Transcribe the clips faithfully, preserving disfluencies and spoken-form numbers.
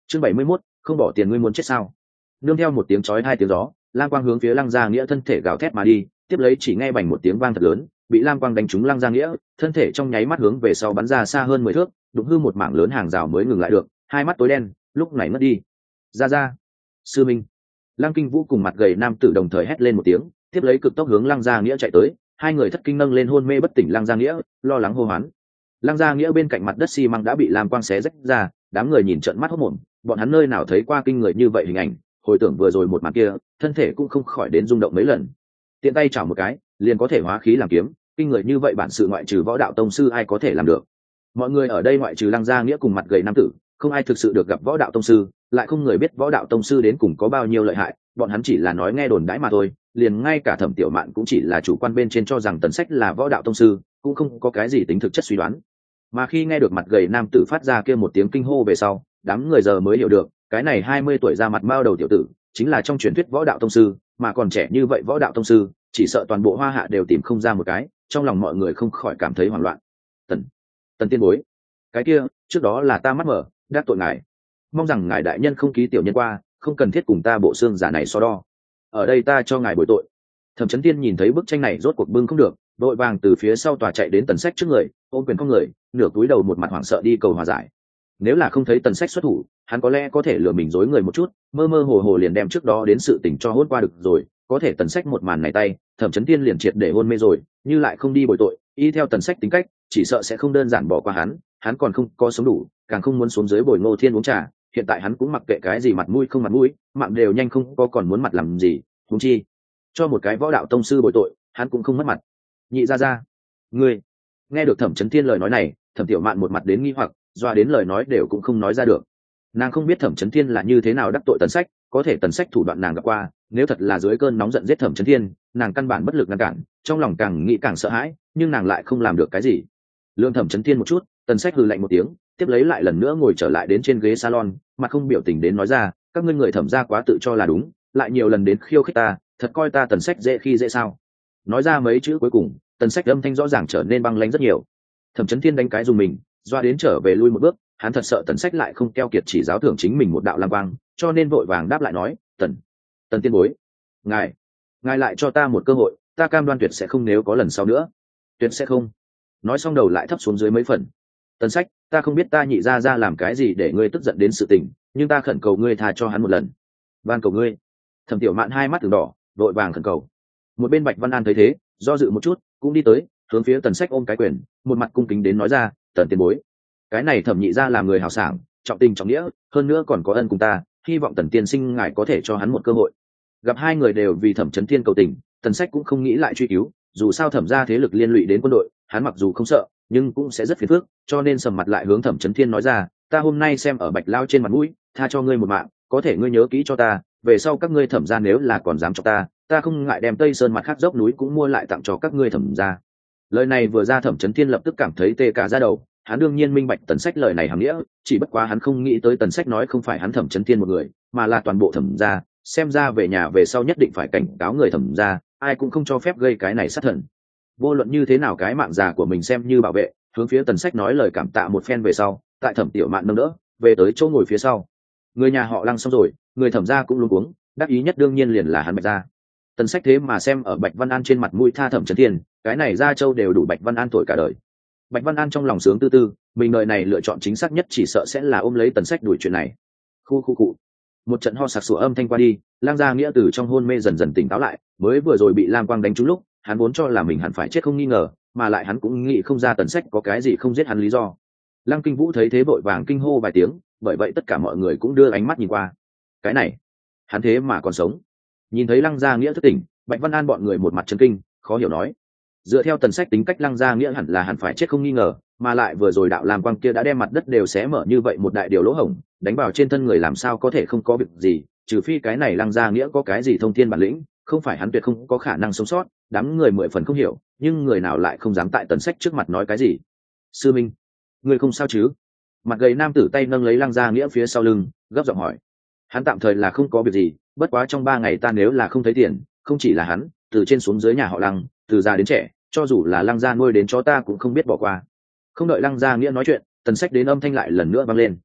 chương bảy mươi mốt, không bỏ tiền ngươi muốn chết sao? Nương theo một tiếng chói hai tiếng gió, lam quang hướng phía Lăng Gia Nghĩa thân thể gào thét mà đi, tiếp lấy chỉ nghe bành một tiếng vang thật lớn, bị lam quang đánh trúng Lăng Gia Nghĩa, thân thể trong nháy mắt hướng về sau bắn ra xa hơn mười thước, đụng hư một mảng lớn hàng rào mới ngừng lại được, hai mắt tối đen, lúc này mất đi. Ra ra, sư minh. Lăng Kinh Vũ cùng mặt gầy nam tử đồng thời hét lên một tiếng, tiếp lấy cực tốc hướng Lăng Gia Nghĩa chạy tới, hai người thất kinh nâng lên hôn mê bất tỉnh Lăng Gia Nghĩa, lo lắng hô hoán. Lăng Gia Nghĩa bên cạnh mặt đất xi măng đã bị lam quang xé rách ra, đám người nhìn trợn mắt hốt mồm, bọn hắn nơi nào thấy qua kinh người như vậy hình ảnh, hồi tưởng vừa rồi một màn kia, thân thể cũng không khỏi đến rung động mấy lần. Tiện tay chảo một cái, liền có thể hóa khí làm kiếm, kinh người như vậy bản sự ngoại trừ võ đạo tông sư ai có thể làm được. Mọi người ở đây ngoại trừ Lăng Gia Nghĩa cùng mặt gầy nam tử, không ai thực sự được gặp võ đạo tông sư, lại không người biết võ đạo tông sư đến cùng có bao nhiêu lợi hại, bọn hắn chỉ là nói nghe đồn đãi mà thôi, liền ngay cả Thẩm Tiểu Mạn cũng chỉ là chủ quan bên trên cho rằng Tần Sách là võ đạo tông sư, cũng không có cái gì tính thực chất suy đoán. Mà khi nghe được mặt gầy nam tử phát ra kia một tiếng kinh hô về sau, đám người giờ mới hiểu được, cái này hai mươi tuổi ra mặt mao đầu tiểu tử, chính là trong truyền thuyết võ đạo tông sư, mà còn trẻ như vậy võ đạo tông sư, chỉ sợ toàn bộ Hoa Hạ đều tìm không ra một cái, trong lòng mọi người không khỏi cảm thấy hoảng loạn. Tần, Tần tiên bối, cái kia, trước đó là ta mắt mở, đắc tội ngài, mong rằng ngài đại nhân không ký tiểu nhân qua, không cần thiết cùng ta bộ xương giả này so đo. Ở đây ta cho ngài bồi tội. Thẩm Chấn Tiên nhìn thấy bức tranh này rốt cuộc bưng không được, đội vàng từ phía sau tòa chạy đến Tần Sách trước người, ôm quyền không người, nửa cúi đầu một mặt hoảng sợ đi cầu hòa giải. Nếu là không thấy Tần Sách xuất thủ, hắn có lẽ có thể lừa mình dối người một chút, mơ mơ hồ hồ liền đem trước đó đến sự tình cho hôn qua được rồi, có thể Tần Sách một màn này tay, Thẩm Chấn Tiên liền triệt để hôn mê rồi, như lại không đi bồi tội, y theo Tần Sách tính cách, chỉ sợ sẽ không đơn giản bỏ qua hắn, hắn còn không có sống đủ, càng không muốn xuống dưới bồi Ngô Thiên uống trà, hiện tại hắn cũng mặc kệ cái gì mặt mũi không mặt mũi, mạng đều nhanh không có còn muốn mặt làm gì, huống chi cho một cái võ đạo tông sư bồi tội, hắn cũng không mất mặt. Nhị gia gia, ngươi. Nghe được Thẩm Chấn Thiên lời nói này, Thẩm Tiểu Mạn một mặt đến nghi hoặc, doa đến lời nói đều cũng không nói ra được. Nàng không biết Thẩm Chấn Thiên là như thế nào đắc tội Tần Sách, có thể Tần Sách thủ đoạn nàng gặp qua, nếu thật là dưới cơn nóng giận giết Thẩm Chấn Thiên, nàng căn bản bất lực ngăn cản, trong lòng càng nghĩ càng sợ hãi, nhưng nàng lại không làm được cái gì. Lương Thẩm Chấn Thiên một chút, Tần Sách hừ lạnh một tiếng, tiếp lấy lại lần nữa ngồi trở lại đến trên ghế salon, mặt không biểu tình đến nói ra, các ngươi người Thẩm gia quá tự cho là đúng, lại nhiều lần đến khiêu khích ta, thật coi ta Tần Sách dễ khi dễ sao? Nói ra mấy chữ cuối cùng, Tần Sách âm thanh rõ ràng trở nên băng lãnh rất nhiều. Thẩm Chấn Thiên đánh cái dùng mình, doa đến trở về lui một bước, hắn thật sợ Tần Sách lại không keo kiệt chỉ giáo thưởng chính mình một đạo lam quang, cho nên vội vàng đáp lại nói, "Tần, Tần tiên bối, ngài, ngài lại cho ta một cơ hội, ta cam đoan tuyệt sẽ không nếu có lần sau nữa, tuyệt sẽ không." Nói xong đầu lại thấp xuống dưới mấy phần. "Tần Sách, ta không biết ta nhị gia gia làm cái gì để ngươi tức giận đến sự tình, nhưng ta khẩn cầu ngươi tha cho hắn một lần. Van cầu ngươi." Thẩm Tiểu Mạn hai mắt ửng đỏ, vội vàng khẩn cầu. Một bên Bạch Văn An thấy thế, do dự một chút, cũng đi tới, hướng phía Tần Sách ôm cái quyền, một mặt cung kính đến nói ra, "Tần tiền bối, cái này Thẩm nhị gia làm người hào sảng, trọng tình trọng nghĩa, hơn nữa còn có ân cùng ta, hy vọng Tần tiên sinh ngài có thể cho hắn một cơ hội." Gặp hai người đều vì Thẩm Chấn Thiên cầu tình, Tần Sách cũng không nghĩ lại truy cứu, dù sao Thẩm gia thế lực liên lụy đến quân đội, hắn mặc dù không sợ, nhưng cũng sẽ rất phiền phức, cho nên sầm mặt lại hướng Thẩm Chấn Thiên nói ra, "Ta hôm nay xem ở Bạch lao trên mặt mũi, tha cho ngươi một mạng, có thể ngươi nhớ kỹ cho ta, về sau các ngươi Thẩm gia nếu là còn dám cho ta, ta không ngại đem Tây Sơn mặt khác dốc núi cũng mua lại tặng cho các ngươi Thẩm gia." Lời này vừa ra, Thẩm Chấn Thiên lập tức cảm thấy tê cả da đầu, hắn đương nhiên minh bạch Tần Sách lời này hàm nghĩa, chỉ bất quá hắn không nghĩ tới Tần Sách nói không phải hắn Thẩm Chấn Thiên một người, mà là toàn bộ Thẩm gia, xem ra về nhà về sau nhất định phải cảnh cáo người Thẩm gia, ai cũng không cho phép gây cái này sát thần. Vô luận như thế nào cái mạng già của mình xem như bảo vệ, hướng phía Tần Sách nói lời cảm tạ một phen về sau, tại Thẩm Tiểu Mạn nâng đỡ, về tới chỗ ngồi phía sau. Người nhà họ Lăng xong rồi, người Thẩm gia cũng luống cuống, đắc ý nhất đương nhiên liền là hắn Bạch gia. Tần Sách thế mà xem ở Bạch Văn An trên mặt mũi tha Thẩm Chấn Thiên, cái này Gia Châu đều đủ Bạch Văn An thổi cả đời. Bạch Văn An trong lòng sướng tư tư, mình đời này lựa chọn chính xác nhất chỉ sợ sẽ là ôm lấy Tần Sách đuổi chuyện này. Khu khu cụ. Một trận ho sặc sụa âm thanh qua đi, Lang Gia Nghĩa từ trong hôn mê dần dần tỉnh táo lại, mới vừa rồi bị lam quang đánh trúng lúc, hắn vốn cho là mình hẳn phải chết không nghi ngờ, mà lại hắn cũng nghĩ không ra Tần Sách có cái gì không giết hắn lý do. Lăng Kinh Vũ thấy thế vội vàng kinh hô vài tiếng, bởi vậy tất cả mọi người cũng đưa ánh mắt nhìn qua. Cái này, hắn thế mà còn sống. Nhìn thấy Lăng Gia Nghĩa thức tỉnh, Bạch Văn An bọn người một mặt chấn kinh, khó hiểu nói, dựa theo Tần Sách tính cách Lăng Gia Nghĩa hẳn là hẳn phải chết không nghi ngờ, mà lại vừa rồi đạo lam quang kia đã đem mặt đất đều xé mở như vậy một đại điều lỗ hổng, đánh vào trên thân người làm sao có thể không có việc gì, trừ phi cái này Lăng Gia Nghĩa có cái gì thông thiên bản lĩnh, không phải hắn tuyệt không có khả năng sống sót. Đám người mười phần không hiểu, nhưng người nào lại không dám tại Tần Sách trước mặt nói cái gì. "Sư minh, người không sao chứ?" Mặt gầy nam tử tay nâng lấy Lăng Gia Nghĩa phía sau lưng, gấp giọng hỏi. "Hắn tạm thời là không có việc gì, bất quá trong ba ngày ta nếu là không thấy tiền, không chỉ là hắn, từ trên xuống dưới nhà họ Lăng, từ già đến trẻ, cho dù là Lăng gia nuôi đến chó ta cũng không biết bỏ qua." Không đợi Lăng Gia Nghĩa nói chuyện, Tần Sách đến âm thanh lại lần nữa vang lên.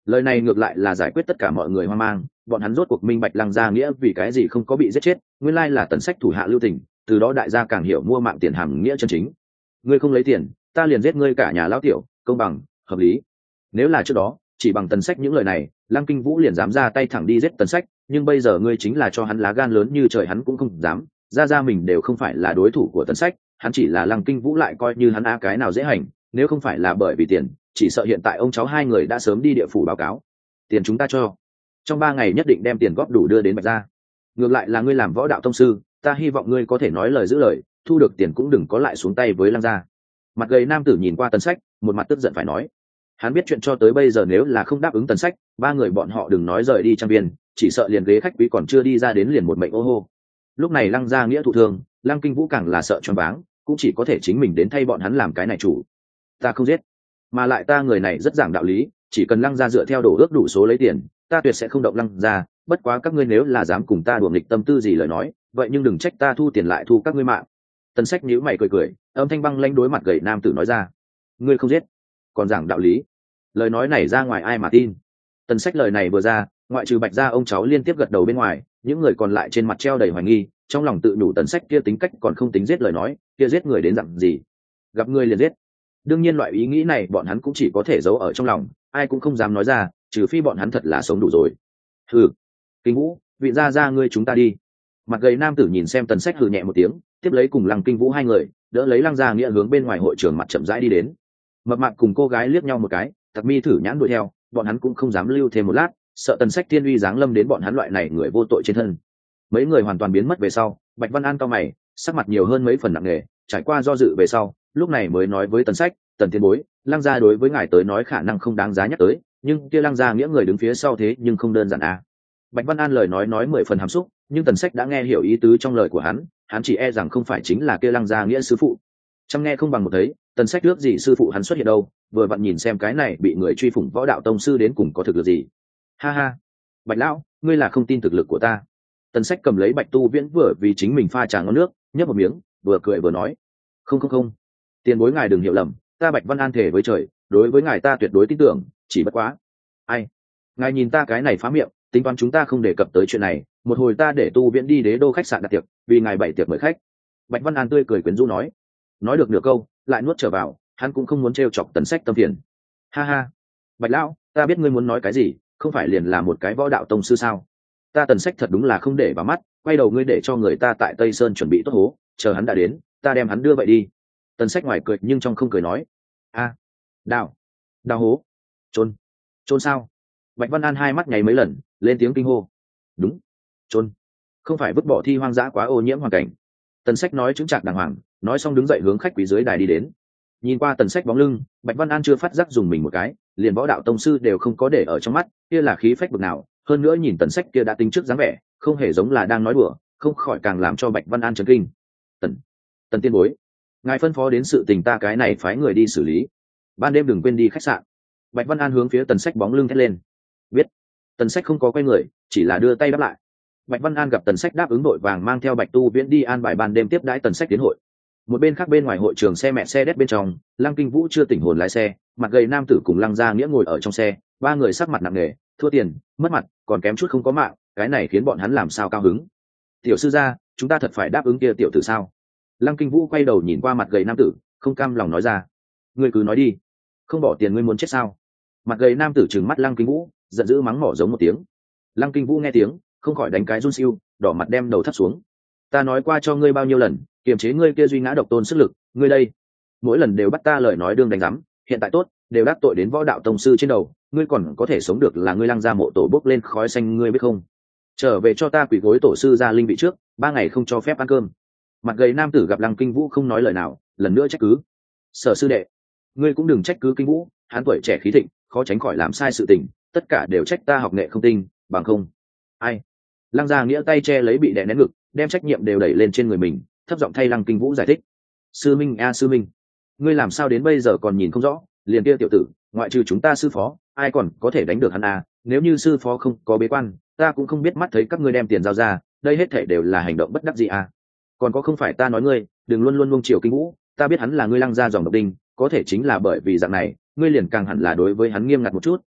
Lời này ngược lại là giải quyết tất cả mọi người hoang mang, bọn hắn rốt cuộc minh bạch Lăng Gia Nghĩa vì cái gì không có bị giết chết, nguyên lai là Tần Sách thủ hạ lưu tình, từ đó đại gia càng hiểu mua mạng tiền hàm nghĩa chân chính. Ngươi không lấy tiền, ta liền giết ngươi cả nhà lão tiểu, công bằng, hợp lý. Nếu là trước đó, chỉ bằng Tần Sách những lời này, Lăng Kinh Vũ liền dám ra tay thẳng đi giết Tần Sách, nhưng bây giờ ngươi chính là cho hắn lá gan lớn như trời hắn cũng không dám, ra ra mình đều không phải là đối thủ của Tần Sách, hắn chỉ là Lăng Kinh Vũ lại coi như hắn a cái nào dễ hành, nếu không phải là bởi vì tiền, chỉ sợ hiện tại ông cháu hai người đã sớm đi địa phủ báo cáo. Tiền chúng ta cho, trong ba ngày nhất định đem tiền góp đủ đưa đến Bạch gia. Ngược lại là ngươi làm võ đạo tông sư, ta hy vọng ngươi có thể nói lời giữ lời, thu được tiền cũng đừng có lại xuống tay với Lăng gia. Mặt gầy nam tử nhìn qua Tần Sách, một mặt tức giận phải nói, hắn biết chuyện cho tới bây giờ nếu là không đáp ứng Tần Sách, ba người bọn họ đừng nói rời đi trang viên, chỉ sợ liền ghế khách quý còn chưa đi ra đến liền một mệnh ô hô. Lúc này Lăng gia Nghĩa thụ thương, Lăng Kinh Vũ càng là sợ choáng váng, cũng chỉ có thể chính mình đến thay bọn hắn làm cái này chủ. Ta không giết, mà lại ta người này rất giảng đạo lý, chỉ cần Lăng gia dựa theo đổ ước đủ số lấy tiền, ta tuyệt sẽ không động Lăng gia. Bất quá các ngươi nếu là dám cùng ta đùa nghịch tâm tư gì lời nói, vậy nhưng đừng trách ta thu tiền lại thu các ngươi mạng. Tần Sách nhíu mày cười cười, âm thanh băng lãnh đối mặt gầy nam tử nói ra, ngươi không giết, còn giảng đạo lý. Lời nói này ra ngoài ai mà tin. Tần Sách lời này vừa ra, ngoại trừ Bạch gia ông cháu liên tiếp gật đầu bên ngoài, những người còn lại trên mặt treo đầy hoài nghi, trong lòng tự đủ Tần Sách kia tính cách còn không tính giết lời nói, kia giết người đến dặn gì, gặp người liền giết. Đương nhiên loại ý nghĩ này bọn hắn cũng chỉ có thể giấu ở trong lòng, ai cũng không dám nói ra, trừ phi bọn hắn thật là sống đủ rồi. Hừ, Kinh Vũ, vị gia gia ngươi chúng ta đi. Mặt gầy nam tử nhìn xem Tần Sách hừ nhẹ một tiếng, tiếp lấy cùng Lăng Kinh Vũ hai người đỡ lấy Lăng Gia Nghĩa hướng bên ngoài hội trường mặt chậm rãi đi đến. Mập mạp cùng cô gái liếc nhau một cái, Tặc Mi thử nhãn đuổi theo, bọn hắn cũng không dám lưu thêm một lát, sợ Tần Sách thiên uy giáng lâm đến bọn hắn loại này người vô tội trên thân. Mấy người hoàn toàn biến mất về sau, Bạch Văn An cau mày, sắc mặt nhiều hơn mấy phần nặng nề, trải qua do dự về sau, lúc này mới nói với Tần Sách, Tần Thiên Bối, Lăng gia đối với ngài tới nói khả năng không đáng giá nhắc tới, nhưng kia Lăng Gia Nghĩa người đứng phía sau thế nhưng không đơn giản à. Bạch Văn An lời nói nói mười phần hàm xúc, nhưng Tần Sách đã nghe hiểu ý tứ trong lời của hắn, hắn chỉ e rằng không phải chính là kia Lăng Gia Nghĩa sư phụ. Chăm nghe không bằng một thấy, Tần Sách trước gì sư phụ hắn xuất hiện đâu, vừa vặn nhìn xem cái này bị người truy phủng võ đạo tông sư đến cùng có thực lực gì. Ha ha, Bạch lão, ngươi là không tin thực lực của ta. Tần Sách cầm lấy Bạch Tu Viễn vừa vì chính mình pha trà ngon nước, nhấp một miếng, vừa cười vừa nói, không không không, tiền bối ngài đừng hiểu lầm, ta Bạch Văn An thề với trời, đối với ngài ta tuyệt đối tin tưởng, chỉ bất quá. Ai? Ngài nhìn ta cái này phá miệng, tính toán chúng ta không đề cập tới chuyện này, một hồi ta để Tu Viễn đi Đế Đô khách sạn đặt tiệc, vì ngài bảy tiệc mời khách. Bạch Văn An tươi cười quyến rũ nói. Nói được nửa câu, lại nuốt trở vào, hắn cũng không muốn trêu chọc Tần Sách tâm phiền. Ha ha, Bạch lão, ta biết ngươi muốn nói cái gì, không phải liền là một cái võ đạo tông sư sao? Ta Tần Sách thật đúng là không để vào mắt, quay đầu ngươi để cho người ta tại Tây Sơn chuẩn bị tốt hố, chờ hắn đã đến, ta đem hắn đưa vậy đi. Tần Sách ngoài cười nhưng trong không cười nói, a, đào, đào hố, trôn, trôn sao? Bạch Văn An hai mắt nháy mấy lần, lên tiếng kinh hô. Đúng, trôn, không phải vứt bỏ thi hoang dã quá ô nhiễm hoàn cảnh. Tần Sách nói chứng trạc đàng hoàng, nói xong đứng dậy hướng khách quý dưới đài đi đến. Nhìn qua Tần Sách bóng lưng, Bạch Văn An chưa phát giác dùng mình một cái, liền võ đạo tông sư đều không có để ở trong mắt, kia là khí phách bực nào, hơn nữa nhìn Tần Sách kia đã tính trước dáng vẻ, không hề giống là đang nói đùa, không khỏi càng làm cho Bạch Văn An chấn kinh. Tần, Tần tiên bối, ngài phân phó đến sự tình ta cái này phái người đi xử lý, ban đêm đừng quên đi khách sạn. Bạch Văn An hướng phía Tần Sách bóng lưng thét lên. Biết. Tần Sách không có quay người, chỉ là đưa tay đáp lại. Bạch Văn An gặp Tần Sách đáp ứng đội vàng mang theo Bạch Tu Viễn đi an bài ban đêm tiếp đãi Tần Sách tiến hội. Một bên khác bên ngoài hội trường xe mẹ xe đét bên trong, Lăng Kinh Vũ chưa tỉnh hồn lái xe, mặt gầy nam tử cùng Lăng Gia Nghĩa ngồi ở trong xe, ba người sắc mặt nặng nề, thua tiền, mất mặt, còn kém chút không có mạng, cái này khiến bọn hắn làm sao cao hứng. Tiểu sư gia, chúng ta thật phải đáp ứng kia tiểu tử sao? Lăng Kinh Vũ quay đầu nhìn qua mặt gầy nam tử, không cam lòng nói ra. Ngươi cứ nói đi, không bỏ tiền ngươi muốn chết sao? Mặt gầy nam tử trừng mắt Lăng Kinh Vũ, giận dữ mắng mỏ giống một tiếng. Lăng Kinh Vũ nghe tiếng, không khỏi đánh cái run siêu, đỏ mặt đem đầu thấp xuống. Ta nói qua cho ngươi bao nhiêu lần, kiềm chế ngươi kia duy ngã độc tôn sức lực, ngươi đây mỗi lần đều bắt ta lời nói đương đánh rắm, hiện tại tốt, đều đắc tội đến võ đạo tông sư trên đầu, ngươi còn có thể sống được là ngươi Lăng gia mộ tổ bốc lên khói xanh ngươi biết không? Trở về cho ta quỳ gối tổ sư gia linh vị trước, ba ngày không cho phép ăn cơm. Mặt gầy nam tử gặp Lăng Kinh Vũ không nói lời nào, lần nữa trách cứ. Sở sư đệ, ngươi cũng đừng trách cứ Kinh Vũ, hắn tuổi trẻ khí thịnh, khó tránh khỏi làm sai sự tình, tất cả đều trách ta học nghệ không tinh, bằng không. Ai? Lăng Gia Nghĩa tay che lấy bị đè nén ngực, đem trách nhiệm đều đẩy lên trên người mình, thấp giọng thay Lăng Kinh Vũ giải thích. Sư minh a sư minh, ngươi làm sao đến bây giờ còn nhìn không rõ, liền kia tiểu tử, ngoại trừ chúng ta sư phó, ai còn có thể đánh được hắn à? Nếu như sư phó không có bế quan, ta cũng không biết mắt thấy các ngươi đem tiền giao ra, đây hết thảy đều là hành động bất đắc dĩ à? Còn có không phải ta nói ngươi, đừng luôn luôn nuông chiều Kinh Vũ, ta biết hắn là ngươi Lăng gia dòng độc đinh, có thể chính là bởi vì dạng này, ngươi liền càng hẳn là đối với hắn nghiêm ngặt một chút,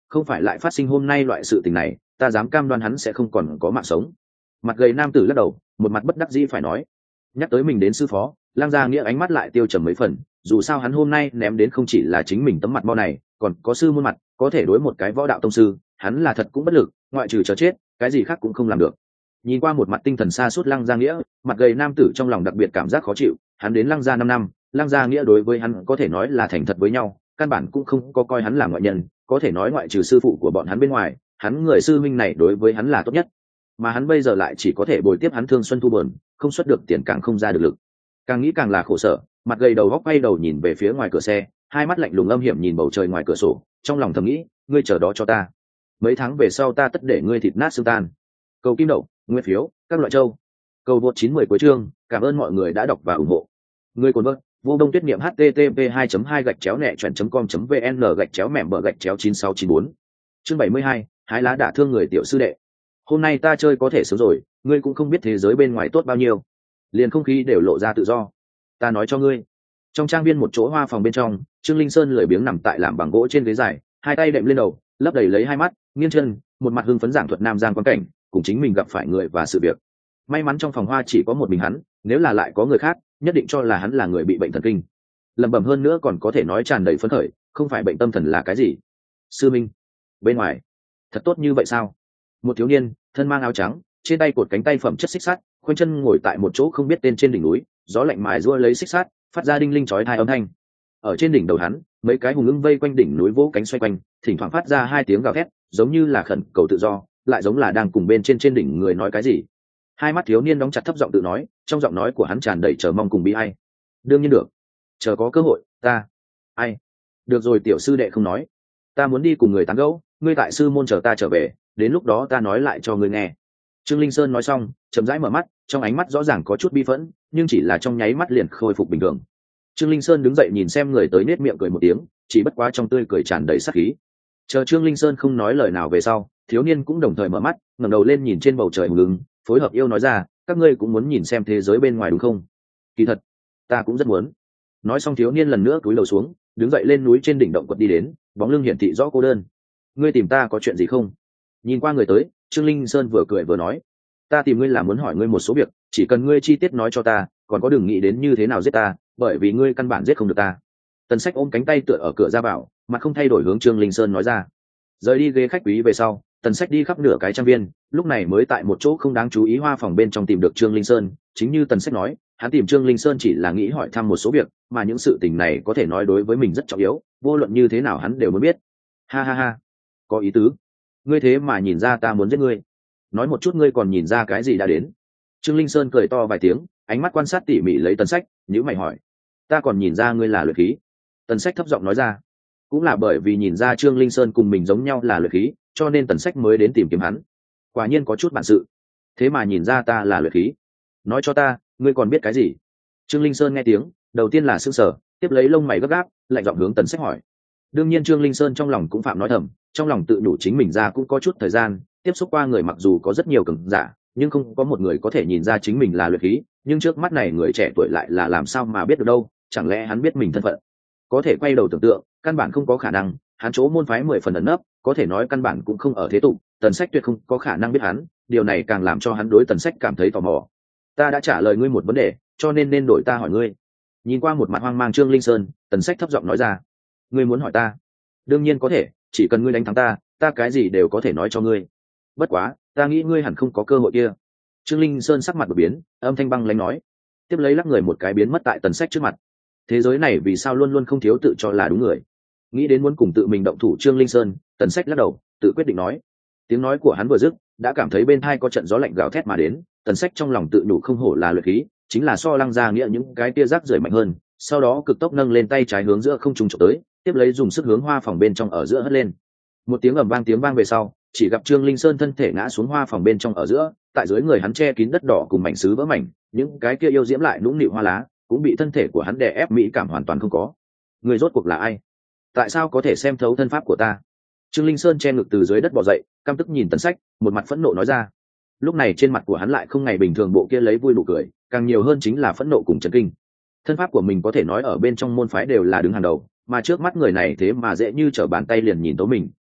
không phải lại phát sinh hôm nay loại sự tình này, ta dám cam đoan hắn sẽ không còn có mạng sống. Mặt gầy nam tử lắc đầu, một mặt bất đắc dĩ phải nói. Nhắc tới mình đến sư phó, Lang Gia Nghĩa ánh mắt lại tiêu trầm mấy phần, dù sao hắn hôm nay ném đến không chỉ là chính mình tấm mặt mo này, còn có sư môn mặt, có thể đối một cái võ đạo tông sư, hắn là thật cũng bất lực, ngoại trừ chờ chết, cái gì khác cũng không làm được. Nhìn qua một mặt tinh thần xa suốt Lăng Gia Nghĩa, mặt gầy nam tử trong lòng đặc biệt cảm giác khó chịu, hắn đến Lăng Gia năm năm, Lăng Gia Nghĩa đối với hắn có thể nói là thành thật với nhau, căn bản cũng không có coi hắn là ngoại nhân, có thể nói ngoại trừ sư phụ của bọn hắn bên ngoài, hắn người sư minh này đối với hắn là tốt nhất. Mà hắn bây giờ lại chỉ có thể bồi tiếp hắn thương xuân thu buồn, không xuất được tiền càng không ra được lực. Càng nghĩ càng là khổ sở, mặt gầy đầu góc quay đầu nhìn về phía ngoài cửa xe, hai mắt lạnh lùng âm hiểm nhìn bầu trời ngoài cửa sổ, trong lòng thầm nghĩ, ngươi chờ đó cho ta, mấy tháng về sau ta tất để ngươi thịt nát xương tan. Cầu kim đậu, nguyên phiếu, các loại châu. Cầu vượt chín mười cuối chương, cảm ơn mọi người đã đọc và ủng hộ. Người cồn vợt, vô đông tuyết niệm http hai hai gạch chéo nẹ chuẩn com vn gạch chéo mẻm bờ gạch chéo chín sáu chín bốn. Chương bảy mươi hai, hái lá đả thương người tiểu sư đệ. Hôm nay ta chơi có thể sớm rồi, ngươi cũng không biết thế giới bên ngoài tốt bao nhiêu, liền không khí đều lộ ra tự do. Ta nói cho ngươi. Trong trang viên một chỗ hoa phòng bên trong, Trương Linh Sơn lười biếng nằm tại làm bằng gỗ trên ghế dài, hai tay đệm lên đầu, lấp đầy lấy hai mắt, nghiêng chân, một mặt hưng phấn giảng thuật nam giang quan cảnh, cùng chính mình gặp phải người và sự việc. May mắn trong phòng hoa chỉ có một mình hắn, nếu là lại có người khác, nhất định cho là hắn là người bị bệnh thần kinh. Lẩm bẩm hơn nữa còn có thể nói tràn đầy phấn khởi, không phải bệnh tâm thần là cái gì? Sư Minh, bên ngoài thật tốt như vậy sao? Một thiếu niên, thân mang áo trắng, trên tay cột cánh tay phẩm chất xích sắt, khoanh chân ngồi tại một chỗ không biết tên trên đỉnh núi, gió lạnh mài giũa lấy xích sắt, phát ra đinh linh chói tai âm thanh. Ở trên đỉnh đầu hắn, mấy cái hùng ưng vây quanh đỉnh núi vỗ cánh xoay quanh, thỉnh thoảng phát ra hai tiếng gào thét, giống như là khẩn cầu tự do, lại giống là đang cùng bên trên trên đỉnh người nói cái gì. Hai mắt thiếu niên đóng chặt thấp giọng tự nói, trong giọng nói của hắn tràn đầy chờ mong cùng bi ai. Đương nhiên được, chờ có cơ hội, ta. Ai? Được rồi tiểu sư đệ không nói, ta muốn đi cùng người tán gẫu, ngươi tại sư môn chờ ta trở về, đến lúc đó ta nói lại cho ngươi nghe. Trương Linh Sơn nói xong, chậm rãi mở mắt, trong ánh mắt rõ ràng có chút bi phẫn, nhưng chỉ là trong nháy mắt liền khôi phục bình thường. Trương Linh Sơn đứng dậy nhìn xem người tới nết miệng cười một tiếng, chỉ bất quá trong tươi cười tràn đầy sát khí. Chờ Trương Linh Sơn không nói lời nào về sau, thiếu niên cũng đồng thời mở mắt, ngẩng đầu lên nhìn trên bầu trời hùng lưng, phối hợp yêu nói ra, các ngươi cũng muốn nhìn xem thế giới bên ngoài đúng không? Kỳ thật, ta cũng rất muốn. Nói xong thiếu niên lần nữa cúi đầu xuống, đứng dậy lên núi trên đỉnh động quật đi đến, bóng lưng hiển thị rõ cô đơn. Ngươi tìm ta có chuyện gì không? Nhìn qua người tới, Trương Linh Sơn vừa cười vừa nói, ta tìm ngươi là muốn hỏi ngươi một số việc, chỉ cần ngươi chi tiết nói cho ta, còn có đừng nghĩ đến như thế nào giết ta, bởi vì ngươi căn bản giết không được ta. Tần Sách ôm cánh tay tựa ở cửa ra vào, mặt không thay đổi hướng Trương Linh Sơn nói ra. Rời đi ghế khách quý về sau, Tần Sách đi khắp nửa cái trang viên, lúc này mới tại một chỗ không đáng chú ý hoa phòng bên trong tìm được Trương Linh Sơn. Chính như Tần Sách nói, hắn tìm Trương Linh Sơn chỉ là nghĩ hỏi thăm một số việc, mà những sự tình này có thể nói đối với mình rất trọng yếu, vô luận như thế nào hắn đều muốn biết. Ha ha ha, có ý tứ. Ngươi thế mà nhìn ra ta muốn giết ngươi, nói một chút ngươi còn nhìn ra cái gì đã đến. Trương Linh Sơn cười to vài tiếng, ánh mắt quan sát tỉ mỉ lấy Tần Sách, nhíu mày hỏi, ta còn nhìn ra ngươi là luyện khí. Tần Sách thấp giọng nói ra, cũng là bởi vì nhìn ra Trương Linh Sơn cùng mình giống nhau là luyện khí, cho nên Tần Sách mới đến tìm kiếm hắn. Quả nhiên có chút bản sự, thế mà nhìn ra ta là luyện khí. Nói cho ta, ngươi còn biết cái gì? Trương Linh Sơn nghe tiếng, đầu tiên là sững sờ, tiếp lấy lông mày gấp gáp, lạnh giọng hướng Tần Sách hỏi. Đương nhiên Trương Linh Sơn trong lòng cũng phạm nói thầm, trong lòng tự nhủ chính mình ra cũng có chút thời gian tiếp xúc qua người, mặc dù có rất nhiều cường giả, nhưng không có một người có thể nhìn ra chính mình là luyện khí, nhưng trước mắt này người trẻ tuổi lại là làm sao mà biết được đâu, chẳng lẽ hắn biết mình thân phận? Có thể quay đầu tưởng tượng, căn bản không có khả năng, hắn chỗ môn phái mười phần ẩn nấp, có thể nói căn bản cũng không ở thế tục, Tần Sách tuyệt không có khả năng biết hắn, điều này càng làm cho hắn đối Tần Sách cảm thấy tò mò. Ta đã trả lời ngươi một vấn đề, cho nên nên đổi ta hỏi ngươi. Nhìn qua một mặt hoang mang Trương Linh Sơn, Tần Sách thấp giọng nói ra, ngươi muốn hỏi ta? Đương nhiên có thể, chỉ cần ngươi đánh thắng ta, ta cái gì đều có thể nói cho ngươi. Bất quá, ta nghĩ ngươi hẳn không có cơ hội kia. Trương Linh Sơn sắc mặt đột biến, âm thanh băng lãnh nói, tiếp lấy lắc người một cái biến mất tại Tần Sách trước mặt. Thế giới này vì sao luôn luôn không thiếu tự cho là đúng người? Nghĩ đến muốn cùng tự mình động thủ Trương Linh Sơn, Tần Sách lắc đầu, tự quyết định nói. Tiếng nói của hắn vừa dứt, đã cảm thấy bên tai có trận gió lạnh gào thét mà đến, Tần Sách trong lòng tự nhủ không hổ là luyện khí, chính là so Lăng Gia Nghĩa những cái tia rác rưởi mạnh hơn. Sau đó cực tốc nâng lên tay trái hướng giữa không trung chụp tới, tiếp lấy dùng sức hướng hoa phòng bên trong ở giữa hất lên. Một tiếng ầm vang tiếng vang về sau, chỉ gặp Trương Linh Sơn thân thể ngã xuống hoa phòng bên trong ở giữa, tại dưới người hắn che kín đất đỏ cùng mảnh sứ vỡ mảnh, những cái kia yêu diễm lại nũng nịu hoa lá cũng bị thân thể của hắn đè ép mỹ cảm hoàn toàn không có. Người rốt cuộc là ai? Tại sao có thể xem thấu thân pháp của ta? Trương Linh Sơn che ngực từ dưới đất bò dậy, căm tức nhìn Tần Sách, một mặt phẫn nộ nói ra. Lúc này trên mặt của hắn lại không ngày bình thường bộ kia lấy vui nụ cười, càng nhiều hơn chính là phẫn nộ cùng chấn kinh. Thân pháp của mình có thể nói ở bên trong môn phái đều là đứng hàng đầu, mà trước mắt người này thế mà dễ như trở bàn tay liền nhìn tấu mình,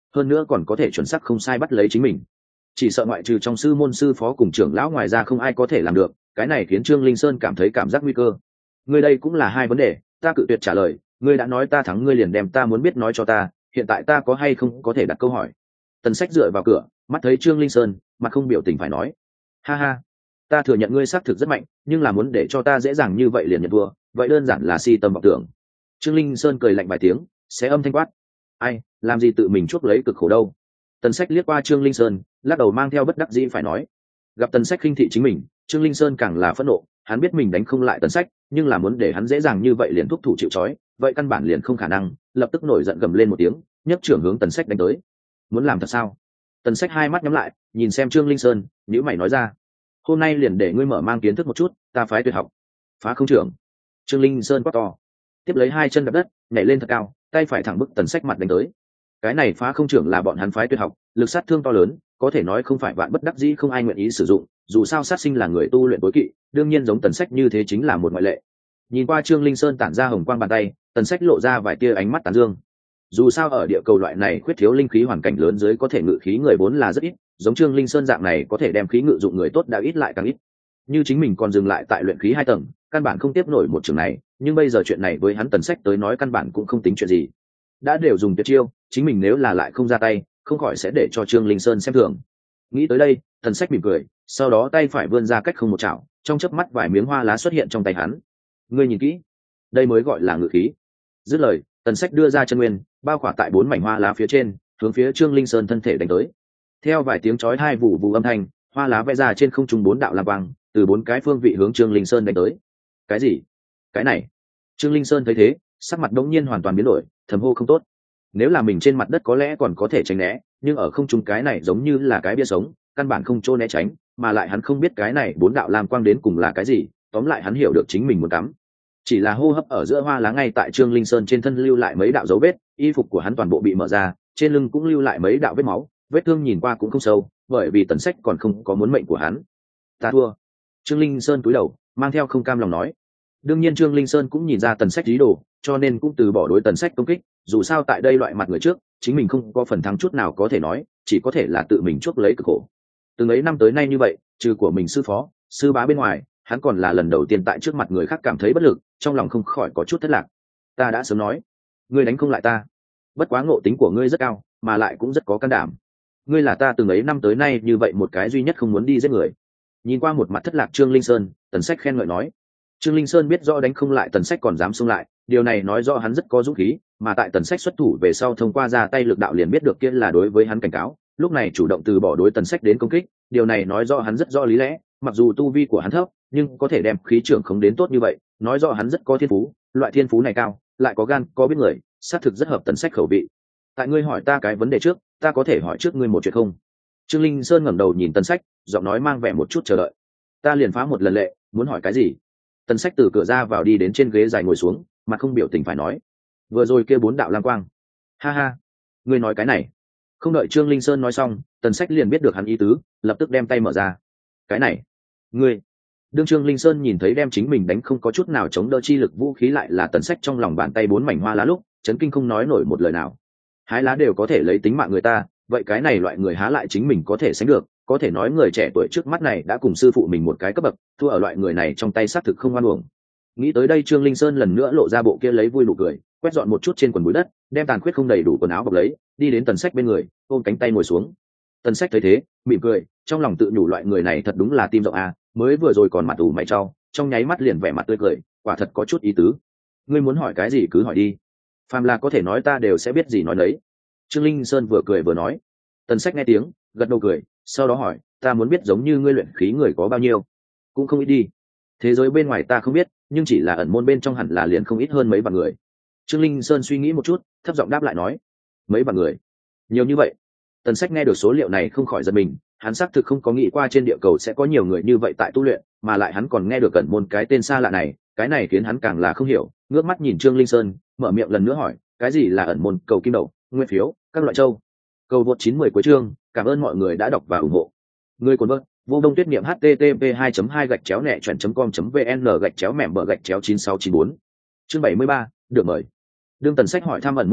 hơn nữa còn có thể chuẩn xác không sai bắt lấy chính mình. Chỉ sợ ngoại trừ trong sư môn sư phó cùng trưởng lão ngoài ra không ai có thể làm được, cái này khiến Trương Linh Sơn cảm thấy cảm giác nguy cơ. Ngươi đây cũng là hai vấn đề, ta cự tuyệt trả lời, ngươi đã nói ta thắng ngươi liền đem ta muốn biết nói cho ta, hiện tại ta có hay không có thể đặt câu hỏi. Tần Sách dựa vào cửa, mắt thấy Trương Linh Sơn, mặt không biểu tình phải nói, ha ha, ta thừa nhận ngươi xác thực rất mạnh, nhưng là muốn để cho ta dễ dàng như vậy liền nhận thua, vậy đơn giản là si tâm vọng tưởng. Trương Linh Sơn cười lạnh vài tiếng, xé âm thanh quát, ai, làm gì tự mình chuốc lấy cực khổ đâu. Tần Sách liếc qua Trương Linh Sơn, lắc đầu mang theo bất đắc dĩ phải nói. Gặp Tần Sách khinh thị chính mình, Trương Linh Sơn càng là phẫn nộ, hắn biết mình đánh không lại Tần Sách, nhưng là muốn để hắn dễ dàng như vậy liền thúc thủ chịu trói, vậy căn bản liền không khả năng, lập tức nổi giận gầm lên một tiếng, nhấc trưởng hướng Tần Sách đánh tới. Muốn làm thật sao? Tần Sách hai mắt nhắm lại, nhìn xem Trương Linh Sơn, nhíu mày nói ra, hôm nay liền để ngươi mở mang kiến thức một chút, ta phái tuyệt học. Phá không trưởng. Trương Linh Sơn quát to, tiếp lấy hai chân đập đất, nhảy lên thật cao, tay phải thẳng bức Tần Sách mặt đánh tới. Cái này phá không trưởng là bọn hắn phái tuyệt học, lực sát thương to lớn, có thể nói không phải vạn bất đắc dĩ không ai nguyện ý sử dụng, dù sao sát sinh là người tu luyện tối kỵ, đương nhiên giống Tần Sách như thế chính là một ngoại lệ. Nhìn qua Trương Linh Sơn tản ra hồng quang bàn tay, Tần Sách lộ ra vài tia ánh mắt tán dương. Dù sao ở địa cầu loại này khuyết thiếu linh khí hoàn cảnh lớn dưới có thể ngự khí người vốn là rất ít, giống Trương Linh Sơn dạng này có thể đem khí ngự dụng người tốt đã ít lại càng ít. Như chính mình còn dừng lại tại luyện khí hai tầng, căn bản không tiếp nổi một trường này, nhưng bây giờ chuyện này với hắn Tần Sách tới nói căn bản cũng không tính chuyện gì. Đã đều dùng tuyệt chiêu, chính mình nếu là lại không ra tay, không khỏi sẽ để cho Trương Linh Sơn xem thường. Nghĩ tới đây, Tần Sách mỉm cười, sau đó tay phải vươn ra cách không một chảo, trong chớp mắt vài miếng hoa lá xuất hiện trong tay hắn. Ngươi nhìn kỹ, đây mới gọi là ngự khí. Dứt lời, Tần Sách đưa ra chân nguyên, bao khỏa tại bốn mảnh hoa lá phía trên, hướng phía Trương Linh Sơn thân thể đánh tới. Theo vài tiếng chói tai vụ vụ âm thanh, hoa lá vẽ ra trên không trung bốn đạo lam quang, từ bốn cái phương vị hướng Trương Linh Sơn đánh tới. Cái gì? Cái này? Trương Linh Sơn thấy thế, sắc mặt đống nhiên hoàn toàn biến đổi, thầm hô không tốt. Nếu là mình trên mặt đất có lẽ còn có thể tránh né, nhưng ở không trung cái này giống như là cái bia sống, căn bản không chỗ né tránh, mà lại hắn không biết cái này bốn đạo lam quang đến cùng là cái gì, tóm lại hắn hiểu được chính mình muốn cắm. Chỉ là hô hấp ở giữa hoa lá ngay tại Trương Linh Sơn trên thân lưu lại mấy đạo dấu vết, y phục của hắn toàn bộ bị mở ra, trên lưng cũng lưu lại mấy đạo vết máu, vết thương nhìn qua cũng không sâu, bởi vì Tần Sách còn không có muốn mệnh của hắn. Ta thua. Trương Linh Sơn cúi đầu, mang theo không cam lòng nói. Đương nhiên Trương Linh Sơn cũng nhìn ra Tần Sách ý đồ, cho nên cũng từ bỏ đối Tần Sách công kích, dù sao tại đây loại mặt người trước, chính mình không có phần thắng chút nào có thể nói, chỉ có thể là tự mình chuốc lấy cực khổ. Từng ấy năm tới nay như vậy, trừ của mình sư phó, sư bá bên ngoài, hắn còn là lần đầu tiên tại trước mặt người khác cảm thấy bất lực, trong lòng không khỏi có chút thất lạc. Ta đã sớm nói, ngươi đánh không lại ta. Bất quá ngộ tính của ngươi rất cao, mà lại cũng rất có can đảm. Ngươi là ta từng ấy năm tới nay như vậy một cái duy nhất không muốn đi giết người. Nhìn qua một mặt thất lạc Trương Linh Sơn, Tần Sách khen ngợi nói. Trương Linh Sơn biết rõ đánh không lại Tần Sách còn dám xông lại, điều này nói rõ hắn rất có dũng khí, mà tại Tần Sách xuất thủ về sau thông qua ra tay lực đạo liền biết được kia là đối với hắn cảnh cáo, lúc này chủ động từ bỏ đối Tần Sách đến công kích, điều này nói rõ hắn rất rõ lý lẽ, mặc dù tu vi của hắn thấp, nhưng có thể đem khí trưởng khống đến tốt như vậy, nói rõ hắn rất có thiên phú, loại thiên phú này cao, lại có gan, có biết người, xác thực rất hợp Tần Sách khẩu vị. Tại ngươi hỏi ta cái vấn đề trước, ta có thể hỏi trước ngươi một chuyện không? Trương Linh Sơn ngẩng đầu nhìn Tần Sách, giọng nói mang vẻ một chút chờ đợi. Ta liền phá một lần lệ, muốn hỏi cái gì? Tần Sách từ cửa ra vào đi đến trên ghế dài ngồi xuống, mặt không biểu tình phải nói. Vừa rồi kia bốn đạo lam quang. Ha ha, ngươi nói cái này. Không đợi Trương Linh Sơn nói xong, Tần Sách liền biết được hắn ý tứ, lập tức đem tay mở ra. Cái này, ngươi. Đương Trương Linh Sơn nhìn thấy đem chính mình đánh không có chút nào chống đỡ chi lực vũ khí lại là Tần Sách trong lòng bàn tay bốn mảnh hoa lá lúc, chấn kinh không nói nổi một lời nào. Hái lá đều có thể lấy tính mạng người ta, vậy cái này loại người há lại chính mình có thể sánh được, có thể nói người trẻ tuổi trước mắt này đã cùng sư phụ mình một cái cấp bậc, thua ở loại người này trong tay xác thực không oan uổng. Nghĩ tới đây Trương Linh Sơn lần nữa lộ ra bộ kia lấy vui nụ cười, quét dọn một chút trên quần bụi đất, đem tàn khuyết không đầy đủ quần áo bọc lấy, đi đến Tần Sách bên người, ôm cánh tay ngồi xuống. Tần Sách thấy thế, mỉm cười, trong lòng tự nhủ loại người này thật đúng là tim rộng à, mới vừa rồi còn mặt ủ mày trao, trong nháy mắt liền vẻ mặt tươi cười, quả thật có chút ý tứ. Ngươi muốn hỏi cái gì cứ hỏi đi, phàm là có thể nói ta đều sẽ biết gì nói đấy. Trương Linh Sơn vừa cười vừa nói. Tần Sách nghe tiếng, gật đầu cười, sau đó hỏi, ta muốn biết giống như ngươi luyện khí người có bao nhiêu? Cũng không ít đi. Thế giới bên ngoài ta không biết, nhưng chỉ là ẩn môn bên trong hẳn là liền không ít hơn mấy vạn người. Trương Linh Sơn suy nghĩ một chút, thấp giọng đáp lại nói, mấy vạn người? Nhiều như vậy? Tần Sách nghe được số liệu này không khỏi giật mình, hắn xác thực không có nghĩ qua trên địa cầu sẽ có nhiều người như vậy tại tu luyện, mà lại hắn còn nghe được ẩn môn cái tên xa lạ này, cái này khiến hắn càng là không hiểu, ngước mắt nhìn Trương Linh Sơn, mở miệng lần nữa hỏi, cái gì là ẩn môn? Cầu kim đậu, nguyên phiếu, các loại châu. Cầu vượt chín mươi cuối chương, cảm ơn mọi người đã đọc và ủng hộ. Người cuốn vợt, vô đông tuyết niệm http hai hai gạch chéo nẹ chuẩn com vn gạch chéo mẻm bờ gạch chéo chín sáu chín bốn. Chương bảy mươi ba, được mời. Đương Tần Sách hỏi thăm ẩn một lúc,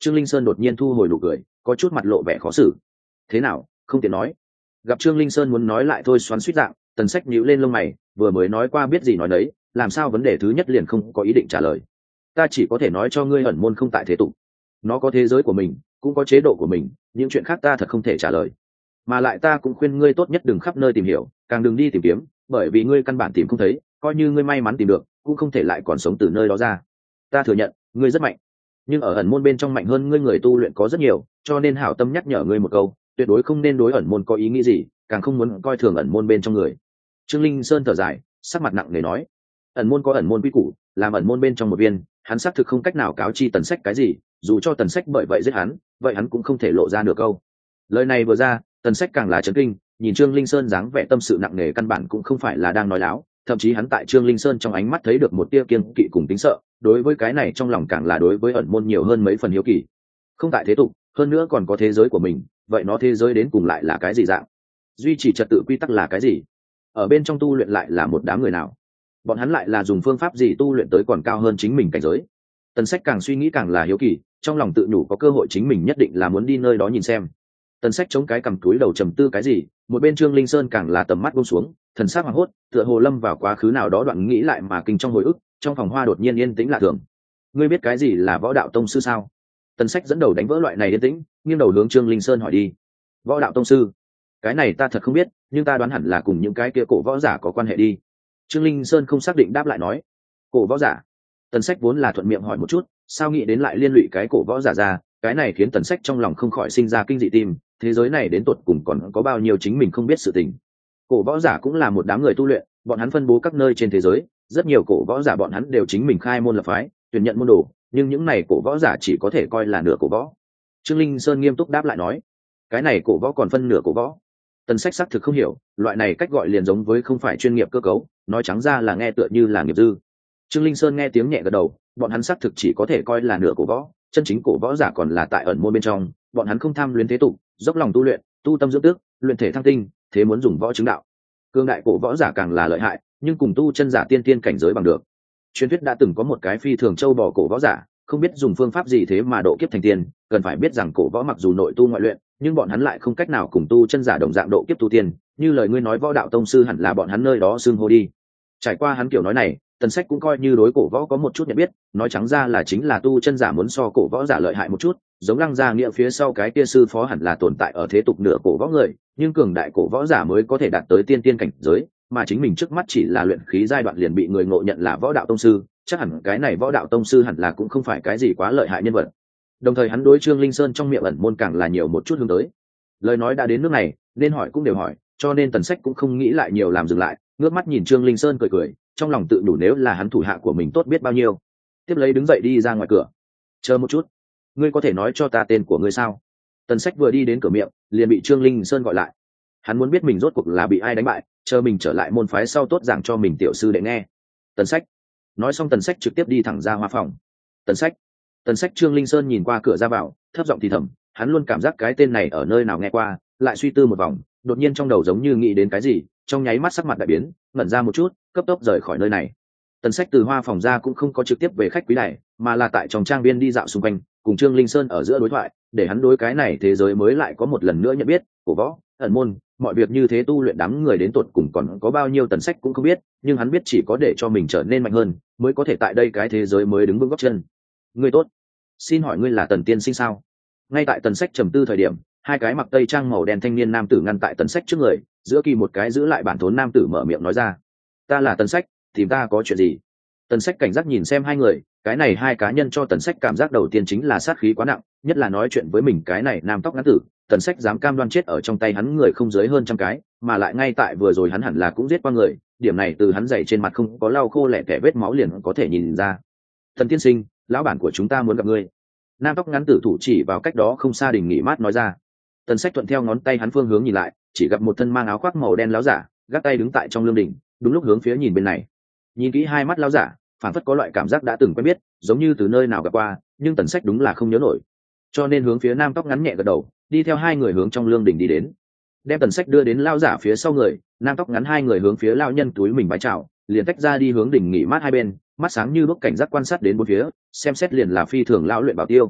Trương Linh Sơn đột nhiên thu hồi nụ cười, có chút mặt lộ vẻ khó xử. Thế nào, không tiện nói. Gặp Trương Linh Sơn muốn nói lại thôi xoắn xuýt dạng, Tần Sách nhíu lên lông mày, vừa mới nói qua biết gì nói đấy, làm sao vấn đề thứ nhất liền không có ý định trả lời. Ta chỉ có thể nói cho ngươi ẩn môn không tại thế tục, nó có thế giới của mình, cũng có chế độ của mình, những chuyện khác ta thật không thể trả lời. Mà lại ta cũng khuyên ngươi tốt nhất đừng khắp nơi tìm hiểu, càng đừng đi tìm kiếm, bởi vì ngươi căn bản tìm không thấy, coi như ngươi may mắn tìm được, cũng không thể lại còn sống từ nơi đó ra. Ta thừa nhận, ngươi rất mạnh, nhưng ở ẩn môn bên trong mạnh hơn ngươi người tu luyện có rất nhiều, cho nên hảo tâm nhắc nhở ngươi một câu, tuyệt đối không nên đối ẩn môn có ý nghĩ gì, càng không muốn coi thường ẩn môn bên trong người. Trương Linh Sơn thở dài, sắc mặt nặng nề nói, ẩn môn có ẩn môn quy củ, làm ẩn môn bên trong một viên, hắn xác thực không cách nào cáo chi Tần Sách cái gì, dù cho Tần Sách bởi vậy giết hắn, vậy hắn cũng không thể lộ ra được câu. Lời này vừa ra, Tần Sách càng là chấn kinh, nhìn Trương Linh Sơn dáng vẻ tâm sự nặng nề căn bản cũng không phải là đang nói láo, thậm chí hắn tại Trương Linh Sơn trong ánh mắt thấy được một tia kiêng kỵ cùng tính sợ, đối với cái này trong lòng càng là đối với ẩn môn nhiều hơn mấy phần hiếu kỳ. Không tại thế tục, hơn nữa còn có thế giới của mình, vậy nó thế giới đến cùng lại là cái gì dạng? Duy trì trật tự quy tắc là cái gì? Ở bên trong tu luyện lại là một đám người nào? Bọn hắn lại là dùng phương pháp gì tu luyện tới còn cao hơn chính mình cảnh giới? Tần Sách càng suy nghĩ càng là hiếu kỳ, trong lòng tự nhủ có cơ hội chính mình nhất định là muốn đi nơi đó nhìn xem. Tần Sách chống cái cầm túi đầu trầm tư cái gì, một bên Trương Linh Sơn càng là tầm mắt buông xuống, thần sắc hoảng hốt, tựa hồ lâm vào quá khứ nào đó đoạn nghĩ lại mà kinh trong hồi ức, trong phòng hoa đột nhiên yên tĩnh lạ thường. Ngươi biết cái gì là võ đạo tông sư sao? Tần Sách dẫn đầu đánh vỡ loại này yên tĩnh, nghiêng đầu hướng Trương Linh Sơn hỏi đi. Võ đạo tông sư? Cái này ta thật không biết, nhưng ta đoán hẳn là cùng những cái kia cổ võ giả có quan hệ đi. Trương Linh Sơn không xác định đáp lại nói. Cổ võ giả? Tần Sách vốn là thuận miệng hỏi một chút, sao nghĩ đến lại liên lụy cái cổ võ giả ra, cái này khiến Tần Sách trong lòng không khỏi sinh ra kinh dị tim, thế giới này đến tột cùng còn có bao nhiêu chính mình không biết sự tình. Cổ võ giả cũng là một đám người tu luyện, bọn hắn phân bố các nơi trên thế giới, rất nhiều cổ võ giả bọn hắn đều chính mình khai môn lập phái, tuyển nhận môn đồ, nhưng những này cổ võ giả chỉ có thể coi là nửa cổ võ. Trương Linh Sơn nghiêm túc đáp lại nói, cái này cổ võ còn phân nửa cổ võ? Tần Sách xác thực không hiểu, loại này cách gọi liền giống với không phải chuyên nghiệp cơ cấu, nói trắng ra là nghe tựa như là nghiệp dư. Trương Linh Sơn nghe tiếng nhẹ gật đầu, bọn hắn xác thực chỉ có thể coi là nửa cổ võ, chân chính cổ võ giả còn là tại ẩn môn bên trong, bọn hắn không tham luyến thế tục, dốc lòng tu luyện, tu tâm dưỡng tước, luyện thể thăng tinh, thế muốn dùng võ chứng đạo. Cương đại cổ võ giả càng là lợi hại, nhưng cùng tu chân giả tiên tiên cảnh giới bằng được. Truyền thuyết đã từng có một cái phi thường châu bò cổ võ giả, không biết dùng phương pháp gì thế mà độ kiếp thành tiên, cần phải biết rằng cổ võ mặc dù nội tu ngoại luyện, nhưng bọn hắn lại không cách nào cùng tu chân giả đồng dạng độ kiếp tu tiên, như lời ngươi nói võ đạo tông sư hẳn là bọn hắn nơi đó xưng hô đi. Trải qua hắn kiểu nói này, Tần Sách cũng coi như đối cổ võ có một chút nhận biết, nói trắng ra là chính là tu chân giả muốn so cổ võ giả lợi hại một chút, giống Lăng Gia Nghĩa phía sau cái kia sư phó hẳn là tồn tại ở thế tục nửa cổ võ người, nhưng cường đại cổ võ giả mới có thể đạt tới tiên tiên cảnh giới, mà chính mình trước mắt chỉ là luyện khí giai đoạn liền bị người ngộ nhận là võ đạo tông sư, chắc hẳn cái này võ đạo tông sư hẳn là cũng không phải cái gì quá lợi hại nhân vật. Đồng thời hắn đối Trương Linh Sơn trong miệng ẩn môn càng là nhiều một chút hướng tới. Lời nói đã đến nước này, nên hỏi cũng đều hỏi, cho nên Tần Sách cũng không nghĩ lại nhiều làm dừng lại, ngước mắt nhìn Trương Linh Sơn cười cười, trong lòng tự đủ nếu là hắn thủ hạ của mình tốt biết bao nhiêu. Tiếp lấy đứng dậy đi ra ngoài cửa. Chờ một chút, ngươi có thể nói cho ta tên của ngươi sao? Tần Sách vừa đi đến cửa miệng, liền bị Trương Linh Sơn gọi lại. Hắn muốn biết mình rốt cuộc là bị ai đánh bại, chờ mình trở lại môn phái sau tốt giảng cho mình tiểu sư đệ nghe. Tần Sách. Nói xong Tần Sách trực tiếp đi thẳng ra hoa phòng. Tần Sách. Tần Sách. Trương Linh Sơn nhìn qua cửa ra vào, thấp giọng thì thầm, hắn luôn cảm giác cái tên này ở nơi nào nghe qua, lại suy tư một vòng, đột nhiên trong đầu giống như nghĩ đến cái gì, trong nháy mắt sắc mặt đại biến, ngẩn ra một chút, cấp tốc rời khỏi nơi này. Tần Sách từ hoa phòng ra cũng không có trực tiếp về khách quý này, mà là tại trong trang viên đi dạo xung quanh, cùng Trương Linh Sơn ở giữa đối thoại, để hắn đối cái này thế giới mới lại có một lần nữa nhận biết, cổ võ, ẩn môn, mọi việc như thế tu luyện đám người đến tột cùng còn có bao nhiêu Tần Sách cũng không biết, nhưng hắn biết chỉ có để cho mình trở nên mạnh hơn, mới có thể tại đây cái thế giới mới đứng vững gót chân. Ngươi tốt, xin hỏi ngươi là Tần tiên sinh sao? Ngay tại Tần Sách trầm tư thời điểm, hai cái mặc tây trang màu đen thanh niên nam tử ngăn tại Tần Sách trước người, giữa kỳ một cái giữ lại bản thốn nam tử mở miệng nói ra, ta là Tần Sách, tìm ta có chuyện gì? Tần Sách cảnh giác nhìn xem hai người, cái này hai cá nhân cho Tần Sách cảm giác đầu tiên chính là sát khí quá nặng, nhất là nói chuyện với mình cái này nam tóc ngắn tử, Tần Sách dám cam đoan chết ở trong tay hắn người không dưới hơn trăm cái, mà lại ngay tại vừa rồi hắn hẳn là cũng giết qua người, điểm này từ hắn giày trên mặt không có lau khô lẻ tẻ vết máu liền có thể nhìn ra. Thần tiên sinh, lão bản của chúng ta muốn gặp ngươi. Nam tóc ngắn tử thủ chỉ vào cách đó không xa đình nghỉ mát nói ra. Tần Sách thuận theo ngón tay hắn phương hướng nhìn lại, chỉ gặp một thân mang áo khoác màu đen lão giả, gác tay đứng tại trong lương đình, đúng lúc hướng phía nhìn bên này. Nhìn kỹ hai mắt lão giả, phản phất có loại cảm giác đã từng quen biết, giống như từ nơi nào gặp qua, nhưng Tần Sách đúng là không nhớ nổi. Cho nên hướng phía nam tóc ngắn nhẹ gật đầu, đi theo hai người hướng trong lương đình đi đến. Đem Tần Sách đưa đến lão giả phía sau người, nam tóc ngắn hai người hướng phía lão nhân túi mình bái chào, liền tách ra đi hướng đình nghỉ mát hai bên, mắt sáng như đuốc cảnh giác quan sát đến bốn phía, xem xét liền là phi thường lão luyện bảo tiêu.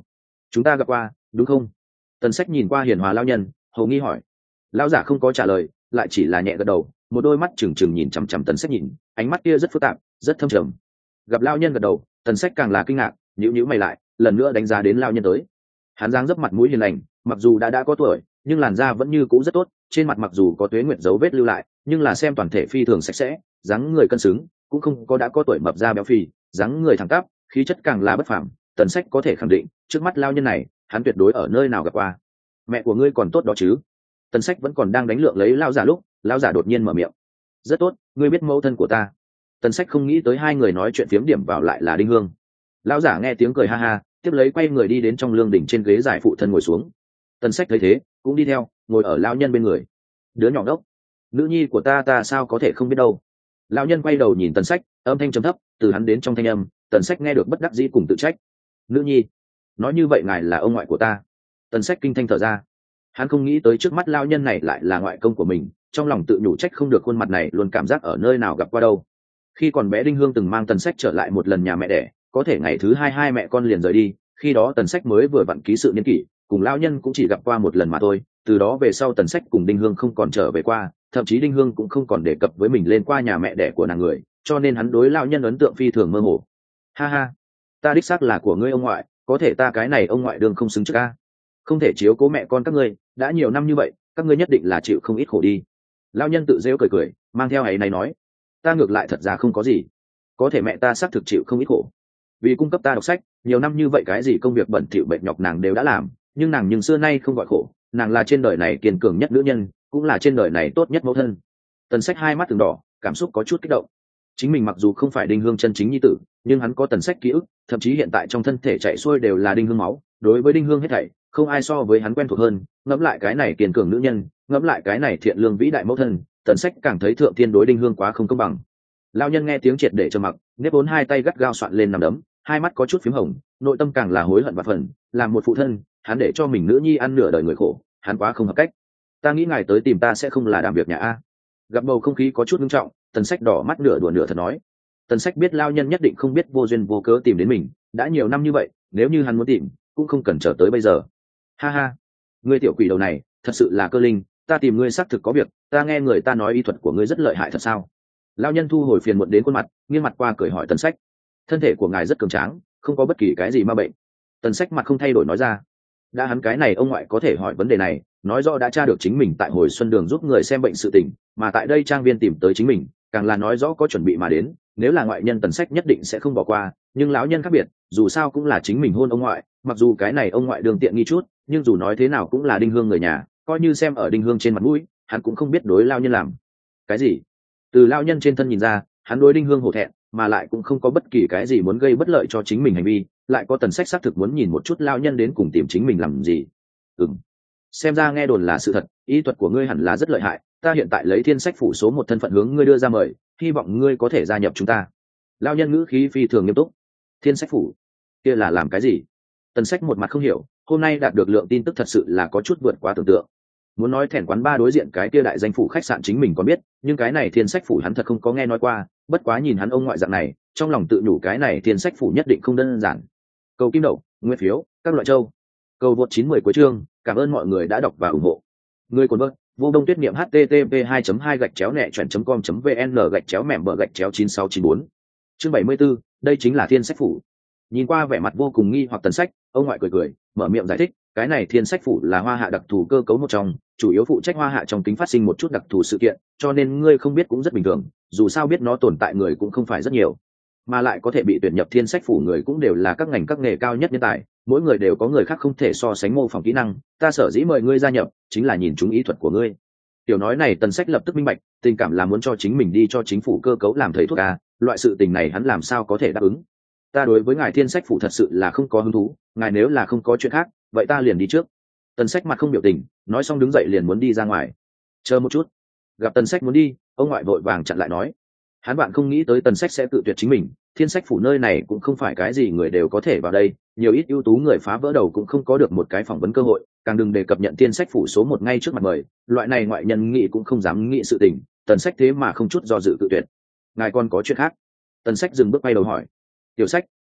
chúng ta gặp qua đúng không? Tần Sách nhìn qua hiền hòa lao nhân, hầu nghi hỏi. Lão giả không có trả lời, lại chỉ là nhẹ gật đầu, một đôi mắt trừng trừng nhìn chằm chằm Tần Sách nhìn, ánh mắt kia rất phức tạp, rất thâm trầm. Gặp lao nhân gật đầu, Tần Sách càng là kinh ngạc, nhíu nhíu mày lại, lần nữa đánh giá đến lao nhân tới. Hắn dáng dấp mặt mũi hiền lành, mặc dù đã đã có tuổi, nhưng làn da vẫn như cũ rất tốt, trên mặt mặc dù có tuế nguyệt dấu vết lưu lại, nhưng là xem toàn thể phi thường sạch sẽ, dáng người cân xứng, cũng không có đã có tuổi mập da béo phì, dáng người thẳng tắp, khí chất càng là bất phàm. Tần Sách có thể khẳng định, trước mắt lao nhân này, hắn tuyệt đối ở nơi nào gặp qua. Mẹ của ngươi còn tốt đó chứ? Tần Sách vẫn còn đang đánh lượng lấy lao giả lúc, lao giả đột nhiên mở miệng. Rất tốt, ngươi biết mẫu thân của ta. Tần Sách không nghĩ tới hai người nói chuyện phiếm điểm vào lại là Đinh Hương. Lao giả nghe tiếng cười ha ha, tiếp lấy quay người đi đến trong lương đỉnh trên ghế dài phụ thân ngồi xuống. Tần Sách thấy thế, cũng đi theo, ngồi ở lao nhân bên người. Đứa nhỏ đốc, nữ nhi của ta ta sao có thể không biết đâu. Lão nhân quay đầu nhìn Tần Sách, âm thanh trầm thấp, từ hắn đến trong thanh âm, Tần Sách nghe được bất đắc dĩ cùng tự trách. Nữ nhi, nói như vậy ngài là ông ngoại của ta. Tần Sách kinh thanh thở ra, hắn không nghĩ tới trước mắt lao nhân này lại là ngoại công của mình, trong lòng tự nhủ trách không được khuôn mặt này luôn cảm giác ở nơi nào gặp qua đâu. Khi còn bé Đinh Hương từng mang Tần Sách trở lại một lần nhà mẹ đẻ, có thể ngày thứ hai hai mẹ con liền rời đi, khi đó Tần Sách mới vừa vặn ký sự niên kỷ, cùng lao nhân cũng chỉ gặp qua một lần mà thôi. Từ đó về sau Tần Sách cùng Đinh Hương không còn trở về qua, thậm chí Đinh Hương cũng không còn đề cập với mình lên qua nhà mẹ đẻ của nàng người, cho nên hắn đối lao nhân ấn tượng phi thường mơ hồ. Ha ha, ta đích xác là của ngươi ông ngoại, có thể ta cái này ông ngoại đương không xứng trước a, không thể chiếu cố mẹ con các ngươi, đã nhiều năm như vậy, các ngươi nhất định là chịu không ít khổ đi. Lao nhân tự rêu cười cười, mang theo ấy này nói, ta ngược lại thật ra không có gì, có thể mẹ ta xác thực chịu không ít khổ, vì cung cấp ta đọc sách, nhiều năm như vậy cái gì công việc bẩn thỉu bệnh nhọc nàng đều đã làm, nhưng nàng nhưng xưa nay không gọi khổ, nàng là trên đời này kiên cường nhất nữ nhân, cũng là trên đời này tốt nhất mẫu thân. Tần Sách hai mắt từng đỏ, cảm xúc có chút kích động. Chính mình mặc dù không phải Đinh Hương chân chính nhi tử, nhưng hắn có Tần Sách ký ức, thậm chí hiện tại trong thân thể chạy xuôi đều là Đinh Hương máu, đối với Đinh Hương hết thảy không ai so với hắn quen thuộc hơn. Ngẫm lại cái này kiên cường nữ nhân, ngẫm lại cái này thiện lương vĩ đại mẫu thân, Tần Sách càng thấy thượng tiên đối Đinh Hương quá không công bằng. Lão nhân nghe tiếng triệt để trầm mặc, nếp vốn hai tay gắt gao soạn lên nằm đấm, hai mắt có chút phím hồng, nội tâm càng là hối hận và phần. Làm một phụ thân, hắn để cho mình nữ nhi ăn nửa đời người khổ, hắn quá không hợp cách. Ta nghĩ ngài tới tìm ta sẽ không là làm việc nhà a. Gặp bầu không khí có chút nghiêm trọng, Tần Sách đỏ mắt nửa đùa nửa thật nói. Tần Sách biết lao nhân nhất định không biết vô duyên vô cớ tìm đến mình, đã nhiều năm như vậy, nếu như hắn muốn tìm, cũng không cần chờ tới bây giờ. Ha ha, ngươi tiểu quỷ đầu này, thật sự là cơ linh, ta tìm ngươi xác thực có việc, ta nghe người ta nói y thuật của ngươi rất lợi hại thật sao? Lao nhân thu hồi phiền muộn đến khuôn mặt, nghiêng mặt qua cười hỏi Tần Sách. Thân thể của ngài rất cường tráng, không có bất kỳ cái gì ma bệnh. Tần Sách mặt không thay đổi nói ra. Đã hắn cái này ông ngoại có thể hỏi vấn đề này, nói rõ đã tra được chính mình tại hồi xuân đường giúp người xem bệnh sự tình, mà tại đây trang viên tìm tới chính mình, càng là nói rõ có chuẩn bị mà đến. Nếu là ngoại nhân Tần Sách nhất định sẽ không bỏ qua, nhưng lão nhân khác biệt, dù sao cũng là chính mình hôn ông ngoại, mặc dù cái này ông ngoại đường tiện nghi chút, nhưng dù nói thế nào cũng là Đinh Hương người nhà, coi như xem ở Đinh Hương trên mặt mũi, hắn cũng không biết đối lao nhân làm cái gì. Từ lao nhân trên thân nhìn ra, hắn đối Đinh Hương hổ thẹn, mà lại cũng không có bất kỳ cái gì muốn gây bất lợi cho chính mình hành vi, lại có Tần Sách xác thực muốn nhìn một chút lao nhân đến cùng tìm chính mình làm gì. Ừm, xem ra nghe đồn là sự thật, y thuật của ngươi hẳn là rất lợi hại, ta hiện tại lấy Thiên Sách phủ số một thân phận hướng ngươi đưa ra mời, hy vọng ngươi có thể gia nhập chúng ta. Lao nhân ngữ khí phi thường nghiêm túc. Thiên Sách phủ kia là làm cái gì? Tần Sách một mặt không hiểu, hôm nay đạt được lượng tin tức thật sự là có chút vượt quá tưởng tượng. Muốn nói thẻn quán ba đối diện cái kia đại danh phủ khách sạn chính mình có biết, nhưng cái này Thiên Sách phủ hắn thật không có nghe nói qua, bất quá nhìn hắn ông ngoại dạng này, trong lòng tự nhủ cái này Thiên Sách phủ nhất định không đơn giản. Cầu kim đậu, nguyên phiếu, các loại châu. Cầu vượt chín mươi cuối chương, cảm ơn mọi người đã đọc và ủng hộ. Người cuốn vợt, vô đông tuyết niệm http hai hai gạch chéo nẹ chuyển com vn gạch chéo mẻm bờ gạch chéo chín sáu chín bốn. Chương bảy mươi 74, đây chính là Thiên Sách phủ. Nhìn qua vẻ mặt vô cùng nghi hoặc Tần Sách, ông ngoại cười cười, mở miệng giải thích, cái này Thiên Sách phủ là Hoa Hạ đặc thù cơ cấu một trong, chủ yếu phụ trách Hoa Hạ trong kính phát sinh một chút đặc thù sự kiện, cho nên ngươi không biết cũng rất bình thường, dù sao biết nó tồn tại người cũng không phải rất nhiều, mà lại có thể bị tuyển nhập Thiên Sách phủ người cũng đều là các ngành các nghề cao nhất nhân tài, mỗi người đều có người khác không thể so sánh mô phỏng kỹ năng, ta sở dĩ mời ngươi gia nhập, chính là nhìn chúng ý thuật của ngươi. Tiểu nói này Tần Sách lập tức minh bạch, tình cảm là muốn cho chính mình đi cho chính phủ cơ cấu làm thầy thuốc à, loại sự tình này hắn làm sao có thể đáp ứng. Ta đối với ngài Thiên Sách phủ thật sự là không có hứng thú, ngài nếu là không có chuyện khác, vậy ta liền đi trước. Tần Sách mặt không biểu tình, nói xong đứng dậy liền muốn đi ra ngoài. Chờ một chút. Gặp Tần Sách muốn đi, ông ngoại vội vàng chặn lại nói. Hắn bạn không nghĩ tới Tần Sách sẽ tự tuyệt chính mình, Thiên Sách phủ nơi này cũng không phải cái gì người đều có thể vào đây, nhiều ít ưu tú người phá vỡ đầu cũng không có được một cái phỏng vấn cơ hội, càng đừng đề cập nhận Thiên Sách phủ số một ngay trước mặt mời, loại này ngoại nhân nghĩ cũng không dám nghĩ sự tình, Tần Sách thế mà không chút do dự tự tuyệt. Ngài còn có chuyện khác? Tần Sách dừng bước quay đầu hỏi. Tiểu Sách,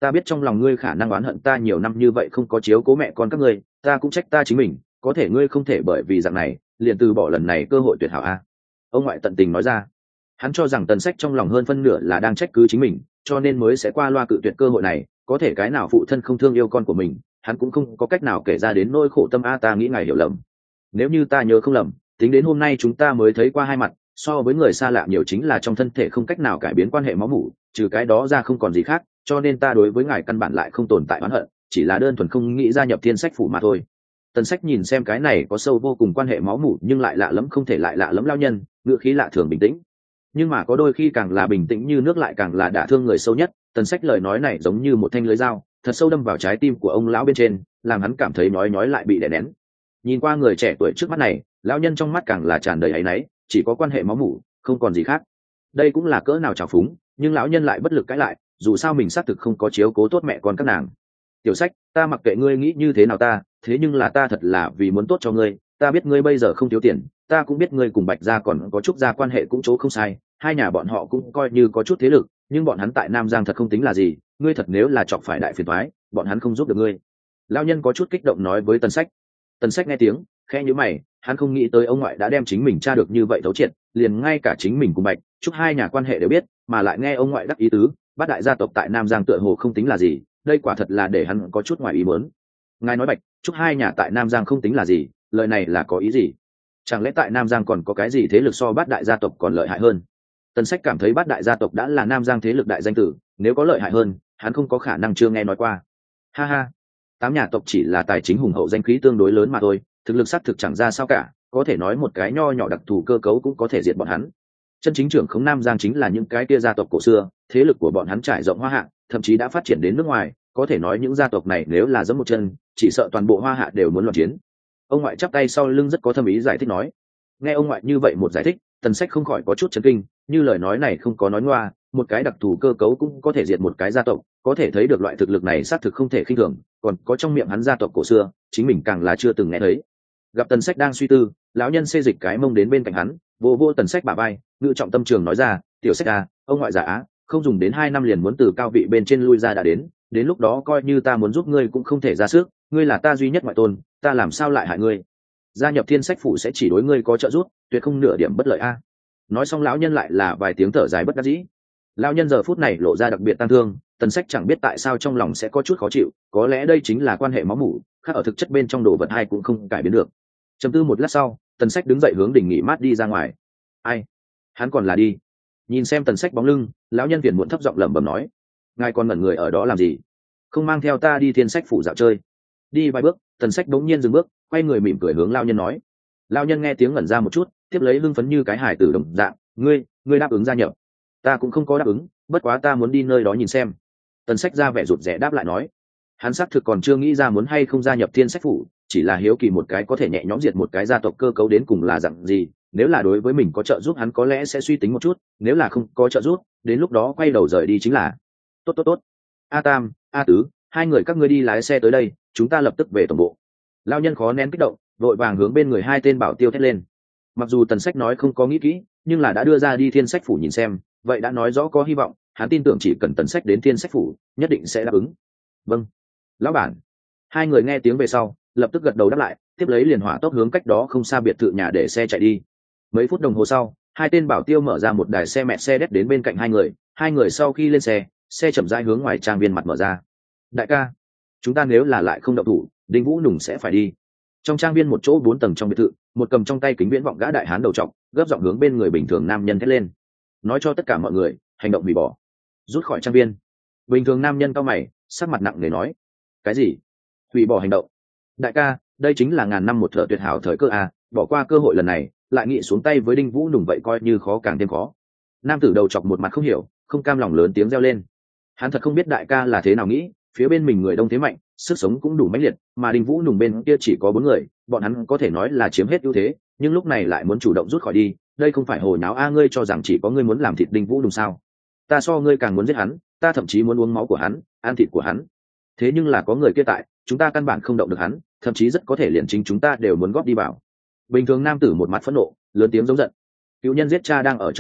ta biết trong lòng ngươi khả năng oán hận ta nhiều năm như vậy không có chiếu cố mẹ con các ngươi, ta cũng trách ta chính mình, có thể ngươi không thể bởi vì dạng này liền từ bỏ lần này cơ hội tuyệt hảo a. Ông ngoại tận tình nói ra. Hắn cho rằng Tần Sách trong lòng hơn phân nửa là đang trách cứ chính mình, cho nên mới sẽ qua loa cự tuyệt cơ hội này, có thể cái nào phụ thân không thương yêu con của mình, hắn cũng không có cách nào kể ra đến nỗi khổ tâm a. Ta nghĩ ngài hiểu lầm, nếu như ta nhớ không lầm, tính đến hôm nay chúng ta mới thấy qua hai mặt, so với người xa lạ nhiều chính là trong thân thể không cách nào cải biến quan hệ máu mủ, trừ cái đó ra không còn gì khác, cho nên ta đối với ngài căn bản lại không tồn tại oán hận, chỉ là đơn thuần không nghĩ gia nhập Thiên Sách phủ mà thôi. Tần Sách nhìn xem cái này có sâu vô cùng quan hệ máu mủ nhưng lại lạ lẫm không thể lại lạ lẫm lao nhân, ngựa khí lạ thường bình tĩnh, nhưng mà có đôi khi càng là bình tĩnh như nước lại càng là đả thương người sâu nhất. Tần Sách lời nói này giống như một thanh lưới dao, thật sâu đâm vào trái tim của ông lão bên trên, làm hắn cảm thấy nói nói lại bị đè nén. Nhìn qua người trẻ tuổi trước mắt này, lão nhân trong mắt càng là tràn đầy áy náy, chỉ có quan hệ máu mủ, không còn gì khác. Đây cũng là cỡ nào trào phúng, nhưng lão nhân lại bất lực cãi lại, dù sao mình xác thực không có chiếu cố tốt mẹ con các nàng. Tiểu Sách, ta mặc kệ ngươi nghĩ như thế nào ta, thế nhưng là ta thật là vì muốn tốt cho ngươi, ta biết ngươi bây giờ không thiếu tiền, ta cũng biết ngươi cùng Bạch gia còn có chút gia quan hệ cũng chỗ không sai, hai nhà bọn họ cũng coi như có chút thế lực, nhưng bọn hắn tại Nam Giang thật không tính là gì, ngươi thật nếu là chọc phải đại phiền toái, bọn hắn không giúp được ngươi. Lão nhân có chút kích động nói với Tần Sách. Tần Sách nghe tiếng khẽ nhíu mày, hắn không nghĩ tới ông ngoại đã đem chính mình tra được như vậy thấu triệt, liền ngay cả chính mình cùng Bạch chúc hai nhà quan hệ đều biết, mà lại nghe ông ngoại đắc ý tứ, bát đại gia tộc tại Nam Giang tựa hồ không tính là gì, đây quả thật là để hắn có chút ngoài ý muốn. Ngài nói Bạch chúc hai nhà tại Nam Giang không tính là gì, lời này là có ý gì? Chẳng lẽ tại Nam Giang còn có cái gì thế lực so bát đại gia tộc còn lợi hại hơn? Tần Sách cảm thấy bát đại gia tộc đã là Nam Giang thế lực đại danh tử, nếu có lợi hại hơn, hắn không có khả năng chưa nghe nói qua. Ha ha, tám nhà tộc chỉ là tài chính hùng hậu danh khí tương đối lớn mà thôi, thực lực xác thực chẳng ra sao cả, có thể nói một cái nho nhỏ đặc thù cơ cấu cũng có thể diệt bọn hắn. Chân chính trưởng khống Nam Giang chính là những cái kia gia tộc cổ xưa, thế lực của bọn hắn trải rộng Hoa Hạ, thậm chí đã phát triển đến nước ngoài, có thể nói những gia tộc này nếu là giẫm một chân, chỉ sợ toàn bộ Hoa Hạ đều muốn loạn chiến. Ông ngoại chắp tay sau lưng rất có thâm ý giải thích nói. Nghe ông ngoại như vậy một giải thích, Tần Sách không khỏi có chút chấn kinh, như lời nói này không có nói ngoa, một cái đặc thù cơ cấu cũng có thể diệt một cái gia tộc, có thể thấy được loại thực lực này xác thực không thể khinh thường, còn có trong miệng hắn gia tộc cổ xưa, chính mình càng là chưa từng nghe thấy. Gặp Tần Sách đang suy tư, lão nhân xê dịch cái mông đến bên cạnh hắn, vô vô Tần Sách bả vai, ngự trọng tâm trường nói ra, "Tiểu Sách à, ông ngoại già á, không dùng đến hai năm liền muốn từ cao vị bên trên lui ra đã đến, đến lúc đó coi như ta muốn giúp ngươi cũng không thể ra sức, ngươi là ta duy nhất ngoại tôn, ta làm sao lại hại ngươi? Gia nhập Thiên Sách phủ sẽ chỉ đối ngươi có trợ giúp, tuyệt không nửa điểm bất lợi a." Nói xong lão nhân lại là vài tiếng thở dài bất đắc dĩ. Lão nhân giờ phút này lộ ra đặc biệt tang thương, Tần Sách chẳng biết tại sao trong lòng sẽ có chút khó chịu, có lẽ đây chính là quan hệ máu mủ, khác ở thực chất bên trong đồ vật hai cũng không cải biến được. Trầm tư một lát sau, Tần Sách đứng dậy hướng đỉnh nghỉ mát đi ra ngoài. Ai? Hắn còn là đi. Nhìn xem Tần Sách bóng lưng, lão nhân phiền muộn thấp giọng lẩm bẩm nói: "Ngài còn ngẩn người ở đó làm gì? Không mang theo ta đi Thiên Sách phủ dạo chơi?" Đi vài bước, Tần Sách đống nhiên dừng bước, quay người mỉm cười hướng lão nhân nói. Lão nhân nghe tiếng ngẩn ra một chút, tiếp lấy hưng phấn như cái hài tử đồng dạng, "Ngươi, ngươi đáp ứng gia nhập?" "Ta cũng không có đáp ứng, bất quá ta muốn đi nơi đó nhìn xem." Tần Sách ra vẻ rụt rè đáp lại nói. Hắn xác thực còn chưa nghĩ ra muốn hay không gia nhập Thiên Sách phủ, chỉ là hiếu kỳ một cái có thể nhẹ nhõm diệt một cái gia tộc cơ cấu đến cùng là dạng gì, nếu là đối với mình có trợ giúp hắn có lẽ sẽ suy tính một chút, nếu là không có trợ giúp, đến lúc đó quay đầu rời đi chính là. Tốt tốt tốt. A Tam, A Tứ, hai người các ngươi đi lái xe tới đây, chúng ta lập tức về tổng bộ. Lão nhân khó nén kích động, vội vàng hướng bên người hai tên bảo tiêu thét lên. Mặc dù Tần Sách nói không có nghĩ kỹ, nhưng là đã đưa ra đi Thiên Sách phủ nhìn xem, vậy đã nói rõ có hy vọng, hắn tin tưởng chỉ cần Tần Sách đến Thiên Sách phủ, nhất định sẽ đáp ứng. Vâng. Lão bản. Hai người nghe tiếng về sau, lập tức gật đầu đáp lại, tiếp lấy liền hỏa tốc hướng cách đó không xa biệt thự nhà để xe chạy đi. Mấy phút đồng hồ sau, hai tên bảo tiêu mở ra một đài xe mẹ xe đét đến bên cạnh hai người, hai người sau khi lên xe, xe chậm rãi hướng ngoài trang viên mặt mở ra. "Đại ca, chúng ta nếu là lại không động thủ, Đinh Vũ Nùng sẽ phải đi." Trong trang viên một chỗ bốn tầng trong biệt thự, một cầm trong tay kính viễn vọng gã đại hán đầu trọc, gấp giọng hướng bên người bình thường nam nhân thét lên, nói cho tất cả mọi người, hành động hủy bỏ, rút khỏi trang viên. Bình thường nam nhân cau mày, sắc mặt nặng nề nói: "Cái gì? Hủy bỏ hành động?" "Đại ca, đây chính là ngàn năm một thợ tuyệt hảo thời cơ à, bỏ qua cơ hội lần này, lại nghĩ xuống tay với Đinh Vũ Nùng vậy coi như khó càng thêm khó." Nam tử đầu chọc một mặt không hiểu, không cam lòng lớn tiếng reo lên. Hắn thật không biết đại ca là thế nào nghĩ, phía bên mình người đông thế mạnh, sức sống cũng đủ mãnh liệt, mà Đinh Vũ Nùng bên kia chỉ có bốn người, bọn hắn có thể nói là chiếm hết ưu thế, nhưng lúc này lại muốn chủ động rút khỏi đi, đây không phải hồ nháo a. Ngươi cho rằng chỉ có ngươi muốn làm thịt Đinh Vũ Nùng sao? Ta so ngươi càng muốn giết hắn, ta thậm chí muốn uống máu của hắn, ăn thịt của hắn. Thế nhưng là có người kia tại, chúng ta căn bản không động được hắn, thậm chí rất có thể liền chính chúng ta đều muốn góp đi vào. Bình thường nam tử một mặt phẫn nộ, lớn tiếng giống giận. Cựu nhân giết cha đang ở trước mắt,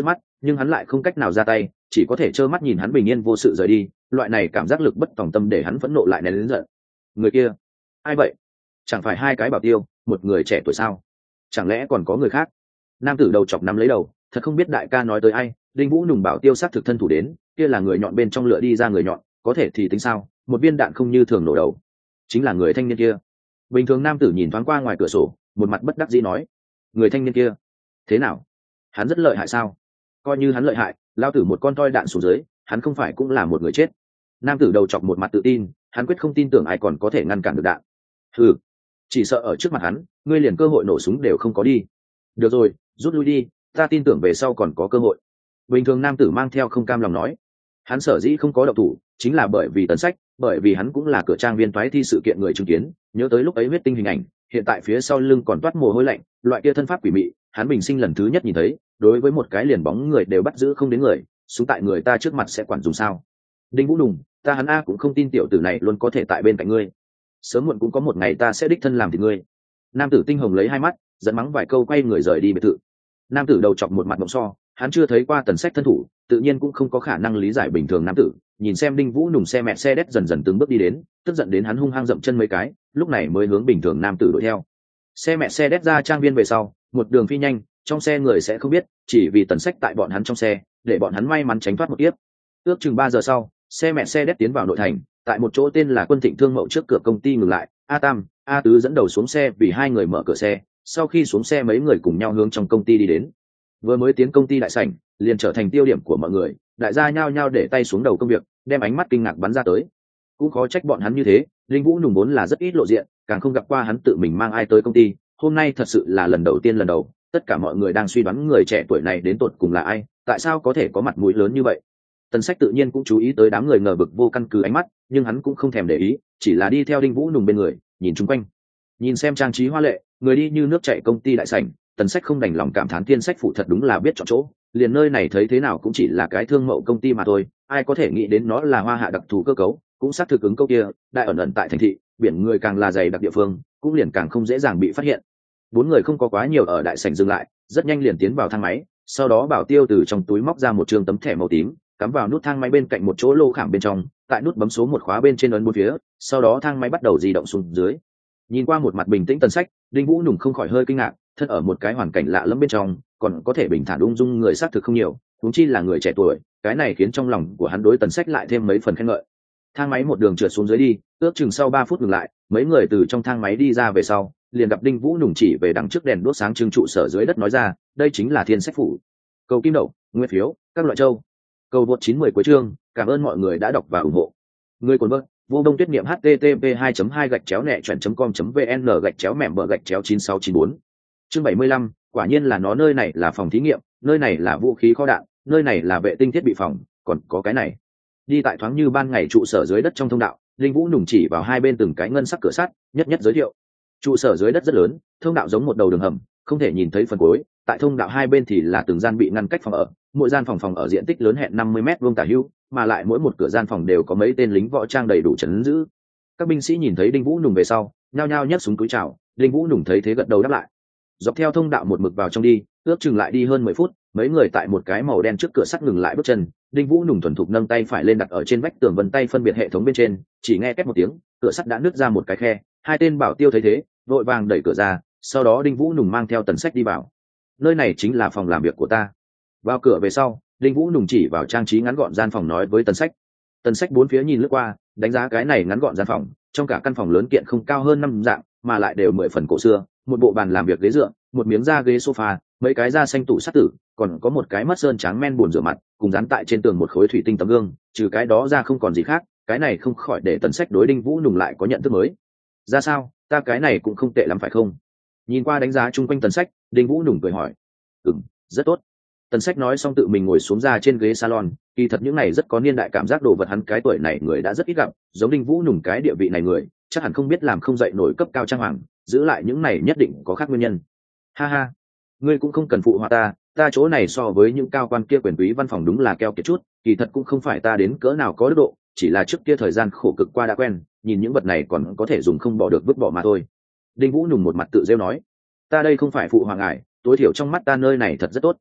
nhưng hắn lại không cách nào ra tay, chỉ có thể trơ mắt nhìn hắn bình yên vô sự rời đi. Loại này cảm giác lực bất tòng tâm để hắn phẫn nộ lại nén lớn giận. Người kia ai vậy? Chẳng phải hai cái bảo tiêu, một người trẻ tuổi sao? Chẳng lẽ còn có người khác? Nam tử đầu chọc nắm lấy đầu, thật không biết đại ca nói tới ai. Đinh Vũ Nùng bảo tiêu sát thực thân thủ đến, kia là người nhọn bên trong lựa đi ra người nhọn, có thể thì tính sao? Một viên đạn không như thường nổ đầu, chính là người thanh niên kia. Bình thường nam tử nhìn thoáng qua ngoài cửa sổ, một mặt bất đắc dĩ nói: người thanh niên kia thế nào? Hắn rất lợi hại sao? Coi như hắn lợi hại, lao tử một con toi đạn xuống dưới, hắn không phải cũng là một người chết? Nam tử đầu chọc một mặt tự tin, hắn quyết không tin tưởng ai còn có thể ngăn cản được đạn. Ừ, chỉ sợ ở trước mặt hắn, ngươi liền cơ hội nổ súng đều không có đi. Được rồi, rút lui đi, ta tin tưởng về sau còn có cơ hội. Bình thường nam tử mang theo không cam lòng nói. Hắn sở dĩ không có động thủ, chính là bởi vì Tần Sách, bởi vì hắn cũng là cửa trang viên toái thi sự kiện người chứng kiến, nhớ tới lúc ấy huyết tinh hình ảnh, hiện tại phía sau lưng còn toát mồ hôi lạnh, loại kia thân pháp quỷ mị, hắn bình sinh lần thứ nhất nhìn thấy, đối với một cái liền bóng người đều bắt giữ không đến người, xuống tại người ta trước mặt sẽ quản dùng sao? Đinh Vũ Đùng, ta hắn a cũng không tin tiểu tử này luôn có thể tại bên cạnh ngươi, sớm muộn cũng có một ngày ta sẽ đích thân làm thịt ngươi. Nam tử tinh hồng lấy hai mắt, dẫn mắng vài câu quay người rời đi biệt thự. Nam tử đầu chọc một mặt mộng so, hắn chưa thấy qua Tần Sách thân thủ, tự nhiên cũng không có khả năng lý giải bình thường nam tử. Nhìn xem Đinh Vũ Nùng xe mẹ xe đét dần dần từng bước đi đến, tức giận đến hắn hung hăng dậm chân mấy cái, lúc này mới hướng bình thường nam tử đuổi theo. Xe mẹ xe đét ra trang viên về sau, một đường phi nhanh, trong xe người sẽ không biết, chỉ vì Tần Sách tại bọn hắn trong xe, để bọn hắn may mắn tránh thoát một kiếp. Ước chừng ba giờ sau, xe mẹ xe đét tiến vào nội thành, tại một chỗ tên là Quân Thịnh Thương Mậu trước cửa công ty ngừng lại. A Tam, A Tứ dẫn đầu xuống xe vì hai người mở cửa xe, sau khi xuống xe mấy người cùng nhau hướng trong công ty đi đến. Vừa mới tiến công ty đại sảnh, liền trở thành tiêu điểm của mọi người, đại gia nhao nhao để tay xuống đầu công việc, đem ánh mắt kinh ngạc bắn ra tới. Cũng khó trách bọn hắn như thế, Linh Vũ Nùng vốn là rất ít lộ diện, càng không gặp qua hắn tự mình mang ai tới công ty, hôm nay thật sự là lần đầu tiên lần đầu, tất cả mọi người đang suy đoán người trẻ tuổi này đến tột cùng là ai, tại sao có thể có mặt mũi lớn như vậy. Tần Sách tự nhiên cũng chú ý tới đám người ngờ vực vô căn cứ ánh mắt, nhưng hắn cũng không thèm để ý, chỉ là đi theo Đinh Vũ Nùng bên người, nhìn chung quanh. Nhìn xem trang trí hoa lệ, người đi như nước chảy công ty đại sảnh, Tần Sách không đành lòng cảm thán Thiên Sách phụ thật đúng là biết chọn chỗ, liền nơi này thấy thế nào cũng chỉ là cái thương mậu công ty mà thôi, ai có thể nghĩ đến nó là hoa hạ đặc thù cơ cấu, cũng xác thực ứng câu kia, đại ẩn ẩn tại thành thị, biển người càng là dày đặc địa phương, cũng liền càng không dễ dàng bị phát hiện. Bốn người không có quá nhiều ở đại sảnh dừng lại, rất nhanh liền tiến vào thang máy, sau đó Bảo Tiêu từ trong túi móc ra một trương tấm thẻ màu tím, cắm vào nút thang máy bên cạnh một chỗ lô khảm bên trong, tại nút bấm số một khóa bên trên ấn bốn phía, sau đó thang máy bắt đầu di động xuống dưới. Nhìn qua một mặt bình tĩnh Tần Sách, Đinh Vũ Nùng không khỏi hơi kinh ngạc, thân ở một cái hoàn cảnh lạ lẫm bên trong, còn có thể bình thản ung dung người xác thực không nhiều, huống chi là người trẻ tuổi, cái này khiến trong lòng của hắn đối Tần Sách lại thêm mấy phần khen ngợi. Thang máy một đường trượt xuống dưới đi, ước chừng sau ba phút ngừng lại, mấy người từ trong thang máy đi ra về sau, liền gặp Đinh Vũ Nùng chỉ về đằng trước đèn đuốc sáng trưng trụ sở dưới đất nói ra, đây chính là Thiên Sách phủ. Cầu kim đậu, nguyên phiếu, các loại châu. Cầu vượt chín mươi cuối chương, cảm ơn mọi người đã đọc và ủng hộ. Người cuốn vợt, vô đông tuyết niệm http hai hai gạch chéo nẹ chuẩn com vn gạch chéo mẻm bờ gạch chéo chín sáu chín bốn. Chương bảy mươi lăm, quả nhiên là nó, nơi này là phòng thí nghiệm, nơi này là vũ khí kho đạn, nơi này là vệ tinh thiết bị phòng, còn có cái này. Đi tại thoáng như ban ngày trụ sở dưới đất trong thông đạo, Linh Vũ Nùng chỉ vào hai bên từng cái ngân sắc cửa sắt, nhất nhất giới thiệu. Trụ sở dưới đất rất lớn, thông đạo giống một đầu đường hầm, không thể nhìn thấy phần cuối, tại thông đạo hai bên thì là từng gian bị ngăn cách phòng ở, mỗi gian phòng phòng ở diện tích lớn hẹn năm mươi mét vuông tả hữu, mà lại mỗi một cửa gian phòng đều có mấy tên lính võ trang đầy đủ trấn giữ. Các binh sĩ nhìn thấy Đinh Vũ Nùng về sau, nhao nhao nhấc súng cúi chào, Đinh Vũ Nùng thấy thế gật đầu đáp lại. Dọc theo thông đạo một mực vào trong đi, ước chừng lại đi hơn mười phút, mấy người tại một cái màu đen trước cửa sắt ngừng lại bước chân. Đinh Vũ Nùng thuần thục nâng tay phải lên đặt ở trên vách tường, vân tay phân biệt hệ thống bên trên, chỉ nghe két một tiếng, cửa sắt đã nứt ra một cái khe. Hai tên bảo tiêu thấy thế, vội vàng đẩy cửa ra, sau đó Đinh Vũ Nùng mang theo Tần Sách đi vào. Nơi này chính là phòng làm việc của ta. Vào cửa về sau, Đinh Vũ Nùng chỉ vào trang trí ngắn gọn gian phòng nói với Tần Sách. Tần Sách bốn phía nhìn lướt qua, đánh giá cái này ngắn gọn gian phòng, trong cả căn phòng lớn kiện không cao hơn năm dạng, mà lại đều mười phần cổ xưa, một bộ bàn làm việc ghế dựa, một miếng da ghế sofa, mấy cái da xanh tủ sắt tử, còn có một cái mất sơn trắng men buồn rửa mặt, cùng dán tại trên tường một khối thủy tinh tấm gương, trừ cái đó ra không còn gì khác. Cái này không khỏi để Tần Sách đối Đinh Vũ Nùng lại có nhận thức mới. Ra sao, ta cái này cũng không tệ lắm phải không? Nhìn qua đánh giá chung quanh Tần Sách, Đinh Vũ Nùng cười hỏi. Ừm, rất tốt. Tần Sách nói xong tự mình ngồi xuống ra trên ghế salon, kỳ thật những này rất có niên đại cảm giác, đồ vật hắn cái tuổi này người đã rất ít gặp, giống Đinh Vũ Nùng cái địa vị này người, chắc hẳn không biết làm không dậy nổi cấp cao trang hoàng, giữ lại những này nhất định có khác nguyên nhân. Ha ha, ngươi cũng không cần phụ họa ta, ta chỗ này so với những cao quan kia quyền quý văn phòng đúng là keo kiệt chút, kỳ thật cũng không phải ta đến cỡ nào có đức độ, chỉ là trước kia thời gian khổ cực qua đã quen, nhìn những vật này còn có thể dùng không bỏ được vứt bỏ mà thôi. Đinh Vũ Nùng một mặt tự rêu nói, ta đây không phải phụ họa ngài, tối thiểu trong mắt ta nơi này thật rất tốt.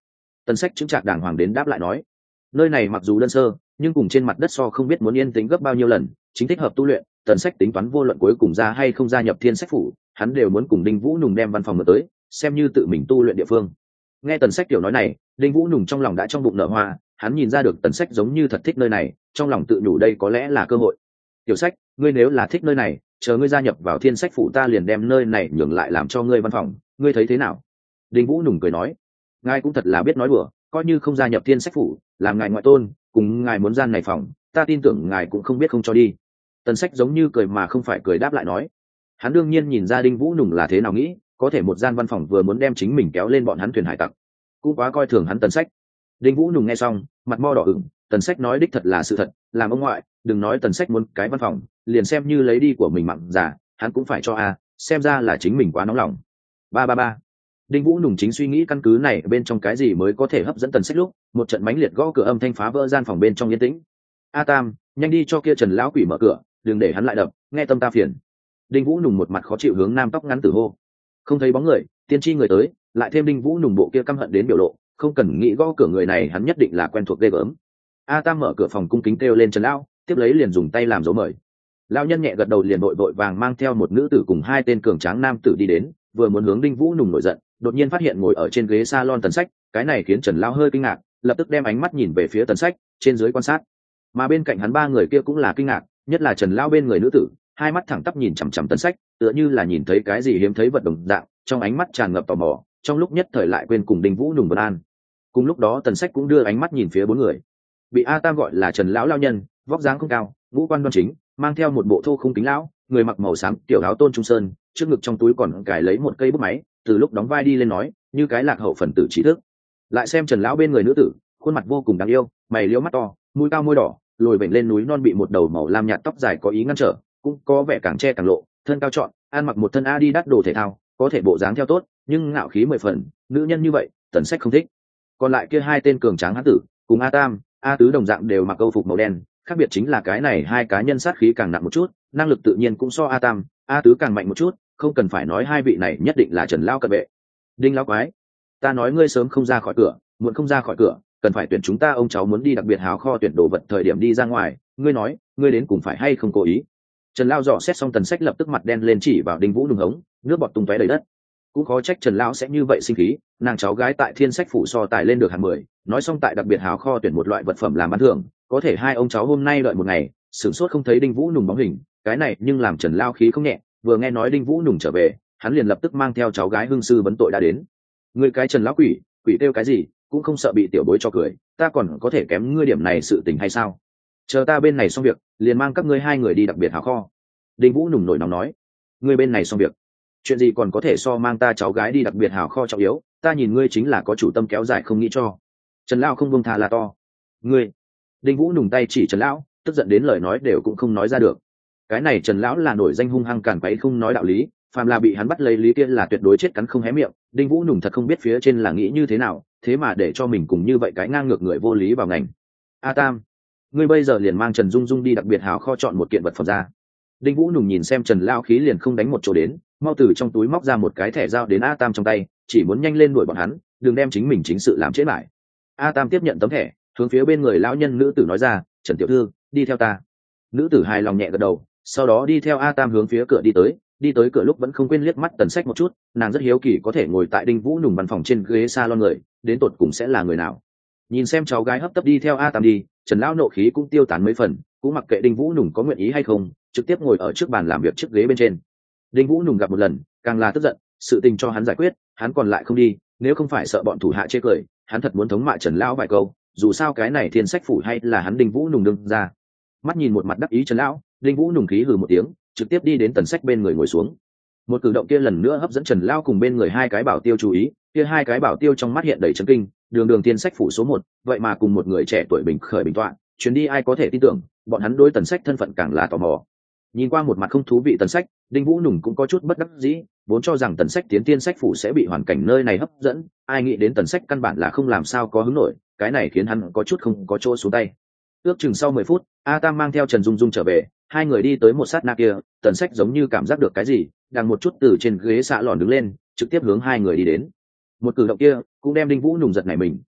Tần Sách chứng trạc đàng hoàng đến đáp lại nói, nơi này mặc dù đơn sơ nhưng cùng trên mặt đất so không biết muốn yên tĩnh gấp bao nhiêu lần, chính thích hợp tu luyện. Tần Sách tính toán vô luận cuối cùng ra hay không gia nhập Thiên Sách phủ, hắn đều muốn cùng Đinh Vũ Nùng đem văn phòng mở tới, xem như tự mình tu luyện địa phương. Nghe Tần Sách tiểu nói này, Đinh Vũ Nùng trong lòng đã trong bụng nở hoa, hắn nhìn ra được Tần Sách giống như thật thích nơi này, trong lòng tự nhủ đây có lẽ là cơ hội. Tiểu Sách, ngươi nếu là thích nơi này, chờ ngươi gia nhập vào Thiên Sách phủ ta liền đem nơi này nhường lại làm cho ngươi văn phòng, ngươi thấy thế nào? Đinh Vũ Nùng cười nói, ngài cũng thật là biết nói đùa, coi như không gia nhập Thiên Sách phủ, làm ngài ngoại tôn, cùng ngài muốn gian này phòng, ta tin tưởng ngài cũng không biết không cho đi. Tần Sách giống như cười mà không phải cười đáp lại nói, hắn đương nhiên nhìn ra Đinh Vũ Nùng là thế nào nghĩ, có thể một gian văn phòng vừa muốn đem chính mình kéo lên bọn hắn thuyền hải tặc, cũng quá coi thường hắn. Tần Sách. Đinh Vũ Nùng nghe xong, mặt mo đỏ ửng, Tần Sách nói đích thật là sự thật, làm ông ngoại, đừng nói Tần Sách muốn cái văn phòng, liền xem như lấy đi của mình mặn giả, hắn cũng phải cho a, xem ra là chính mình quá nóng lòng. Ba ba ba. Đinh Vũ Nùng chính suy nghĩ căn cứ này bên trong cái gì mới có thể hấp dẫn Tần Sách lúc, một trận mãnh liệt gõ cửa âm thanh phá vỡ gian phòng bên trong yên tĩnh. A Tam, nhanh đi cho kia Trần lão quỷ mở cửa, đừng để hắn lại đập, nghe tâm ta phiền. Đinh Vũ Nùng một mặt khó chịu hướng nam tóc ngắn tử hô. Không thấy bóng người, tiên tri người tới, lại thêm Đinh Vũ Nùng bộ kia căm hận đến biểu lộ, không cần nghĩ gõ cửa người này hắn nhất định là quen thuộc ghê gớm. A Tam mở cửa phòng cung kính kêu lên Trần lão, tiếp lấy liền dùng tay làm dấu mời. Lão nhân nhẹ gật đầu liền vội vội vàng mang theo một nữ tử cùng hai tên cường tráng nam tử đi đến, vừa muốn hướng Đinh Vũ Nùng nổi giận, đột nhiên phát hiện ngồi ở trên ghế salon Tần Sách, cái này khiến Trần lão hơi kinh ngạc, lập tức đem ánh mắt nhìn về phía Tần Sách, trên dưới quan sát. Mà bên cạnh hắn ba người kia cũng là kinh ngạc, nhất là Trần lão bên người nữ tử, hai mắt thẳng tắp nhìn chằm chằm Tần Sách, tựa như là nhìn thấy cái gì hiếm thấy vật đồng dạng, trong ánh mắt tràn ngập tò mò, trong lúc nhất thời lại quên cùng Đinh Vũ Nùng bất an. Cùng lúc đó Tần Sách cũng đưa ánh mắt nhìn phía bốn người. Bị A Tam gọi là Trần lão lao nhân, vóc dáng không cao, ngũ quan đoan chính, mang theo một bộ thô khung kính lão, người mặc màu xám tiểu áo tôn trung sơn, trước ngực trong túi còn cài lấy một cây bút máy, từ lúc đóng vai đi lên nói, như cái lạc hậu phần tử trí thức. Lại xem Trần lão bên người nữ tử, khuôn mặt vô cùng đáng yêu, mày liễu mắt to, mũi cao môi đỏ, lồi vểnh lên núi non bị một đầu màu lam nhạt tóc dài có ý ngăn trở, cũng có vẻ càng che càng lộ, thân cao trọn, ăn mặc một thân Adidas đồ thể thao, có thể bộ dáng theo tốt, nhưng ngạo khí mười phần, nữ nhân như vậy, Tần Sách không thích. Còn lại kia hai tên cường tráng hán tử, cùng A Tam, A Tứ đồng dạng đều mặc câu phục màu đen, khác biệt chính là cái này hai cá nhân sát khí càng nặng một chút, năng lực tự nhiên cũng so A Tam, A Tứ càng mạnh một chút, không cần phải nói hai vị này nhất định là Trần lão cận vệ. Đinh lão quái, ta nói ngươi sớm không ra khỏi cửa, muộn không ra khỏi cửa, cần phải tuyển chúng ta ông cháu muốn đi đặc biệt hào kho tuyển đồ vật thời điểm đi ra ngoài, ngươi nói, ngươi đến cùng phải hay không cố ý? Trần lão dò xét xong Tần Sách lập tức mặt đen lên chỉ vào Đinh Vũ Nùng hống, nước bọt tung tóe đầy đất. Cũng khó trách Trần lão sẽ như vậy sinh khí, nàng cháu gái tại Thiên Sách phủ so tài lên được hạng mười, nói xong tại đặc biệt hào kho tuyển một loại vật phẩm làm bán thưởng, có thể hai ông cháu hôm nay đợi một ngày, sửng sốt không thấy Đinh Vũ Nùng bóng hình, cái này nhưng làm Trần lão khí không nhẹ, vừa nghe nói Đinh Vũ Nùng trở về, hắn liền lập tức mang theo cháu gái hương sư vấn tội đã đến. Ngươi cái Trần lão quỷ, quỷ kêu cái gì, cũng không sợ bị tiểu bối cho cười, ta còn có thể kém ngươi điểm này sự tình hay sao? Chờ ta bên này xong việc, liền mang các ngươi hai người đi đặc biệt hào kho. Đinh Vũ Nùng nổi nóng nói, ngươi bên này xong việc, chuyện gì còn có thể so mang ta cháu gái đi đặc biệt hào kho trọng yếu, ta nhìn ngươi chính là có chủ tâm kéo dài không nghĩ cho. Trần lão không buông tha là to. Ngươi. Đinh Vũ Nùng tay chỉ Trần lão, tức giận đến lời nói đều cũng không nói ra được. Cái này Trần lão là nổi danh hung hăng càn quấy không nói đạo lý, phàm là bị hắn bắt lấy lý kia là tuyệt đối chết cắn không hé miệng. Đinh Vũ Nùng thật không biết phía trên là nghĩ như thế nào, thế mà để cho mình cùng như vậy cái ngang ngược người vô lý vào ngành. A Tam, ngươi bây giờ liền mang Trần Dung Dung đi đặc biệt hào kho chọn một kiện vật phẩm ra. Đinh Vũ Nùng nhìn xem Trần lão khí liền không đánh một chỗ đến, mau từ trong túi móc ra một cái thẻ giao đến A Tam trong tay, chỉ muốn nhanh lên đuổi bọn hắn, đừng đem chính mình chính sự làm trễ lại. A Tam tiếp nhận tấm thẻ, hướng phía bên người lão nhân nữ tử nói ra, Trần tiểu thư, đi theo ta. Nữ tử hài lòng nhẹ gật đầu, sau đó đi theo A Tam hướng phía cửa đi tới, đi tới cửa lúc vẫn không quên liếc mắt Tần Sách một chút, nàng rất hiếu kỳ có thể ngồi tại Đinh Vũ Nùng văn phòng trên ghế salon người, đến tột cùng sẽ là người nào. Nhìn xem cháu gái hấp tấp đi theo A Tam đi, Trần lão nộ khí cũng tiêu tán mấy phần, cũng mặc kệ Đinh Vũ Nùng có nguyện ý hay không, trực tiếp ngồi ở trước bàn làm việc trước ghế bên trên. Đinh Vũ Nùng gặp một lần, càng là tức giận, sự tình cho hắn giải quyết, hắn còn lại không đi, nếu không phải sợ bọn thủ hạ chê cười, hắn thật muốn thống mạ Trần lão vài câu, dù sao cái này Thiên Sách phủ hay là hắn Đinh Vũ Nùng đương ra. Mắt nhìn một mặt đắc ý Trần lão, Đinh Vũ Nùng khí hừ một tiếng, trực tiếp đi đến Tần Sách bên người ngồi xuống. Một cử động kia lần nữa hấp dẫn Trần lão cùng bên người hai cái bảo tiêu chú ý, kia hai cái bảo tiêu trong mắt hiện đầy chấn kinh, đường đường Thiên Sách phủ số một, vậy mà cùng một người trẻ tuổi bình khởi bình tọa, chuyến đi ai có thể tin tưởng, bọn hắn đối Tần Sách thân phận càng là tò mò. Nhìn qua một mặt không thú vị Tần Sách, Đinh Vũ Nùng cũng có chút bất đắc dĩ, vốn cho rằng Tần Sách tiến Thiên Sách phủ sẽ bị hoàn cảnh nơi này hấp dẫn, ai nghĩ đến Tần Sách căn bản là không làm sao có hứng nổi, cái này khiến hắn có chút không có chỗ xuống tay. Ước chừng sau mười phút, A Tam mang theo Trần Dung Dung trở về, hai người đi tới một sát na kia, Tần Sách giống như cảm giác được cái gì, đang một chút từ trên ghế xạ lòn đứng lên, trực tiếp hướng hai người đi đến. Một cử động kia cũng đem Đinh Vũ Nùng giật nảy mình,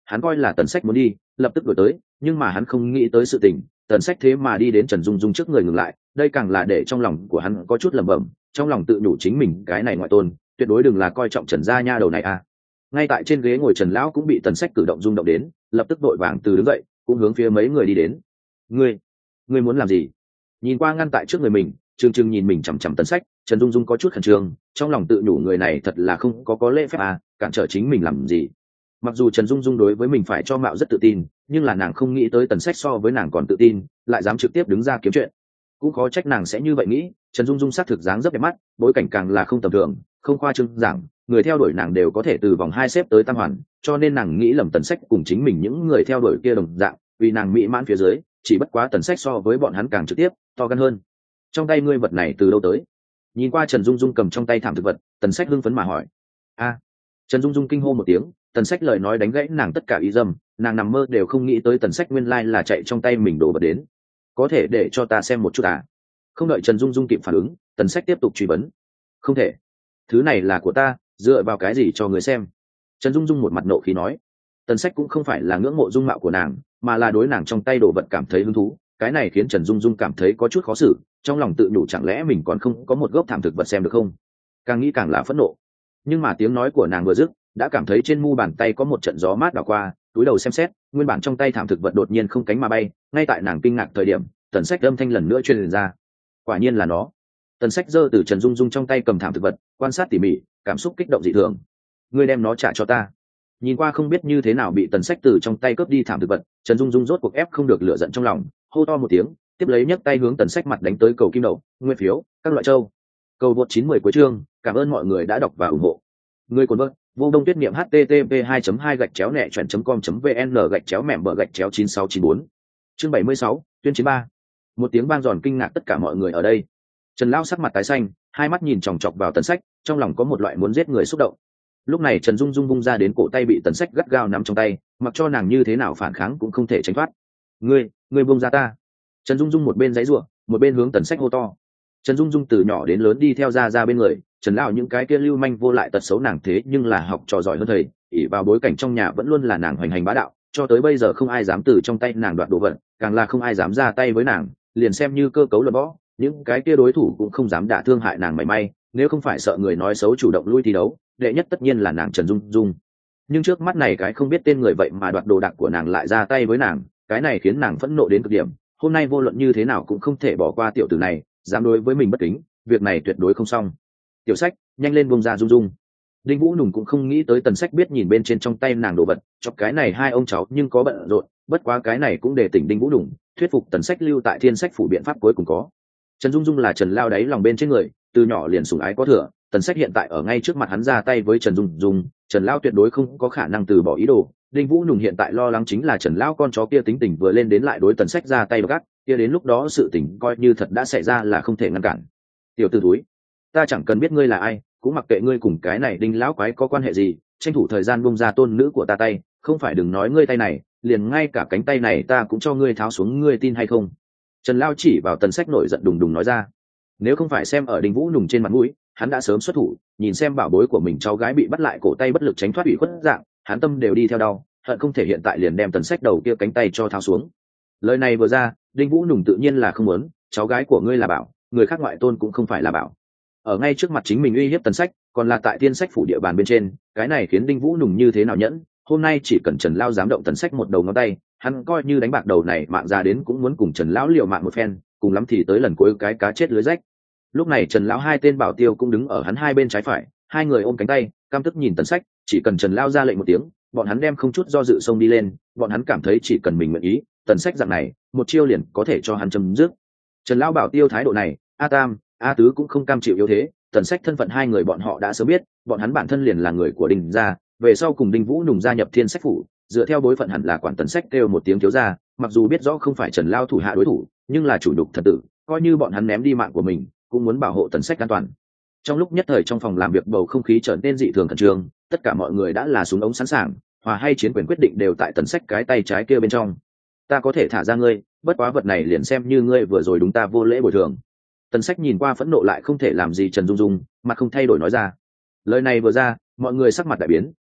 Hắn coi là Tần Sách muốn đi, lập tức đuổi tới, nhưng mà hắn không nghĩ tới sự tình, Tần Sách thế mà đi đến Trần Dung Dung trước người ngừng lại, đây càng là để trong lòng của hắn có chút lẩm bẩm, trong lòng tự nhủ chính mình cái này ngoại tôn, tuyệt đối đừng là coi trọng Trần gia nha đầu này a. Ngay tại trên ghế ngồi Trần lão cũng bị Tần Sách cử động rung động đến, lập tức vội vàng từ đứng dậy, cũng hướng phía mấy người đi đến. "Ngươi, ngươi muốn làm gì?" Nhìn qua ngăn tại trước người mình, trừng trừng nhìn mình chằm chằm Tần Sách, Trần Dung Dung có chút khẩn trương, trong lòng tự nhủ người này thật là không có có lễ phép à, cản trở chính mình làm gì. Mặc dù Trần Dung Dung đối với mình phải cho mạo rất tự tin, nhưng là nàng không nghĩ tới Tần Sách so với nàng còn tự tin, lại dám trực tiếp đứng ra kiếm chuyện. Cũng khó trách nàng sẽ như vậy nghĩ, Trần Dung Dung xác thực dáng rất đẹp mắt, bối cảnh càng là không tầm thường, không khoa trương giảng, người theo đuổi nàng đều có thể từ vòng hai xếp tới tam hoàn, cho nên nàng nghĩ lầm Tần Sách cùng chính mình những người theo đuổi kia đồng dạng, vì nàng mỹ mãn phía dưới, chỉ bất quá Tần Sách so với bọn hắn càng trực tiếp, to gan hơn. Trong tay ngươi vật này từ đâu tới? Nhìn qua Trần Dung Dung cầm trong tay thảm thực vật, Tần Sách hưng phấn mà hỏi. A. Trần Dung Dung kinh hô một tiếng, Tần Sách lời nói đánh gãy nàng tất cả ý dâm, nàng nằm mơ đều không nghĩ tới Tần Sách nguyên lai là chạy trong tay mình đổ vật đến. Có thể để cho ta xem một chút à? Không đợi Trần Dung Dung kịp phản ứng, Tần Sách tiếp tục truy vấn. Không thể, thứ này là của ta, dựa vào cái gì cho người xem? Trần Dung Dung một mặt nộ khí nói. Tần Sách cũng không phải là ngưỡng mộ dung mạo của nàng, mà là đối nàng trong tay đồ vật cảm thấy hứng thú, cái này khiến Trần Dung Dung cảm thấy có chút khó xử, trong lòng tự nhủ chẳng lẽ mình còn không có một gốc thảm thực vật xem được không? Càng nghĩ càng là phẫn nộ. Nhưng mà tiếng nói của nàng vừa dứt, đã cảm thấy trên mu bàn tay có một trận gió mát đảo qua, túi đầu xem xét, nguyên bản trong tay thảm thực vật đột nhiên không cánh mà bay, ngay tại nàng kinh ngạc thời điểm, Tần Sách âm thanh lần nữa truyền ra. Quả nhiên là nó. Tần Sách giơ từ Trần Dung Dung trong tay cầm thảm thực vật, quan sát tỉ mỉ, cảm xúc kích động dị thường. Ngươi đem nó trả cho ta. Nhìn qua không biết như thế nào bị Tần Sách từ trong tay cướp đi thảm thực vật, Trần Dung Dung rốt cuộc ép không được lửa giận trong lòng, hô to một tiếng, tiếp lấy nhấc tay hướng Tần Sách mặt đánh tới cầu kim đậu, nguyên phiếu, các loại châu. Cầu vượt chín mươi cuối chương, cảm ơn mọi người đã đọc và ủng hộ. Người cuốn vợt, Vô Đông Tuyết Niệm http hai hai gạch chéo nẹ chuẩn chấm com chấm vn gạch chéo mẻm bờ gạch chéo chín sáu chín bốn. Chương bảy mươi sáu, tuyên chiến ba. Một tiếng vang giòn kinh ngạc tất cả mọi người ở đây. Trần lão sắc mặt tái xanh, hai mắt nhìn chòng chọc vào Tần Sách, trong lòng có một loại muốn giết người xúc động. Lúc này Trần Dung Dung vung ra đến cổ tay bị Tần Sách gắt gao nắm trong tay, mặc cho nàng như thế nào phản kháng cũng không thể tránh thoát. "Ngươi, ngươi buông ra ta!" Trần Dung Dung một bên giãy giụa, một bên hướng Tần Sách hô to. Trần Dung Dung từ nhỏ đến lớn đi theo ra ra bên người, Trần lão những cái kia lưu manh vô lại tật xấu nàng thế nhưng là học trò giỏi hơn thầy, ỷ vào bối cảnh trong nhà vẫn luôn là nàng hoành hành bá đạo, cho tới bây giờ không ai dám từ trong tay nàng đoạt đồ vật, càng là không ai dám ra tay với nàng, liền xem như cơ cấu luận võ, những cái kia đối thủ cũng không dám đả thương hại nàng mảy may, nếu không phải sợ người nói xấu chủ động lui thi đấu, đệ nhất tất nhiên là nàng Trần Dung Dung. Nhưng trước mắt này cái không biết tên người vậy mà đoạt đồ đạc của nàng lại ra tay với nàng, cái này khiến nàng phẫn nộ đến cực điểm, hôm nay vô luận như thế nào cũng không thể bỏ qua tiểu tử này, dám đối với mình bất kính, việc này tuyệt đối không xong. Tiểu Sách, nhanh lên buông ra Dung Dung. Đinh Vũ Nùng cũng không nghĩ tới Tần Sách biết nhìn bên trên trong tay nàng đồ vật, chọc cái này hai ông cháu nhưng có bận rộn, bất quá cái này cũng để tỉnh Đinh Vũ Nùng, thuyết phục Tần Sách lưu tại Thiên Sách phủ biện pháp cuối cùng có. Trần Dung Dung là Trần lao đáy lòng bên trên người, từ nhỏ liền sủng ái có thừa, Tần Sách hiện tại ở ngay trước mặt hắn ra tay với Trần Dung Dung, Trần lao tuyệt đối không có khả năng từ bỏ ý đồ. Đinh Vũ Nùng hiện tại lo lắng chính là Trần lao con chó kia tính tình vừa lên đến lại đối Tần Sách ra tay gắt, kia đến lúc đó sự tình coi như thật đã xảy ra là không thể ngăn cản. Tiểu tử túi, ta chẳng cần biết ngươi là ai, cũng mặc kệ ngươi cùng cái này Đinh lão quái có quan hệ gì, tranh thủ thời gian buông ra tôn nữ của ta tay, không phải đừng nói ngươi tay này, liền ngay cả cánh tay này ta cũng cho ngươi tháo xuống, ngươi tin hay không? Trần lao chỉ vào Tần Sách nổi giận đùng đùng nói ra. Nếu không phải xem ở Đinh Vũ Nùng trên mặt mũi, hắn đã sớm xuất thủ, nhìn xem bảo bối của mình cháu gái bị bắt lại cổ tay bất lực tránh thoát ủy khuất dạng, hắn tâm đều đi theo đau, hận không thể hiện tại liền đem Tần Sách đầu kia cánh tay cho tháo xuống. Lời này vừa ra, Đinh Vũ Nùng tự nhiên là không muốn, cháu gái của ngươi là bảo, người khác ngoại tôn cũng không phải là bảo. Ở ngay trước mặt chính mình uy hiếp Tần Sách, còn là tại Thiên Sách phủ địa bàn bên trên, cái này khiến Đinh Vũ Nùng như thế nào nhẫn, hôm nay chỉ cần Trần lao dám động Tần Sách một đầu ngón tay, hắn coi như đánh bạc đầu này mạng ra đến cũng muốn cùng Trần lão liều mạng một phen, cùng lắm thì tới lần cuối cái cá chết lưới rách. Lúc này Trần lão hai tên bảo tiêu cũng đứng ở hắn hai bên trái phải, hai người ôm cánh tay, căm tức nhìn Tần Sách, chỉ cần Trần lao ra lệnh một tiếng, bọn hắn đem không chút do dự xông đi lên, bọn hắn cảm thấy chỉ cần mình nguyện ý, Tần Sách dạng này, một chiêu liền có thể cho hắn chấm dứt. Trần lão bảo tiêu thái độ này, A Tam, A Tứ cũng không cam chịu yếu thế, Tần Sách thân phận hai người bọn họ đã sớm biết, bọn hắn bản thân liền là người của Đinh gia, về sau cùng Đinh Vũ Nùng gia nhập Thiên Sách phủ, dựa theo bối phận hẳn là quản Tần Sách kêu một tiếng thiếu gia, mặc dù biết rõ không phải Trần lao thủ hạ đối thủ, nhưng là chủ đục thật tử, coi như bọn hắn ném đi mạng của mình, cũng muốn bảo hộ Tần Sách an toàn. Trong lúc nhất thời trong phòng làm việc bầu không khí trở nên dị thường khẩn trương, tất cả mọi người đã là súng ống sẵn sàng, hòa hay chiến quyền quyết định đều tại Tần Sách cái tay trái kia bên trong. Ta có thể thả ra ngươi, bất quá vật này liền xem như ngươi vừa rồi đúng ta vô lễ bồi thường. Tần Sách nhìn qua phẫn nộ lại không thể làm gì Trần Dung Dung, mặt không thay đổi nói ra. Lời này vừa ra, mọi người sắc mặt đại biến,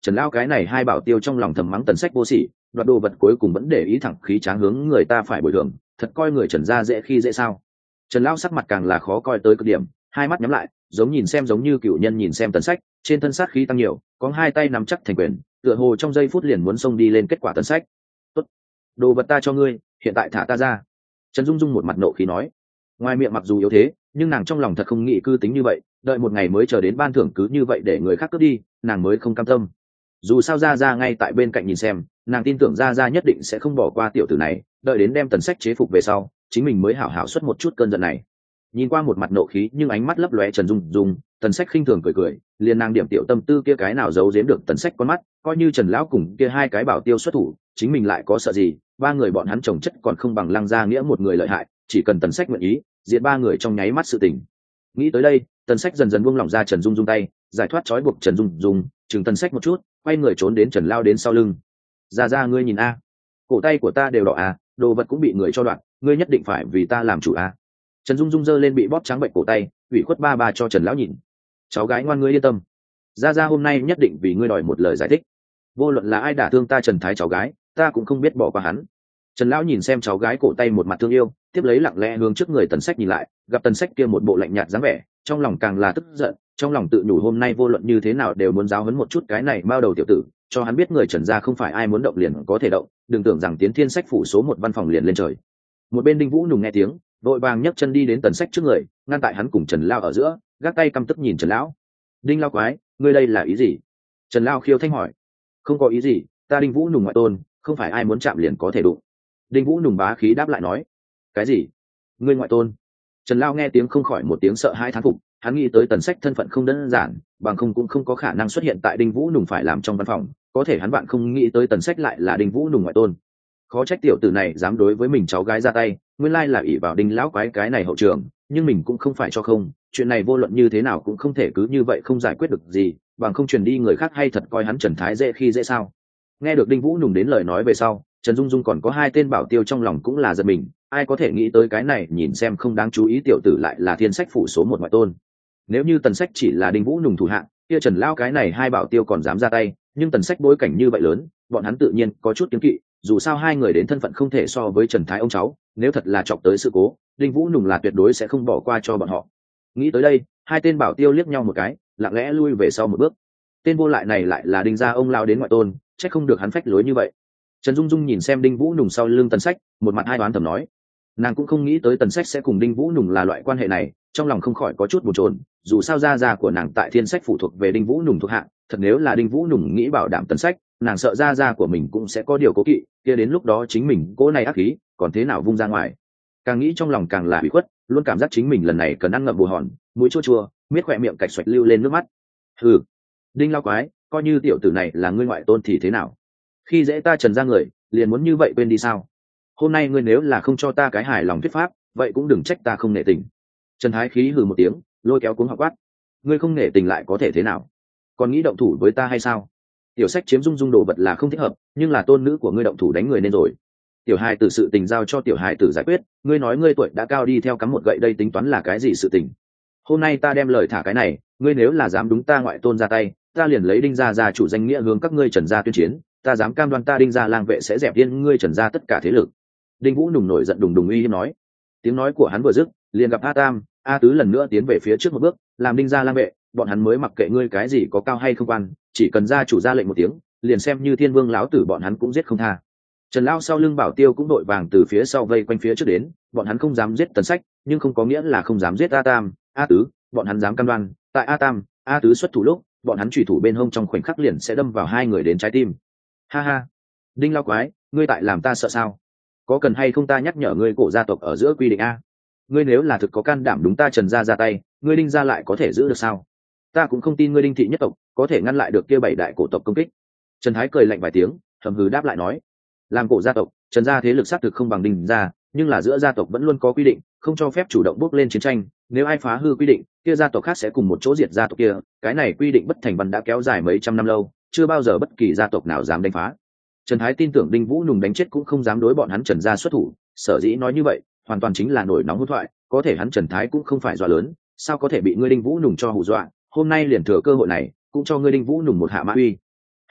Trần lão cái này hai bảo tiêu trong lòng thầm mắng Tần Sách vô sỉ, đoạt đồ vật cuối cùng vẫn để ý thẳng khí tráng hướng người ta phải bồi thường, thật coi người Trần gia dễ khi dễ sao. Trần lão sắc mặt càng là khó coi tới cực điểm, hai mắt nhắm lại, giống nhìn xem giống như cựu nhân nhìn xem Tần Sách, trên thân sát khí tăng nhiều, có hai tay nắm chắc thành quyền, tựa hồ trong giây phút liền muốn xông đi lên kết quả Tần Sách. "Tốt, đồ vật ta cho ngươi, hiện tại thả ta ra." Trần Dung Dung một mặt nộ khí nói. Ngoài miệng mặc dù yếu thế, nhưng nàng trong lòng thật không nghĩ cư tính như vậy, đợi một ngày mới chờ đến ban thưởng cứ như vậy để người khác cướp đi, nàng mới không cam tâm. Dù sao ra ra ngay tại bên cạnh nhìn xem, nàng tin tưởng ra ra nhất định sẽ không bỏ qua tiểu tử này, đợi đến đem Tần Sách chế phục về sau, chính mình mới hảo hảo xuất một chút cơn giận này. Nhìn qua một mặt nộ khí nhưng ánh mắt lấp lóe Trần Dung Dung, Tần Sách khinh thường cười cười, liền nàng điểm tiểu tâm tư kia cái nào giấu giếm được Tần Sách con mắt, coi như Trần lão cùng kia hai cái bảo tiêu xuất thủ, chính mình lại có sợ gì, ba người bọn hắn chồng chất còn không bằng Lăng Gia Nghĩa một người lợi hại, chỉ cần Tần Sách nguyện ý, diệt ba người trong nháy mắt sự tình. Nghĩ tới đây, Tần Sách dần dần buông lỏng ra Trần Dung Dung tay, giải thoát trói buộc Trần Dung Dung, chừng Tần Sách một chút, quay người trốn đến Trần Lao đến sau lưng. "Ra ra ngươi nhìn a, cổ tay của ta đều đỏ à, đồ vật cũng bị người cho đoạn, ngươi nhất định phải vì ta làm chủ a." Trần Dung Dung giơ lên bị bóp trắng bệnh cổ tay, ủy khuất ba ba cho Trần lão nhìn. "Cháu gái ngoan, ngươi yên tâm, ra ra hôm nay nhất định vì ngươi đòi một lời giải thích. Vô luận là ai đả thương ta Trần Thái cháu gái, ta cũng không biết bỏ qua hắn." Trần lão nhìn xem cháu gái cổ tay một mặt thương yêu, tiếp lấy lặng lẽ hướng trước người Tần Sách nhìn lại, gặp Tần Sách kia một bộ lạnh nhạt dáng vẻ, trong lòng càng là tức giận, trong lòng tự nhủ hôm nay vô luận như thế nào đều muốn giáo huấn một chút cái này mao đầu tiểu tử, cho hắn biết người Trần gia không phải ai muốn động liền có thể động, đừng tưởng rằng tiến Thiên Sách phủ số một văn phòng liền lên trời. Một bên Đinh Vũ Nùng nghe tiếng, vội vàng nhấc chân đi đến Tần Sách trước người, ngăn tại hắn cùng Trần lão ở giữa, gác tay căm tức nhìn Trần lão. "Đinh lão quái, ngươi đây là ý gì?" Trần lão khiêu thanh hỏi. "Không có ý gì, ta Đinh Vũ Nùng ngoại tôn, không phải ai muốn chạm liền có thể đụng." Đinh Vũ Nùng bá khí đáp lại nói. "Cái gì? Ngươi ngoại tôn?" Trần lão nghe tiếng không khỏi một tiếng sợ hãi thán phục, hắn nghĩ tới Tần Sách thân phận không đơn giản, bằng không cũng không có khả năng xuất hiện tại Đinh Vũ Nùng phải làm trong văn phòng, có thể hắn bạn không nghĩ tới Tần Sách lại là Đinh Vũ Nùng ngoại tôn. Khó trách tiểu tử này dám đối với mình cháu gái ra tay, nguyên lai là ỷ vào Đinh lão quái cái này hậu trường, nhưng mình cũng không phải cho không, chuyện này vô luận như thế nào cũng không thể cứ như vậy không giải quyết được gì, bằng không truyền đi người khác hay thật coi hắn Trần Thái dễ khi dễ sao. Nghe được Đinh Vũ Nùng đến lời nói về sau, Trần Dung Dung còn có hai tên bảo tiêu trong lòng cũng là giật mình, ai có thể nghĩ tới cái này nhìn xem không đáng chú ý tiểu tử lại là Thiên Sách phủ số một ngoại tôn. Nếu như Tần Sách chỉ là Đinh Vũ Nùng thủ hạng, kia Trần lão cái này hai bảo tiêu còn dám ra tay, nhưng Tần Sách bối cảnh như vậy lớn, bọn hắn tự nhiên có chút kiêng kỵ, dù sao hai người đến thân phận không thể so với Trần Thái ông cháu, nếu thật là chọc tới sự cố, Đinh Vũ Nùng là tuyệt đối sẽ không bỏ qua cho bọn họ. Nghĩ tới đây, hai tên bảo tiêu liếc nhau một cái, lặng lẽ lui về sau một bước. Tên vô lại này lại là Đinh gia ông lao đến ngoại tôn, chắc không được hắn phách lối như vậy. Trần Dung Dung nhìn xem Đinh Vũ Nùng sau lưng Tần Sách, một mặt hai đoán thầm nói, nàng cũng không nghĩ tới Tần Sách sẽ cùng Đinh Vũ Nùng là loại quan hệ này, trong lòng không khỏi có chút bồn chồn, dù sao gia gia của nàng tại Thiên Sách phụ thuộc về Đinh Vũ Nùng thuộc hạng, thật nếu là Đinh Vũ Nùng nghĩ bảo đảm Tần Sách, nàng sợ gia gia của mình cũng sẽ có điều cố kỵ, kia đến lúc đó chính mình cỗ này ác khí, còn thế nào vung ra ngoài. Càng nghĩ trong lòng càng là ủy khuất, luôn cảm giác chính mình lần này cần ăn ngậm bù hòn, mũi chua chua, miết khỏe miệng cạch xoạch lưu lên nước mắt. "Hừ, Đinh lão quái, coi như tiểu tử này là ngươi ngoại tôn thì thế nào? Khi dễ ta Trần gia người, liền muốn như vậy quên đi sao? Hôm nay ngươi nếu là không cho ta cái hài lòng thuyết pháp, vậy cũng đừng trách ta không nể tình." Trần Thái khí hừ một tiếng, lôi kéo cuống học quát, "Ngươi không nể tình lại có thể thế nào? Còn nghĩ động thủ với ta hay sao? Tiểu Sách chiếm Dung Dung đồ vật là không thích hợp, nhưng là tôn nữ của ngươi động thủ đánh người nên rồi. Tiểu hài tử sự tình giao cho tiểu hài tử giải quyết, ngươi nói ngươi tuổi đã cao đi theo cắm một gậy đây tính toán là cái gì sự tình? Hôm nay ta đem lời thả cái này, ngươi nếu là dám đúng ta ngoại tôn ra tay, ta liền lấy Đinh gia gia chủ danh nghĩa hướng các ngươi Trần gia tuyên chiến, ta dám cam đoan ta Đinh gia lang vệ sẽ dẹp yên ngươi Trần gia tất cả thế lực." Đinh Vũ Nùng nổi giận đùng đùng uy hiếp nói. Tiếng nói của hắn vừa dứt, liền gặp A Tam, A Tứ lần nữa tiến về phía trước một bước, làm Đinh gia lang vệ, bọn hắn mới mặc kệ ngươi cái gì có cao hay không quan, chỉ cần gia chủ ra lệnh một tiếng, liền xem như Thiên Vương lão tử bọn hắn cũng giết không tha. Trần lão sau lưng bảo tiêu cũng đội vàng từ phía sau vây quanh phía trước đến, bọn hắn không dám giết Tần Sách, nhưng không có nghĩa là không dám giết A Tam, A Tứ, bọn hắn dám cam đoan, tại A Tam, A Tứ xuất thủ lúc, bọn hắn chủy thủ bên hông trong khoảnh khắc liền sẽ đâm vào hai người đến trái tim. Ha ha, Đinh lão quái, ngươi tại làm ta sợ sao? Có cần hay không ta nhắc nhở ngươi cổ gia tộc ở giữa quy định a? Ngươi nếu là thực có can đảm đúng ta Trần gia ra tay, ngươi Đinh gia lại có thể giữ được sao? Ta cũng không tin ngươi Đinh thị nhất tộc có thể ngăn lại được kia bảy đại cổ tộc công kích. Trần Thái cười lạnh vài tiếng, hầm hừ đáp lại nói, làm cổ gia tộc, Trần gia thế lực xác thực không bằng Đinh gia, nhưng là giữa gia tộc vẫn luôn có quy định, không cho phép chủ động bước lên chiến tranh, nếu ai phá hư quy định, kia gia tộc khác sẽ cùng một chỗ diệt gia tộc kia, cái này quy định bất thành văn đã kéo dài mấy trăm năm lâu, chưa bao giờ bất kỳ gia tộc nào dám đánh phá. Trần Thái tin tưởng Đinh Vũ Nùng đánh chết cũng không dám đối bọn hắn Trần gia xuất thủ, sở dĩ nói như vậy, hoàn toàn chính là nổi nóng hỗn thoại, có thể hắn Trần Thái cũng không phải dọa lớn, sao có thể bị ngươi Đinh Vũ Nùng cho hù dọa, hôm nay liền thừa cơ hội này, cũng cho ngươi Đinh Vũ Nùng một hạ mã uy.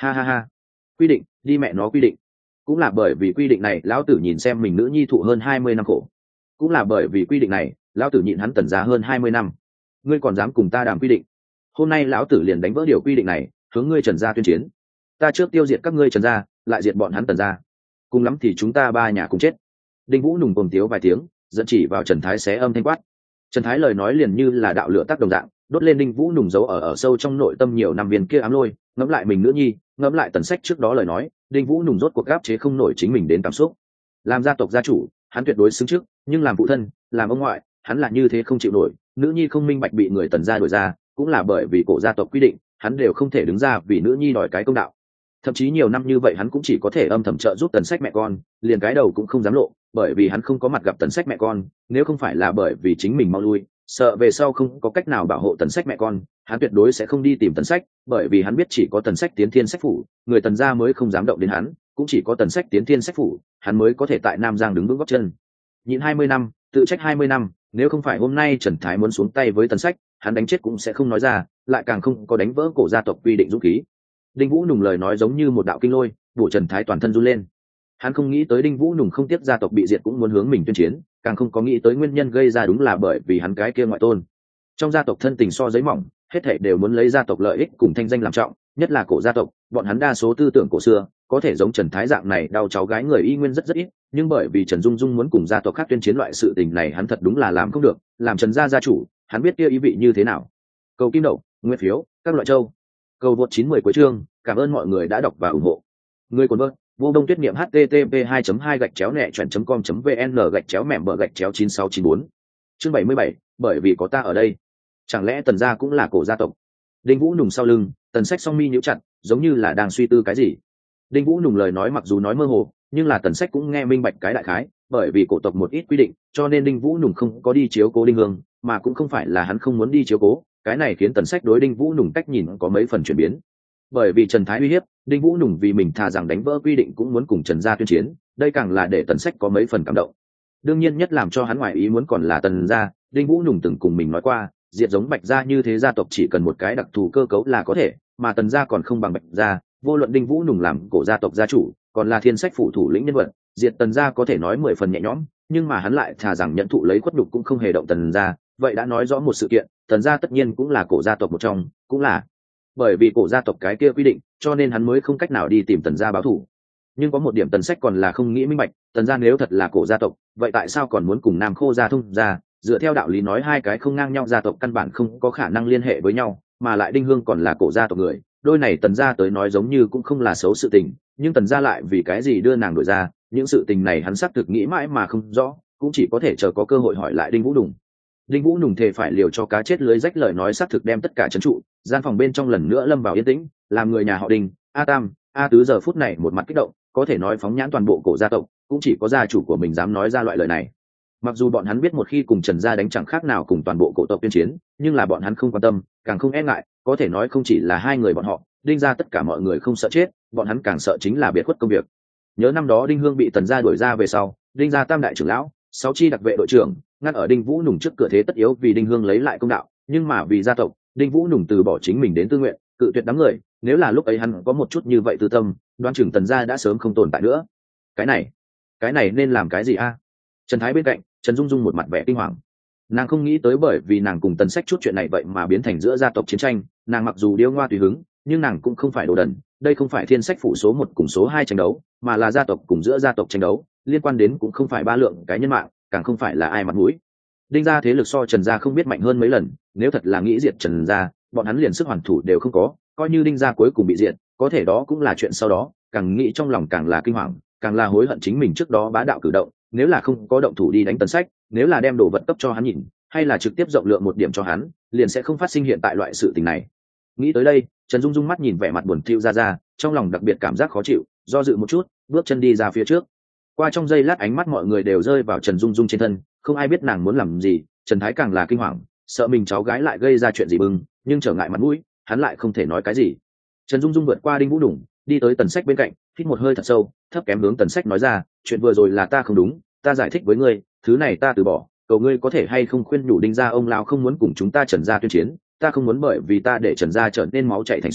ha ha ha. Quy định đi mẹ nó quy định. Cũng là bởi vì quy định này lão tử nhìn xem mình nữ nhi thụ hơn hai mươi năm khổ. Cũng là bởi vì quy định này lão tử nhịn hắn Tần gia hơn hai mươi năm. Ngươi còn dám cùng ta đàm quy định? Hôm nay lão tử liền đánh vỡ điều quy định này, hướng ngươi Trần gia tuyên chiến. Ta trước tiêu diệt các ngươi Trần gia, lại diệt bọn hắn Tần gia. Cùng lắm thì chúng ta ba nhà cùng chết. Đinh Vũ nùng cuồng tiếu vài tiếng, dẫn chỉ vào Trần Thái xé âm thanh quát. Trần Thái lời nói liền như là đạo lửa tác đồng dạng, đốt lên Đinh Vũ nùng giấu ở ở sâu trong nội tâm nhiều năm viên kia ám lôi. Ngẫm lại mình nữ nhi, ngẫm lại Tần Sách trước đó lời nói, Đinh Vũ nùng rốt cuộc áp chế không nổi chính mình đến cảm xúc. Làm gia tộc gia chủ, hắn tuyệt đối xứng trước, nhưng làm phụ thân, làm ông ngoại, hắn là như thế không chịu nổi. Nữ nhi không minh bạch bị người Tần gia đuổi ra, cũng là bởi vì cổ gia tộc quy định, hắn đều không thể đứng ra vì nữ nhi đòi cái công đạo. Thậm chí nhiều năm như vậy hắn cũng chỉ có thể âm thầm trợ giúp Tần Sách mẹ con, liền cái đầu cũng không dám lộ, bởi vì hắn không có mặt gặp Tần Sách mẹ con, nếu không phải là bởi vì chính mình mau lui, sợ về sau không có cách nào bảo hộ Tần Sách mẹ con, hắn tuyệt đối sẽ không đi tìm Tần Sách, bởi vì hắn biết chỉ có Tần Sách tiến thiên sách phủ, người Tần gia mới không dám động đến hắn, cũng chỉ có Tần Sách tiến thiên sách phủ, hắn mới có thể tại Nam Giang đứng vững gót chân. Nhịn hai mươi năm, tự trách hai mươi năm, nếu không phải hôm nay Trần Thái muốn xuống tay với Tần Sách, hắn đánh chết cũng sẽ không nói ra, lại càng không có đánh vỡ cổ gia tộc quy định dũng khí. Đinh Vũ nùng lời nói giống như một đạo kinh lôi, bổ Trần Thái toàn thân run lên. Hắn không nghĩ tới Đinh Vũ nùng không tiếc gia tộc bị diệt cũng muốn hướng mình tuyên chiến, càng không có nghĩ tới nguyên nhân gây ra đúng là bởi vì hắn cái kia ngoại tôn. Trong gia tộc thân tình so giấy mỏng, hết thảy đều muốn lấy gia tộc lợi ích cùng thanh danh làm trọng, nhất là cổ gia tộc, bọn hắn đa số tư tưởng cổ xưa, có thể giống Trần Thái dạng này đau cháu gái người y nguyên rất rất ít, nhưng bởi vì Trần Dung Dung muốn cùng gia tộc khác tuyên chiến loại sự tình này hắn thật đúng là làm không được, làm Trần gia gia chủ, hắn biết kia ý vị như thế nào. Cầu kim đậu, nguyên phiếu, các loại châu. Cầu vượt chín mươi cuối chương, cảm ơn mọi người đã đọc và ủng hộ. Người cuốn vợt, vô đông tuyết niệm http hai hai gạch chéo nẹ chuẩn com vn gạch chéo mẻm bờ gạch chéo chín sáu chín bốn. Chương bảy mươi bảy, bởi vì có ta ở đây. Chẳng lẽ Tần gia cũng là cổ gia tộc? Đinh Vũ nùng sau lưng, Tần Sách song mi nhíu chặt, giống như là đang suy tư cái gì. Đinh Vũ nùng lời nói mặc dù nói mơ hồ, nhưng là Tần Sách cũng nghe minh bạch cái đại khái, bởi vì cổ tộc một ít quy định, cho nên Đinh Vũ nùng không có đi chiếu cố Đinh Hương, mà cũng không phải là hắn không muốn đi chiếu cố, cái này khiến Tần Sách đối Đinh Vũ nùng cách nhìn có mấy phần chuyển biến. Bởi vì Trần Thái uy hiếp, Đinh Vũ nùng vì mình thà rằng đánh vỡ quy định cũng muốn cùng Trần gia tuyên chiến, đây càng là để Tần Sách có mấy phần cảm động. Đương nhiên nhất làm cho hắn ngoài ý muốn còn là Tần gia, Đinh Vũ nùng từng cùng mình nói qua, diệt giống Bạch gia như thế gia tộc chỉ cần một cái đặc thù cơ cấu là có thể, mà Tần gia còn không bằng Bạch gia, vô luận Đinh Vũ nùng làm cổ gia tộc gia chủ, còn là thiên sách phụ thủ lĩnh nhân vật, diệt Tần gia có thể nói mười phần nhẹ nhõm, nhưng mà hắn lại thà rằng nhận thụ lấy khuất nhục cũng không hề động Tần gia, vậy đã nói rõ một sự kiện, Tần gia tất nhiên cũng là cổ gia tộc một trong, cũng là bởi vì cổ gia tộc cái kia quy định, cho nên hắn mới không cách nào đi tìm Tần gia báo thù. Nhưng có một điểm Tần Sách còn là không nghĩ minh bạch, Tần gia nếu thật là cổ gia tộc, vậy tại sao còn muốn cùng Nam Khô gia thông gia? Dựa theo đạo lý nói hai cái không ngang nhau gia tộc căn bản không có khả năng liên hệ với nhau, mà lại Đinh Hương còn là cổ gia tộc người, đôi này Tần gia tới nói giống như cũng không là xấu sự tình, nhưng Tần gia lại vì cái gì đưa nàng đổi ra, những sự tình này hắn xác thực nghĩ mãi mà không rõ, cũng chỉ có thể chờ có cơ hội hỏi lại Đinh Vũ Nùng. Đinh Vũ Nùng thề phải liều cho cá chết lưới rách lời nói xác thực đem tất cả trấn trụ, gian phòng bên trong lần nữa lâm vào yên tĩnh, làm người nhà họ Đinh, A Tam, A Tứ giờ phút này một mặt kích động, có thể nói phóng nhãn toàn bộ cổ gia tộc, cũng chỉ có gia chủ của mình dám nói ra loại lời này. Mặc dù bọn hắn biết một khi cùng Trần gia đánh chẳng khác nào cùng toàn bộ cổ tộc tuyên chiến, nhưng là bọn hắn không quan tâm, càng không e ngại, có thể nói không chỉ là hai người bọn họ, Đinh gia tất cả mọi người không sợ chết, bọn hắn càng sợ chính là biệt khuất công việc. Nhớ năm đó Đinh Hương bị Tần gia đuổi ra về sau, Đinh gia tam đại trưởng lão, sáu chi đặc vệ đội trưởng, ngăn ở Đinh Vũ Nùng trước cửa thế tất yếu vì Đinh Hương lấy lại công đạo, nhưng mà vì gia tộc, Đinh Vũ Nùng từ bỏ chính mình đến tư nguyện, cự tuyệt đám người, nếu là lúc ấy hắn có một chút như vậy tư tâm, đoán chừng Tần gia đã sớm không tồn tại nữa. Cái này, cái này nên làm cái gì a? Trần Thái bên cạnh, Trần Dung Dung một mặt vẻ kinh hoàng. Nàng không nghĩ tới bởi vì nàng cùng Tần Sách chút chuyện này vậy mà biến thành giữa gia tộc chiến tranh, nàng mặc dù điêu ngoa tùy hứng, nhưng nàng cũng không phải đồ đần, đây không phải thiên sách phủ số một cùng số hai tranh đấu, mà là gia tộc cùng giữa gia tộc tranh đấu, liên quan đến cũng không phải ba lượng cái nhân mạng, càng không phải là ai mặt mũi. Đinh gia thế lực so Trần gia không biết mạnh hơn mấy lần, nếu thật là nghĩ diệt Trần gia, bọn hắn liền sức hoàn thủ đều không có, coi như Đinh gia cuối cùng bị diệt, có thể đó cũng là chuyện sau đó, càng nghĩ trong lòng càng là kinh hoàng, càng là hối hận chính mình trước đó bá đạo cử động, nếu là không có động thủ đi đánh Tần Sách, nếu là đem đồ vật cấp cho hắn nhìn, hay là trực tiếp rộng lượng một điểm cho hắn, liền sẽ không phát sinh hiện tại loại sự tình này. Nghĩ tới đây, Trần Dung Dung mắt nhìn vẻ mặt buồn thiu ra ra, trong lòng đặc biệt cảm giác khó chịu, do dự một chút, bước chân đi ra phía trước. Qua trong giây lát ánh mắt mọi người đều rơi vào Trần Dung Dung trên thân, không ai biết nàng muốn làm gì, Trần Thái càng là kinh hoàng, sợ mình cháu gái lại gây ra chuyện gì bưng, nhưng trở ngại mặt mũi, hắn lại không thể nói cái gì. Trần Dung Dung vượt qua Đinh Vũ Đủng, đi tới Tần Sách bên cạnh, hít một hơi thật sâu, thấp kém hướng Tần Sách nói ra, chuyện vừa rồi là ta không đúng, ta giải thích với ngươi, thứ này ta từ bỏ, cầu ngươi có thể hay không khuyên nhủ Đinh gia ông lão không muốn cùng chúng ta Trần gia tuyên chiến, ta không muốn bởi vì ta để Trần gia trở nên máu chảy thành sông,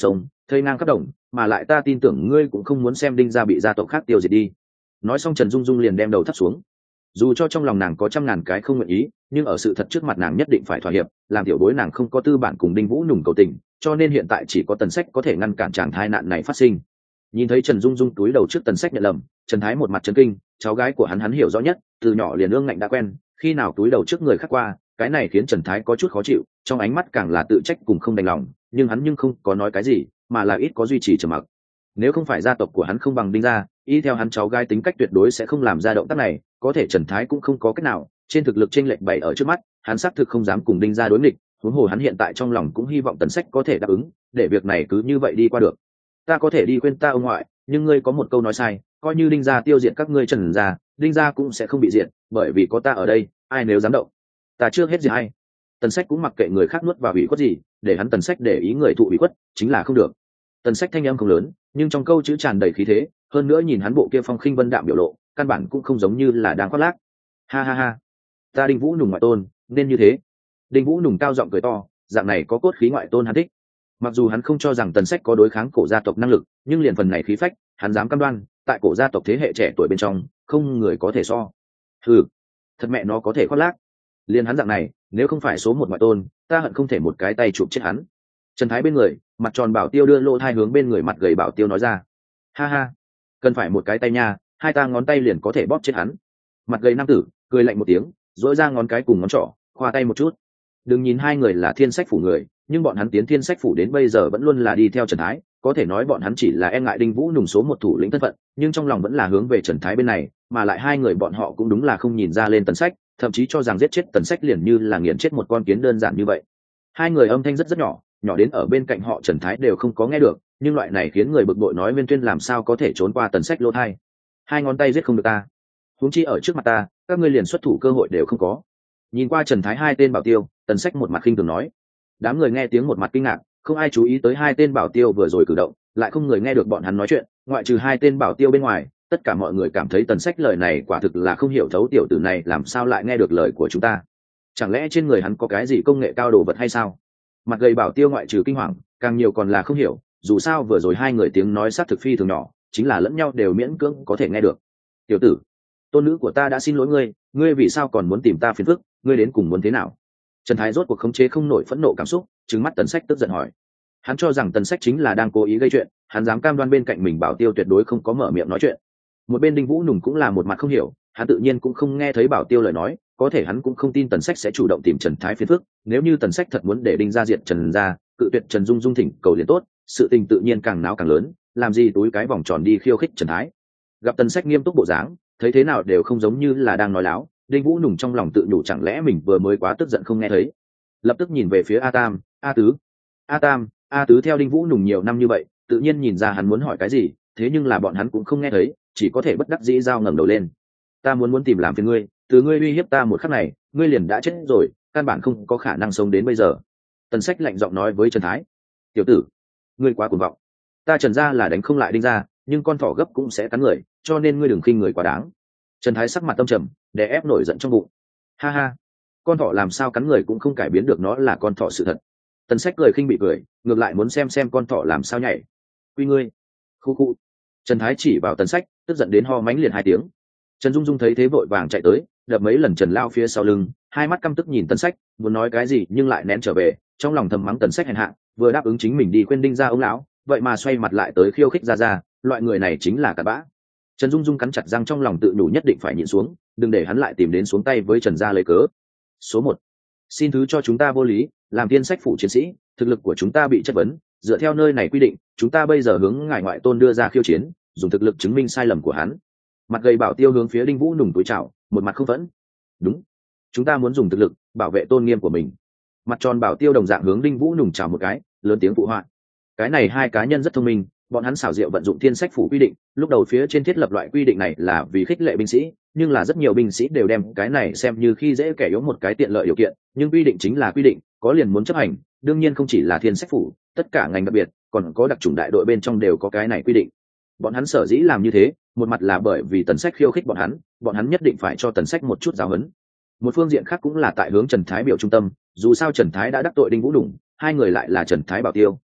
thây ngang khắp đồng, mà lại ta tin tưởng ngươi cũng không muốn xem đinh gia bị gia tộc khác tiêu diệt đi. Nói xong Trần Dung Dung liền đem đầu thấp xuống. Dù cho trong lòng nàng có trăm ngàn cái không nguyện ý, nhưng ở sự thật trước mặt nàng nhất định phải thỏa hiệp, làm tiểu bối nàng không có tư bản cùng đinh vũ nùng cầu tình, cho nên hiện tại chỉ có Tần Sách có thể ngăn cản chàng tai nạn này phát sinh. Nhìn thấy Trần Dung Dung túi đầu trước Tần Sách nhận lầm, Trần Thái một mặt chấn kinh, cháu gái của hắn hắn hiểu rõ nhất, từ nhỏ liền ương ngạnh đã quen, khi nào túi đầu trước người khác qua, cái này khiến Trần Thái có chút khó chịu, trong ánh mắt càng là tự trách cùng không đành lòng, nhưng hắn nhưng không có nói cái gì, mà là ít có duy trì trầm mặc. Nếu không phải gia tộc của hắn không bằng đinh gia, y theo hắn cháu gái tính cách tuyệt đối sẽ không làm ra động tác này, có thể Trần Thái cũng không có cách nào, trên thực lực chênh lệch bày ở trước mắt, hắn xác thực không dám cùng đinh gia đối nghịch, huống hồ hắn hiện tại trong lòng cũng hy vọng Tần Sách có thể đáp ứng, để việc này cứ như vậy đi qua được. Ta có thể đi khuyên ta ông ngoại, nhưng ngươi có một câu nói sai, coi như đinh gia tiêu diệt các ngươi Trần gia, đinh gia cũng sẽ không bị diệt, bởi vì có ta ở đây, ai nếu dám động, ta chưa hết gì hay. Tần Sách cũng mặc kệ người khác nuốt vào ủy khuất gì, để hắn Tần Sách để ý người thụ ủy khuất chính là không được. Tần Sách thanh âm không lớn, nhưng trong câu chữ tràn đầy khí thế, hơn nữa nhìn hắn bộ kia phong khinh vân đạm biểu lộ, căn bản cũng không giống như là đang khoác lác. Ha ha ha, ta Đinh Vũ Nùng ngoại tôn, nên như thế. Đinh Vũ Nùng cao giọng cười to, dạng này có cốt khí ngoại tôn hắn thích. Mặc dù hắn không cho rằng Tần Sách có đối kháng cổ gia tộc năng lực, nhưng liền phần này khí phách, hắn dám cam đoan, tại cổ gia tộc thế hệ trẻ tuổi bên trong, không người có thể so. Ừ, thật mẹ nó có thể khoác lác. Liền hắn dạng này, nếu không phải số một ngoại tôn, ta hận không thể một cái tay chụp chết hắn. Trần Thái bên người, mặt tròn Bảo Tiêu đưa lỗ thai hướng bên người mặt gầy Bảo Tiêu nói ra. Ha ha, cần phải một cái tay nha, hai ta ngón tay liền có thể bóp chết hắn. Mặt gầy nam tử cười lạnh một tiếng, dỗi ra ngón cái cùng ngón trỏ, khoa tay một chút. Đừng nhìn hai người là Thiên Sách phủ người, nhưng bọn hắn tiến Thiên Sách phủ đến bây giờ vẫn luôn là đi theo Trần Thái, có thể nói bọn hắn chỉ là e ngại Đinh Vũ Nùng số một thủ lĩnh thân phận, nhưng trong lòng vẫn là hướng về Trần Thái bên này, mà lại hai người bọn họ cũng đúng là không nhìn ra lên Tần Sách, thậm chí cho rằng giết chết Tần Sách liền như là nghiền chết một con kiến đơn giản như vậy. Hai người âm thanh rất rất nhỏ, nhỏ đến ở bên cạnh họ Trần Thái đều không có nghe được, nhưng loại này khiến người bực bội nói Viên Tuyên làm sao có thể trốn qua Tần Sách lỗ tai. Hai ngón tay giết không được ta, huống chi ở trước mặt ta, các ngươi liền xuất thủ cơ hội đều không có. Nhìn qua Trần Thái hai tên bảo tiêu, Tần Sách một mặt khinh thường nói. Đám người nghe tiếng một mặt kinh ngạc, không ai chú ý tới hai tên bảo tiêu vừa rồi cử động, lại không người nghe được bọn hắn nói chuyện, ngoại trừ hai tên bảo tiêu bên ngoài, tất cả mọi người cảm thấy Tần Sách lời này quả thực là không hiểu thấu tiểu tử này làm sao lại nghe được lời của chúng ta. Chẳng lẽ trên người hắn có cái gì công nghệ cao đồ vật hay sao? Mặt gầy bảo tiêu ngoại trừ kinh hoàng, càng nhiều còn là không hiểu, dù sao vừa rồi hai người tiếng nói sát thực phi thường nhỏ, chính là lẫn nhau đều miễn cưỡng có thể nghe được. Tiểu tử, tôn nữ của ta đã xin lỗi ngươi, ngươi vì sao còn muốn tìm ta phiền phức, ngươi đến cùng muốn thế nào? Trần Thái rốt cuộc khống chế không nổi phẫn nộ cảm xúc, trừng mắt Tần Sách tức giận hỏi. Hắn cho rằng Tần Sách chính là đang cố ý gây chuyện, hắn dám cam đoan bên cạnh mình bảo tiêu tuyệt đối không có mở miệng nói chuyện. Một bên Đinh Vũ Nùng cũng là một mặt không hiểu, hắn tự nhiên cũng không nghe thấy bảo tiêu lời nói, có thể hắn cũng không tin Tần Sách sẽ chủ động tìm Trần Thái phiền phức, nếu như Tần Sách thật muốn để Đinh gia diệt Trần gia, cự tuyệt Trần Dung Dung thỉnh cầu liền tốt, sự tình tự nhiên càng náo càng lớn, làm gì túi cái vòng tròn đi khiêu khích Trần Thái. Gặp Tần Sách nghiêm túc bộ dáng, thấy thế nào đều không giống như là đang nói láo, Đinh Vũ Nùng trong lòng tự nhủ chẳng lẽ mình vừa mới quá tức giận không nghe thấy. Lập tức nhìn về phía A Tam, A Tứ. A Tam, A Tứ theo Đinh Vũ Nùng nhiều năm như vậy, tự nhiên nhìn ra hắn muốn hỏi cái gì, thế nhưng là bọn hắn cũng không nghe thấy, chỉ có thể bất đắc dĩ giao ngẩng đầu lên. Ta muốn muốn tìm làm phiền ngươi, từ ngươi uy hiếp ta một khắc này, ngươi liền đã chết rồi, căn bản không có khả năng sống đến bây giờ. Tần Sách lạnh giọng nói với Trần Thái. Tiểu tử, ngươi quá cuồng vọng. Ta Trần gia là đánh không lại Đinh gia, nhưng con thỏ gấp cũng sẽ cắn người, cho nên ngươi đừng khinh người quá đáng. Trần Thái sắc mặt tâm trầm, đè ép nổi giận trong bụng. Ha ha, con thỏ làm sao cắn người cũng không cải biến được nó là con thỏ sự thật. Tần Sách cười khinh bị cười, ngược lại muốn xem xem con thỏ làm sao nhảy. Quy ngươi. Khu khu. Trần Thái chỉ vào Tần Sách, tức giận đến ho mánh liền hai tiếng. Trần Dung Dung thấy thế vội vàng chạy tới, đập mấy lần Trần lao phía sau lưng, hai mắt căm tức nhìn Tần Sách, muốn nói cái gì nhưng lại nén trở về, trong lòng thầm mắng Tần Sách hèn hạ, vừa đáp ứng chính mình đi khuyên Đinh gia ông lão, vậy mà xoay mặt lại tới khiêu khích ra ra, loại người này chính là cặn bã. Trần Dung Dung cắn chặt răng trong lòng tự nhủ nhất định phải nhịn xuống, đừng để hắn lại tìm đến xuống tay với Trần gia lấy cớ. Số một, xin thứ cho chúng ta vô lý, làm Thiên Sách phủ chiến sĩ, thực lực của chúng ta bị chất vấn, dựa theo nơi này quy định, chúng ta bây giờ hướng ngài ngoại tôn đưa ra khiêu chiến, dùng thực lực chứng minh sai lầm của hắn. Mặt gầy bảo tiêu hướng phía Đinh Vũ Nùng túi chào, một mặt không phẫn. Đúng, chúng ta muốn dùng thực lực bảo vệ tôn nghiêm của mình. Mặt tròn bảo tiêu đồng dạng hướng Đinh Vũ Nùng chào một cái, lớn tiếng phụ họa. Cái này hai cá nhân rất thông minh, bọn hắn xảo diệu vận dụng Thiên Sách phủ quy định, lúc đầu phía trên thiết lập loại quy định này là vì khích lệ binh sĩ, nhưng là rất nhiều binh sĩ đều đem cái này xem như khi dễ kẻ yếu một cái tiện lợi điều kiện, nhưng quy định chính là quy định, có liền muốn chấp hành, đương nhiên không chỉ là Thiên Sách phủ, tất cả ngành đặc biệt, còn có đặc chủng đại đội bên trong đều có cái này quy định. Bọn hắn sở dĩ làm như thế, một mặt là bởi vì Tần Sách khiêu khích bọn hắn, bọn hắn nhất định phải cho Tần Sách một chút giáo huấn. Một phương diện khác cũng là tại hướng Trần Thái biểu trung tâm, dù sao Trần Thái đã đắc tội Đinh Vũ Đủng, hai người lại là Trần Thái bảo tiêu,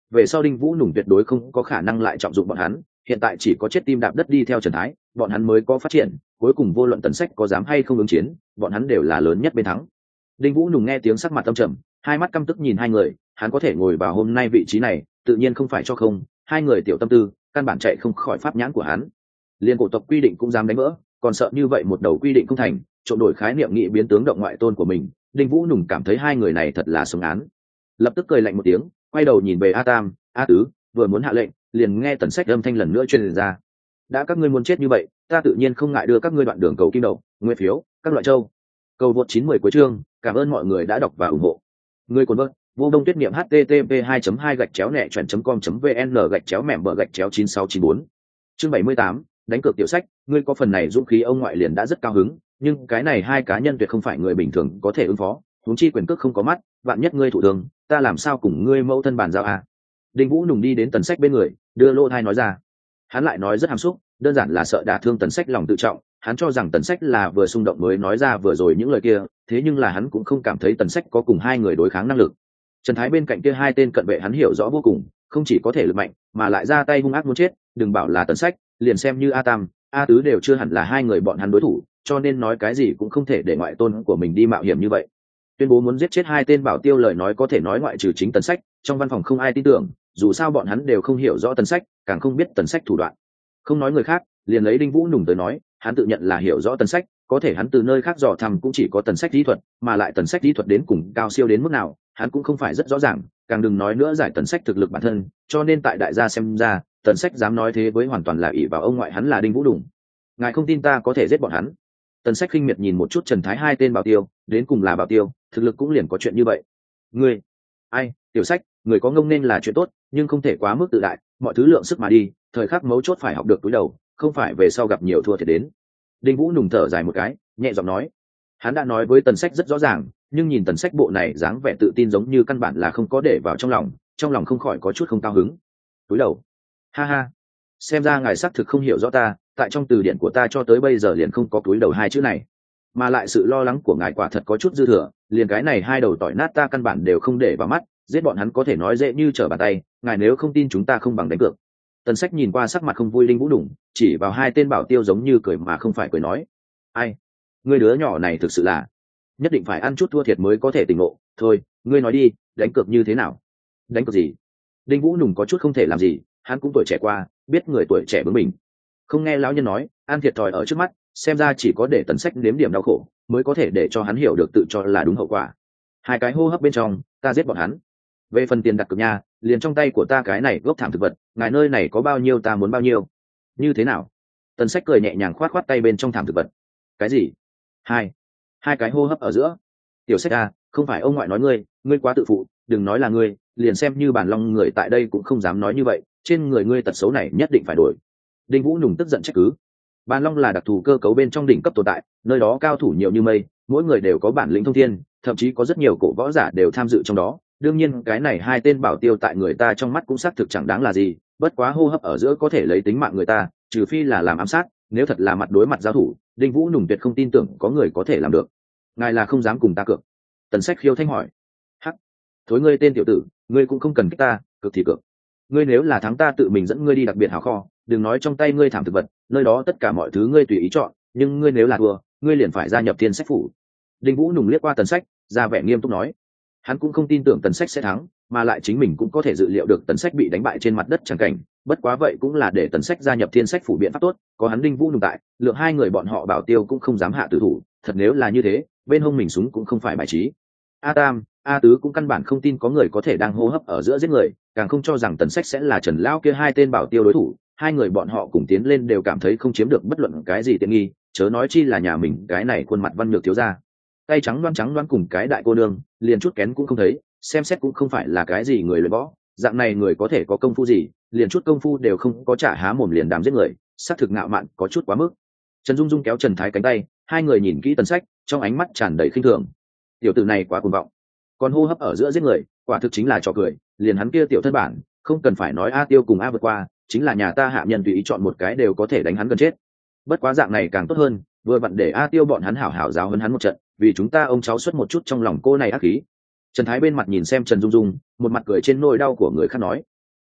về sau đinh vũ nùng tuyệt đối không có khả năng lại trọng dụng bọn hắn, hiện tại chỉ có chết tim đạp đất đi theo Trần Thái, bọn hắn mới có phát triển, cuối cùng vô luận Tần Sách có dám hay không ứng chiến, bọn hắn đều là lớn nhất bên thắng. Đinh Vũ Nùng nghe tiếng sắc mặt âm trầm, hai mắt căm tức nhìn hai người, hắn có thể ngồi vào hôm nay vị trí này, tự nhiên không phải cho không, hai người tiểu tâm tư, căn bản chạy không khỏi pháp nhãn của hắn. Liên cổ tộc quy định cũng dám đánh vỡ, còn sợ như vậy một đầu quy định không thành, trộn đổi khái niệm nghị biến tướng động ngoại tôn của mình, Đinh Vũ Nùng cảm thấy hai người này thật là sống án. Lập tức cười lạnh một tiếng, quay đầu nhìn về A Tam, A Tứ, vừa muốn hạ lệnh, liền nghe Tần Sách âm thanh lần nữa truyền ra. Đã các ngươi muốn chết như vậy, ta tự nhiên không ngại đưa các ngươi đoạn đường cầu kim đậu, nguyên phiếu, các loại châu. Cầu vượt chín mươi cuối chương, cảm ơn mọi người đã đọc và ủng hộ. Người cuốn vợt, vô đông tuyết niệm http hai hai gạch chéo nẹ chuẩn com vn gạch chéo mẻm bờ gạch chéo chín sáu chín bốn. Chương bảy mươi tám, đánh cược tiểu Sách, ngươi có phần này dũng khí ông ngoại liền đã rất cao hứng, nhưng cái này hai cá nhân tuyệt không phải người bình thường có thể ứng phó, huống chi quyền cước không có mắt, vạn nhất ngươi thụ thương, ta làm sao cùng ngươi mẫu thân bàn giao à? Đinh Vũ Nùng đi đến Tần Sách bên người, đưa lô thai nói ra. Hắn lại nói rất hàm xúc, đơn giản là sợ đả thương Tần Sách lòng tự trọng, hắn cho rằng Tần Sách là vừa xung động mới nói ra vừa rồi những lời kia, thế nhưng là hắn cũng không cảm thấy Tần Sách có cùng hai người đối kháng năng lực. Trần Thái bên cạnh kia hai tên cận vệ hắn hiểu rõ vô cùng, không chỉ có thể lực mạnh, mà lại ra tay hung ác muốn chết, đừng bảo là Tần Sách, liền xem như A Tam, A Tứ đều chưa hẳn là hai người bọn hắn đối thủ, cho nên nói cái gì cũng không thể để ngoại tôn của mình đi mạo hiểm như vậy. Tuyên bố muốn giết chết hai tên bảo tiêu lời nói có thể nói ngoại trừ chính Tần Sách, trong văn phòng không ai tin tưởng, dù sao bọn hắn đều không hiểu rõ Tần Sách, càng không biết Tần Sách thủ đoạn. Không nói người khác, liền lấy Đinh Vũ Nùng tới nói, hắn tự nhận là hiểu rõ Tần Sách, có thể hắn từ nơi khác dò thăm cũng chỉ có Tần Sách lý thuật, mà lại Tần Sách lý thuật đến cùng cao siêu đến mức nào, hắn cũng không phải rất rõ ràng, càng đừng nói nữa giải Tần Sách thực lực bản thân, cho nên tại đại gia xem ra, Tần Sách dám nói thế với hoàn toàn là ỷ vào ông ngoại hắn là Đinh Vũ Nùng. Ngài không tin ta có thể giết bọn hắn. Tần Sách khinh miệt nhìn một chút Trần Thái hai tên bảo tiêu, đến cùng là bảo tiêu, thực lực cũng liền có chuyện như vậy. Ngươi, ai, tiểu Sách, người có ngông nên là chuyện tốt, nhưng không thể quá mức tự đại, mọi thứ lượng sức mà đi, thời khắc mấu chốt phải học được túi đầu, không phải về sau gặp nhiều thua thiệt đến. Đinh Vũ Nùng thở dài một cái, nhẹ giọng nói. Hắn đã nói với Tần Sách rất rõ ràng, nhưng nhìn Tần Sách bộ này dáng vẻ tự tin giống như căn bản là không có để vào trong lòng, trong lòng không khỏi có chút không cao hứng. Túi đầu, ha ha, xem ra ngài xác thực không hiểu rõ ta, tại trong từ điển của ta cho tới bây giờ liền không có túi đầu hai chữ này, mà lại sự lo lắng của ngài quả thật có chút dư thừa, liền cái này hai đầu tỏi nát ta căn bản đều không để vào mắt, giết bọn hắn có thể nói dễ như trở bàn tay, ngài nếu không tin chúng ta không bằng đánh cược. Tần Sách nhìn qua sắc mặt không vui Đinh Vũ Nùng, chỉ vào hai tên bảo tiêu giống như cười mà không phải cười nói. Ai? Ngươi đứa nhỏ này thực sự là nhất định phải ăn chút thua thiệt mới có thể tỉnh ngộ. Thôi, ngươi nói đi, đánh cược như thế nào? Đánh cược gì? Đinh Vũ Nùng có chút không thể làm gì, hắn cũng tuổi trẻ qua, biết người tuổi trẻ bướng mình. Không nghe lão nhân nói, ăn thiệt thòi ở trước mắt, xem ra chỉ có để Tần Sách nếm điểm đau khổ, mới có thể để cho hắn hiểu được tự cho là đúng hậu quả. Hai cái hô hấp bên trong, ta giết bọn hắn. Về phần tiền đặt cược nha, liền trong tay của ta cái này gốc thảm thực vật, ngài nơi này có bao nhiêu ta muốn bao nhiêu. Như thế nào? Tần Sách cười nhẹ nhàng khoát khoát tay bên trong thảm thực vật. Cái gì? Hai. Hai cái hô hấp ở giữa. Tiểu Sách à, không phải ông ngoại nói ngươi, ngươi quá tự phụ, đừng nói là ngươi, liền xem như bản long người tại đây cũng không dám nói như vậy, trên người ngươi tật xấu này nhất định phải đổi. Đinh Vũ Nùng tức giận trách cứ. Bản long là đặc thù cơ cấu bên trong đỉnh cấp tồn tại, nơi đó cao thủ nhiều như mây, mỗi người đều có bản lĩnh thông thiên, thậm chí có rất nhiều cổ võ giả đều tham dự trong đó. Đương nhiên cái này hai tên bảo tiêu tại người ta trong mắt cũng xác thực chẳng đáng là gì, bất quá hô hấp ở giữa có thể lấy tính mạng người ta, trừ phi là làm ám sát, nếu thật là mặt đối mặt giao thủ, Đinh Vũ Nùng tuyệt không tin tưởng có người có thể làm được. Ngài là không dám cùng ta cược? Tần Sách khiêu thanh hỏi. Hắc, thối ngươi tên tiểu tử, ngươi cũng không cần kích ta, cực thì cược. Ngươi nếu là thắng ta tự mình dẫn ngươi đi đặc biệt hào kho, đừng nói trong tay ngươi thảm thực vật, nơi đó tất cả mọi thứ ngươi tùy ý chọn, nhưng ngươi nếu là thua, ngươi liền phải gia nhập Thiên Sách phủ. Đinh Vũ Nùng liếc qua Tần Sách, ra vẻ nghiêm túc nói. Hắn cũng không tin tưởng Tần Sách sẽ thắng, mà lại chính mình cũng có thể dự liệu được Tần Sách bị đánh bại trên mặt đất chẳng cảnh, bất quá vậy cũng là để Tần Sách gia nhập Thiên Sách phủ biện pháp tốt, có hắn Đinh Vũ Nùng tại, lượng hai người bọn họ bảo tiêu cũng không dám hạ tử thủ, thật nếu là như thế, bên hông mình súng cũng không phải bài trí. A Tam, A Tứ cũng căn bản không tin có người có thể đang hô hấp ở giữa giết người, càng không cho rằng Tần Sách sẽ là Trần lão kia hai tên bảo tiêu đối thủ, hai người bọn họ cùng tiến lên đều cảm thấy không chiếm được bất luận cái gì tiện nghi, chớ nói chi là nhà mình cái này khuôn mặt văn nhược thiếu gia. Tay trắng đoan trắng đoan cùng cái đại cô nương, liền chút kén cũng không thấy, xem xét cũng không phải là cái gì người luyện võ, dạng này người có thể có công phu gì, liền chút công phu đều không có, trả há mồm liền đàm giết người, xác thực ngạo mạn có chút quá mức. Trần Dung Dung kéo Trần Thái cánh tay, hai người nhìn kỹ Tần Sách, trong ánh mắt tràn đầy khinh thường. Tiểu tử này quá cuồng vọng, còn hô hấp ở giữa giết người, quả thực chính là trò cười, liền hắn kia tiểu thân bản, không cần phải nói A Tiêu cùng A vượt qua, chính là nhà ta hạ nhân tùy ý chọn một cái đều có thể đánh hắn gần chết. Bất quá dạng này càng tốt hơn, vừa vặn để A Tiêu bọn hắn hảo hảo giáo huấn hắn một trận, vì chúng ta ông cháu xuất một chút trong lòng cô này ác khí. Trần Thái bên mặt nhìn xem Trần Dung Dung, một mặt cười trên nỗi đau của người khác nói.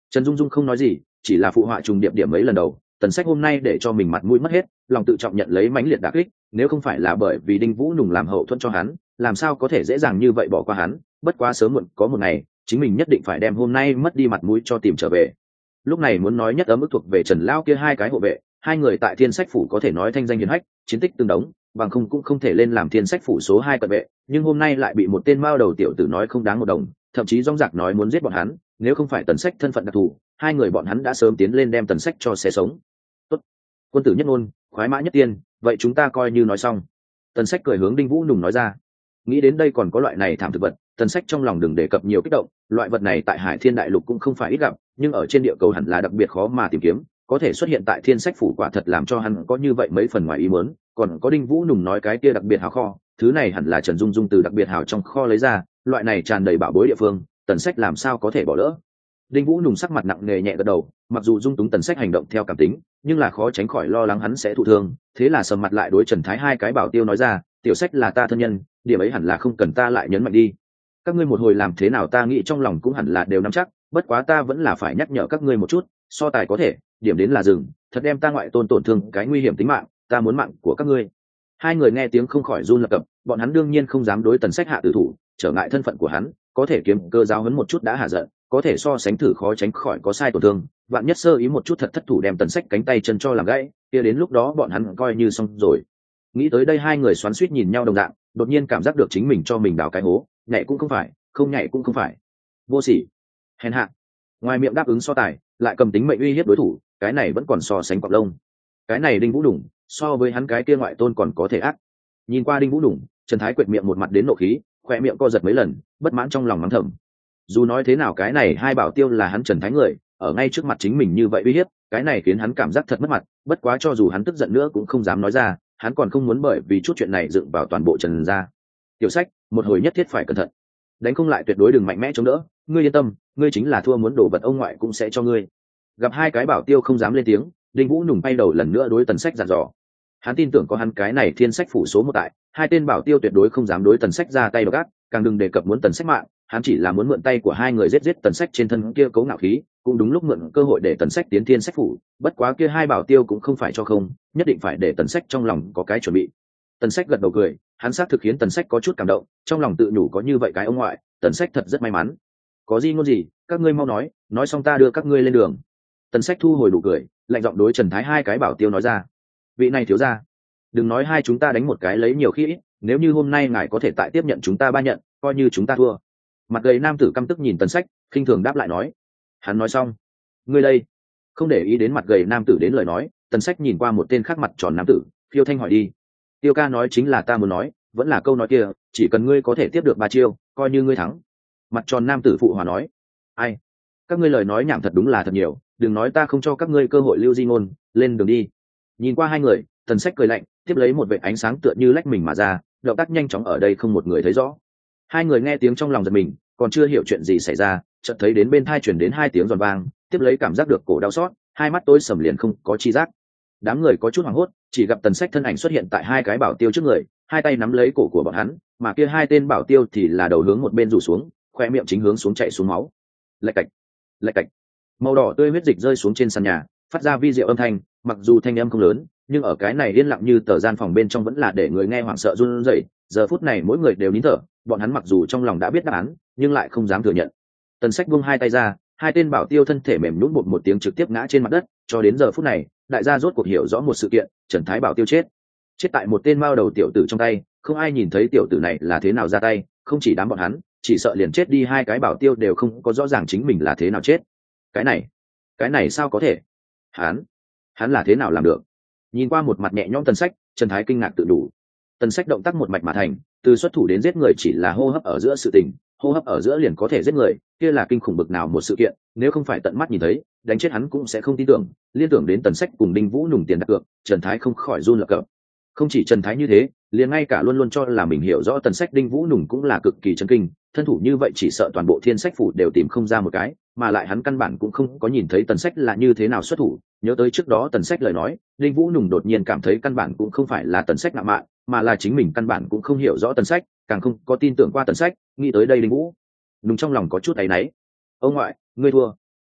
Trần Dung Dung không nói gì, chỉ là phụ họa trùng điệp điểm mấy lần đầu. Tần Sách hôm nay để cho mình mặt mũi mất hết, lòng tự trọng nhận lấy mãnh liệt đả kích, nếu không phải là bởi vì Đinh Vũ Nùng làm hậu thuẫn cho hắn, làm sao có thể dễ dàng như vậy bỏ qua hắn. Bất quá sớm muộn có một ngày, chính mình nhất định phải đem hôm nay mất đi mặt mũi cho tìm trở về. Lúc này muốn nói nhất ấm ức thuộc về Trần lão kia hai cái hộ vệ, hai người tại Thiên Sách phủ có thể nói thanh danh hiển hách, chiến tích tương đống, bằng không cũng không thể lên làm Thiên Sách phủ số hai cận vệ, nhưng hôm nay lại bị một tên mao đầu tiểu tử nói không đáng một đồng, thậm chí rong rạc nói muốn giết bọn hắn, nếu không phải Tần Sách thân phận đặc thù, hai người bọn hắn đã sớm tiến lên đem Tần Sách cho xé sống. Tốt, quân tử nhất ngôn, khoái mã nhất tiên, vậy chúng ta coi như nói xong. Tần Sách cười hướng Đinh Vũ Nùng nói ra. Nghĩ đến đây còn có loại này thảm thực vật, Tần Sách trong lòng đừng đề cập nhiều kích động, loại vật này tại Hải Thiên đại lục cũng không phải ít gặp, nhưng ở trên địa cầu hẳn là đặc biệt khó mà tìm kiếm, có thể xuất hiện tại Thiên Sách phủ quả thật làm cho hắn có như vậy mấy phần ngoài ý muốn. Còn có Đinh Vũ Nùng nói cái kia đặc biệt hào kho, thứ này hẳn là Trần Dung Dung từ đặc biệt hào trong kho lấy ra, loại này tràn đầy bảo bối địa phương, Tần Sách làm sao có thể bỏ lỡ. Đinh Vũ Nùng sắc mặt nặng nề nhẹ gật đầu, mặc dù dung túng Tần Sách hành động theo cảm tính, nhưng là khó tránh khỏi lo lắng hắn sẽ thụ thương, thế là sầm mặt lại đối Trần Thái hai cái bảo tiêu nói ra, tiểu Sách là ta thân nhân, điểm ấy hẳn là không cần ta lại nhấn mạnh đi. Các ngươi một hồi làm thế nào ta nghĩ trong lòng cũng hẳn là đều nắm chắc, bất quá ta vẫn là phải nhắc nhở các ngươi một chút, so tài có thể, điểm đến là dừng, thật đem ta ngoại tôn tổn thương cái nguy hiểm tính mạng, ta muốn mạng của các ngươi. Hai người nghe tiếng không khỏi run lập cập, bọn hắn đương nhiên không dám đối Tần Sách hạ tử thủ, trở ngại thân phận của hắn, có thể kiếm cơ giáo huấn một chút đã hạ giận, có thể so sánh thử khó tránh khỏi có sai tổn thương, vạn nhất sơ ý một chút thật thất thủ đem Tần Sách cánh tay chân cho làm gãy, kia đến lúc đó bọn hắn coi như xong rồi. Nghĩ tới đây hai người xoắn xuýt nhìn nhau đồng dạng, đột nhiên cảm giác được chính mình cho mình đào cái hố, nhảy cũng không phải, không nhảy cũng không phải. Vô sỉ, hèn hạ. Ngoài miệng đáp ứng so tài, lại cầm tính mệnh uy hiếp đối thủ, cái này vẫn còn so sánh cọp lông. Cái này Đinh Vũ Đủng, so với hắn cái kia ngoại tôn còn có thể ác. Nhìn qua Đinh Vũ Đủng, Trần Thái quệt miệng một mặt đến nộ khí, khóe miệng co giật mấy lần, bất mãn trong lòng mắng thầm. Dù nói thế nào cái này hai bảo tiêu là hắn Trần Thái người, ở ngay trước mặt chính mình như vậy uy hiếp, cái này khiến hắn cảm giác thật mất mặt, bất quá cho dù hắn tức giận nữa cũng không dám nói ra, hắn còn không muốn bởi vì chút chuyện này dựng vào toàn bộ Trần gia. Tiểu Sách, một hồi nhất thiết phải cẩn thận, đánh không lại tuyệt đối đừng mạnh mẽ chống đỡ, ngươi yên tâm, ngươi chính là thua muốn đổ vật ông ngoại cũng sẽ cho ngươi. Gặp hai cái bảo tiêu không dám lên tiếng, Đinh Vũ Nùng bay đầu lần nữa đối Tần Sách dặn dò. Hắn tin tưởng có hắn cái này Thiên Sách phủ số một tại, hai tên bảo tiêu tuyệt đối không dám đối Tần Sách ra tay độc ác, càng đừng đề cập muốn Tần Sách mạng, hắn chỉ là muốn mượn tay của hai người giết giết Tần Sách trên thân kia cấu ngạo khí, cũng đúng lúc mượn cơ hội để Tần Sách tiến Thiên Sách phủ, bất quá kia hai bảo tiêu cũng không phải cho không, nhất định phải để Tần Sách trong lòng có cái chuẩn bị. Tần Sách gật đầu cười, hắn xác thực khiến Tần Sách có chút cảm động, trong lòng tự nhủ có như vậy cái ông ngoại, Tần Sách thật rất may mắn. Có gì ngôn gì, các ngươi mau nói, nói xong ta đưa các ngươi lên đường. Tần Sách thu hồi đủ cười, lạnh giọng đối Trần Thái hai cái bảo tiêu nói ra, vị này thiếu gia, đừng nói hai chúng ta đánh một cái lấy nhiều khi ít, nếu như hôm nay ngài có thể tại tiếp nhận chúng ta ba nhận, coi như chúng ta thua. Mặt gầy nam tử căm tức nhìn Tần Sách, khinh thường đáp lại nói. Hắn nói xong, ngươi đây. Không để ý đến mặt gầy nam tử đến lời nói, Tần Sách nhìn qua một tên khác mặt tròn nam tử, phiêu thanh hỏi đi. Tiêu ca nói chính là ta muốn nói, vẫn là câu nói kia, chỉ cần ngươi có thể tiếp được ba chiêu, coi như ngươi thắng. Mặt tròn nam tử phụ hòa nói. Ai? Các ngươi lời nói nhảm thật đúng là thật nhiều, đừng nói ta không cho các ngươi cơ hội lưu di ngôn, lên đường đi. Nhìn qua hai người, Tần Sách cười lạnh, tiếp lấy một vệt ánh sáng tựa như lách mình mà ra, động tác nhanh chóng ở đây không một người thấy rõ. Hai người nghe tiếng trong lòng giật mình, còn chưa hiểu chuyện gì xảy ra, chợt thấy đến bên tai truyền đến hai tiếng giòn vang, tiếp lấy cảm giác được cổ đau xót, hai mắt tối sầm liền không có chi giác. Đám người có chút hoảng hốt, chỉ gặp Tần Sách thân ảnh xuất hiện tại hai cái bảo tiêu trước người, hai tay nắm lấy cổ của bọn hắn, mà kia hai tên bảo tiêu thì là đầu hướng một bên rủ xuống, khoe miệng chính hướng xuống chảy xuống máu. Lạch cạch, lạch cạch, màu đỏ tươi huyết dịch rơi xuống trên sàn nhà, phát ra vi diệu âm thanh, mặc dù thanh âm không lớn, nhưng ở cái này yên lặng như tờ gian phòng bên trong vẫn là để người nghe hoảng sợ run rẩy. Giờ phút này mỗi người đều nín thở, bọn hắn mặc dù trong lòng đã biết đáp án, nhưng lại không dám thừa nhận. Tần Sách buông hai tay ra, hai tên bảo tiêu thân thể mềm nhũn bột một tiếng trực tiếp ngã trên mặt đất. Cho đến giờ phút này, đại gia rốt cuộc hiểu rõ một sự kiện, Trần Thái bảo tiêu chết, chết tại một tên mao đầu tiểu tử trong tay. Không ai nhìn thấy tiểu tử này là thế nào ra tay, không chỉ đám bọn hắn, chỉ sợ liền chết đi hai cái bảo tiêu đều không có rõ ràng chính mình là thế nào chết. Cái này, cái này sao có thể? Hắn, hắn là thế nào làm được? Nhìn qua một mặt nhẹ nhõm Tần Sách, Trần Thái kinh ngạc tự đủ. Tần Sách động tác một mạch mà thành, từ xuất thủ đến giết người chỉ là hô hấp ở giữa sự tình, hô hấp ở giữa liền có thể giết người, kia là kinh khủng bực nào một sự kiện, nếu không phải tận mắt nhìn thấy, đánh chết hắn cũng sẽ không tin tưởng. Liên tưởng đến Tần Sách cùng Đinh Vũ Nùng tiền đặt cược, Trần Thái không khỏi run lập cập. Không chỉ Trần Thái như thế, liền ngay cả luôn luôn cho là mình hiểu rõ Tần Sách Đinh Vũ Nùng cũng là cực kỳ chấn kinh, thân thủ như vậy chỉ sợ toàn bộ Thiên Sách phủ đều tìm không ra một cái, mà lại hắn căn bản cũng không có nhìn thấy Tần Sách là như thế nào xuất thủ. Nhớ tới trước đó Tần Sách lời nói, Đinh Vũ Nùng đột nhiên cảm thấy căn bản cũng không phải là Tần Sách ngạo mạn, mà là chính mình căn bản cũng không hiểu rõ Tần Sách, càng không có tin tưởng qua Tần Sách. Nghĩ tới đây Đinh Vũ Nùng trong lòng có chút áy náy. Ông ngoại, ngươi thua.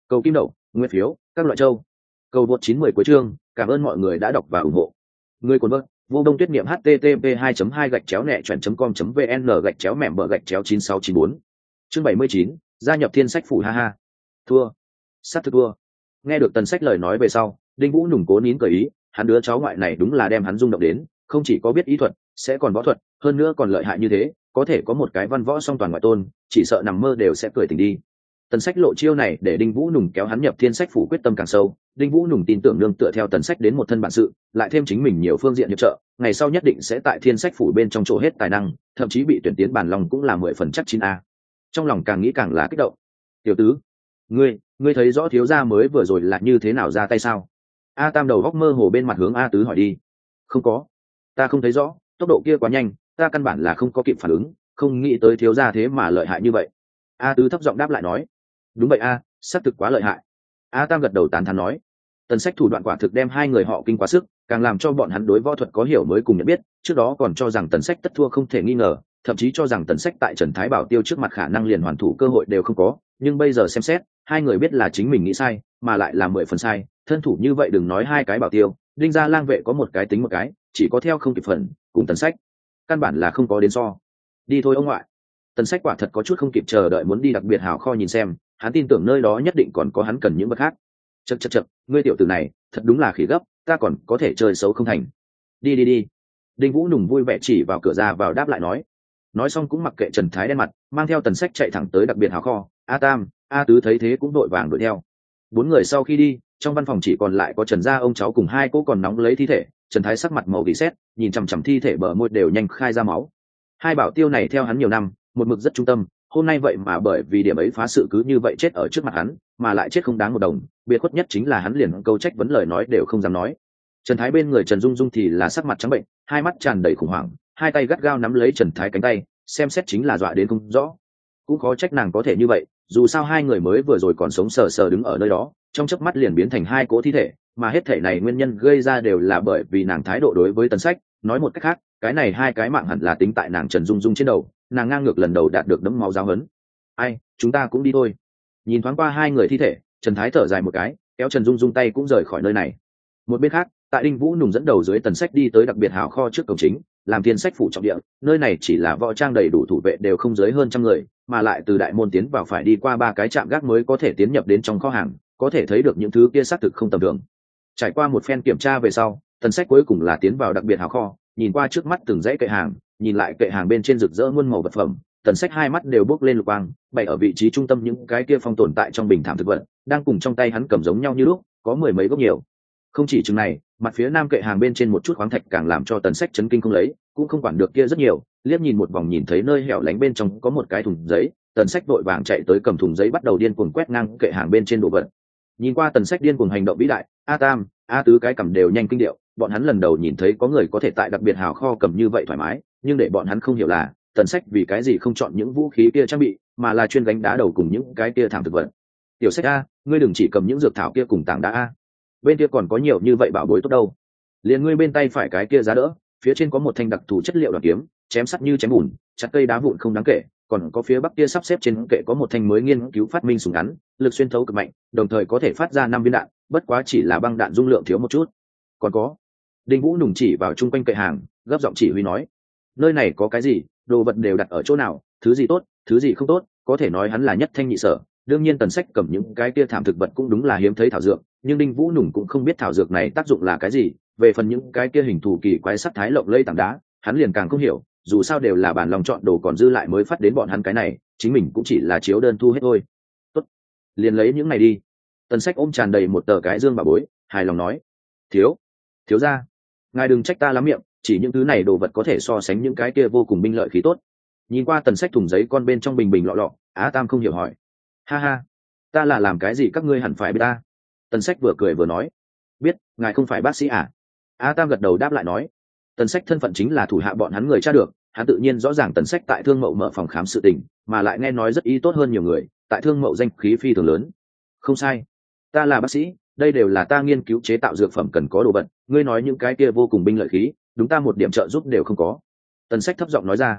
Cầu kim đậu, nguyên phiếu, các loại châu. Cầu vượt chín mươi cuối chương, cảm ơn mọi người đã đọc và ủng hộ. Người cuốn vợt, vô đông tuyết niệm http hai hai gạch chéo nẹ chuyển com vn gạch chéo mẻm bờ gạch chéo chín sáu chín bốn. Chương bảy mươi chín, gia nhập thiên sách phủ ha ha. Thua. Sát thực thua. Nghe được Tần Sách lời nói về sau, Đinh Vũ Nùng cố nín cười ý, hắn đứa cháu ngoại này đúng là đem hắn rung động đến, không chỉ có biết ý thuật, sẽ còn võ thuật, hơn nữa còn lợi hại như thế, có thể có một cái văn võ song toàn ngoại tôn, chỉ sợ nằm mơ đều sẽ cười tỉnh đi. Tần Sách lộ chiêu này để Đinh Vũ Nùng kéo hắn nhập thiên sách phủ quyết tâm càng sâu, Đinh Vũ Nùng tin tưởng nương tựa theo Tần Sách đến một thân bản sự, lại thêm chính mình nhiều phương diện hiệp trợ, ngày sau nhất định sẽ tại thiên sách phủ bên trong chỗ hết tài năng, thậm chí bị tuyển tiến bản lòng cũng là mười phần chắc chín a. Trong lòng càng nghĩ càng là kích động. Tiểu tứ, ngươi, ngươi thấy rõ thiếu gia mới vừa rồi là như thế nào ra tay sao? A Tam đầu góc mơ hồ bên mặt hướng A Tứ hỏi đi. Không có, ta không thấy rõ, tốc độ kia quá nhanh, ta căn bản là không có kịp phản ứng, không nghĩ tới thiếu gia thế mà lợi hại như vậy. A Tứ thấp giọng đáp lại nói. Đúng vậy a, xác thực quá lợi hại. A Tam gật đầu tán thán nói. Tần Sách thủ đoạn quả thực đem hai người họ kinh quá sức, càng làm cho bọn hắn đối võ thuật có hiểu mới cùng nhận biết, trước đó còn cho rằng Tần Sách tất thua không thể nghi ngờ, thậm chí cho rằng Tần Sách tại Trần Thái Bảo Tiêu trước mặt khả năng liền hoàn thủ cơ hội đều không có, nhưng bây giờ xem xét, hai người biết là chính mình nghĩ sai, mà lại là mười phần sai, thân thủ như vậy đừng nói hai cái Bảo Tiêu, Đinh gia lang vệ có một cái tính một cái, chỉ có theo không kịp phần, cùng Tần Sách căn bản là không có đến so. Đi thôi ông ngoại. Tần Sách quả thật có chút không kịp chờ đợi muốn đi đặc biệt hào kho nhìn xem, hắn tin tưởng nơi đó nhất định còn có hắn cần những vật khác. Chậc chậc chậc, ngươi tiểu tử này, thật đúng là khỉ gấp, ta còn có thể chơi xấu không thành. Đi đi đi. Đinh Vũ Nùng vui vẻ chỉ vào cửa ra vào đáp lại nói. Nói xong cũng mặc kệ Trần Thái đen mặt, mang theo Tần Sách chạy thẳng tới đặc biệt hào kho. A Tam, A Tứ thấy thế cũng đội vàng đuổi theo. Bốn người sau khi đi, trong văn phòng chỉ còn lại có Trần gia ông cháu cùng hai cô còn nóng lấy thi thể. Trần Thái sắc mặt màu gỉ sét, nhìn chằm chằm thi thể bờ môi đều nhanh khai ra máu. Hai bảo tiêu này theo hắn nhiều năm, một mực rất trung tâm, hôm nay vậy mà bởi vì điểm ấy phá sự cứ như vậy chết ở trước mặt hắn, mà lại chết không đáng một đồng, biệt khuất nhất chính là hắn liền câu trách vấn lời nói đều không dám nói. Trần Thái bên người Trần Dung Dung thì là sắc mặt trắng bệnh, hai mắt tràn đầy khủng hoảng, hai tay gắt gao nắm lấy Trần Thái cánh tay, xem xét chính là dọa đến không rõ. Cũng khó trách nàng có thể như vậy, dù sao hai người mới vừa rồi còn sống sờ sờ đứng ở nơi đó, trong chớp mắt liền biến thành hai cỗ thi thể, mà hết thể này nguyên nhân gây ra đều là bởi vì nàng thái độ đối với Tần Sách, nói một cách khác, cái này hai cái mạng hẳn là tính tại nàng Trần Dung Dung trên đầu, nàng ngang ngược lần đầu đạt được đấm máu giáo hấn. Ai, chúng ta cũng đi thôi. Nhìn thoáng qua hai người thi thể, Trần Thái thở dài một cái, kéo Trần Dung Dung tay cũng rời khỏi nơi này. Một bên khác, tại Đinh Vũ Nùng dẫn đầu dưới Tần Sách đi tới đặc biệt hào kho trước cổng chính, làm thiên sách phủ trọng địa, nơi này chỉ là võ trang đầy đủ thủ vệ đều không dưới hơn trăm người, mà lại từ đại môn tiến vào phải đi qua ba cái trạm gác mới có thể tiến nhập đến trong kho hàng, có thể thấy được những thứ kia xác thực không tầm thường. Trải qua một phen kiểm tra về sau, Tần Sách cuối cùng là tiến vào đặc biệt hào kho, nhìn qua trước mắt từng dãy kệ hàng, nhìn lại kệ hàng bên trên rực rỡ muôn màu vật phẩm, Tần Sách hai mắt đều bốc lên lục quang, bày ở vị trí trung tâm những cái kia phong tồn tại trong bình thảm thực vật, đang cùng trong tay hắn cầm giống nhau như lúc, có mười mấy gốc nhiều. Không chỉ chừng này, mặt phía nam kệ hàng bên trên một chút khoáng thạch càng làm cho Tần Sách chấn kinh không lấy, cũng không quản được kia rất nhiều, liếc nhìn một vòng nhìn thấy nơi hẻo lánh bên trong có một cái thùng giấy, Tần Sách vội vàng chạy tới cầm thùng giấy bắt đầu điên cuồng quét ngang kệ hàng bên trên đồ vật. Nhìn qua Tần Sách điên cuồng hành động vĩ đại, A Tam, A Tứ cái cầm đều nhanh kinh điệu, bọn hắn lần đầu nhìn thấy có người có thể tại đặc biệt hào kho cầm như vậy thoải mái, nhưng để bọn hắn không hiểu là Tần Sách vì cái gì không chọn những vũ khí kia trang bị, mà là chuyên gánh đá đầu cùng những cái kia thảm thực vật. Tiểu Sách a, ngươi đừng chỉ cầm những dược thảo kia cùng tảng đá a, bên kia còn có nhiều như vậy bảo bối tốt đâu. Liền ngươi bên tay phải cái kia giá đỡ, phía trên có một thanh đặc thù chất liệu đoàn kiếm, chém sắt như chém bùn, chặt cây đá vụn không đáng kể, còn có phía bắc kia sắp xếp trên kệ có một thanh mới nghiên cứu phát minh súng ngắn, lực xuyên thấu cực mạnh, đồng thời có thể phát ra năm viên đạn, bất quá chỉ là băng đạn dung lượng thiếu một chút. Còn có, Đinh Vũ Nùng chỉ vào chung quanh kệ hàng, gấp giọng chỉ huy nói, nơi này có cái gì, đồ vật đều đặt ở chỗ nào, thứ gì tốt, thứ gì không tốt, có thể nói hắn là nhất thanh nhị sở. Đương nhiên Tần Sách cầm những cái kia thảm thực vật cũng đúng là hiếm thấy thảo dược, nhưng Đinh Vũ Nùng cũng không biết thảo dược này tác dụng là cái gì, về phần những cái kia hình thù kỳ quái sắc thái lộng lây tảng đá, hắn liền càng không hiểu, dù sao đều là bản lòng chọn đồ còn dư lại mới phát đến bọn hắn cái này, chính mình cũng chỉ là chiếu đơn thu hết thôi. Tốt, liền lấy những này đi. Tần Sách ôm tràn đầy một tờ cái dương bà bối, hài lòng nói, thiếu, thiếu gia, ngài đừng trách ta lắm miệng, chỉ những thứ này đồ vật có thể so sánh những cái kia vô cùng binh lợi khí tốt. Nhìn qua Tần Sách thùng giấy con bên trong bình bình lọ lọ, Á Tam không hiểu hỏi, ha ha, ta là làm cái gì các ngươi hẳn phải biết ta. Tần Sách vừa cười vừa nói, biết, ngài không phải bác sĩ à? Á Tam gật đầu đáp lại nói, Tần Sách thân phận chính là thủ hạ bọn hắn người tra được, hắn tự nhiên rõ ràng Tần Sách tại Thương Mậu mở phòng khám sự tình, mà lại nghe nói rất ý tốt hơn nhiều người, tại Thương Mậu danh khí phi thường lớn. Không sai, ta là bác sĩ, đây đều là ta nghiên cứu chế tạo dược phẩm cần có đồ vật, ngươi nói những cái kia vô cùng binh lợi khí, đúng ta một điểm trợ giúp đều không có. Tần Sách thấp giọng nói ra.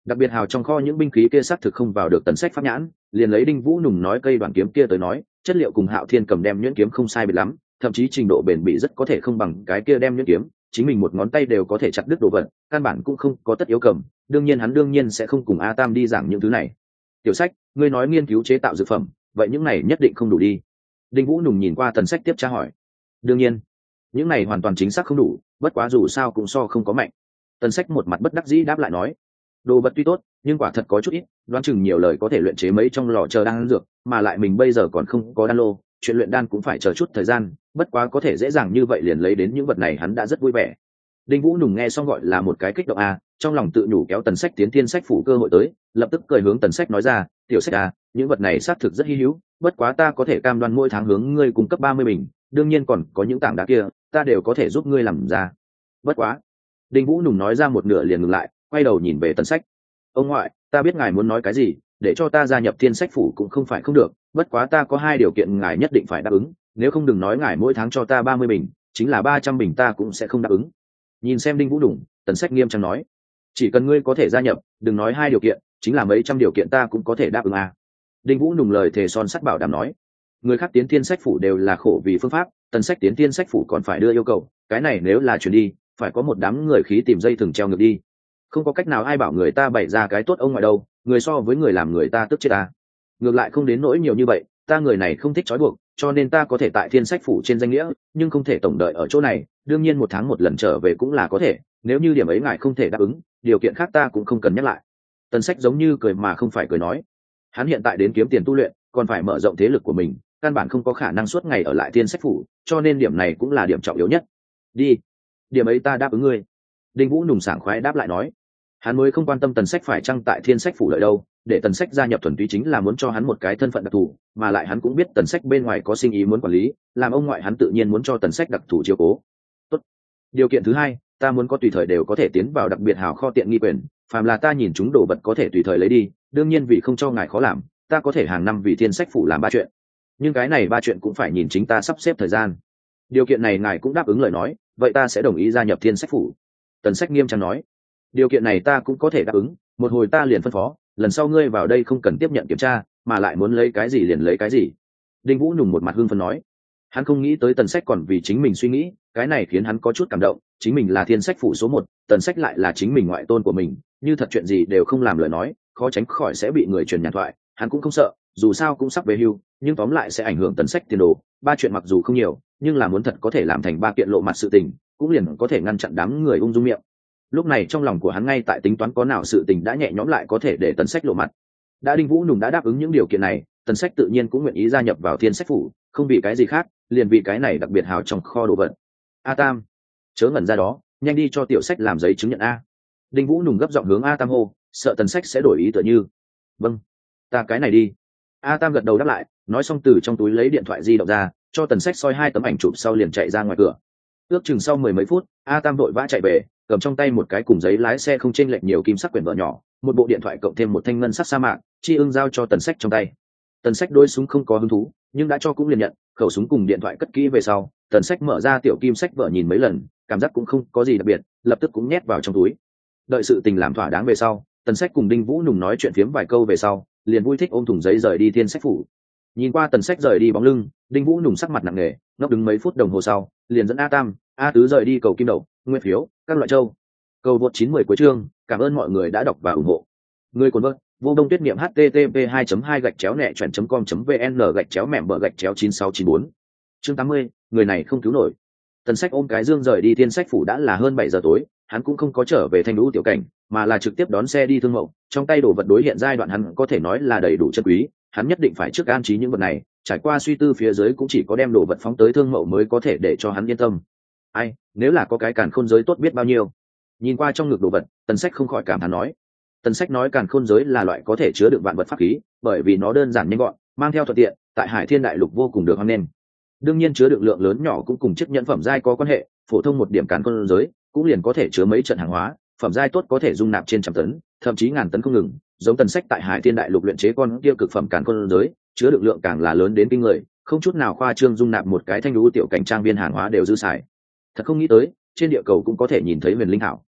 Đặc biệt hào trong kho những binh khí kia xác thực không vào được Tần Sách pháp nhãn, liền lấy Đinh Vũ Nùng nói cây đoạn kiếm kia tới nói, chất liệu cùng Hạo Thiên cầm đem nhuyễn kiếm không sai biệt lắm, thậm chí trình độ bền bỉ rất có thể không bằng cái kia đem nhuyễn kiếm, chính mình một ngón tay đều có thể chặt đứt đồ vật, căn bản cũng không có tất yếu cầm, đương nhiên hắn đương nhiên sẽ không cùng A Tam đi giảng những thứ này. Tiểu Sách, ngươi nói nghiên cứu chế tạo dược phẩm, vậy những này nhất định không đủ đi. Đinh Vũ Nùng nhìn qua Tần Sách tiếp tra hỏi. Đương nhiên, những này hoàn toàn chính xác không đủ, bất quá dù sao cũng so không có mạnh. Tần Sách một mặt bất đắc dĩ đáp lại nói, đồ vật tuy tốt nhưng quả thật có chút ít, đoán chừng nhiều lời có thể luyện chế mấy trong lò chờ đan dược, mà lại mình bây giờ còn không có đan lô, chuyện luyện đan cũng phải chờ chút thời gian, bất quá có thể dễ dàng như vậy liền lấy đến những vật này hắn đã rất vui vẻ. Đinh Vũ Nùng nghe xong gọi là một cái kích động a, trong lòng tự nhủ kéo Tần Sách tiến Thiên Sách phủ cơ hội tới, lập tức cười hướng Tần Sách nói ra, tiểu Sách a, những vật này xác thực rất hi hữu, bất quá ta có thể cam đoan mỗi tháng hướng ngươi cung cấp ba mươi bình, đương nhiên còn có những tảng đá kia, ta đều có thể giúp ngươi làm ra. Bất quá, Đinh Vũ Nùng nói ra một nửa liền ngừng lại, quay đầu nhìn về Tần Sách. Ông ngoại, ta biết ngài muốn nói cái gì, để cho ta gia nhập Thiên Sách phủ cũng không phải không được, bất quá ta có hai điều kiện ngài nhất định phải đáp ứng, nếu không đừng nói ngài mỗi tháng cho ta ba mươi bình, chính là ba trăm bình ta cũng sẽ không đáp ứng. Nhìn xem Đinh Vũ Nùng, Tần Sách nghiêm trang nói, chỉ cần ngươi có thể gia nhập, đừng nói hai điều kiện, chính là mấy trăm điều kiện ta cũng có thể đáp ứng à. Đinh Vũ Nùng lời thề son sắt bảo đảm nói, người khác tiến Thiên Sách phủ đều là khổ vì phương pháp, Tần Sách tiến Thiên Sách phủ còn phải đưa yêu cầu, cái này nếu là chuyển đi, phải có một đám người khí tìm dây thừng treo ngược đi. Không có cách nào ai bảo người ta bày ra cái tốt ông ngoại đâu, người so với người làm người ta tức chết ta. Ngược lại không đến nỗi nhiều như vậy, ta người này không thích trói buộc, cho nên ta có thể tại Thiên Sách phủ trên danh nghĩa, nhưng không thể tổng đợi ở chỗ này, đương nhiên một tháng một lần trở về cũng là có thể, nếu như điểm ấy ngài không thể đáp ứng, điều kiện khác ta cũng không cần nhắc lại. Tần Sách giống như cười mà không phải cười nói, hắn hiện tại đến kiếm tiền tu luyện, còn phải mở rộng thế lực của mình, căn bản không có khả năng suốt ngày ở lại Thiên Sách phủ, cho nên điểm này cũng là điểm trọng yếu nhất. Đi, điểm ấy ta đáp ứng ngươi. Đinh Vũ Nùng sảng khoái đáp lại nói, hắn mới không quan tâm Tần Sách phải chăng tại Thiên Sách phủ lợi đâu, để Tần Sách gia nhập thuần túy chính là muốn cho hắn một cái thân phận đặc thù, mà lại hắn cũng biết Tần Sách bên ngoài có sinh ý muốn quản lý, làm ông ngoại hắn tự nhiên muốn cho Tần Sách đặc thù chiếu cố. Tốt. Điều kiện thứ hai, ta muốn có tùy thời đều có thể tiến vào đặc biệt hào kho tiện nghi quyền, phàm là ta nhìn chúng đồ vật có thể tùy thời lấy đi, đương nhiên vì không cho ngài khó làm, ta có thể hàng năm vì Thiên Sách phủ làm ba chuyện, nhưng cái này ba chuyện cũng phải nhìn chính ta sắp xếp thời gian. Điều kiện này ngài cũng đáp ứng lời nói, vậy ta sẽ đồng ý gia nhập Thiên Sách phủ. Tần Sách nghiêm trang nói, điều kiện này ta cũng có thể đáp ứng, một hồi ta liền phân phó, lần sau ngươi vào đây không cần tiếp nhận kiểm tra, mà lại muốn lấy cái gì liền lấy cái gì. Đinh Vũ Nùng một mặt hưng phấn nói, hắn không nghĩ tới Tần Sách còn vì chính mình suy nghĩ, cái này khiến hắn có chút cảm động, chính mình là Thiên Sách phủ số một, Tần Sách lại là chính mình ngoại tôn của mình, như thật chuyện gì đều không làm lời nói, khó tránh khỏi sẽ bị người truyền nhàn thoại, hắn cũng không sợ, dù sao cũng sắp về hưu, nhưng tóm lại sẽ ảnh hưởng Tần Sách tiền đồ, ba chuyện mặc dù không nhiều, nhưng là muốn thật có thể làm thành ba kiện lộ mặt sự tình, cũng liền có thể ngăn chặn đám người ung dung miệng. Lúc này trong lòng của hắn ngay tại tính toán có nào sự tình đã nhẹ nhõm lại có thể để Tần Sách lộ mặt. Đã Đinh Vũ Nùng đã đáp ứng những điều kiện này, Tần Sách tự nhiên cũng nguyện ý gia nhập vào Thiên Sách phủ, không vì cái gì khác, liền vì cái này đặc biệt hào trong kho đồ vật. A Tam, chớ ngẩn ra đó, nhanh đi cho tiểu Sách làm giấy chứng nhận a. Đinh Vũ Nùng gấp giọng hướng A Tam hô, sợ Tần Sách sẽ đổi ý tựa như. Vâng, ta cái này đi. A Tam gật đầu đáp lại, nói xong từ trong túi lấy điện thoại di động ra, cho Tần Sách soi hai tấm ảnh chụp sau liền chạy ra ngoài cửa. Ước chừng sau mười mấy phút, A Tam vội vã chạy về, cầm trong tay một cái cùng giấy lái xe không chênh lệch nhiều kim sắc quyển vở nhỏ, một bộ điện thoại cộng thêm một thanh ngân sắc sa mạc, chi ưng giao cho Tần Sách trong tay. Tần Sách đôi súng không có hứng thú, nhưng đã cho cũng liền nhận, khẩu súng cùng điện thoại cất kỹ về sau, Tần Sách mở ra tiểu kim sách vở nhìn mấy lần, cảm giác cũng không có gì đặc biệt, lập tức cũng nhét vào trong túi. Đợi sự tình làm thỏa đáng về sau, Tần Sách cùng Đinh Vũ Nùng nói chuyện phiếm vài câu về sau, liền vui thích ôm thùng giấy rời đi Thiên Sách phủ. Nhìn qua Tần Sách rời đi bóng lưng, Đinh Vũ Nùng sắc mặt nặng nề, ngốc đứng mấy phút đồng hồ sau, liền dẫn A Tam, A Tứ rời đi cầu kim đậu, nguyên phiếu, các loại châu. Cầu vượt chín mươi cuối chương, cảm ơn mọi người đã đọc và ủng hộ. Người cuốn vợt, vô đông tuyết niệm http hai hai gạch chéo nẹ chuyển com vn gạch chéo mẻm bờ gạch chéo chín sáu chín bốn. Chương tám mươi, người này không cứu nổi. Tần Sách ôm cái dương rời đi Thiên Sách phủ đã là hơn bảy giờ tối, hắn cũng không có trở về Thanh Lũ tiểu cảnh, mà là trực tiếp đón xe đi Thương Mậu, trong tay đồ vật đối hiện giai đoạn hắn có thể nói là đầy đủ chân quý, hắn nhất định phải trước an trí những vật này, trải qua suy tư phía dưới cũng chỉ có đem đồ vật phóng tới Thương Mậu mới có thể để cho hắn yên tâm. Ai, nếu là có cái càn khôn giới tốt biết bao nhiêu. Nhìn qua trong ngực đồ vật, Tần Sách không khỏi cảm thán nói. Tần Sách nói càn khôn giới là loại có thể chứa đựng vạn vật pháp khí, bởi vì nó đơn giản nhanh gọn, mang theo thuận tiện, tại Hải Thiên Đại Lục vô cùng được hoan nghênh. Đương nhiên chứa đựng lượng lớn nhỏ cũng cùng chiếc nhẫn phẩm giai có quan hệ, phổ thông một điểm càn khôn giới cũng liền có thể chứa mấy trận hàng hóa, phẩm giai tốt có thể dung nạp trên trăm tấn, thậm chí ngàn tấn không ngừng. Giống Tần Sách tại Hải Thiên Đại Lục luyện chế con kia cực phẩm càn khôn giới, chứa đựng lượng càng là lớn đến kinh người, không chút nào khoa trương dung nạp một cái Thanh Lũ tiểu cảnh trang viên hàng hóa đều dư xài. Thật không nghĩ tới, trên địa cầu cũng có thể nhìn thấy huyền linh thảo.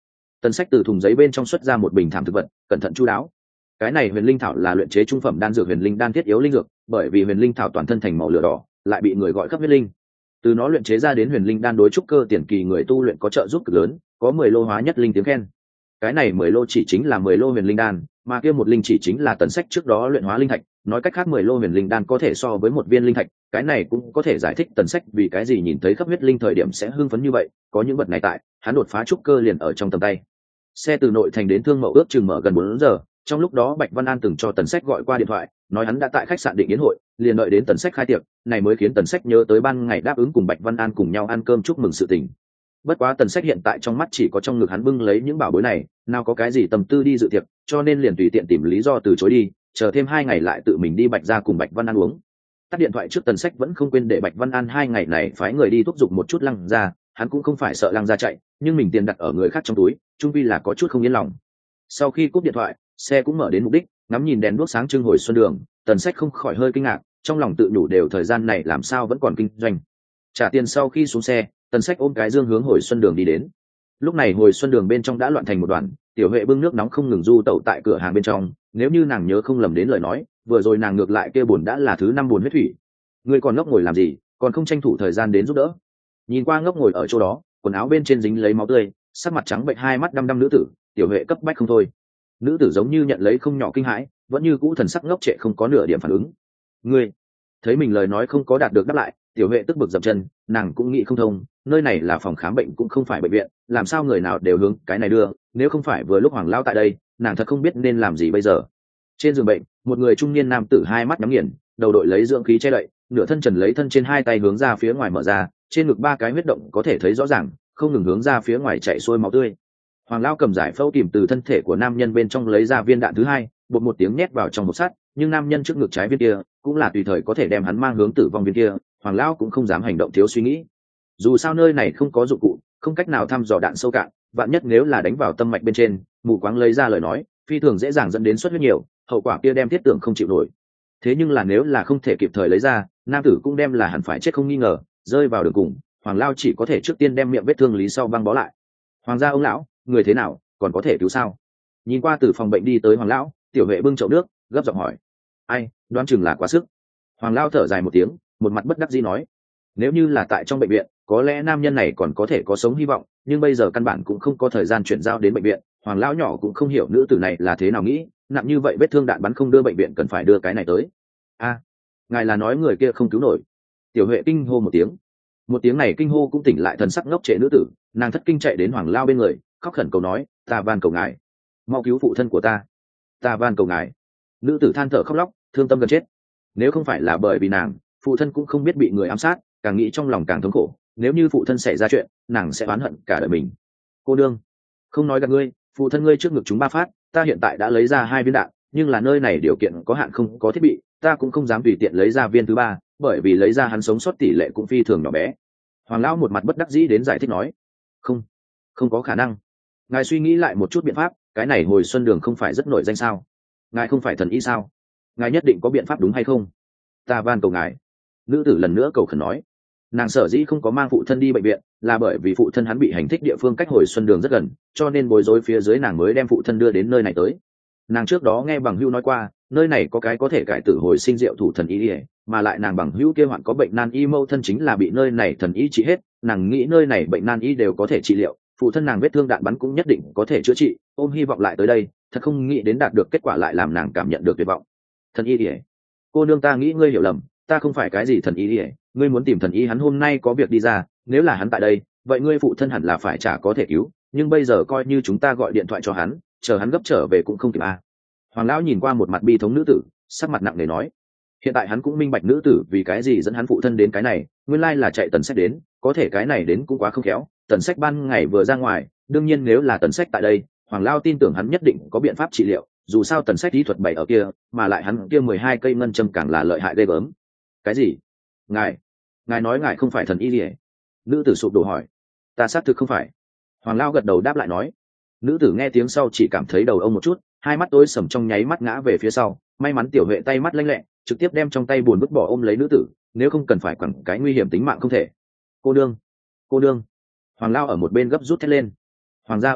Tần Sách từ thùng giấy bên trong xuất ra một bình thảm thực vật, cẩn thận chu đáo. Cái này huyền linh thảo là luyện chế trung phẩm đan dược huyền linh đan thiết yếu linh dược, bởi vì huyền linh thảo toàn thân thành màu lửa đỏ, lại bị người gọi cấp huyết linh. Từ nó luyện chế ra đến huyền linh đan đối trúc cơ tiền kỳ người tu luyện có trợ giúp cực lớn, có mười lô hóa nhất linh tiếng khen. Cái này mười lô chỉ chính là mười lô huyền linh đan, mà kia một linh chỉ chính là Tần Sách trước đó luyện hóa linh thạch, nói cách khác mười lô huyền linh đan có thể so với một viên linh thạch, cái này cũng có thể giải thích Tần Sách vì cái gì nhìn thấy cấp huyết linh thời điểm sẽ hưng phấn như vậy, có những vật này tại, hắn đột phá trúc cơ liền ở trong tầm tay. Xe từ nội thành đến Thương Mậu ước chừng mở gần bốn giờ, trong lúc đó Bạch Văn An từng cho Tần Sách gọi qua điện thoại, nói hắn đã tại khách sạn Định Yến hội, liền đợi đến Tần Sách khai tiệc, này mới khiến Tần Sách nhớ tới ban ngày đáp ứng cùng Bạch Văn An cùng nhau ăn cơm chúc mừng sự tình. Bất quá Tần Sách hiện tại trong mắt chỉ có trong ngực hắn bưng lấy những bảo bối này, nào có cái gì tâm tư đi dự tiệc, cho nên liền tùy tiện tìm lý do từ chối đi, chờ thêm hai ngày lại tự mình đi Bạch gia cùng Bạch Văn An uống. Tắt điện thoại trước, Tần Sách vẫn không quên để Bạch Văn An hai ngày này phái người đi thúc giục một chút Lăng gia, hắn cũng không phải sợ Lăng gia chạy, nhưng mình tiền đặt ở người khác trong túi, chung quy là có chút không yên lòng. Sau khi cúp điện thoại, xe cũng mở đến mục đích, ngắm nhìn đèn đuốc sáng trưng hồi xuân đường, Tần Sách không khỏi hơi kinh ngạc, trong lòng tự nhủ đều thời gian này làm sao vẫn còn kinh doanh. Trả tiền sau khi xuống xe, Tần Sách ôm cái dương hướng hồi xuân đường đi đến. Lúc này hồi xuân đường bên trong đã loạn thành một đoàn, Tiểu Huệ bưng nước nóng không ngừng du tẩu tại cửa hàng bên trong, nếu như nàng nhớ không lầm đến lời nói, vừa rồi nàng ngược lại kia buồn đã là thứ năm buồn huyết thủy. Ngươi còn ngốc ngồi làm gì, còn không tranh thủ thời gian đến giúp đỡ? Nhìn qua ngốc ngồi ở chỗ đó, quần áo bên trên dính lấy máu tươi, sắc mặt trắng bệch, hai mắt đăm đăm nữ tử, Tiểu Huệ cấp bách không thôi. Nữ tử giống như nhận lấy không nhỏ kinh hãi, vẫn như cũ thần sắc ngốc trệ không có nửa điểm phản ứng. Ngươi, thấy mình lời nói không có đạt được đáp lại, Tiểu Huệ tức bực dậm chân, nàng cũng nghĩ không thông, nơi này là phòng khám bệnh cũng không phải bệnh viện, làm sao người nào đều hướng cái này đưa, nếu không phải vừa lúc Hoàng Lao tại đây, nàng thật không biết nên làm gì bây giờ. Trên giường bệnh, một người trung niên nam tử hai mắt nhắm nghiền, đầu đội lấy dưỡng khí che đậy, nửa thân trần lấy thân trên hai tay hướng ra phía ngoài mở ra, trên ngực ba cái huyết động có thể thấy rõ ràng, không ngừng hướng ra phía ngoài chảy xuôi máu tươi. Hoàng Lao cầm giải phẫu kìm từ thân thể của nam nhân bên trong lấy ra viên đạn thứ hai, bột một tiếng nhét vào trong hộp sắt, nhưng nam nhân trước ngực trái viên kia cũng là tùy thời có thể đem hắn mang hướng tử vong viên kia, Hoàng Lao cũng không dám hành động thiếu suy nghĩ. Dù sao nơi này không có dụng cụ, không cách nào thăm dò đạn sâu cạn, vạn nhất nếu là đánh vào tâm mạch bên trên, mù quáng lấy ra lời nói, phi thường dễ dàng dẫn đến xuất huyết nhiều, hậu quả kia đem thiết tưởng không chịu nổi. Thế nhưng là nếu là không thể kịp thời lấy ra, nam tử cũng đem là hẳn phải chết không nghi ngờ, rơi vào đường cùng, Hoàng Lao chỉ có thể trước tiên đem miệng vết thương lý sau băng bó lại. Hoàng gia ông lão, người thế nào, còn có thể cứu sao? Nhìn qua từ phòng bệnh đi tới Hoàng Lão, Tiểu Huệ bưng chậu nước, gấp giọng hỏi. Ai, đoán chừng là quá sức. Hoàng Lao thở dài một tiếng, một mặt bất đắc dĩ nói. Nếu như là tại trong bệnh viện, có lẽ nam nhân này còn có thể có sống hy vọng, nhưng bây giờ căn bản cũng không có thời gian chuyển giao đến bệnh viện. Hoàng Lão nhỏ cũng không hiểu nữ tử này là thế nào nghĩ, nặng như vậy vết thương đạn bắn không đưa bệnh viện cần phải đưa cái này tới. A, ngài là nói người kia không cứu nổi? Tiểu Huệ kinh hô một tiếng. Một tiếng này kinh hô cũng tỉnh lại thần sắc ngốc trệ nữ tử, nàng thất kinh chạy đến Hoàng Lao bên người, khóc khẩn cầu nói, ta van cầu ngài, mau cứu phụ thân của ta, ta van cầu ngài. Nữ tử than thở khóc lóc, thương tâm gần chết. Nếu không phải là bởi vì nàng, phụ thân cũng không biết bị người ám sát, càng nghĩ trong lòng càng thống khổ, nếu như phụ thân xảy ra chuyện, nàng sẽ oán hận cả đời mình. Cô đương, không nói gạt ngươi, phụ thân ngươi trước ngực chúng ba phát, ta hiện tại đã lấy ra hai viên đạn, nhưng là nơi này điều kiện có hạn không có thiết bị, ta cũng không dám tùy tiện lấy ra viên thứ ba, bởi vì lấy ra hắn sống sót tỷ lệ cũng phi thường nhỏ bé. Hoàng Lão một mặt bất đắc dĩ đến giải thích nói, không, không có khả năng. Ngài suy nghĩ lại một chút biện pháp, cái này hồi xuân đường không phải rất nổi danh sao? Ngài không phải thần y sao? Ngài nhất định có biện pháp đúng hay không? Ta van cầu ngài. Nữ tử lần nữa cầu khẩn nói, nàng sở dĩ không có mang phụ thân đi bệnh viện là bởi vì phụ thân hắn bị hành thích địa phương cách hồi xuân đường rất gần, cho nên bối rối phía dưới nàng mới đem phụ thân đưa đến nơi này tới. Nàng trước đó nghe bằng hữu nói qua, nơi này có cái có thể cải tử hồi sinh diệu thủ thần y, mà lại nàng bằng hữu kia hoạn có bệnh nan y mâu thân chính là bị nơi này thần y trị hết, nàng nghĩ nơi này bệnh nan y đều có thể trị liệu, phụ thân nàng vết thương đạn bắn cũng nhất định có thể chữa trị, ôm hy vọng lại tới đây, thật không nghĩ đến đạt được kết quả lại làm nàng cảm nhận được tuyệt vọng. Thần y ỉa, cô nương, ta nghĩ ngươi hiểu lầm, ta không phải cái gì thần y ỉa, ngươi muốn tìm thần y hắn hôm nay có việc đi ra, nếu là hắn tại đây, vậy ngươi phụ thân hẳn là phải chả có thể cứu, nhưng bây giờ coi như chúng ta gọi điện thoại cho hắn, chờ hắn gấp trở về cũng không kịp à. Hoàng Lão nhìn qua một mặt bi thống nữ tử, sắc mặt nặng nề nói, hiện tại hắn cũng minh bạch nữ tử vì cái gì dẫn hắn phụ thân đến cái này, nguyên lai là chạy Tần Sách đến, có thể cái này đến cũng quá không khéo, Tần Sách ban ngày vừa ra ngoài, đương nhiên nếu là Tần Sách tại đây, Hoàng Lao tin tưởng hắn nhất định có biện pháp trị liệu, dù sao Tần Sách kỹ thuật bày ở kia, mà lại hắn kia mười hai cây ngân châm càng là lợi hại ghê gớm. Cái gì? Ngài, ngài nói ngài không phải thần y gì? Nữ tử sụp đổ hỏi. Ta xác thực không phải. Hoàng Lao gật đầu đáp lại nói. Nữ tử nghe tiếng sau chỉ cảm thấy đầu ông một chút, hai mắt tối sầm trong nháy mắt ngã về phía sau, may mắn Tiểu Huệ tay mắt lanh lẹ, trực tiếp đem trong tay buồn bứt bỏ ôm lấy nữ tử, nếu không cần phải quẳng cái nguy hiểm tính mạng không thể. Cô đương, cô đương. Hoàng Lao ở một bên gấp rút thét lên. Hoàng gia ông lão,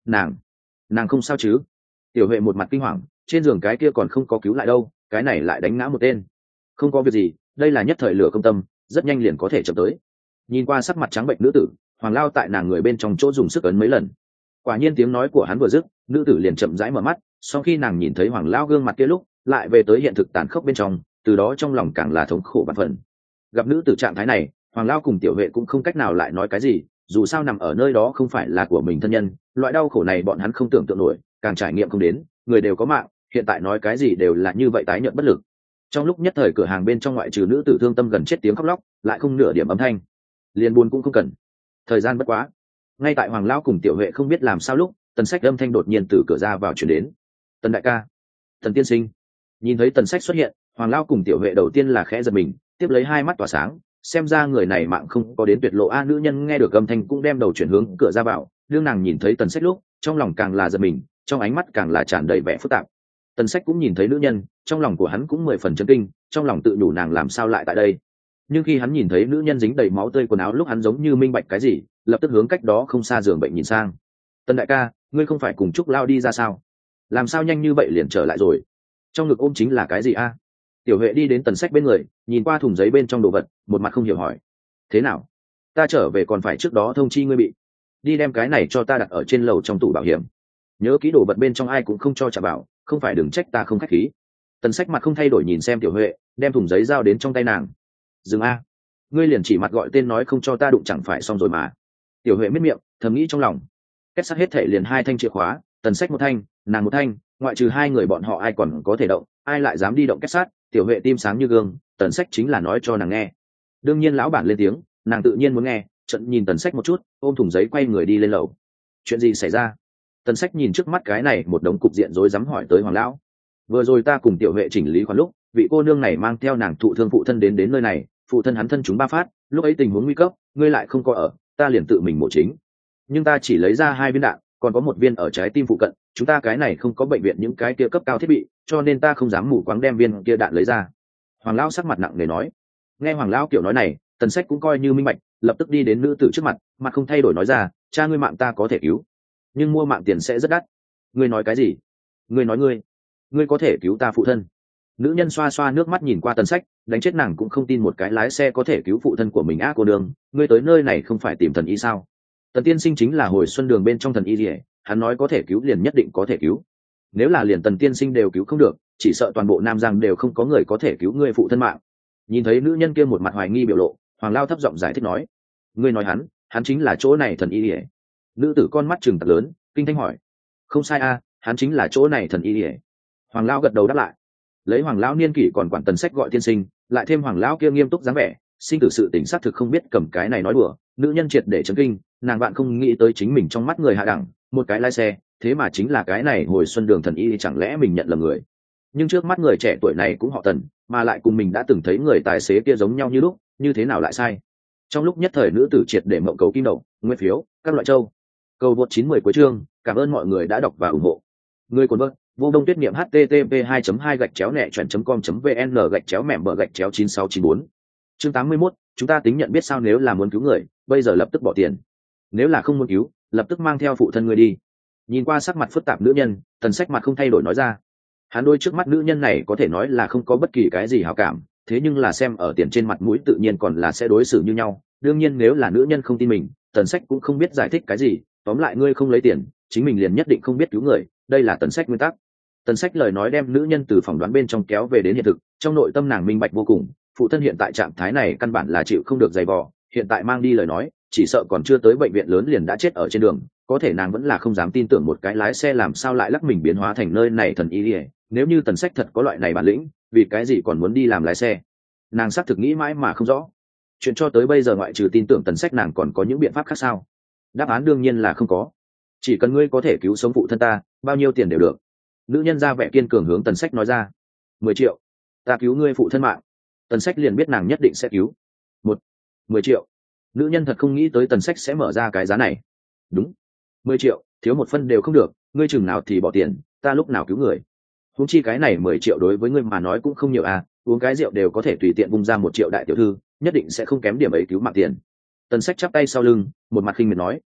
nàng nàng không sao chứ? Tiểu Huệ một mặt kinh hoàng, trên giường cái kia còn không có cứu lại đâu, cái này lại đánh ngã một tên. Không có việc gì, đây là nhất thời lửa công tâm, rất nhanh liền có thể chậm tới. Nhìn qua sắc mặt trắng bệnh nữ tử, Hoàng Lao tại nàng người bên trong chỗ dùng sức ấn mấy lần. Quả nhiên tiếng nói của hắn vừa dứt, nữ tử liền chậm rãi mở mắt, sau khi nàng nhìn thấy Hoàng Lao gương mặt kia lúc, lại về tới hiện thực tàn khốc bên trong, từ đó trong lòng càng là thống khổ vạn phần. Gặp nữ tử trạng thái này, Hoàng Lao cùng Tiểu Huệ cũng không cách nào lại nói cái gì, dù sao nằm ở nơi đó không phải là của mình thân nhân, loại đau khổ này bọn hắn không tưởng tượng nổi, càng trải nghiệm không đến, người đều có mạng, hiện tại nói cái gì đều là như vậy tái nhợt bất lực. Trong lúc nhất thời cửa hàng bên trong ngoại trừ nữ tử thương tâm gần chết tiếng khóc lóc, lại không nửa điểm âm thanh, liền buồn cũng không cần. Thời gian bất quá, ngay tại Hoàng Lao cùng Tiểu Huệ không biết làm sao lúc, Tần Sách âm thanh đột nhiên từ cửa ra vào truyền đến. Tần đại ca, Tần tiên sinh. Nhìn thấy Tần Sách xuất hiện, Hoàng Lao cùng Tiểu Huệ đầu tiên là khẽ giật mình, tiếp lấy hai mắt tỏa sáng, xem ra người này mạng không có đến tuyệt lộ a. Nữ nhân nghe được âm thanh cũng đem đầu chuyển hướng cửa ra vào, đương nàng nhìn thấy Tần Sách lúc, trong lòng càng là giật mình, trong ánh mắt càng là tràn đầy vẻ phức tạp. Tần Sách cũng nhìn thấy nữ nhân, trong lòng của hắn cũng mười phần chấn kinh, trong lòng tự nhủ nàng làm sao lại tại đây. Nhưng khi hắn nhìn thấy nữ nhân dính đầy máu tươi quần áo lúc, hắn giống như minh bạch cái gì, lập tức hướng cách đó không xa giường bệnh nhìn sang. Tần đại ca, ngươi không phải cùng Trúc Lao đi ra sao? Làm sao nhanh như vậy liền trở lại rồi? Trong ngực ôm chính là cái gì a? Tiểu Huệ đi đến Tần Sách bên người, nhìn qua thùng giấy bên trong đồ vật, một mặt không hiểu hỏi. Thế nào? Ta trở về còn phải trước đó thông chi ngươi bị. Đi đem cái này cho ta đặt ở trên lầu trong tủ bảo hiểm. Nhớ kỹ đồ vật bên trong ai cũng không cho trả bảo, không phải đừng trách ta không khách khí. Tần Sách mặt không thay đổi nhìn xem Tiểu Huệ, đem thùng giấy giao đến trong tay nàng. Dừng a, ngươi liền chỉ mặt gọi tên nói không cho ta đụng chẳng phải xong rồi mà. Tiểu Huệ miết miệng, thầm nghĩ trong lòng. Kết sắt hết thể liền hai thanh chìa khóa, Tần Sách một thanh, nàng một thanh, ngoại trừ hai người bọn họ ai còn có thể động, ai lại dám đi động kết sắt? Tiểu Huệ tim sáng như gương, Tần Sách chính là nói cho nàng nghe. Đương nhiên lão bản lên tiếng, nàng tự nhiên muốn nghe, trận nhìn Tần Sách một chút, ôm thùng giấy quay người đi lên lầu. Chuyện gì xảy ra? Tần Sách nhìn trước mắt cái này một đống cục diện rối rắm hỏi tới Hoàng lão. Vừa rồi ta cùng Tiểu Huệ chỉnh lý khoản lúc, vị cô nương này mang theo nàng thụ thương phụ thân đến đến nơi này, phụ thân hắn thân chúng ba phát, lúc ấy tình huống nguy cấp, ngươi lại không có ở, ta liền tự mình mổ chính. Nhưng ta chỉ lấy ra hai viên đạn, còn có một viên ở trái tim phụ cận, chúng ta cái này không có bệnh viện những cái kia cấp cao thiết bị, cho nên ta không dám mù quáng đem viên kia đạn lấy ra. Hoàng lão sắc mặt nặng nề nói. Nghe Hoàng lão kiểu nói này, Tần Sách cũng coi như minh bạch, lập tức đi đến nữ tử trước mặt, mặt không thay đổi nói ra, cha ngươi mạng ta có thể cứu, nhưng mua mạng tiền sẽ rất đắt. Ngươi nói cái gì? Ngươi nói ngươi, ngươi có thể cứu ta phụ thân? Nữ nhân xoa xoa nước mắt nhìn qua Tần Sách, đánh chết nàng cũng không tin một cái lái xe có thể cứu phụ thân của mình á. Cô đường, ngươi tới nơi này không phải tìm thần y sao? Tần tiên sinh chính là hồi xuân đường bên trong thần y rỉa, hắn nói có thể cứu liền nhất định có thể cứu. Nếu là liền Tần tiên sinh đều cứu không được, chỉ sợ toàn bộ Nam Giang đều không có người có thể cứu ngươi phụ thân mạng. Nhìn thấy nữ nhân kia một mặt hoài nghi biểu lộ, Hoàng Lao thấp giọng giải thích nói. Ngươi nói hắn, hắn chính là chỗ này thần y rỉa. Nữ tử con mắt trừng thật lớn, kinh thanh hỏi. Không sai a, hắn chính là chỗ này thần y rỉa. Hoàng Lao gật đầu đáp lại. Lấy Hoàng Lão niên kỷ còn quản Tần Sách gọi tiên sinh, lại thêm Hoàng Lão kia nghiêm túc dáng vẻ, sinh tử sự tình xác thực không biết cầm cái này nói đùa. Nữ nhân triệt để chấn kinh, nàng bạn không nghĩ tới chính mình trong mắt người hạ đẳng, một cái lái xe, thế mà chính là cái này hồi xuân đường thần y, chẳng lẽ mình nhận lầm người? Nhưng trước mắt người trẻ tuổi này cũng họ Tần, mà lại cùng mình đã từng thấy người tài xế kia giống nhau như lúc, như thế nào lại sai? Trong lúc nhất thời nữ tử triệt để mộng cầu kim đậu, nguyên phiếu, các loại châu. Cầu vượt chín mươi cuối chương, cảm ơn mọi người đã đọc và ủng hộ. Người cuốn vợt, vô đông tuyết niệm http hai hai gạch chéo nẹ chuẩn com vn gạch chéo mẻm bờ gạch chéo chín sáu chín bốn. Chương tám mươi mốt, chúng ta tính nhận biết sao nếu là muốn cứu người, bây giờ lập tức bỏ tiền. Nếu là không muốn cứu, lập tức mang theo phụ thân người đi. Nhìn qua sắc mặt phức tạp nữ nhân, Tần Sách mặt không thay đổi nói ra. Hắn đôi trước mắt nữ nhân này có thể nói là không có bất kỳ cái gì hảo cảm, thế nhưng là xem ở tiền trên mặt mũi tự nhiên còn là sẽ đối xử như nhau. Đương nhiên nếu là nữ nhân không tin mình, Tần Sách cũng không biết giải thích cái gì, tóm lại ngươi không lấy tiền, chính mình liền nhất định không biết cứu người, đây là Tần Sách nguyên tắc. Tần Sách lời nói đem nữ nhân từ phỏng đoán bên trong kéo về đến hiện thực, trong nội tâm nàng minh bạch vô cùng, phụ thân hiện tại trạng thái này căn bản là chịu không được dày vò, hiện tại mang đi lời nói, chỉ sợ còn chưa tới bệnh viện lớn liền đã chết ở trên đường, có thể nàng vẫn là không dám tin tưởng một cái lái xe làm sao lại lắc mình biến hóa thành nơi này thần y liễu, nếu như Tần Sách thật có loại này bản lĩnh, vì cái gì còn muốn đi làm lái xe? Nàng xác thực nghĩ mãi mà không rõ. Chuyện cho tới bây giờ ngoại trừ tin tưởng Tần Sách nàng còn có những biện pháp khác sao? Đáp án đương nhiên là không có. Chỉ cần ngươi có thể cứu sống phụ thân ta, bao nhiêu tiền đều được. Nữ nhân ra vẻ kiên cường hướng Tần Sách nói ra. Mười triệu, ta cứu ngươi phụ thân mạng. Tần Sách liền biết nàng nhất định sẽ cứu. Một, mười triệu. Nữ nhân thật không nghĩ tới Tần Sách sẽ mở ra cái giá này. Đúng, mười triệu, thiếu một phân đều không được, ngươi chừng nào thì bỏ tiền, ta lúc nào cứu người. Huống chi cái này mười triệu đối với ngươi mà nói cũng không nhiều à, uống cái rượu đều có thể tùy tiện bung ra một triệu đại tiểu thư, nhất định sẽ không kém điểm ấy cứu mạng tiền. Tần Sách chắp tay sau lưng, một mặt khinh miệt nói.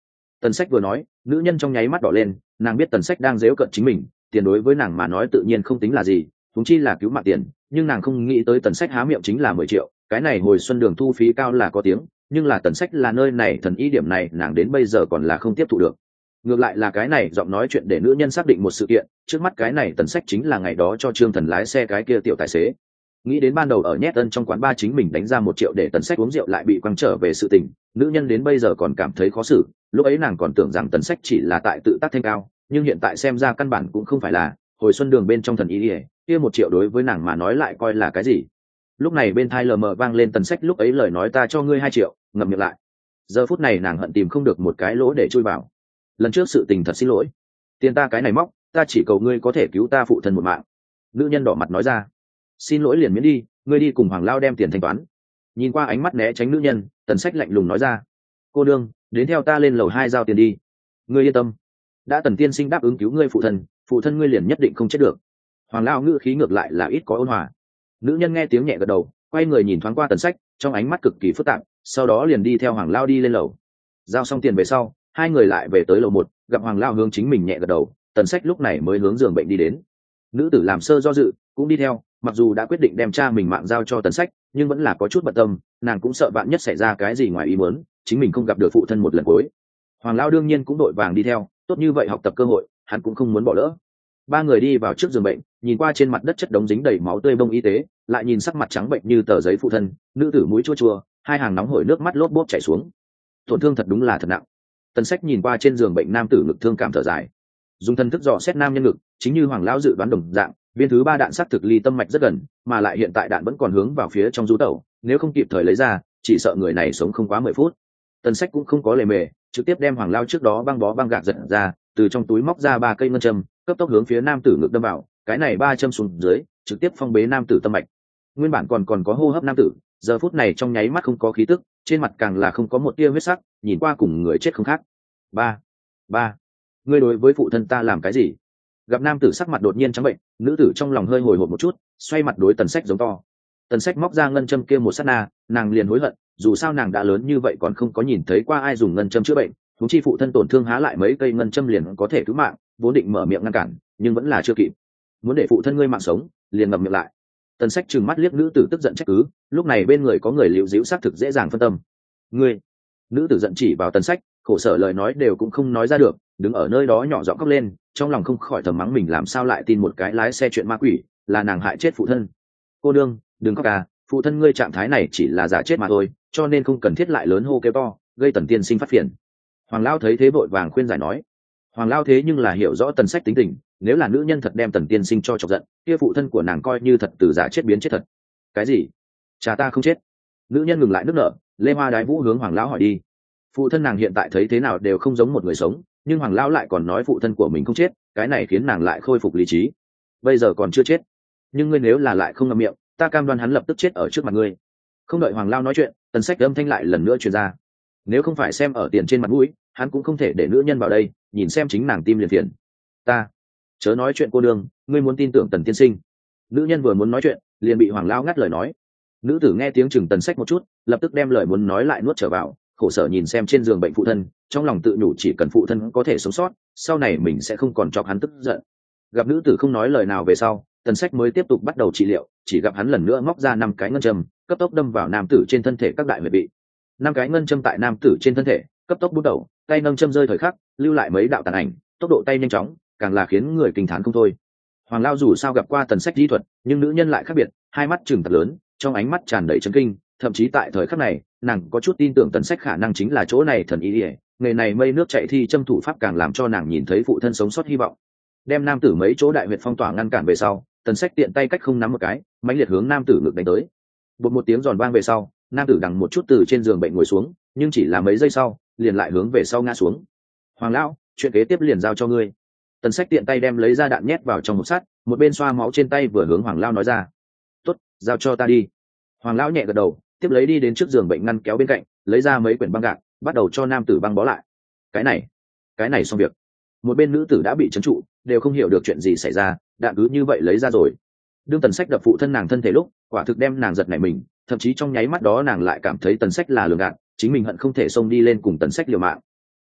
Tần Sách vừa nói, nữ nhân trong nháy mắt đỏ lên, nàng biết Tần Sách đang giễu cợt chính mình, tiền đối với nàng mà nói tự nhiên không tính là gì, huống chi là cứu mạng tiền, nhưng nàng không nghĩ tới Tần Sách há miệng chính là mười triệu, cái này hồi xuân đường thu phí cao là có tiếng, nhưng là Tần Sách là nơi này thần ý điểm này nàng đến bây giờ còn là không tiếp thụ được. Ngược lại là cái này giọng nói chuyện để nữ nhân xác định một sự kiện, trước mắt cái này Tần Sách chính là ngày đó cho Trương Thần lái xe cái kia tiểu tài xế. Nghĩ đến ban đầu ở Nhét Ân trong quán ba chính mình đánh ra một triệu để Tần Sách uống rượu lại bị quăng trở về sự tình, nữ nhân đến bây giờ còn cảm thấy khó xử, lúc ấy nàng còn tưởng rằng Tần Sách chỉ là tại tự tác thanh cao, nhưng hiện tại xem ra căn bản cũng không phải là, hồi xuân đường bên trong thần ý ỉa kia một triệu đối với nàng mà nói lại coi là cái gì. Lúc này bên thai lờ mờ vang lên Tần Sách lúc ấy lời nói ta cho ngươi hai triệu, ngậm miệng lại. Giờ phút này nàng hận tìm không được một cái lỗ để chui vào. Lần trước sự tình thật xin lỗi, tiền ta cái này móc, ta chỉ cầu ngươi có thể cứu ta phụ thân một mạng. Nữ nhân đỏ mặt nói ra. Xin lỗi liền miễn đi, ngươi đi cùng Hoàng Lao đem tiền thanh toán. Nhìn qua ánh mắt né tránh nữ nhân, Tần Sách lạnh lùng nói ra. Cô đương, đến theo ta lên lầu hai giao tiền đi. Ngươi yên tâm, đã Tần tiên sinh đáp ứng cứu ngươi phụ thân, phụ thân ngươi liền nhất định không chết được. Hoàng Lao ngữ khí ngược lại là ít có ôn hòa. Nữ nhân nghe tiếng nhẹ gật đầu, quay người nhìn thoáng qua Tần Sách, trong ánh mắt cực kỳ phức tạp, sau đó liền đi theo Hoàng Lao đi lên lầu. Giao xong tiền về sau, hai người lại về tới lầu một, gặp Hoàng Lao hướng chính mình nhẹ gật đầu, Tần Sách lúc này mới hướng giường bệnh đi đến. Nữ tử làm sơ do dự, cũng đi theo, mặc dù đã quyết định đem cha mình mạng giao cho Tần Sách, nhưng vẫn là có chút bận tâm, nàng cũng sợ vạn nhất xảy ra cái gì ngoài ý muốn, chính mình không gặp được phụ thân một lần cuối. Hoàng Lao đương nhiên cũng đội vàng đi theo, tốt như vậy học tập cơ hội, hắn cũng không muốn bỏ lỡ. Ba người đi vào trước giường bệnh, nhìn qua trên mặt đất chất đống dính đầy máu tươi bông y tế, lại nhìn sắc mặt trắng bệnh như tờ giấy phụ thân, nữ tử mũi chua chua, hai hàng nóng hổi nước mắt lốp bốp chảy xuống. Tổn thương thật đúng là thật nặng. Tần Sách nhìn qua trên giường bệnh nam tử ngực thương cảm thở dài, dùng thân thức dò xét nam nhân ngực, chính như Hoàng Lão dự đoán đồng dạng, viên thứ ba đạn xác thực ly tâm mạch rất gần, mà lại hiện tại đạn vẫn còn hướng vào phía trong du tẩu, nếu không kịp thời lấy ra, chỉ sợ người này sống không quá mười phút. Tần Sách cũng không có lề mề, trực tiếp đem Hoàng Lão trước đó băng bó băng gạc giật ra, từ trong túi móc ra ba cây ngân châm, cấp tốc hướng phía nam tử ngực đâm vào, cái này ba châm xuống dưới, trực tiếp phong bế nam tử tâm mạch. Nguyên bản còn còn có hô hấp nam tử, giờ phút này trong nháy mắt không có khí tức, trên mặt càng là không có một tia huyết sắc, nhìn qua cùng người chết không khác. Ba, ba, ngươi đối với phụ thân ta làm cái gì? Gặp nam tử sắc mặt đột nhiên trắng bệnh, nữ tử trong lòng hơi hồi hộp một chút, xoay mặt đối Tần Sách giống to. Tần Sách móc ra ngân châm kia một sát na, nàng liền hối hận, dù sao nàng đã lớn như vậy còn không có nhìn thấy qua ai dùng ngân châm chữa bệnh, huống chi phụ thân tổn thương há lại mấy cây ngân châm liền có thể cứu mạng, vốn định mở miệng ngăn cản, nhưng vẫn là chưa kịp. Muốn để phụ thân ngươi mạng sống, liền ngậm miệng lại. Tần Sách trừng mắt liếc nữ tử tức giận trách cứ, lúc này bên người có người liễu díu xác thực dễ dàng phân tâm. Ngươi, nữ tử giận chỉ vào Tần Sách, khổ sở lời nói đều cũng không nói ra được, đứng ở nơi đó nhỏ giọng khóc lên, trong lòng không khỏi thầm mắng mình làm sao lại tin một cái lái xe chuyện ma quỷ, là nàng hại chết phụ thân. Cô đương, đừng khóc à, phụ thân ngươi trạng thái này chỉ là giả chết mà thôi, cho nên không cần thiết lại lớn hô kêu to, gây Tần tiên sinh phát phiền. Hoàng Lao thấy thế vội vàng khuyên giải nói. Hoàng Lao thế nhưng là hiểu rõ Tần Sách tính tình, nếu là nữ nhân thật đem Tần tiên sinh cho chọc giận, kia phụ thân của nàng coi như thật từ giả chết biến chết thật. Cái gì? Cha ta không chết? Nữ nhân ngừng lại nước nở, lê hoa đái vũ hướng Hoàng Lão hỏi đi. Phụ thân nàng hiện tại thấy thế nào đều không giống một người sống, nhưng Hoàng Lão lại còn nói phụ thân của mình không chết, cái này khiến nàng lại khôi phục lý trí. Bây giờ còn chưa chết, nhưng ngươi nếu là lại không ngậm miệng, ta cam đoan hắn lập tức chết ở trước mặt ngươi. Không đợi Hoàng Lão nói chuyện, Tần Sách âm thanh lại lần nữa truyền ra. Nếu không phải xem ở tiền trên mặt mũi, hắn cũng không thể để nữ nhân vào đây, nhìn xem chính nàng tim liền phiền. Ta, chớ nói chuyện cô đương, ngươi muốn tin tưởng Tần tiên sinh. Nữ nhân vừa muốn nói chuyện, liền bị Hoàng Lão ngắt lời nói. Nữ tử nghe tiếng chừng Tần Sách một chút, lập tức đem lời muốn nói lại nuốt trở vào, khổ sở nhìn xem trên giường bệnh phụ thân, trong lòng tự nhủ chỉ cần phụ thân có thể sống sót, sau này mình sẽ không còn chọc hắn tức giận. Gặp nữ tử không nói lời nào về sau, Tần Sách mới tiếp tục bắt đầu trị liệu, chỉ gặp hắn lần nữa móc ra năm cái ngân châm, cấp tốc đâm vào nam tử trên thân thể các đại huyệt vị. Năm cái ngân châm tại nam tử trên thân thể, cấp tốc bút đầu, tay nâng châm rơi thời khắc, lưu lại mấy đạo tàn ảnh, tốc độ tay nhanh chóng, càng là khiến người kinh thán không thôi. Hoàng Lao dù sao gặp qua Tần Sách kỹ thuật, nhưng nữ nhân lại khác biệt, hai mắt trừng thật lớn, trong ánh mắt tràn đầy chấn kinh, thậm chí tại thời khắc này, nàng có chút tin tưởng Tần Sách khả năng chính là chỗ này thần y, nghề này mây nước chảy thi châm thủ pháp càng làm cho nàng nhìn thấy phụ thân sống sót hy vọng. Đem nam tử mấy chỗ đại huyệt phong tỏa ngăn cản về sau, Tần Sách tiện tay cách không nắm một cái, mãnh liệt hướng nam tử ngực đánh tới. Bột một tiếng giòn vang về sau, nam tử đằng một chút từ trên giường bệnh ngồi xuống, nhưng chỉ là mấy giây sau, liền lại hướng về sau ngã xuống. Hoàng Lão, chuyện kế tiếp liền giao cho ngươi. Tần Sách tiện tay đem lấy ra đạn nhét vào trong hộp sắt, một bên xoa máu trên tay vừa hướng Hoàng Lão nói ra. Tốt, giao cho ta đi. Hoàng Lão nhẹ gật đầu, tiếp lấy đi đến trước giường bệnh ngăn kéo bên cạnh, lấy ra mấy quyển băng gạc, bắt đầu cho nam tử băng bó lại. Cái này, cái này xong việc. Một bên nữ tử đã bị trấn trụ, đều không hiểu được chuyện gì xảy ra, đạn cứ như vậy lấy ra rồi. Đương Tần Sách đập phụ thân nàng thân thể lúc, quả thực đem nàng giật nảy mình, thậm chí trong nháy mắt đó nàng lại cảm thấy Tần Sách là lường gạt, chính mình hận không thể xông đi lên cùng Tần Sách liều mạng.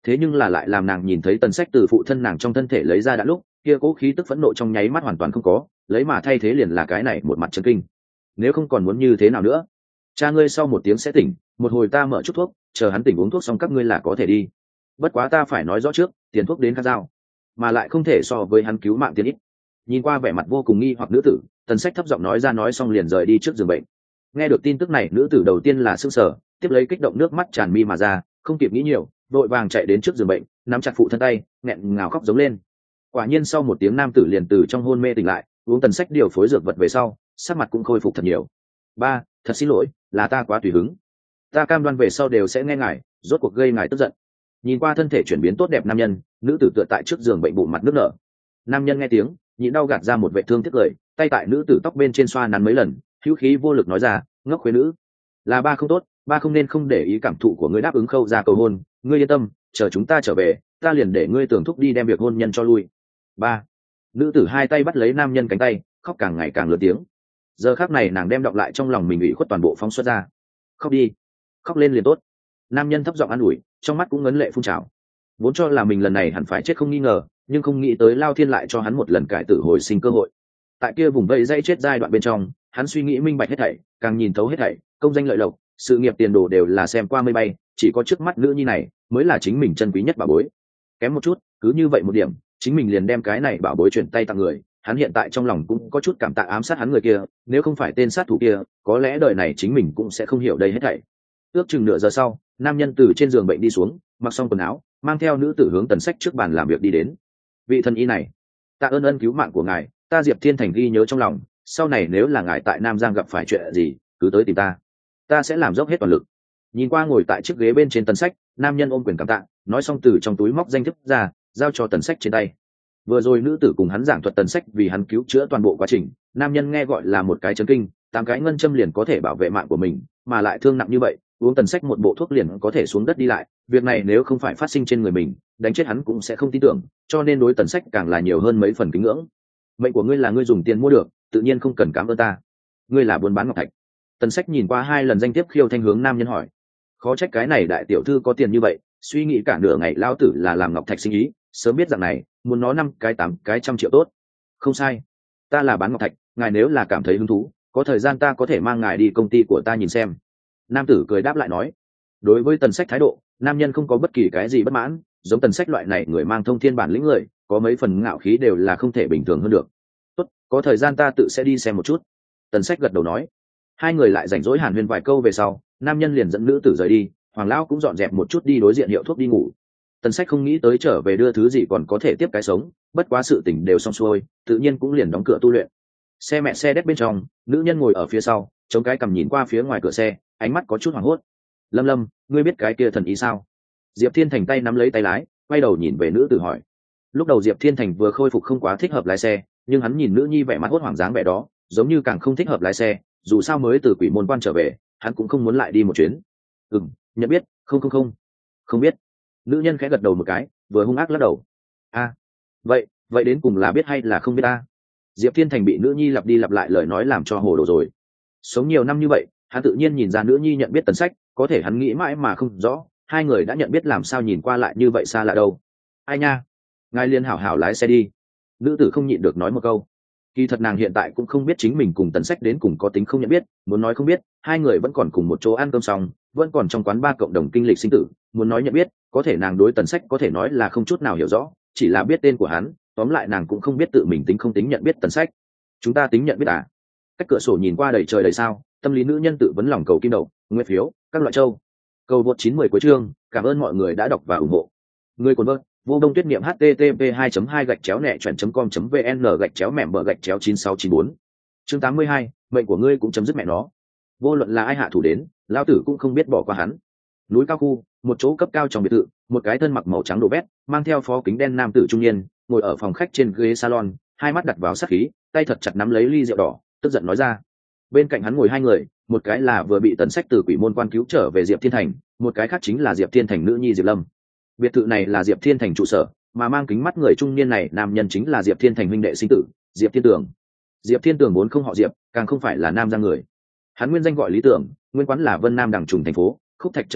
thế nhưng là lại làm nàng nhìn thấy tần sách từ phụ thân nàng trong thân thể lấy ra đã lúc kia cố khí tức phẫn nộ trong nháy mắt hoàn toàn không có, lấy mà thay thế liền là cái này một mặt chân kinh. Nếu không còn muốn như thế nào nữa, cha ngươi sau một tiếng sẽ tỉnh, một hồi ta mở chút thuốc, chờ hắn tỉnh uống thuốc xong các ngươi là có thể đi. Bất quá ta phải nói rõ trước, tiền thuốc đến khác giao, mà lại không thể so với hắn cứu mạng tiền ít. Nhìn qua vẻ mặt vô cùng nghi hoặc nữ tử, tần sách thấp giọng nói ra, nói xong liền rời đi trước giường bệnh. Nghe được tin tức này, nữ tử đầu tiên là sững sờ, tiếp lấy kích động nước mắt tràn mi mà ra, không kịp nghĩ nhiều, vội vàng chạy đến trước giường bệnh, nắm chặt phụ thân tay, nghẹn ngào khóc giống lên. Quả nhiên sau một tiếng nam tử liền từ trong hôn mê tỉnh lại, uống tần sách điều phối dược vật về sau, sắc mặt cũng khôi phục thật nhiều. Ba, thật xin lỗi, là ta quá tùy hứng, ta cam đoan về sau đều sẽ nghe ngài, rốt cuộc gây ngài tức giận. Nhìn qua thân thể chuyển biến tốt đẹp nam nhân, nữ tử tựa tại trước giường bệnh bụng mặt nước nở. Nam nhân nghe tiếng, nhịn đau gạt ra một vệ thương tiếc cười, tay tại nữ tử tóc bên trên xoa nắn mấy lần, hữu khí vô lực nói ra, ngốc khuê nữ, là ba không tốt, ba không nên không để ý cảm thụ của ngươi, đáp ứng khâu ra cầu hôn, ngươi yên tâm, chờ chúng ta trở về, ta liền để ngươi tưởng thúc đi đem việc hôn nhân cho lui. Ba. Nữ tử hai tay bắt lấy nam nhân cánh tay, khóc càng ngày càng lớn tiếng. Giờ khắc này nàng đem đọng lại trong lòng mình ủy khuất toàn bộ phóng xuất ra. Khóc đi, khóc lên liền tốt. Nam nhân thấp giọng an ủi, trong mắt cũng ngấn lệ phun trào. Vốn cho là mình lần này hẳn phải chết không nghi ngờ, nhưng không nghĩ tới Lao Thiên lại cho hắn một lần cải tử hồi sinh cơ hội. Tại kia vùng vây dây chết giai đoạn bên trong, hắn suy nghĩ minh bạch hết thảy, càng nhìn thấu hết thảy, công danh lợi lộc, sự nghiệp tiền đồ đều là xem qua mây bay, chỉ có trước mắt nữ nhi này mới là chính mình chân quý nhất bảo bối. Kém một chút, cứ như vậy một điểm, chính mình liền đem cái này bảo bối chuyển tay tặng người. Hắn hiện tại trong lòng cũng có chút cảm tạ ám sát hắn người kia, nếu không phải tên sát thủ kia, có lẽ đời này chính mình cũng sẽ không hiểu đây hết thảy. Ước chừng nửa giờ sau, nam nhân từ trên giường bệnh đi xuống, mặc xong quần áo, mang theo nữ tử hướng tần sách trước bàn làm việc đi đến. Vị thần y này, tạ ơn ân cứu mạng của ngài, ta Diệp Thiên Thành ghi nhớ trong lòng, sau này nếu là ngài tại Nam Giang gặp phải chuyện gì, cứ tới tìm ta, ta sẽ làm dốc hết toàn lực. Nhìn qua ngồi tại chiếc ghế bên trên tần sách, nam nhân ôm quyền cảm tạ, nói xong từ trong túi móc danh thiếp ra, giao cho tần sách trên tay. Vừa rồi nữ tử cùng hắn giảng thuật tần sách vì hắn cứu chữa toàn bộ quá trình, nam nhân nghe gọi là một cái chấn kinh, tám cái ngân châm liền có thể bảo vệ mạng của mình, mà lại thương nặng như vậy, uống tần sách một bộ thuốc liền có thể xuống đất đi lại, việc này nếu không phải phát sinh trên người mình, đánh chết hắn cũng sẽ không tin tưởng, cho nên đối tần sách càng là nhiều hơn mấy phần kính ngưỡng. Mệnh của ngươi là ngươi dùng tiền mua được, tự nhiên không cần cảm ơn ta. Ngươi là buôn bán ngọc thạch. Tần sách nhìn qua hai lần danh thiếp khiêu thanh hướng nam nhân hỏi. Khó trách cái này đại tiểu thư có tiền như vậy, suy nghĩ cả nửa ngày lao tử là làm ngọc thạch sinh ý, sớm biết rằng này, muốn nó năm cái tám cái trăm triệu tốt. Không sai, ta là bán ngọc thạch, ngài nếu là cảm thấy hứng thú, có thời gian ta có thể mang ngài đi công ty của ta nhìn xem. Nam tử cười đáp lại nói. Đối với tần sách thái độ, nam nhân không có bất kỳ cái gì bất mãn, giống tần sách loại này người mang thông thiên bản lĩnh người, có mấy phần ngạo khí đều là không thể bình thường hơn được. Tốt, có thời gian ta tự sẽ đi xem một chút. Tần sách gật đầu nói. Hai người lại rảnh rỗi hàn huyên vài câu về sau, nam nhân liền dẫn nữ tử rời đi, Hoàng lão cũng dọn dẹp một chút đi đối diện hiệu thuốc đi ngủ. Tần sách không nghĩ tới trở về đưa thứ gì còn có thể tiếp cái sống, bất quá sự tình đều xong xuôi, tự nhiên cũng liền đóng cửa tu luyện. Xe mẹ xe đét bên trong, nữ nhân ngồi ở phía sau, chống cái cằm nhìn qua phía ngoài cửa xe, ánh mắt có chút hoảng hốt. Lâm Lâm, ngươi biết cái kia thần ý sao? Diệp Thiên Thành tay nắm lấy tay lái, quay đầu nhìn về nữ tử hỏi. Lúc đầu Diệp Thiên Thành vừa khôi phục không quá thích hợp lái xe, nhưng hắn nhìn nữ nhi vẻ mặt hốt hoảng dáng vẻ đó, giống như càng không thích hợp lái xe, dù sao mới từ quỷ môn quan trở về, hắn cũng không muốn lại đi một chuyến. Ừm, nhận biết, không không không, không biết. Nữ nhân khẽ gật đầu một cái, vừa hung ác lắc đầu. A, vậy, vậy đến cùng là biết hay là không biết ta? Diệp Thiên Thành bị nữ nhi lặp đi lặp lại lời nói làm cho hồ đồ rồi. Sống nhiều năm như vậy, hắn tự nhiên nhìn ra nữ nhi nhận biết tần sách, có thể hắn nghĩ mãi mà không rõ, hai người đã nhận biết làm sao nhìn qua lại như vậy xa lạ đâu. Ai nha, ngài liên hảo hảo lái xe đi. Nữ tử không nhịn được nói một câu. Kỳ thật nàng hiện tại cũng không biết chính mình cùng tần sách đến cùng có tính không nhận biết, muốn nói không biết, hai người vẫn còn cùng một chỗ ăn cơm xong, vẫn còn trong quán ba cộng đồng kinh lịch sinh tử, muốn nói nhận biết, có thể nàng đối tần sách có thể nói là không chút nào hiểu rõ, chỉ là biết tên của hắn, tóm lại nàng cũng không biết tự mình tính không tính nhận biết tần sách. Chúng ta tính nhận biết à? Cách cửa sổ nhìn qua đầy trời đầy sao, tâm lý nữ nhân tự vấn lòng cầu kim đậu, nguyên phiếu, các loại châu. Cầu vượt chín mười cuối chương, cảm ơn mọi người đã đọc và ủng hộ. Người cuốn vợt, vô đông tuyết niệm http hai hai gạch chéo nẹ chuyển com vn gạch chéo mẻm bờ gạch chéo chín sáu chín bốn. Chương tám mươi hai, mệnh của ngươi cũng chấm dứt mẹ nó. Vô luận là ai hạ thủ đến, lao tử cũng không biết bỏ qua hắn. Núi cao khu, một chỗ cấp cao trong biệt thự, một cái thân mặc màu trắng đồ vét, mang theo phó kính đen nam tử trung niên, ngồi ở phòng khách trên ghế salon, hai mắt đặt vào sát khí, tay thật chặt nắm lấy ly rượu đỏ, tức giận nói ra. Bên cạnh hắn ngồi hai người, một cái là vừa bị tần sách từ quỷ môn quan cứu trở về Diệp Thiên Thành, một cái khác chính là Diệp Thiên Thành nữ nhi Diệp Lâm. Biệt thự này là Diệp Thiên Thành trụ sở, mà mang kính mắt người trung niên này nam nhân chính là Diệp Thiên Thành huynh đệ sinh tử, Diệp Thiên Tường. Diệp Thiên Tường vốn không họ Diệp, càng không phải là nam giang người. Hắn nguyên danh gọi Lý Tưởng, nguyên quán là Vân Nam đằng trùng thành phố, Khúc Thạch trấn người,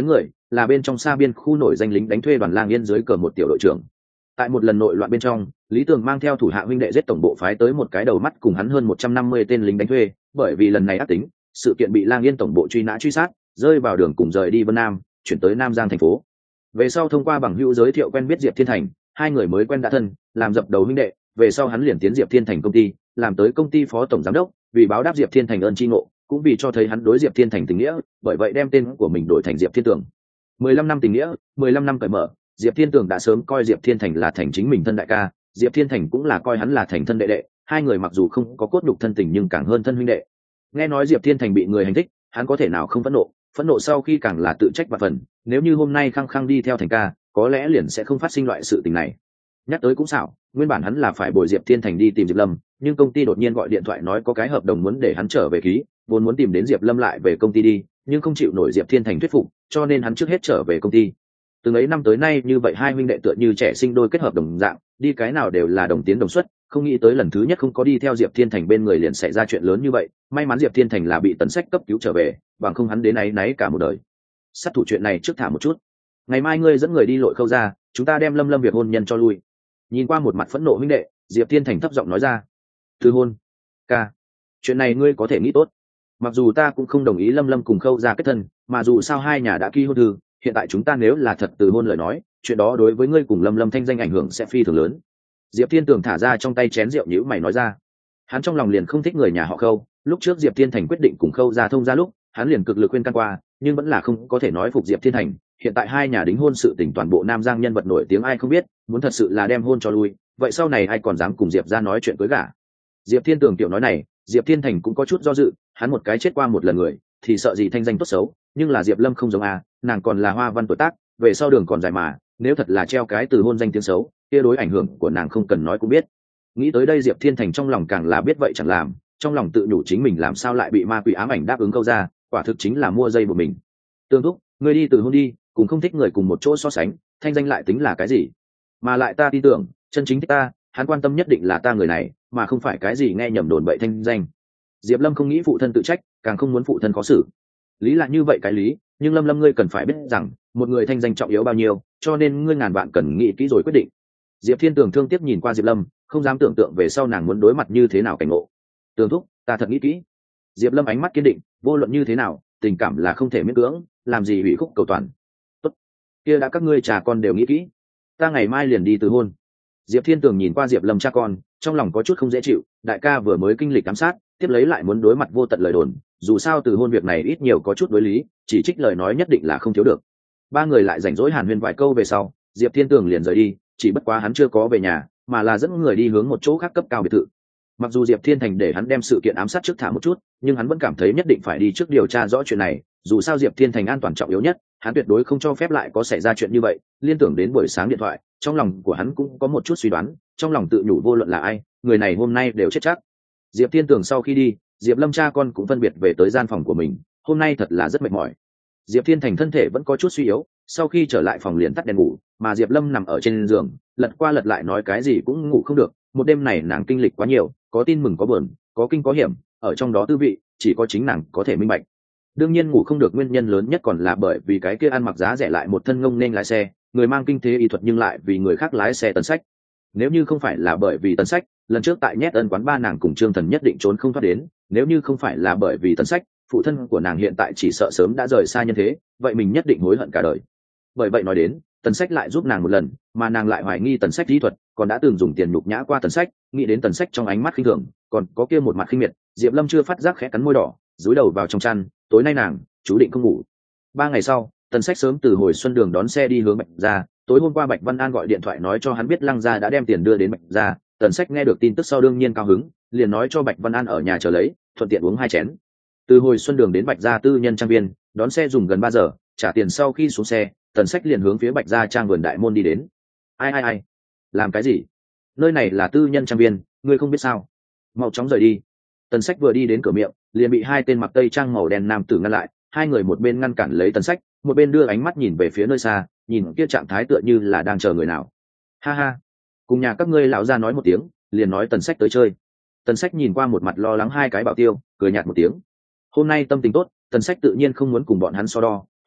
là bên trong xa biên khu nổi danh lính đánh thuê đoàn Lang Yên dưới cờ một tiểu đội trưởng. Tại một lần nội loạn bên trong, Lý Tường mang theo thủ hạ huynh đệ giết tổng bộ phái tới một cái đầu mắt cùng hắn hơn một trăm năm mươi tên lính đánh thuê, bởi vì lần này ác tính, sự kiện bị Lang Yên tổng bộ truy nã truy sát, rơi vào đường cùng rời đi Vân Nam, chuyển tới Nam Giang thành phố. Về sau thông qua bằng hữu giới thiệu quen biết Diệp Thiên Thành, hai người mới quen đã thân, làm dập đầu huynh đệ, về sau hắn liền tiến Diệp Thiên Thành công ty, làm tới công ty phó tổng giám đốc, vì báo đáp Diệp Thiên Thành ơn tri ngộ, cũng vì cho thấy hắn đối Diệp Thiên Thành tình nghĩa, bởi vậy đem tên của mình đổi thành Diệp Thiên Tường. mười lăm năm tình nghĩa, mười lăm năm cởi mở, Diệp Thiên Tường đã sớm coi Diệp Thiên Thành là thành chính mình thân đại ca, Diệp Thiên Thành cũng là coi hắn là thành thân đệ đệ, hai người mặc dù không có cốt nhục thân tình nhưng càng hơn thân huynh đệ. Nghe nói Diệp Thiên Thành bị người hành thích, hắn có thể nào không phẫn nộ, phẫn nộ sau khi càng là tự trách và phần, nếu như hôm nay khăng khăng đi theo Thành ca, có lẽ liền sẽ không phát sinh loại sự tình này. Nhắc tới cũng xảo, nguyên bản hắn là phải bồi Diệp Thiên Thành đi tìm Diệp Lâm, nhưng công ty đột nhiên gọi điện thoại nói có cái hợp đồng muốn để hắn trở về ký, vốn muốn tìm đến Diệp Lâm lại về công ty đi, nhưng không chịu nổi Diệp Thiên Thành thuyết phục, cho nên hắn trước hết trở về công ty. Từng ấy năm tới nay như vậy hai huynh đệ tựa như trẻ sinh đôi kết hợp đồng dạng, đi cái nào đều là đồng tiến đồng xuất, không nghĩ tới lần thứ nhất không có đi theo Diệp Thiên Thành bên người liền xảy ra chuyện lớn như vậy, may mắn Diệp Thiên Thành là bị Tần Sách cấp cứu trở về, bằng không hắn đến áy náy cả một đời. Sát thủ chuyện này trước thả một chút, ngày mai ngươi dẫn người đi lội khâu ra, chúng ta đem Lâm Lâm việc hôn nhân cho lui. Nhìn qua một mặt phẫn nộ huynh đệ, Diệp Thiên Thành thấp giọng nói ra. Từ hôn? Ca, chuyện này ngươi có thể nghĩ tốt. Mặc dù ta cũng không đồng ý Lâm Lâm cùng khâu ra kết thân, mà dù sao hai nhà đã ký hôn thư, hiện tại chúng ta nếu là thật từ hôn lời nói, chuyện đó đối với ngươi cùng Lâm Lâm thanh danh ảnh hưởng sẽ phi thường lớn. Diệp Thiên Tường thả ra trong tay chén rượu nhíu mày nói ra. Hắn trong lòng liền không thích người nhà họ Khâu, lúc trước Diệp Thiên Thành quyết định cùng Khâu ra thông ra lúc, hắn liền cực lực khuyên can qua, nhưng vẫn là không có thể nói phục Diệp Thiên Thành. Hiện tại hai nhà đính hôn sự tình toàn bộ Nam Giang nhân vật nổi tiếng ai không biết, muốn thật sự là đem hôn cho lui, vậy sau này ai còn dám cùng Diệp ra nói chuyện cưới gả. Diệp Thiên Tường tiểu nói này, Diệp Thiên Thành cũng có chút do dự, hắn một cái chết qua một lần người, thì sợ gì thanh danh tốt xấu, nhưng là Diệp Lâm không giống à, nàng còn là hoa văn tuổi tác, về sau đường còn dài mà, nếu thật là treo cái từ hôn danh tiếng xấu, kia đối ảnh hưởng của nàng không cần nói cũng biết. Nghĩ tới đây Diệp Thiên Thành trong lòng càng là biết vậy chẳng làm, trong lòng tự nhủ chính mình làm sao lại bị ma quỷ ám ảnh đáp ứng câu ra, quả thực chính là mua dây của mình. Tương Thúc, ngươi đi từ hôn đi, cùng không thích người cùng một chỗ so sánh, thanh danh lại tính là cái gì? Mà lại ta tin tưởng, chân chính thích ta, hắn quan tâm nhất định là ta người này, mà không phải cái gì nghe nhầm đồn bậy thanh danh. Diệp Lâm không nghĩ phụ thân tự trách, càng không muốn phụ thân khó xử. Lý là như vậy cái lý, nhưng Lâm Lâm ngươi cần phải biết rằng, một người thanh danh trọng yếu bao nhiêu, cho nên ngươi ngàn vạn cần nghĩ kỹ rồi quyết định. Diệp Thiên Tường thương tiếc nhìn qua Diệp Lâm, không dám tưởng tượng về sau nàng muốn đối mặt như thế nào cảnh ngộ. Tường Thúc, ta thật nghĩ kỹ. Diệp Lâm ánh mắt kiên định, vô luận như thế nào, tình cảm là không thể miễn cưỡng, làm gì hủy khúc cầu toàn. Tốt, kia đã các ngươi trà con đều nghĩ kỹ, ta ngày mai liền đi từ hôn. Diệp Thiên Tường nhìn qua Diệp Lâm cha con, trong lòng có chút không dễ chịu, đại ca vừa mới kinh lịch giám sát, tiếp lấy lại muốn đối mặt vô tận lời đồn, dù sao từ hôn việc này ít nhiều có chút đối lý, chỉ trích lời nói nhất định là không thiếu được. Ba người lại rảnh rỗi hàn huyên vài câu về sau, Diệp Thiên Tường liền rời đi, chỉ bất quá hắn chưa có về nhà, mà là dẫn người đi hướng một chỗ khác cấp cao biệt thự. Mặc dù Diệp Thiên Thành để hắn đem sự kiện ám sát trước thả một chút, nhưng hắn vẫn cảm thấy nhất định phải đi trước điều tra rõ chuyện này, dù sao Diệp Thiên Thành an toàn trọng yếu nhất, hắn tuyệt đối không cho phép lại có xảy ra chuyện như vậy. Liên tưởng đến buổi sáng điện thoại, trong lòng của hắn cũng có một chút suy đoán, trong lòng tự nhủ vô luận là ai, người này hôm nay đều chết chắc. Diệp Thiên Tường sau khi đi, Diệp Lâm cha con cũng phân biệt về tới gian phòng của mình, hôm nay thật là rất mệt mỏi. Diệp Thiên Thành thân thể vẫn có chút suy yếu, sau khi trở lại phòng liền tắt đèn ngủ, mà Diệp Lâm nằm ở trên giường, lật qua lật lại nói cái gì cũng ngủ không được, một đêm này nàng kinh lịch quá nhiều, có tin mừng có buồn, có kinh có hiểm, ở trong đó tư vị chỉ có chính nàng có thể minh bạch. Đương nhiên ngủ không được nguyên nhân lớn nhất còn là bởi vì cái kia ăn mặc giá rẻ lại một thân ngông nên lái xe, người mang kinh thế y thuật nhưng lại vì người khác lái xe Tần Sách. Nếu như không phải là bởi vì Tần Sách, lần trước tại Nhét Ân quán ba nàng cùng Trương Thần nhất định trốn không thoát đến, nếu như không phải là bởi vì Tần Sách, phụ thân của nàng hiện tại chỉ sợ sớm đã rời xa nhân thế, vậy mình nhất định hối hận cả đời. Bởi vậy nói đến, Tần Sách lại giúp nàng một lần, mà nàng lại hoài nghi Tần Sách kỹ thuật, còn đã từng dùng tiền nhục nhã qua Tần Sách, nghĩ đến Tần Sách trong ánh mắt khinh thường, còn có kia một mặt khinh miệt, Diệp Lâm chưa phát giác khẽ cắn môi đỏ, cúi đầu vào trong chăn, tối nay nàng chú định không ngủ. Ba ngày sau, Tần Sách sớm từ hồi xuân đường đón xe đi hướng Bạch Gia, tối hôm qua Bạch Văn An gọi điện thoại nói cho hắn biết Lăng Gia đã đem tiền đưa đến Bạch Gia, Tần Sách nghe được tin tức sau đương nhiên cao hứng, liền nói cho Bạch Văn An ở nhà chờ lấy, thuận tiện uống hai chén. Từ hồi xuân đường đến Bạch Gia tư nhân trang viên, đón xe dùng gần ba giờ, trả tiền sau khi xuống xe, Tần Sách liền hướng phía Bạch Gia trang vườn đại môn đi đến. Ai ai ai, làm cái gì? Nơi này là tư nhân trang viên, ngươi không biết sao? Mau chóng rời đi. Tần Sách vừa đi đến cửa miệng, liền bị hai tên mặc tây trang màu đen nam tử ngăn lại, hai người một bên ngăn cản lấy Tần Sách, một bên đưa ánh mắt nhìn về phía nơi xa, nhìn kia trạng thái tựa như là đang chờ người nào. Ha ha, cùng nhà các ngươi lão gia nói một tiếng, liền nói Tần Sách tới chơi. Tần Sách nhìn qua một mặt lo lắng hai cái bảo tiêu, cười nhạt một tiếng. Hôm nay tâm tình tốt, Tần Sách tự nhiên không muốn cùng bọn hắn so đo,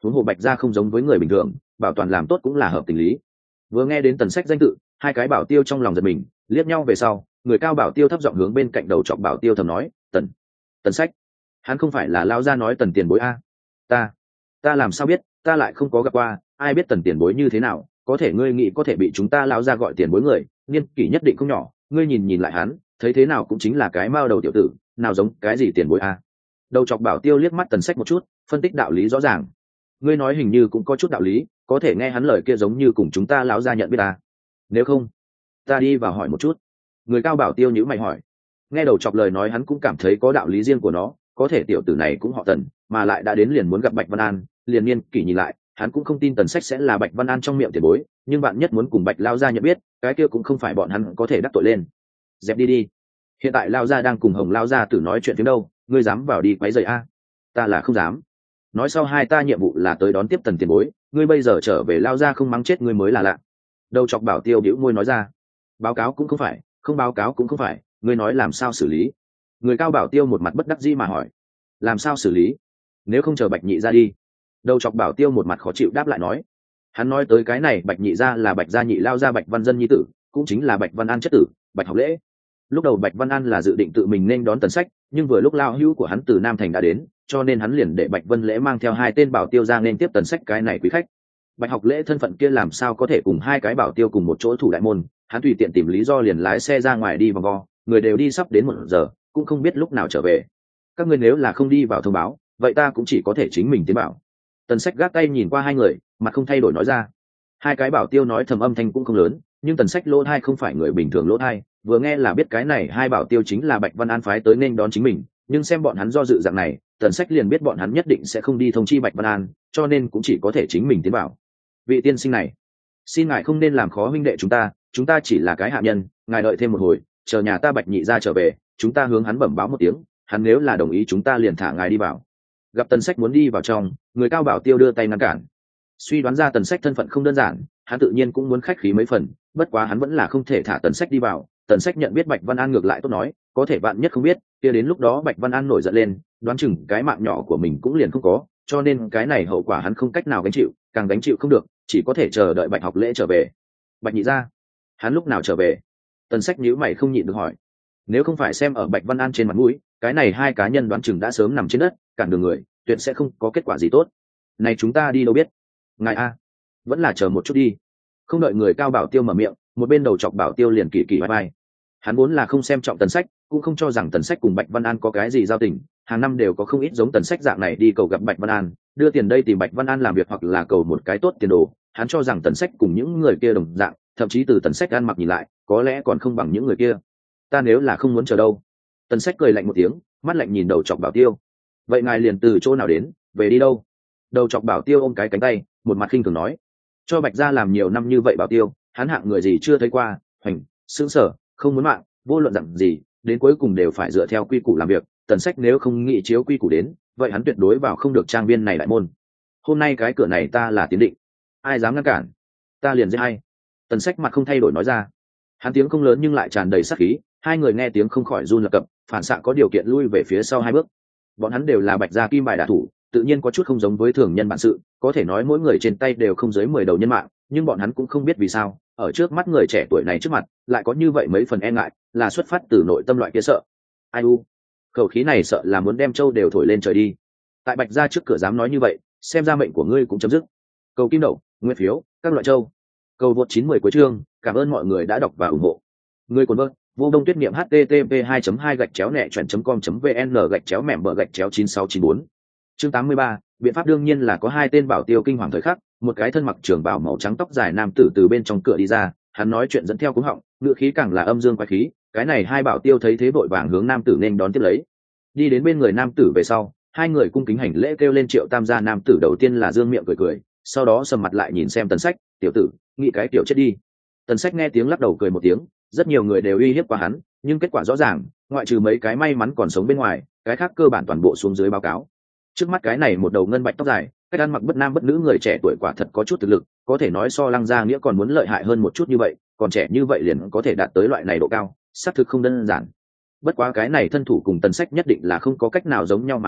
huống hồ Bạch gia không giống với người bình thường, bảo toàn làm tốt cũng là hợp tình lý. Vừa nghe đến Tần Sách danh tự, hai cái bảo tiêu trong lòng giật mình, liếc nhau về sau, người cao bảo tiêu thấp giọng hướng bên cạnh đầu chọc bảo tiêu thầm nói, "Tần, Tần Sách, hắn không phải là lão gia nói Tần tiền bối a?" "Ta, ta làm sao biết, ta lại không có gặp qua, ai biết Tần tiền bối như thế nào, có thể ngươi nghĩ có thể bị chúng ta lão gia gọi tiền bối người, niên kỷ nhất định không nhỏ, ngươi nhìn nhìn lại hắn, thấy thế nào cũng chính là cái mao đầu tiểu tử, nào giống cái gì tiền bối a?" Đầu chọc bảo tiêu liếc mắt Tần Sách một chút, phân tích đạo lý rõ ràng. "Ngươi nói hình như cũng có chút đạo lý, có thể nghe hắn lời kia giống như cùng chúng ta lão gia nhận biết ta. Nếu không, ta đi vào hỏi một chút." Người cao bảo tiêu nhữ mày hỏi. Nghe đầu chọc lời nói hắn cũng cảm thấy có đạo lý riêng của nó, có thể tiểu tử này cũng họ Tần, mà lại đã đến liền muốn gặp Bạch Văn An, liền niên kỷ nhìn lại, hắn cũng không tin Tần Sách sẽ là Bạch Văn An trong miệng tiền bối, nhưng bạn nhất muốn cùng Bạch lão gia nhận biết, cái kia cũng không phải bọn hắn có thể đắc tội lên. Dẹp đi đi. Hiện tại lão gia đang cùng Hồng lão gia tử nói chuyện tiếng đâu, ngươi dám vào đi quấy rầy a? Ta là không dám. Nói sau hai ta nhiệm vụ là tới đón tiếp Tần tiền bối, ngươi bây giờ trở về lão gia không mắng chết ngươi mới là lạ. Đầu chọc bảo tiêu bĩu môi nói ra. Báo cáo cũng không phải, không báo cáo cũng không phải, ngươi nói làm sao xử lý? Người cao bảo tiêu một mặt bất đắc dĩ mà hỏi. Làm sao xử lý? Nếu không chờ Bạch nhị ra đi. Đầu chọc bảo tiêu một mặt khó chịu đáp lại nói. Hắn nói tới cái này Bạch nhị ra là Bạch gia nhị lao ra Bạch Văn Dân nhi tử, cũng chính là Bạch Văn An chất tử, Bạch Học Lễ. Lúc đầu Bạch Văn An là dự định tự mình nên đón Tần Sách, nhưng vừa lúc lao hữu của hắn từ Nam Thành đã đến, cho nên hắn liền để Bạch Vân Lễ mang theo hai tên bảo tiêu ra nên tiếp Tần Sách cái này quý khách. Bạch Học Lễ thân phận kia làm sao có thể cùng hai cái bảo tiêu cùng một chỗ thủ đại môn, hắn tùy tiện tìm lý do liền lái xe ra ngoài đi vòng vo, người đều đi sắp đến một giờ, cũng không biết lúc nào trở về. Các ngươi nếu là không đi vào thông báo, vậy ta cũng chỉ có thể chính mình tiến bảo. Tần Sách gác tay nhìn qua hai người, mặt không thay đổi nói ra. Hai cái bảo tiêu nói thầm âm thanh cũng không lớn, nhưng Tần Sách lỗ thai không phải người bình thường lỗ thai, vừa nghe là biết cái này hai bảo tiêu chính là Bạch Văn An phái tới nên đón chính mình, nhưng xem bọn hắn do dự dạng này, Tần Sách liền biết bọn hắn nhất định sẽ không đi thông chi Bạch Văn An, cho nên cũng chỉ có thể chính mình tiến bảo. Vị tiên sinh này, xin ngài không nên làm khó huynh đệ chúng ta, chúng ta chỉ là cái hạ nhân, ngài đợi thêm một hồi, chờ nhà ta Bạch nhị ra trở về, chúng ta hướng hắn bẩm báo một tiếng, hắn nếu là đồng ý chúng ta liền thả ngài đi vào. Gặp Tần Sách muốn đi vào trong, người cao bảo tiêu đưa tay ngăn cản. Suy đoán ra Tần Sách thân phận không đơn giản, hắn tự nhiên cũng muốn khách khí mấy phần, bất quá hắn vẫn là không thể thả Tần Sách đi vào. Tần Sách nhận biết Bạch Văn An ngược lại tốt nói, có thể bạn nhất không biết, kia đến lúc đó Bạch Văn An nổi giận lên, đoán chừng cái mạng nhỏ của mình cũng liền không có, cho nên cái này hậu quả hắn không cách nào gánh chịu, càng gánh chịu không được, chỉ có thể chờ đợi Bạch Học Lễ trở về. Bạch nhị ra, hắn lúc nào trở về? Tần Sách nhíu mày không nhịn được hỏi. Nếu không phải xem ở Bạch Văn An trên mặt mũi, cái này hai cá nhân đoán chừng đã sớm nằm trên đất, cản đường người, tuyệt sẽ không có kết quả gì tốt. Này chúng ta đi đâu biết? Ngài a, vẫn là chờ một chút đi. Không đợi người cao bảo tiêu mở miệng, một bên đầu chọc bảo tiêu liền kỳ kỳ vai vai. Hắn vốn là không xem trọng Tần Sách, cũng không cho rằng Tần Sách cùng Bạch Văn An có cái gì giao tình, hàng năm đều có không ít giống Tần Sách dạng này đi cầu gặp Bạch Văn An, đưa tiền đây tìm Bạch Văn An làm việc hoặc là cầu một cái tốt tiền đồ. Hắn cho rằng Tần Sách cùng những người kia đồng dạng, thậm chí từ Tần Sách ăn mặc nhìn lại, có lẽ còn không bằng những người kia. Ta nếu là không muốn chờ đâu. Tần Sách cười lạnh một tiếng, mắt lạnh nhìn đầu chọc bảo tiêu. Vậy ngài liền từ chỗ nào đến, về đi đâu? Đầu chọc bảo tiêu ôm cái cánh tay, một mặt khinh thường nói. Cho Bạch gia làm nhiều năm như vậy bảo tiêu, hắn hạng người gì chưa thấy qua, hoành, sững sờ, không muốn mạng, vô luận dặn gì, đến cuối cùng đều phải dựa theo quy củ làm việc. Tần Sách nếu không nghĩ chiếu quy củ đến, vậy hắn tuyệt đối vào không được trang viên này đại môn. Hôm nay cái cửa này ta là tiến định, ai dám ngăn cản, ta liền giết hay. Tần Sách mặt không thay đổi nói ra. Hắn tiếng không lớn nhưng lại tràn đầy sát khí, hai người nghe tiếng không khỏi run lập cập, phản xạ có điều kiện lui về phía sau hai bước. Bọn hắn đều là Bạch gia kim bài đả thủ, tự nhiên có chút không giống với thường nhân bản sự, có thể nói mỗi người trên tay đều không dưới mười đầu nhân mạng, nhưng bọn hắn cũng không biết vì sao, ở trước mắt người trẻ tuổi này trước mặt, lại có như vậy mấy phần e ngại, là xuất phát từ nội tâm loại kia sợ. Ai u, khẩu khí này sợ là muốn đem châu đều thổi lên trời đi. Tại Bạch gia trước cửa dám nói như vậy, xem ra mệnh của ngươi cũng chấm dứt. Cầu kim đậu, nguyên phiếu, các loại châu. Cầu vượt chín mươi cuối chương, cảm ơn mọi người đã đọc và ủng hộ. Người cuốn vợt, vô đông tuyết niệm http hai hai gạch chéo nẹ chuẩn com vn gạch chéo mẻm bờ gạch chéo chín sáu chín bốn. Chương tám mươi ba, biện pháp đương nhiên là có hai tên bảo tiêu kinh hoàng thời khắc, một cái thân mặc trường bào màu trắng tóc dài nam tử từ bên trong cửa đi ra, hắn nói chuyện dẫn theo cúng họng, ngữ khí càng là âm dương quái khí, cái này hai bảo tiêu thấy thế vội vàng hướng nam tử nên đón tiếp lấy. Đi đến bên người nam tử về sau, hai người cung kính hành lễ kêu lên Triệu Tam gia. Nam tử đầu tiên là dương miệng cười cười, sau đó sầm mặt lại nhìn xem Tần Sách, "Tiểu tử, nghĩ cái tiểu chết đi." Tần Sách nghe tiếng lắc đầu cười một tiếng, rất nhiều người đều uy hiếp qua hắn, nhưng kết quả rõ ràng, ngoại trừ mấy cái may mắn còn sống bên ngoài, cái khác cơ bản toàn bộ xuống dưới báo cáo. Trước mắt cái này một đầu ngân bạch tóc dài, cách ăn mặc bất nam bất nữ người trẻ tuổi quả thật có chút thực lực, có thể nói so Lăng Gia Nghĩa còn muốn lợi hại hơn một chút như vậy, còn trẻ như vậy liền có thể đạt tới loại này độ cao, xác thực không đơn giản. Bất quá cái này thân thủ cùng Tần Sách nhất định là không có cách nào giống nhau mà nói,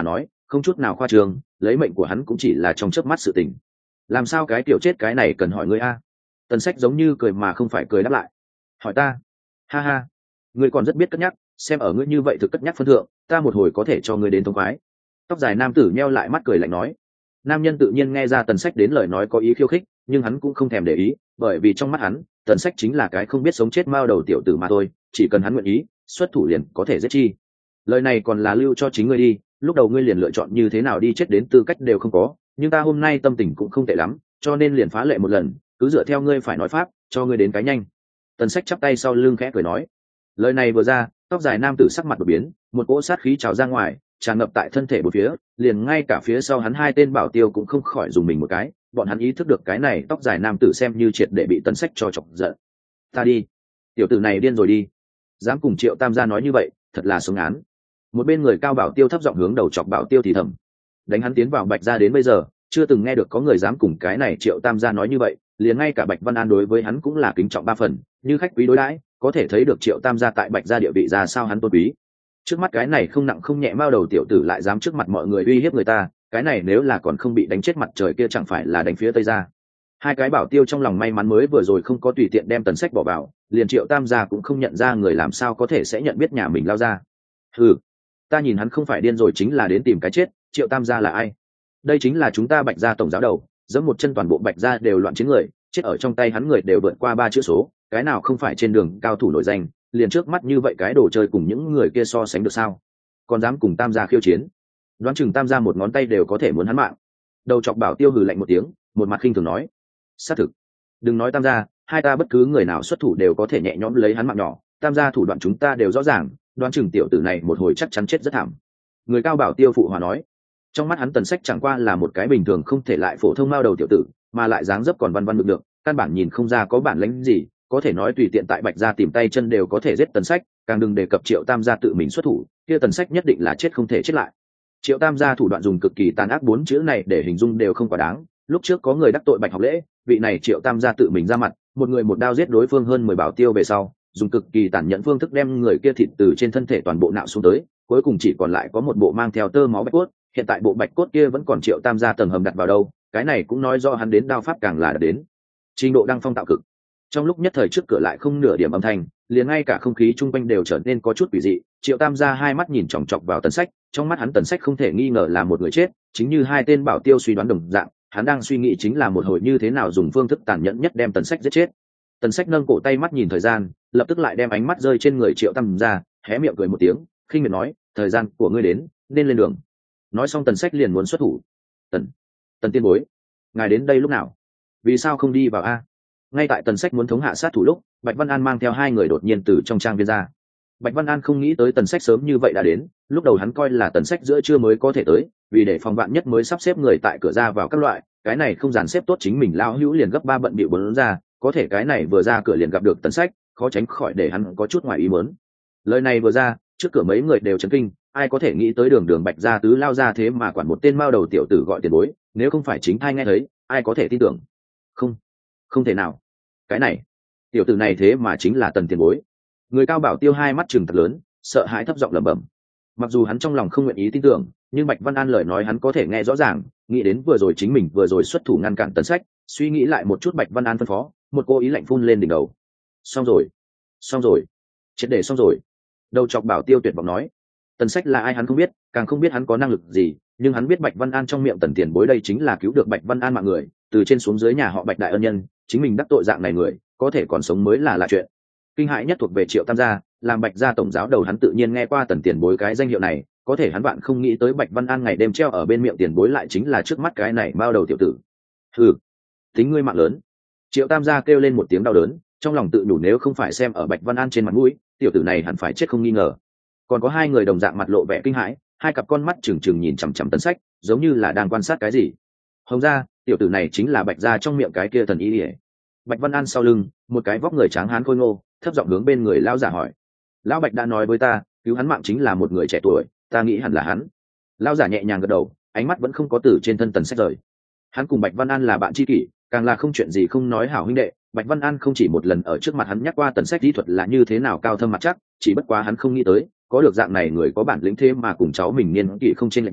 không chút nào khoa trương, lấy mệnh của hắn cũng chỉ là trong chớp mắt sự tình. Làm sao cái kiểu chết cái này cần hỏi ngươi a? Tần Sách giống như cười mà không phải cười đáp lại. Hỏi ta? Ha ha, ngươi còn rất biết cất nhắc, xem ở ngươi như vậy thực cất nhắc phân thượng, ta một hồi có thể cho ngươi đến thông khoái. Tóc dài nam tử nheo lại mắt cười lạnh nói. Nam nhân tự nhiên nghe ra Tần Sách đến lời nói có ý khiêu khích, nhưng hắn cũng không thèm để ý, bởi vì trong mắt hắn, Tần Sách chính là cái không biết sống chết mao đầu tiểu tử mà thôi, chỉ cần hắn nguyện ý, xuất thủ liền có thể giết chi. Lời này còn là lưu cho chính ngươi đi, lúc đầu ngươi liền lựa chọn như thế nào đi chết đến tư cách đều không có, nhưng ta hôm nay tâm tình cũng không tệ lắm, cho nên liền phá lệ một lần, cứ dựa theo ngươi phải nói pháp, cho ngươi đến cái nhanh. Tần Sách chắp tay sau lưng khẽ cười nói. Lời này vừa ra, tóc dài nam tử sắc mặt đột biến, một cỗ sát khí trào ra ngoài, tràn ngập tại thân thể bốn phía, liền ngay cả phía sau hắn hai tên bảo tiêu cũng không khỏi dùng mình một cái, bọn hắn ý thức được cái này tóc dài nam tử xem như triệt để bị Tần Sách cho chọc giận. Ta đi, tiểu tử này điên rồi đi, dám cùng Triệu Tam gia nói như vậy, thật là sống án. Một bên người cao bảo tiêu thấp giọng hướng đầu chọc bảo tiêu thì thầm, đánh hắn tiến vào Bạch gia đến bây giờ, chưa từng nghe được có người dám cùng cái này Triệu Tam gia nói như vậy, liền ngay cả Bạch Văn An đối với hắn cũng là kính trọng ba phần, như khách quý đối đãi, có thể thấy được Triệu Tam gia tại Bạch gia địa vị ra sao hắn tôn quý. Trước mắt cái này không nặng không nhẹ mao đầu tiểu tử lại dám trước mặt mọi người uy hiếp người ta, cái này nếu là còn không bị đánh chết mặt trời kia chẳng phải là đánh phía tây ra. Hai cái bảo tiêu trong lòng may mắn mới vừa rồi không có tùy tiện đem Tần Sách bỏ vào, liền Triệu Tam gia cũng không nhận ra người làm sao có thể sẽ nhận biết nhà mình lao ra. Ừ, ta nhìn hắn không phải điên rồi chính là đến tìm cái chết. Triệu Tam gia là ai? Đây chính là chúng ta Bạch gia tổng giáo đầu, giẫm một chân toàn bộ Bạch gia đều loạn chiến người, chết ở trong tay hắn người đều vượt qua ba chữ số, cái nào không phải trên đường cao thủ nổi danh, liền trước mắt như vậy cái đồ chơi cùng những người kia so sánh được sao? Còn dám cùng Tam gia khiêu chiến, đoán chừng Tam gia một ngón tay đều có thể muốn hắn mạng. Đầu chọc bảo tiêu hừ lạnh một tiếng, một mặt khinh thường nói. Xác thực, đừng nói Tam gia, hai ta bất cứ người nào xuất thủ đều có thể nhẹ nhõm lấy hắn mạng nhỏ, Tam gia thủ đoạn chúng ta đều rõ ràng, đoán chừng tiểu tử này một hồi chắc chắn chết rất thảm. Người cao bảo tiêu phụ hòa nói. Trong mắt hắn Tần Sách chẳng qua là một cái bình thường không thể lại phổ thông mao đầu tiểu tử, mà lại dáng dấp còn văn văn được được, căn bản nhìn không ra có bản lĩnh gì, có thể nói tùy tiện tại Bạch gia tìm tay chân đều có thể giết Tần Sách, càng đừng đề cập Triệu Tam gia tự mình xuất thủ, kia Tần Sách nhất định là chết không thể chết lại. Triệu Tam gia thủ đoạn dùng cực kỳ tàn ác, bốn chữ này để hình dung đều không quá đáng. Lúc trước có người đắc tội Bạch Học Lễ, vị này Triệu Tam gia tự mình ra mặt, một người một đao giết đối phương hơn mười bảo tiêu về sau, dùng cực kỳ tàn nhẫn phương thức đem người kia thịt từ trên thân thể toàn bộ nạo xuống tới, cuối cùng chỉ còn lại có một bộ mang theo tơ máu bạch cốt. Hiện tại bộ bạch cốt kia vẫn còn Triệu Tam gia tầng hầm đặt vào đâu, cái này cũng nói do hắn đến đao pháp càng là đã đến trình độ đăng phong tạo cực. Trong lúc nhất thời trước cửa lại không nửa điểm âm thanh, liền ngay cả không khí chung quanh đều trở nên có chút quỷ dị. Triệu Tam gia hai mắt nhìn chòng chọc vào Tần Sách, trong mắt hắn Tần Sách không thể nghi ngờ là một người chết, chính như hai tên bảo tiêu suy đoán đồng dạng, hắn đang suy nghĩ chính là một hồi như thế nào dùng phương thức tàn nhẫn nhất đem Tần Sách giết chết. Tần Sách nâng cổ tay mắt nhìn thời gian, lập tức lại đem ánh mắt rơi trên người Triệu Tam gia, hé miệng cười một tiếng, khinh miệt nói, thời gian của ngươi đến, nên lên đường. Nói xong Tần Sách liền muốn xuất thủ. Tần, Tần tiên bối, ngài đến đây lúc nào? Vì sao không đi vào a? Ngay tại Tần Sách muốn thống hạ sát thủ lúc, Bạch Văn An mang theo hai người đột nhiên từ trong trang viên ra. Bạch Văn An không nghĩ tới Tần Sách sớm như vậy đã đến, lúc đầu hắn coi là Tần Sách giữa trưa mới có thể tới, vì để phòng vạn nhất mới sắp xếp người tại cửa ra vào các loại, cái này không dàn xếp tốt chính mình lão hữu liền gấp ba bận bịu bốn ra, có thể cái này vừa ra cửa liền gặp được Tần Sách, khó tránh khỏi để hắn có chút ngoài ý muốn. Lời này vừa ra, trước cửa mấy người đều chấn kinh, ai có thể nghĩ tới đường đường Bạch gia tứ lao ra thế mà quản một tên mao đầu tiểu tử gọi tiền bối, nếu không phải chính thai nghe thấy, ai có thể tin tưởng? Không, không thể nào. Cái này, tiểu tử này thế mà chính là Tần tiền bối. Người cao bảo tiêu hai mắt trừng thật lớn, sợ hãi thấp giọng lẩm bẩm. Mặc dù hắn trong lòng không nguyện ý tin tưởng, nhưng Bạch Văn An lời nói hắn có thể nghe rõ ràng, nghĩ đến vừa rồi chính mình vừa rồi xuất thủ ngăn cản Tần Sách, suy nghĩ lại một chút Bạch Văn An phân phó, một cô ý lạnh phun lên đỉnh đầu. Xong rồi, xong rồi, triệt để xong rồi. Đầu chọc bảo tiêu tuyệt vọng nói. Tần Sách là ai hắn không biết, càng không biết hắn có năng lực gì, nhưng hắn biết Bạch Văn An trong miệng Tần tiền bối đây chính là cứu được Bạch Văn An mạng người, từ trên xuống dưới nhà họ Bạch đại ân nhân, chính mình đắc tội dạng này người, có thể còn sống mới là lạ chuyện. Kinh hãi nhất thuộc về Triệu Tam gia, làm Bạch gia tổng giáo đầu hắn tự nhiên nghe qua Tần tiền bối cái danh hiệu này, có thể hắn bạn không nghĩ tới Bạch Văn An ngày đêm treo ở bên miệng tiền bối lại chính là trước mắt cái này bao đầu tiểu tử. Hừ, tính ngươi mạng lớn. Triệu Tam gia kêu lên một tiếng đau đớn, trong lòng tự nhủ nếu không phải xem ở Bạch Văn An trên mặt mũi, tiểu tử này hẳn phải chết không nghi ngờ. Còn có hai người đồng dạng mặt lộ vẻ kinh hãi, hai cặp con mắt trừng trừng nhìn chằm chằm Tần Sách, giống như là đang quan sát cái gì. Hồng gia, tiểu tử này chính là Bạch gia trong miệng cái kia thần y liễu. Bạch Văn An sau lưng, một cái vóc người tráng hán khôi ngô, thấp giọng hướng bên người lão giả hỏi. Lão Bạch đã nói với ta, cứu hắn mạng chính là một người trẻ tuổi, ta nghĩ hẳn là hắn. Lão giả nhẹ nhàng gật đầu, ánh mắt vẫn không có từ trên thân Tần Sách rời. Hắn cùng Bạch Văn An là bạn tri kỷ, càng là không chuyện gì không nói hảo huynh đệ. Bạch Văn An không chỉ một lần ở trước mặt hắn nhắc qua Tần Sách kỹ thuật là như thế nào cao thâm mặt chắc, chỉ bất quá hắn không nghĩ tới, có được dạng này người có bản lĩnh thế mà cùng cháu mình niên kỷ không chênh lệch nhiều,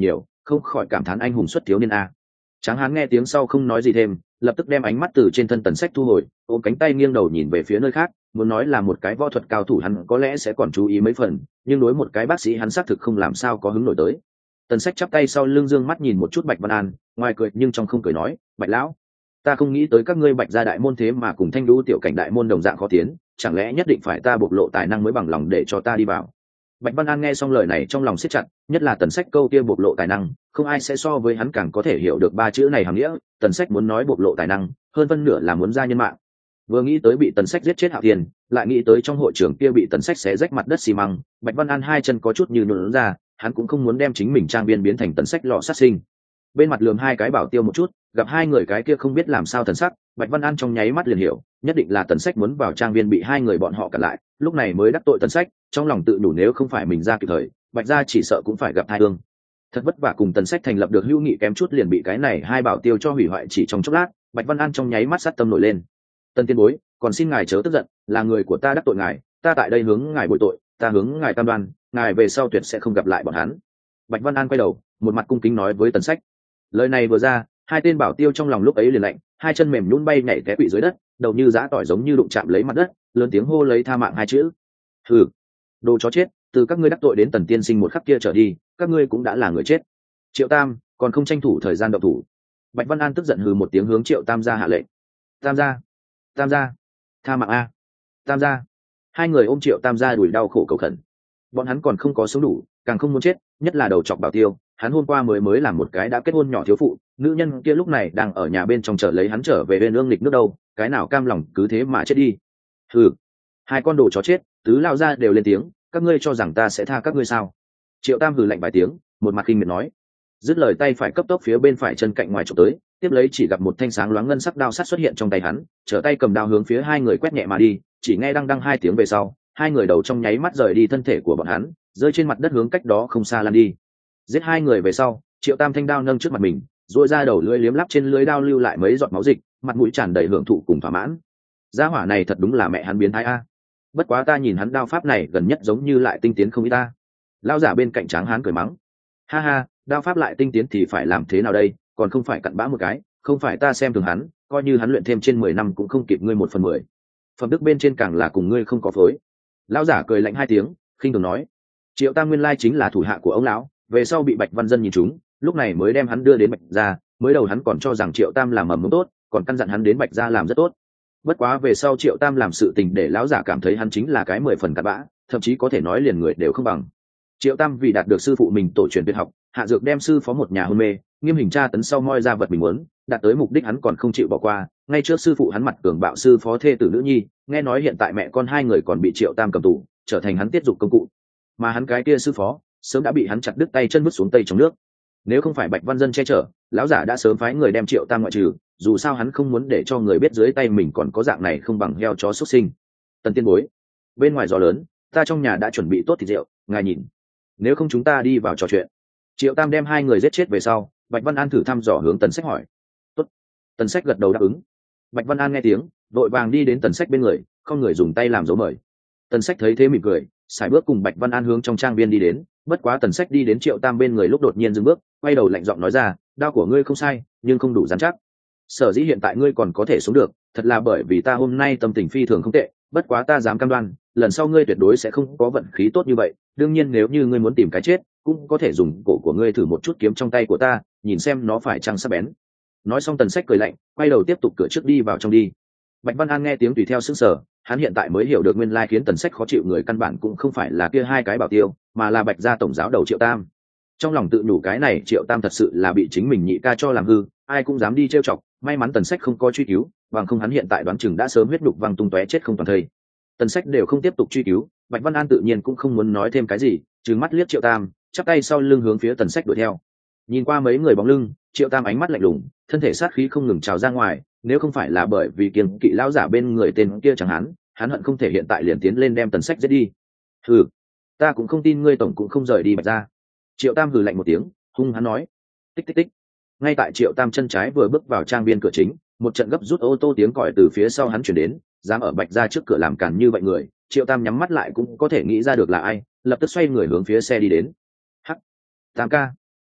không khỏi cảm thán anh hùng xuất thiếu niên a. Tráng hán nghe tiếng sau không nói gì thêm, lập tức đem ánh mắt từ trên thân Tần Sách thu hồi, ôm cánh tay nghiêng đầu nhìn về phía nơi khác, muốn nói là một cái võ thuật cao thủ hắn có lẽ sẽ còn chú ý mấy phần, nhưng đối một cái bác sĩ hắn xác thực không làm sao có hứng nổi tới. Tần Sách chắp tay sau lưng dương mắt nhìn một chút Bạch Văn An, ngoài cười nhưng trong không cười nói, Bạch lão, ta không nghĩ tới các ngươi Bạch gia đại môn thế mà cùng Thanh Đu tiểu cảnh đại môn đồng dạng khó tiến, chẳng lẽ nhất định phải ta bộc lộ tài năng mới bằng lòng để cho ta đi vào. Bạch Văn An nghe xong lời này trong lòng siết chặt, nhất là Tần Sách câu kia bộc lộ tài năng, không ai sẽ so với hắn càng có thể hiểu được ba chữ này hàm nghĩa. Tần Sách muốn nói bộc lộ tài năng, hơn phân nửa là muốn ra nhân mạng. Vừa nghĩ tới bị Tần Sách giết chết Hạo Thiên, lại nghĩ tới trong hội trường kia bị Tần Sách xé rách mặt đất xi măng, Bạch Văn An hai chân có chút như nhũn ra, hắn cũng không muốn đem chính mình trang viên biến thành Tần Sách lò sát sinh. Bên mặt lườm hai cái bảo tiêu một chút, gặp hai người cái kia không biết làm sao thần sắc, Bạch Văn An trong nháy mắt liền hiểu, nhất định là Tần Sách muốn vào trang viên bị hai người bọn họ cản lại, lúc này mới đắc tội Tần Sách, trong lòng tự đủ nếu không phải mình ra kịp thời, Bạch gia chỉ sợ cũng phải gặp tai ương. Thật vất vả cùng Tần Sách thành lập được hữu nghị kém chút liền bị cái này hai bảo tiêu cho hủy hoại chỉ trong chốc lát, Bạch Văn An trong nháy mắt sát tâm nổi lên. Tần tiên bối, còn xin ngài chớ tức giận, là người của ta đắc tội ngài, ta tại đây hướng ngài bồi tội, ta hướng ngài cam đoan, ngài về sau tuyệt sẽ không gặp lại bọn hắn. Bạch Văn An quay đầu, một mặt cung kính nói với Tần Sách. Lời này vừa ra, hai tên bảo tiêu trong lòng lúc ấy liền lạnh, hai chân mềm nhũn bay nhảy té quỵ dưới đất, đầu như giã tỏi giống như đụng chạm lấy mặt đất, lớn tiếng hô lấy tha mạng hai chữ. Hừ, đồ chó chết, từ các ngươi đắc tội đến Tần tiên sinh một khắc kia trở đi, các ngươi cũng đã là người chết. Triệu Tam, còn không tranh thủ thời gian động thủ. Bạch Văn An tức giận hừ một tiếng hướng Triệu Tam gia hạ lệnh. Tam gia, Tam gia, tha mạng a. Tam gia. Hai người ôm Triệu Tam gia đùi đau khổ cầu khẩn. Bọn hắn còn không có sống đủ, càng không muốn chết, nhất là đầu chọc bảo tiêu, hắn hôm qua mới mới làm một cái đã kết hôn nhỏ thiếu phụ, nữ nhân kia lúc này đang ở nhà bên trong chờ lấy hắn trở về bên ương lịch nước đâu, cái nào cam lòng cứ thế mà chết đi. Hừ, hai con đồ chó chết, tứ lao ra đều lên tiếng, các ngươi cho rằng ta sẽ tha các ngươi sao? Triệu Tam hừ lạnh vài tiếng, một mặt khinh miệt nói, dứt lời tay phải cấp tốc phía bên phải chân cạnh ngoài chụp tới, tiếp lấy chỉ gặp một thanh sáng loáng ngân sắc đao sắt xuất hiện trong tay hắn, trở tay cầm đao hướng phía hai người quét nhẹ mà đi, chỉ nghe đăng đăng hai tiếng về sau, hai người đầu trong nháy mắt rời đi thân thể của bọn hắn, rơi trên mặt đất hướng cách đó không xa lan đi. Giết hai người về sau, Triệu Tam thanh đao nâng trước mặt mình, duỗi ra đầu lưỡi liếm lắp trên lưỡi đao lưu lại mấy giọt máu dịch, mặt mũi tràn đầy hưởng thụ cùng thỏa mãn. Gia hỏa này thật đúng là mẹ hắn biến thái a. Bất quá ta nhìn hắn đao pháp này gần nhất giống như lại tinh tiến không ít ta. Lão giả bên cạnh Tráng Hán cười mắng, ha ha, đao pháp lại tinh tiến thì phải làm thế nào đây, còn không phải cặn bã một cái, không phải ta xem thường hắn, coi như hắn luyện thêm trên mười năm cũng không kịp ngươi một phần mười. Phẩm đức bên trên càng là cùng ngươi không có phối. Lão giả cười lạnh hai tiếng, khinh thường nói, Triệu Tam nguyên lai chính là thủ hạ của ông lão, về sau bị Bạch Văn Dân nhìn trúng, lúc này mới đem hắn đưa đến Bạch gia, mới đầu hắn còn cho rằng Triệu Tam làm mầm mống tốt, còn căn dặn hắn đến Bạch gia làm rất tốt. Bất quá về sau Triệu Tam làm sự tình để lão giả cảm thấy hắn chính là cái mười phần cặn bã, thậm chí có thể nói liền người đều không bằng. Triệu Tam vì đạt được sư phụ mình tổ truyền tuyệt học, hạ dược đem sư phó một nhà hôn mê, nghiêm hình tra tấn sau moi ra vật mình muốn, đạt tới mục đích hắn còn không chịu bỏ qua, ngay trước sư phụ hắn mặt cường bạo sư phó thê tử nữ nhi, nghe nói hiện tại mẹ con hai người còn bị Triệu Tam cầm tù, trở thành hắn tiết dục công cụ. Mà hắn cái kia sư phó sớm đã bị hắn chặt đứt tay chân vứt xuống tây trong nước. Nếu không phải Bạch Văn Dân che chở, lão giả đã sớm phái người đem Triệu Tam ngoại trừ, dù sao hắn không muốn để cho người biết dưới tay mình còn có dạng này không bằng heo chó xuất sinh. Tần tiên bối, bên ngoài gió lớn, ta trong nhà đã chuẩn bị tốt thịt rượu, ngài nhìn, nếu không chúng ta đi vào trò chuyện. Triệu Tam đem hai người giết chết về sau, Bạch Văn An thử thăm dò hướng Tần Sách hỏi. Tốt. Tần Sách gật đầu đáp ứng. Bạch Văn An nghe tiếng, vội vàng đi đến Tần Sách bên người, không người dùng tay làm dấu mời. Tần Sách thấy thế mỉm cười, sải bước cùng Bạch Văn An hướng trong trang viên đi đến, bất quá Tần Sách đi đến Triệu Tam bên người lúc đột nhiên dừng bước, quay đầu lạnh giọng nói ra, đao của ngươi không sai, nhưng không đủ rắn chắc. Sở dĩ hiện tại ngươi còn có thể sống được, thật là bởi vì ta hôm nay tâm tình phi thường không tệ, bất quá ta dám cam đoan, lần sau ngươi tuyệt đối sẽ không có vận khí tốt như vậy, đương nhiên nếu như ngươi muốn tìm cái chết, cũng có thể dùng cổ của ngươi thử một chút kiếm trong tay của ta, nhìn xem nó phải chăng sắc bén. Nói xong Tần Sách cười lạnh, quay đầu tiếp tục cửa trước đi vào trong đi. Bạch Văn An nghe tiếng tùy theo sững sờ, hắn hiện tại mới hiểu được nguyên lai khiến Tần Sách khó chịu người căn bản cũng không phải là kia hai cái bảo tiêu, mà là Bạch gia tổng giáo đầu Triệu Tam. Trong lòng tự nhủ cái này Triệu Tam thật sự là bị chính mình nhị ca cho làm hư, ai cũng dám đi trêu chọc, may mắn Tần Sách không có truy cứu, bằng không hắn hiện tại đoán chừng đã sớm huyết đục văng tung tóe chết không toàn thây. Tần Sách đều không tiếp tục truy cứu, Bạch Văn An tự nhiên cũng không muốn nói thêm cái gì, trừng mắt liếc Triệu Tam, chắp tay sau lưng hướng phía Tần Sách đuổi theo. Nhìn qua mấy người bóng lưng, Triệu Tam ánh mắt lạnh lùng, thân thể sát khí không ngừng trào ra ngoài, nếu không phải là bởi vì kiêng kỵ lão giả bên người tên kia chẳng hắn, hắn hận không thể hiện tại liền tiến lên đem Tần Sách giết đi. Hừ, ta cũng không tin ngươi tổng cũng không rời đi Bạch gia. Triệu Tam hừ lạnh một tiếng, hung hắn nói. Tích tích tích. Ngay tại Triệu Tam chân trái vừa bước vào trang viên cửa chính, một trận gấp rút ô tô tiếng còi từ phía sau hắn chuyển đến, dám ở Bạch gia trước cửa làm cản như vậy người, Triệu Tam nhắm mắt lại cũng có thể nghĩ ra được là ai, lập tức xoay người hướng phía xe đi đến. Hắc, Tam ca.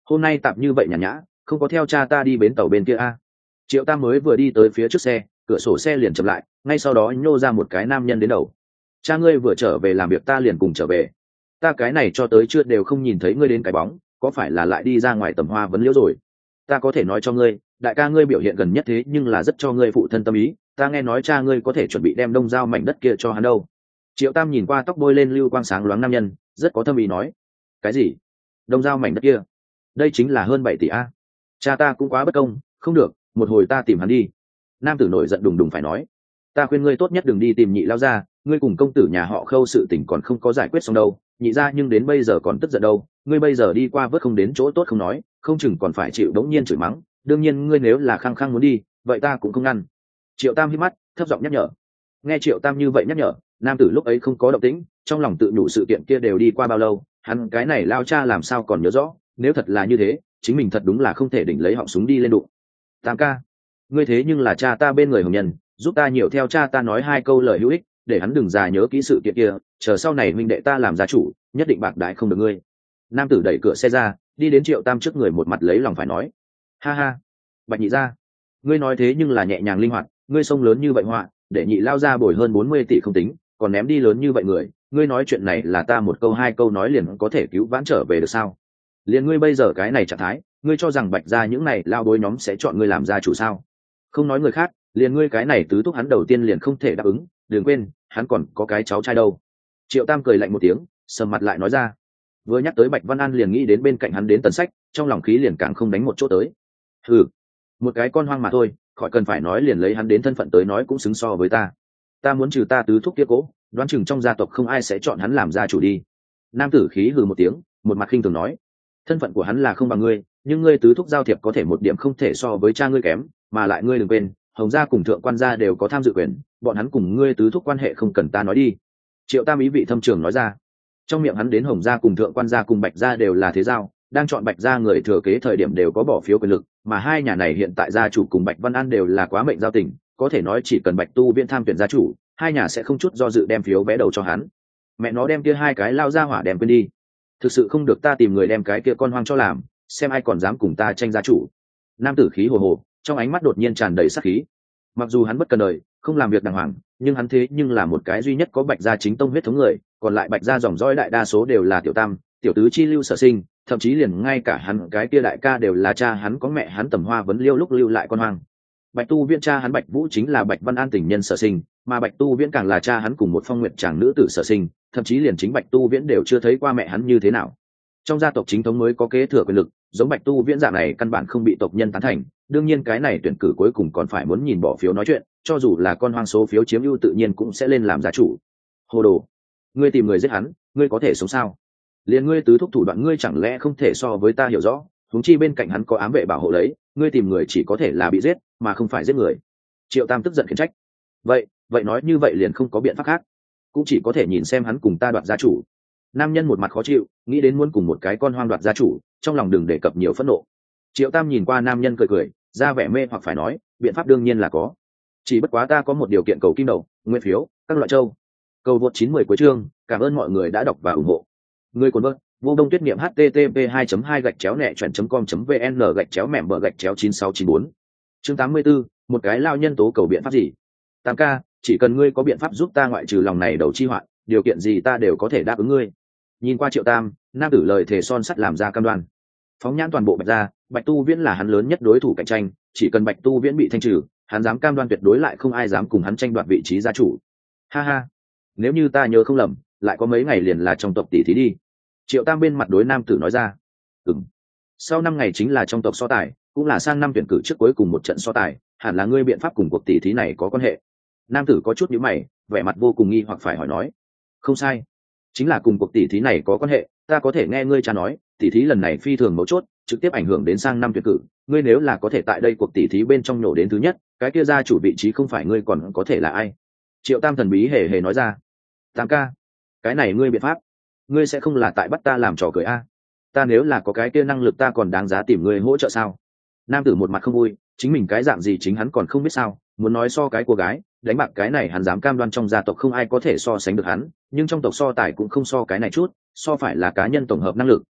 hôm nay tạm như vậy nhàn nhã, không có theo cha ta đi bến tàu bên kia a. Triệu Tam mới vừa đi tới phía trước xe, cửa sổ xe liền chậm lại, ngay sau đó nhô ra một cái nam nhân đến đầu. Cha ngươi vừa trở về làm việc ta liền cùng trở về, ta cái này cho tới chưa đều không nhìn thấy ngươi đến cái bóng, có phải là lại đi ra ngoài tầm hoa vấn liễu rồi? Ta có thể nói cho ngươi, đại ca ngươi biểu hiện gần nhất thế nhưng là rất cho ngươi phụ thân tâm ý, ta nghe nói cha ngươi có thể chuẩn bị đem đông giao mảnh đất kia cho hắn đâu. Triệu Tam nhìn qua tóc bôi lên lưu quang sáng loáng nam nhân, rất có thâm ý nói. Cái gì? Đông giao mảnh đất kia? Đây chính là hơn bảy tỷ a. Cha ta cũng quá bất công, không được, một hồi ta tìm hắn đi. Nam tử nổi giận đùng đùng phải nói. Ta khuyên ngươi tốt nhất đừng đi tìm nhị lao ra, ngươi cùng công tử nhà họ Khâu sự tình còn không có giải quyết xong đâu, nhị ra nhưng đến bây giờ còn tức giận đâu, ngươi bây giờ đi qua vớt không đến chỗ tốt không nói, không chừng còn phải chịu đống nhiên chửi mắng, đương nhiên ngươi nếu là khăng khăng muốn đi, vậy ta cũng không ngăn. Triệu Tam hít mắt, thấp giọng nhắc nhở. Nghe Triệu Tam như vậy nhắc nhở, nam tử lúc ấy không có động tĩnh, trong lòng tự nhủ sự kiện kia đều đi qua bao lâu, hắn cái này lao cha làm sao còn nhớ rõ, nếu thật là như thế, chính mình thật đúng là không thể đỉnh lấy họng súng đi lên đụng. Tam ca, ngươi thế nhưng là cha ta bên người hồng nhân, giúp ta nhiều theo cha ta nói hai câu lời hữu ích, để hắn đừng già nhớ kỹ sự kiện kia, chờ sau này minh đệ ta làm gia chủ, nhất định bạc đãi không được ngươi. Nam tử đẩy cửa xe ra, đi đến Triệu Tam trước người một mặt lấy lòng phải nói. Ha ha, Bạch nhị gia, ngươi nói thế nhưng là nhẹ nhàng linh hoạt, ngươi sông lớn như vậy họa, để nhị lao ra bồi hơn bốn mươi tỷ không tính, còn ném đi lớn như vậy người, ngươi nói chuyện này là ta một câu hai câu nói liền có thể cứu vãn trở về được sao? Liền ngươi bây giờ cái này trạng thái, ngươi cho rằng Bạch gia những này lao bối nhóm sẽ chọn ngươi làm gia chủ sao? Không nói người khác, liền ngươi cái này tứ thúc hắn đầu tiên liền không thể đáp ứng, đừng quên, hắn còn có cái cháu trai đâu. Triệu Tam cười lạnh một tiếng, sầm mặt lại nói ra. Vừa nhắc tới Bạch Văn An liền nghĩ đến bên cạnh hắn đến Tần Sách, trong lòng khí liền càng không đánh một chỗ tới. Hừ, một cái con hoang mà thôi, khỏi cần phải nói liền lấy hắn đến thân phận tới nói cũng xứng so với ta. Ta muốn trừ ta tứ thúc kia cố, đoán chừng trong gia tộc không ai sẽ chọn hắn làm gia chủ đi. Nam tử khí hừ một tiếng, một mặt khinh thường nói. Thân phận của hắn là không bằng ngươi, nhưng ngươi tứ thúc giao thiệp có thể một điểm không thể so với cha ngươi kém, mà lại ngươi đừng quên, Hồng gia cùng Thượng Quan gia đều có tham dự quyền, bọn hắn cùng ngươi tứ thúc quan hệ không cần ta nói đi. Triệu Tam ý vị thâm trường nói ra. Trong miệng hắn đến Hồng gia cùng Thượng Quan gia cùng Bạch gia đều là thế giao, đang chọn Bạch gia người thừa kế thời điểm đều có bỏ phiếu quyền lực, mà hai nhà này hiện tại gia chủ cùng Bạch Văn An đều là quá mệnh giao tình, có thể nói chỉ cần Bạch Tu Viễn tham tuyển gia chủ, hai nhà sẽ không chút do dự đem phiếu vé đầu cho hắn. Mẹ nó đem kia hai cái lao ra hỏa đem quên đi. Thực sự không được ta tìm người đem cái kia con hoang cho làm, xem ai còn dám cùng ta tranh gia chủ. Nam tử khí hồ hồ, trong ánh mắt đột nhiên tràn đầy sát khí. Mặc dù hắn bất cần đời, không làm việc đàng hoàng, nhưng hắn thế nhưng là một cái duy nhất có Bạch gia chính tông huyết thống người, còn lại Bạch gia dòng dõi đại đa số đều là tiểu tam, tiểu tứ chi lưu sở sinh, thậm chí liền ngay cả hắn cái kia đại ca đều là cha hắn có mẹ hắn Tầm Hoa vấn liêu lúc lưu lại con hoang. Bạch Tu Viễn cha hắn Bạch Vũ chính là Bạch Văn An tình nhân sở sinh, mà Bạch Tu Viễn càng là cha hắn cùng một phong nguyệt chàng nữ tử sở sinh, thậm chí liền chính Bạch Tu Viễn đều chưa thấy qua mẹ hắn như thế nào. Trong gia tộc chính thống mới có kế thừa quyền lực, giống Bạch Tu Viễn dạng này căn bản không bị tộc nhân tán thành, đương nhiên cái này tuyển cử cuối cùng còn phải muốn nhìn bỏ phiếu nói chuyện, cho dù là con hoang số phiếu chiếm ưu tự nhiên cũng sẽ lên làm gia chủ. Hồ đồ, ngươi tìm người giết hắn, ngươi có thể sống sao? Liền ngươi tứ thúc thủ đoạn ngươi chẳng lẽ không thể so với ta hiểu rõ, huống chi bên cạnh hắn có ám vệ bảo hộ lấy, ngươi tìm người chỉ có thể là bị giết mà không phải giết người. Triệu Tam tức giận khiển trách. Vậy, vậy nói như vậy liền không có biện pháp khác, cũng chỉ có thể nhìn xem hắn cùng ta đoạt gia chủ. Nam nhân một mặt khó chịu, nghĩ đến muốn cùng một cái con hoang đoạt gia chủ, trong lòng đừng đề cập nhiều phẫn nộ. Triệu Tam nhìn qua nam nhân cười cười, ra vẻ mê hoặc phải nói, biện pháp đương nhiên là có, chỉ bất quá ta có một điều kiện cầu kim đầu, nguyên phiếu, các loại châu. Cầu vượt chín mươi cuối chương, cảm ơn mọi người đã đọc và ủng hộ. Người cuốn bớt, vô đông tuyết niệm http hai hai gạch chéo nẹ chuyển com vn gạch chéo mẻm bờ gạch chéo chín sáu chín bốn. Chương tám mươi 84, một cái lao nhân tố cầu biện pháp gì? Tam ca, chỉ cần ngươi có biện pháp giúp ta ngoại trừ lòng này đầu chi hoạn, điều kiện gì ta đều có thể đáp ứng ngươi. Nhìn qua Triệu Tam, nam tử lời thề son sắt làm ra cam đoan. Phóng nhãn toàn bộ Bạch gia, Bạch Tu Viễn là hắn lớn nhất đối thủ cạnh tranh, chỉ cần Bạch Tu Viễn bị thanh trừ, hắn dám cam đoan tuyệt đối lại không ai dám cùng hắn tranh đoạt vị trí gia chủ. Ha ha, nếu như ta nhớ không lầm, lại có mấy ngày liền là trong tộc tỷ thí đi. Triệu Tam bên mặt đối nam tử nói ra. Ừm. Sau năm ngày chính là trong tộc so tài, cũng là sang năm tuyển cử trước cuối cùng một trận so tài, hẳn là ngươi biện pháp cùng cuộc tỷ thí này có quan hệ. Nam tử có chút nhíu mày, vẻ mặt vô cùng nghi hoặc phải hỏi nói. Không sai, chính là cùng cuộc tỷ thí này có quan hệ, ta có thể nghe ngươi cha nói, tỷ thí lần này phi thường mấu chốt, trực tiếp ảnh hưởng đến sang năm tuyển cử, ngươi nếu là có thể tại đây cuộc tỷ thí bên trong nổ đến thứ nhất, cái kia gia chủ vị trí không phải ngươi còn có thể là ai? Triệu Tam thần bí hề hề nói ra. Tam ca, cái này ngươi biện pháp, ngươi sẽ không là tại bắt ta làm trò cười a? Ta nếu là có cái kia năng lực ta còn đáng giá tìm ngươi hỗ trợ sao? Nam tử một mặt không vui, chính mình cái dạng gì chính hắn còn không biết sao, muốn nói so cái cô gái, đánh bạc cái này hắn dám cam đoan trong gia tộc không ai có thể so sánh được hắn, nhưng trong tộc so tài cũng không so cái này chút, so phải là cá nhân tổng hợp năng lực,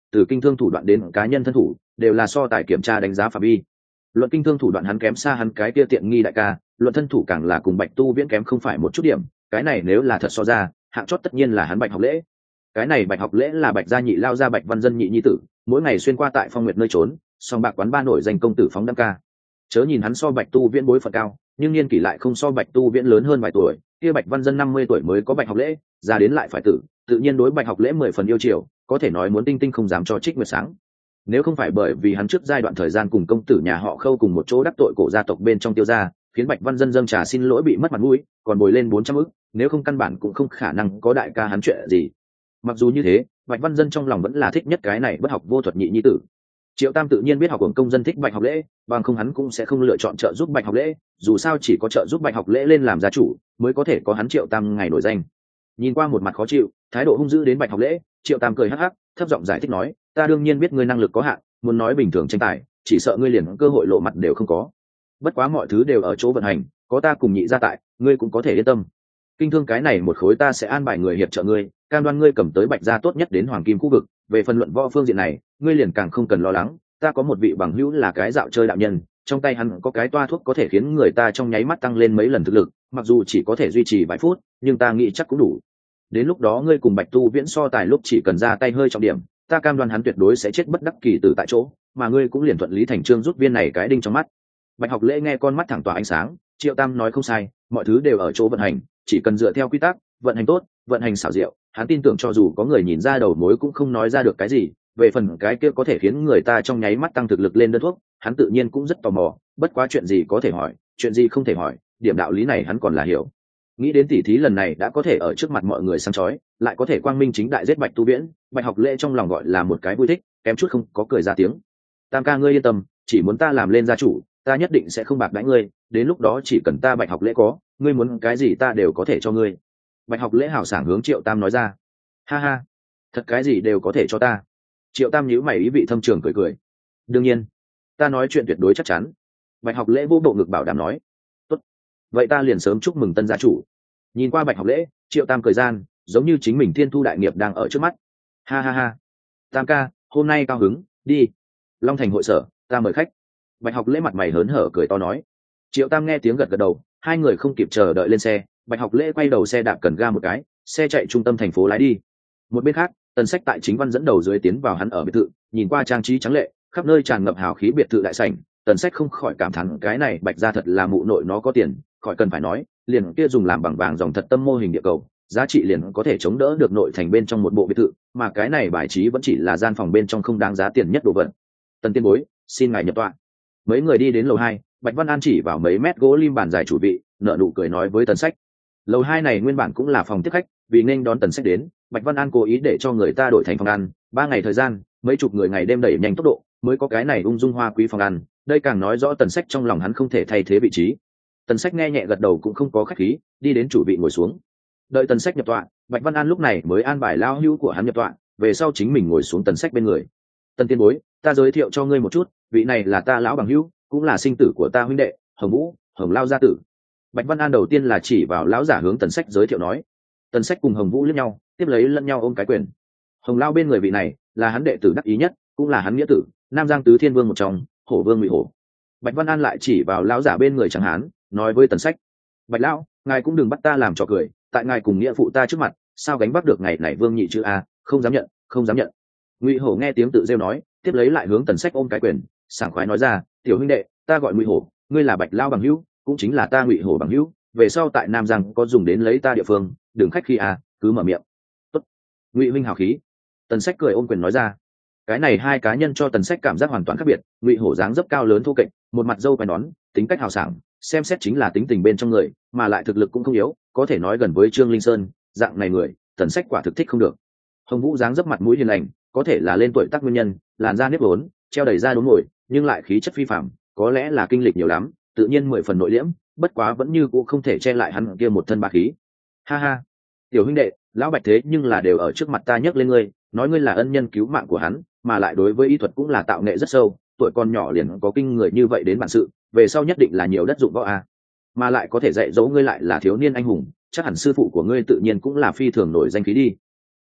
từ kinh thương thủ đoạn đến cá nhân thân thủ đều là so tài kiểm tra đánh giá phạm vi. Luận kinh thương thủ đoạn hắn kém xa hắn cái kia tiện nghi đại ca, luận thân thủ càng là cùng Bạch Tu Viễn kém không phải một chút điểm, cái này nếu là thật so ra, hạng chót tất nhiên là hắn Bạch Học Lễ. Cái này Bạch Học Lễ là Bạch gia nhị lao ra Bạch Văn Dân nhị nhi tử, mỗi ngày xuyên qua tại Phong Nguyệt nơi trốn, song bạc quán ba nổi danh công tử phóng đăng ca. Chớ nhìn hắn so Bạch Tu Viễn bối phận cao, nhưng niên kỷ lại không so Bạch Tu Viễn lớn hơn vài tuổi, kia Bạch Văn Dân năm mươi tuổi mới có Bạch Học Lễ, già đến lại phải tử, tự nhiên đối Bạch Học Lễ mười phần yêu chiều, có thể nói muốn tinh tinh không dám cho Trích Nguyệt sáng. Nếu không phải bởi vì hắn trước giai đoạn thời gian cùng công tử nhà họ Khâu cùng một chỗ đắc tội cổ gia tộc bên trong Tiêu gia, khiến Bạch Văn Dân dâng trà xin lỗi bị mất mặt mũi, còn bồi lên bốn trăm ức, nếu không căn bản cũng không khả năng có đại ca hắn chuyện gì. Mặc dù như thế, Bạch Văn Dân trong lòng vẫn là thích nhất cái này bất học vô thuật nhị nhi tử. Triệu Tam tự nhiên biết học của công dân thích Bạch Học Lễ, bằng không hắn cũng sẽ không lựa chọn trợ giúp Bạch Học Lễ, dù sao chỉ có trợ giúp Bạch Học Lễ lên làm gia chủ, mới có thể có hắn Triệu Tam ngày nổi danh. Nhìn qua một mặt khó chịu, thái độ hung dữ đến Bạch Học Lễ, Triệu Tam cười hắc hắc, thấp giọng giải thích nói, ta đương nhiên biết ngươi năng lực có hạn, muốn nói bình thường tranh tài, chỉ sợ ngươi liền cơ hội lộ mặt đều không có. Bất quá mọi thứ đều ở chỗ vận hành, có ta cùng nhị gia tại, ngươi cũng có thể yên tâm. Kinh thương cái này một khối ta sẽ an bài người hiệp trợ ngươi, cam đoan ngươi cầm tới Bạch gia tốt nhất đến hoàng kim khu vực. Về phần luận võ phương diện này, ngươi liền càng không cần lo lắng, ta có một vị bằng hữu là cái dạo chơi đạo nhân, trong tay hắn có cái toa thuốc có thể khiến người ta trong nháy mắt tăng lên mấy lần thực lực, mặc dù chỉ có thể duy trì vài phút, nhưng ta nghĩ chắc cũng đủ. Đến lúc đó ngươi cùng Bạch Tu Viễn so tài lúc chỉ cần ra tay hơi trọng điểm, ta cam đoan hắn tuyệt đối sẽ chết bất đắc kỳ tử tại chỗ, mà ngươi cũng liền thuận lý thành trương rút viên này cái đinh trong mắt. Bạch Học Lễ nghe con mắt thẳng tỏa ánh sáng, Triệu Tam nói không sai, mọi thứ đều ở chỗ vận hành, chỉ cần dựa theo quy tắc, vận hành tốt, vận hành xảo diệu, hắn tin tưởng cho dù có người nhìn ra đầu mối cũng không nói ra được cái gì. Về phần cái kia có thể khiến người ta trong nháy mắt tăng thực lực lên đơn thuốc, hắn tự nhiên cũng rất tò mò, bất quá chuyện gì có thể hỏi, chuyện gì không thể hỏi, điểm đạo lý này hắn còn là hiểu. Nghĩ đến tỉ thí lần này đã có thể ở trước mặt mọi người sáng chói, lại có thể quang minh chính đại giết Bạch Tu Viễn, Bạch Học Lễ trong lòng gọi là một cái vui thích, kém chút không có cười ra tiếng. Tam ca ngươi yên tâm, chỉ muốn ta làm lên gia chủ, ta nhất định sẽ không bạc đãi ngươi, đến lúc đó chỉ cần ta Bạch Học Lễ có, ngươi muốn cái gì ta đều có thể cho ngươi. Bạch Học Lễ hào sảng hướng Triệu Tam nói ra. Ha ha, thật cái gì đều có thể cho ta. Triệu Tam nhíu mày ý vị thâm trường cười cười. Đương nhiên, ta nói chuyện tuyệt đối chắc chắn. Bạch Học Lễ vô bộ ngực bảo đảm nói. Tốt, vậy ta liền sớm chúc mừng tân gia chủ. Nhìn qua Bạch Học Lễ, Triệu Tam cười gian, giống như chính mình thiên thu đại nghiệp đang ở trước mắt. Ha ha ha, Tam ca, hôm nay cao hứng, đi. Long Thành hội sở, ta mời khách. Bạch Học Lễ mặt mày hớn hở cười to nói. Triệu Tam nghe tiếng gật gật đầu, hai người không kịp chờ đợi lên xe. Bạch Học Lễ quay đầu xe đạp cần ga một cái, xe chạy trung tâm thành phố lái đi. Một bên khác, Tần Sách tại Chính Văn dẫn đầu dưới tiến vào hắn ở biệt thự, nhìn qua trang trí trắng lệ, khắp nơi tràn ngập hào khí biệt thự đại sảnh, Tần Sách không khỏi cảm thán cái này Bạch gia thật là mụ nội nó có tiền, khỏi cần phải nói, liền kia dùng làm bằng vàng dòng thật tâm mô hình địa cầu, giá trị liền có thể chống đỡ được nội thành bên trong một bộ biệt thự, mà cái này bài trí vẫn chỉ là gian phòng bên trong không đáng giá tiền nhất đồ vật. Tần tiên bối, xin ngài nhập tọa. Mấy người đi đến lầu hai, Bạch Văn An chỉ vào mấy mét gỗ lim bàn dài chủ vị, nở nụ cười nói với Tần Sách. Lầu hai này nguyên bản cũng là phòng tiếp khách, vì nên đón Tần Sách đến, Bạch Văn An cố ý để cho người ta đổi thành phòng ăn, ba ngày thời gian, mấy chục người ngày đêm đẩy nhanh tốc độ, mới có cái này ung dung hoa quý phòng ăn, đây càng nói rõ Tần Sách trong lòng hắn không thể thay thế vị trí. Tần Sách nghe nhẹ gật đầu cũng không có khách khí, đi đến chủ vị ngồi xuống. Đợi Tần Sách nhập tọa, Bạch Văn An lúc này mới an bài lao hữu của hắn nhập tọa, về sau chính mình ngồi xuống Tần Sách bên người. Tần tiên bối, ta giới thiệu cho ngươi một chút, vị này là ta lão bằng hữu, cũng là sinh tử của ta huynh đệ, Hồng Vũ, Hồng Lao gia tử. Bạch Văn An đầu tiên là chỉ vào lão giả hướng Tần Sách giới thiệu nói. Tần Sách cùng Hồng Vũ liếc nhau, tiếp lấy lẫn nhau ôm cái quyền. Hồng Lao bên người vị này là hắn đệ tử đắc ý nhất, cũng là hắn nghĩa tử, Nam Giang tứ thiên vương một trong, Hổ Vương Ngụy Hổ. Bạch Văn An lại chỉ vào lão giả bên người Tráng Hán, nói với Tần Sách: Bạch lão, ngài cũng đừng bắt ta làm trò cười, tại ngài cùng nghĩa phụ ta trước mặt, sao gánh vác được ngày này vương nhị chữ a, không dám nhận, không dám nhận. Ngụy Hổ nghe tiếng tự rêu nói, tiếp lấy lại hướng Tần Sách ôm cái quyền, sảng khoái nói ra: tiểu huynh đệ, ta gọi Ngụy Hổ, ngươi là Bạch lão bằng hữu, cũng chính là ta Ngụy Hổ bằng hữu, về sau tại Nam Giang có dùng đến lấy ta địa phương, đừng khách khí a, cứ mở miệng. Tốt. Ngụy huynh hào khí. Tần Sách cười ôm quyền nói ra. Cái này hai cá nhân cho Tần Sách cảm giác hoàn toàn khác biệt. Ngụy Hổ dáng dấp cao lớn thô kệch, một mặt râu quai nón, tính cách hào sảng, xem xét chính là tính tình bên trong người, mà lại thực lực cũng không yếu, có thể nói gần với Trương Linh Sơn, dạng này người, Tần Sách quả thực thích không được. Hồng Vũ dáng dấp mặt mũi hiền lành, có thể là lên tuổi tác nguyên nhân, làn da nếp vốn, treo đầy da đốm ngồi, nhưng lại khí chất phi phàm, có lẽ là kinh lịch nhiều lắm, tự nhiên mười phần nội liễm, bất quá vẫn như cũng không thể che lại hắn kia một thân bá khí. Ha ha, tiểu huynh đệ, lão Bạch thế nhưng là đều ở trước mặt ta nhắc lên ngươi, nói ngươi là ân nhân cứu mạng của hắn, mà lại đối với y thuật cũng là tạo nghệ rất sâu, tuổi còn nhỏ liền có kinh người như vậy đến bản sự, về sau nhất định là nhiều đất dụng võ a, mà lại có thể dạy dỗ ngươi lại là thiếu niên anh hùng, chắc hẳn sư phụ của ngươi tự nhiên cũng là phi thường nổi danh khí đi.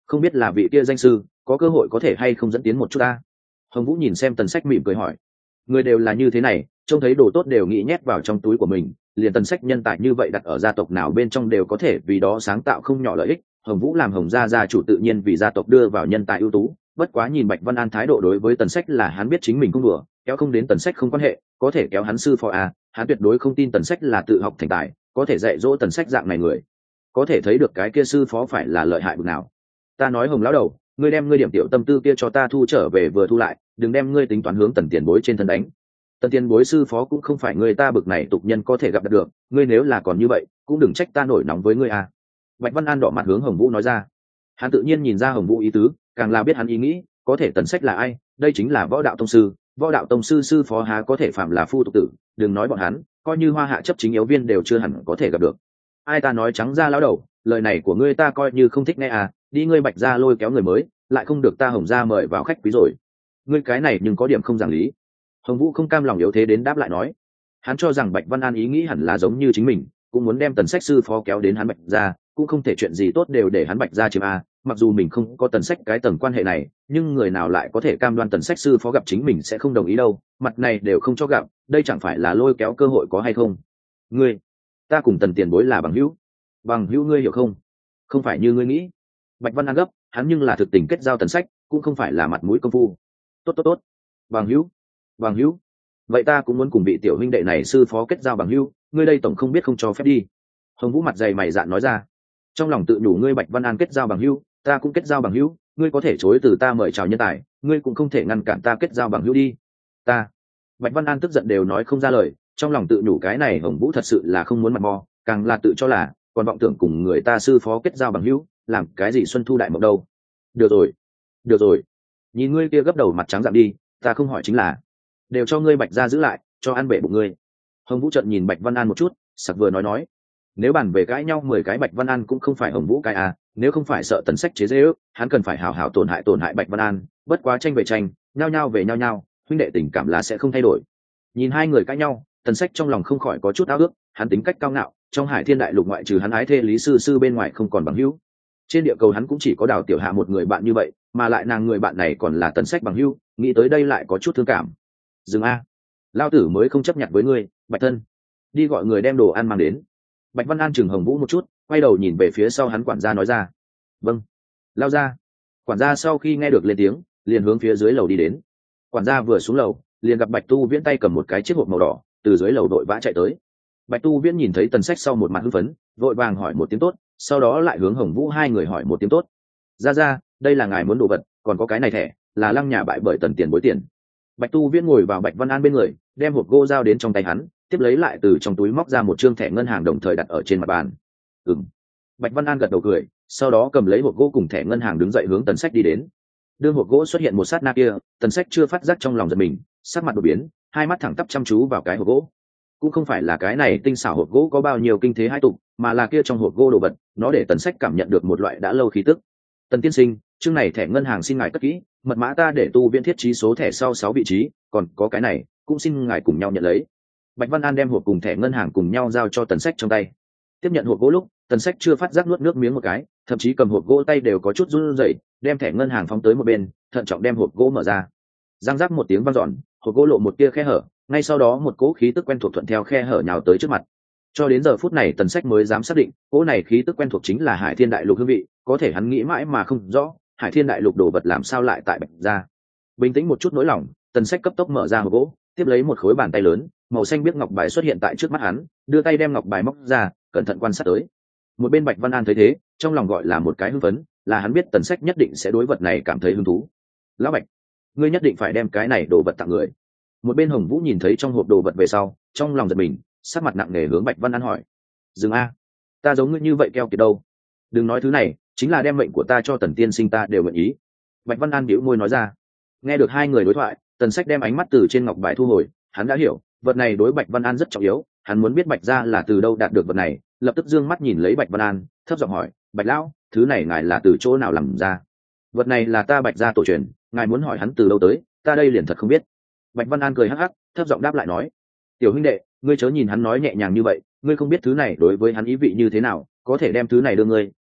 không biết là vị kia danh sư có cơ hội có thể hay không dẫn tiến một chút ta. Hồng Vũ nhìn xem Tần Sách mỉm cười hỏi. Người đều là như thế này, trông thấy đồ tốt đều nghĩ nhét vào trong túi của mình, liền Tần Sách nhân tài như vậy đặt ở gia tộc nào bên trong đều có thể vì đó sáng tạo không nhỏ lợi ích. Hồng Vũ làm Hồng gia gia chủ tự nhiên vì gia tộc đưa vào nhân tài ưu tú, bất quá nhìn Bạch Văn An thái độ đối với Tần Sách là hắn biết chính mình không đùa, kéo không đến Tần Sách không quan hệ, có thể kéo hắn sư phó à, hắn tuyệt đối không tin Tần Sách là tự học thành tài, có thể dạy dỗ Tần Sách dạng này người. Có thể thấy được cái kia sư phó phải là lợi hại bực nào. Ta nói Hồng lão đầu, ngươi đem ngươi điểm tiểu tâm tư kia cho ta thu trở về vừa thu lại, đừng đem ngươi tính toán hướng Tần tiền bối trên thân đánh. Tần tiền bối sư phó cũng không phải người ta bực này tục nhân có thể gặp được, ngươi nếu là còn như vậy, cũng đừng trách ta nổi nóng với ngươi à. Bạch Văn An đỏ mặt hướng Hồng Vũ nói ra. Hắn tự nhiên nhìn ra Hồng Vũ ý tứ, càng là biết hắn ý nghĩ, có thể Tần Sách là ai, đây chính là võ đạo tông sư, võ đạo tông sư sư phó há có thể phạm là phu tục tử, đừng nói bọn hắn, coi như Hoa Hạ chấp chính yếu viên đều chưa hẳn có thể gặp được. Ai ta nói trắng ra lão đầu, lời này của ngươi ta coi như không thích nghe à, đi ngươi Bạch gia lôi kéo người mới, lại không được ta Hồng gia mời vào khách quý rồi. Ngươi cái này nhưng có điểm không giảng lý. Hồng Vũ không cam lòng yếu thế đến đáp lại nói. Hắn cho rằng Bạch Văn An ý nghĩ hẳn là giống như chính mình, cũng muốn đem Tần Sách sư phó kéo đến hắn Bạch gia, cũng không thể chuyện gì tốt đều để hắn Bạch gia chiếm a, mặc dù mình không có Tần Sách cái tầng quan hệ này, nhưng người nào lại có thể cam đoan Tần Sách sư phó gặp chính mình sẽ không đồng ý đâu, mặt này đều không cho gặp, đây chẳng phải là lôi kéo cơ hội có hay không? Ngươi, ta cùng Tần tiền bối là bằng hữu. Bằng hữu ngươi hiểu không? Không phải như ngươi nghĩ. Bạch Văn An gấp, hắn nhưng là thực tình kết giao Tần Sách, cũng không phải là mặt mũi công phu. Tốt tốt tốt. Bằng hữu. Bằng hữu. Vậy ta cũng muốn cùng vị tiểu huynh đệ này sư phó kết giao bằng hữu, ngươi đây tổng không biết không cho phép đi. Hồng Vũ mặt dày mày dạn nói ra. Trong lòng tự nhủ ngươi Bạch Văn An kết giao bằng hữu, ta cũng kết giao bằng hữu, ngươi có thể chối từ ta mời chào nhân tài, ngươi cũng không thể ngăn cản ta kết giao bằng hữu đi. Ta. Bạch Văn An tức giận đều nói không ra lời, trong lòng tự nhủ cái này Hồng Vũ thật sự là không muốn mặt mò, càng là tự cho là còn vọng tưởng cùng người ta sư phó kết giao bằng hữu, làm cái gì xuân thu đại mộng đâu. Được rồi, được rồi, nhìn ngươi kia gấp đầu mặt trắng dặm đi, ta không hỏi chính là, đều cho ngươi Bạch gia giữ lại, cho ăn bể bụng ngươi. Hồng Vũ trận nhìn Bạch Văn An một chút, sặc vừa nói nói, nếu bàn về cãi nhau mười cái Bạch Văn An cũng không phải Hồng Vũ cái à, nếu không phải sợ Tần Sách chế giễu, hắn cần phải hảo hảo tổn hại tổn hại Bạch Văn An, bất quá tranh về tranh, nhao nhao về nhao nhao, huynh đệ tình cảm là sẽ không thay đổi. Nhìn hai người cãi nhau, Tần Sách trong lòng không khỏi có chút ao ước, hắn tính cách cao ngạo, trong Hải Thiên đại lục ngoại trừ hắn ái thê Lý sư sư bên ngoài không còn bằng hữu. Trên địa cầu hắn cũng chỉ có Đào Tiểu Hạ một người bạn như vậy, mà lại nàng người bạn này còn là Tần Sách bằng hữu, nghĩ tới đây lại có chút thương cảm. Dừng a, lao tử mới không chấp nhận với ngươi, Bạch thân, đi gọi người đem đồ ăn mang đến. Bạch Văn An chừng Hồng Vũ một chút, quay đầu nhìn về phía sau hắn quản gia nói ra. Vâng. Lao ra. Quản gia sau khi nghe được lên tiếng, liền hướng phía dưới lầu đi đến. Quản gia vừa xuống lầu, liền gặp Bạch Tu Viễn tay cầm một cái chiếc hộp màu đỏ, từ dưới lầu đội vã chạy tới. Bạch Tu Viễn nhìn thấy Tần Sách sau một mặt hưng phấn, vội vàng hỏi một tiếng tốt, sau đó lại hướng Hồng Vũ hai người hỏi một tiếng tốt. Ra ra, đây là ngài muốn đồ vật, còn có cái này thẻ, là lăng nhà bại bởi Tần tiền bối tiền. Bạch Tu Viễn ngồi vào Bạch Văn An bên người, đem hộp gỗ giao đến trong tay hắn, tiếp lấy lại từ trong túi móc ra một trương thẻ ngân hàng đồng thời đặt ở trên mặt bàn. Ừm. Bạch Văn An gật đầu cười, sau đó cầm lấy hộp gỗ cùng thẻ ngân hàng đứng dậy hướng Tần Sách đi đến. Đương hộp gỗ xuất hiện một sát na kia, Tần Sách chưa phát giác trong lòng giật mình, sắc mặt đột biến, hai mắt thẳng tắp chăm chú vào cái hộp gỗ. Cũng không phải là cái này tinh xảo hộp gỗ có bao nhiêu kinh thế hai tục, mà là kia trong hộp gỗ đồ vật, nó để Tần Sách cảm nhận được một loại đã lâu khí tức. Tần tiên sinh, chương này thẻ ngân hàng xin ngài cất kỹ, mật mã ta để Tu Viễn thiết trí số thẻ sau sáu vị trí, còn có cái này, cũng xin ngài cùng nhau nhận lấy. Bạch Văn An đem hộp cùng thẻ ngân hàng cùng nhau giao cho Tần Sách trong tay. Tiếp nhận hộp gỗ lúc, Tần Sách chưa phát giác nuốt nước miếng một cái, thậm chí cầm hộp gỗ tay đều có chút run rẩy, đem thẻ ngân hàng phóng tới một bên, thận trọng đem hộp gỗ mở ra. Răng rắc một tiếng vang dọn, hộp gỗ lộ một tia khe hở, ngay sau đó một cỗ khí tức quen thuộc thuận theo khe hở nhào tới trước mặt. Cho đến giờ phút này Tần Sách mới dám xác định, cỗ này khí tức quen thuộc chính là Hải Thiên đại lục hương vị, có thể hắn nghĩ mãi mà không rõ, Hải Thiên đại lục đồ vật làm sao lại tại Bạch gia. Bình tĩnh một chút nỗi lòng, Tần Sách cấp tốc mở ra hộp gỗ, tiếp lấy một khối bàn tay lớn, màu xanh biếc ngọc bài xuất hiện tại trước mắt hắn, đưa tay đem ngọc bài móc ra, cẩn thận quan sát tới. Một bên Bạch Văn An thấy thế, trong lòng gọi là một cái hưng phấn, là hắn biết Tần Sách nhất định sẽ đối vật này cảm thấy hứng thú. Lão Bạch, ngươi nhất định phải đem cái này đồ vật tặng người. Một bên Hồng Vũ nhìn thấy trong hộp đồ vật về sau, trong lòng giật mình, sắc mặt nặng nề hướng Bạch Văn An hỏi. Dừng a, ta giống ngươi như vậy keo kiệt đâu. Đừng nói thứ này, chính là đem mệnh của ta cho Tần tiên sinh ta đều nguyện ý. Bạch Văn An bĩu môi nói ra. Nghe được hai người đối thoại, Tần Sách đem ánh mắt từ trên ngọc bài thu hồi, hắn đã hiểu, vật này đối Bạch Văn An rất trọng yếu, hắn muốn biết Bạch gia là từ đâu đạt được vật này, lập tức dương mắt nhìn lấy Bạch Văn An, thấp giọng hỏi, Bạch lão, thứ này ngài là từ chỗ nào làm ra? Vật này là ta Bạch gia tổ truyền, ngài muốn hỏi hắn từ đâu tới, ta đây liền thật không biết. Bạch Văn An cười hắc hắc, thấp giọng đáp lại nói, tiểu huynh đệ, ngươi chớ nhìn hắn nói nhẹ nhàng như vậy, ngươi không biết thứ này đối với hắn ý vị như thế nào, có thể đem thứ này đưa ngươi,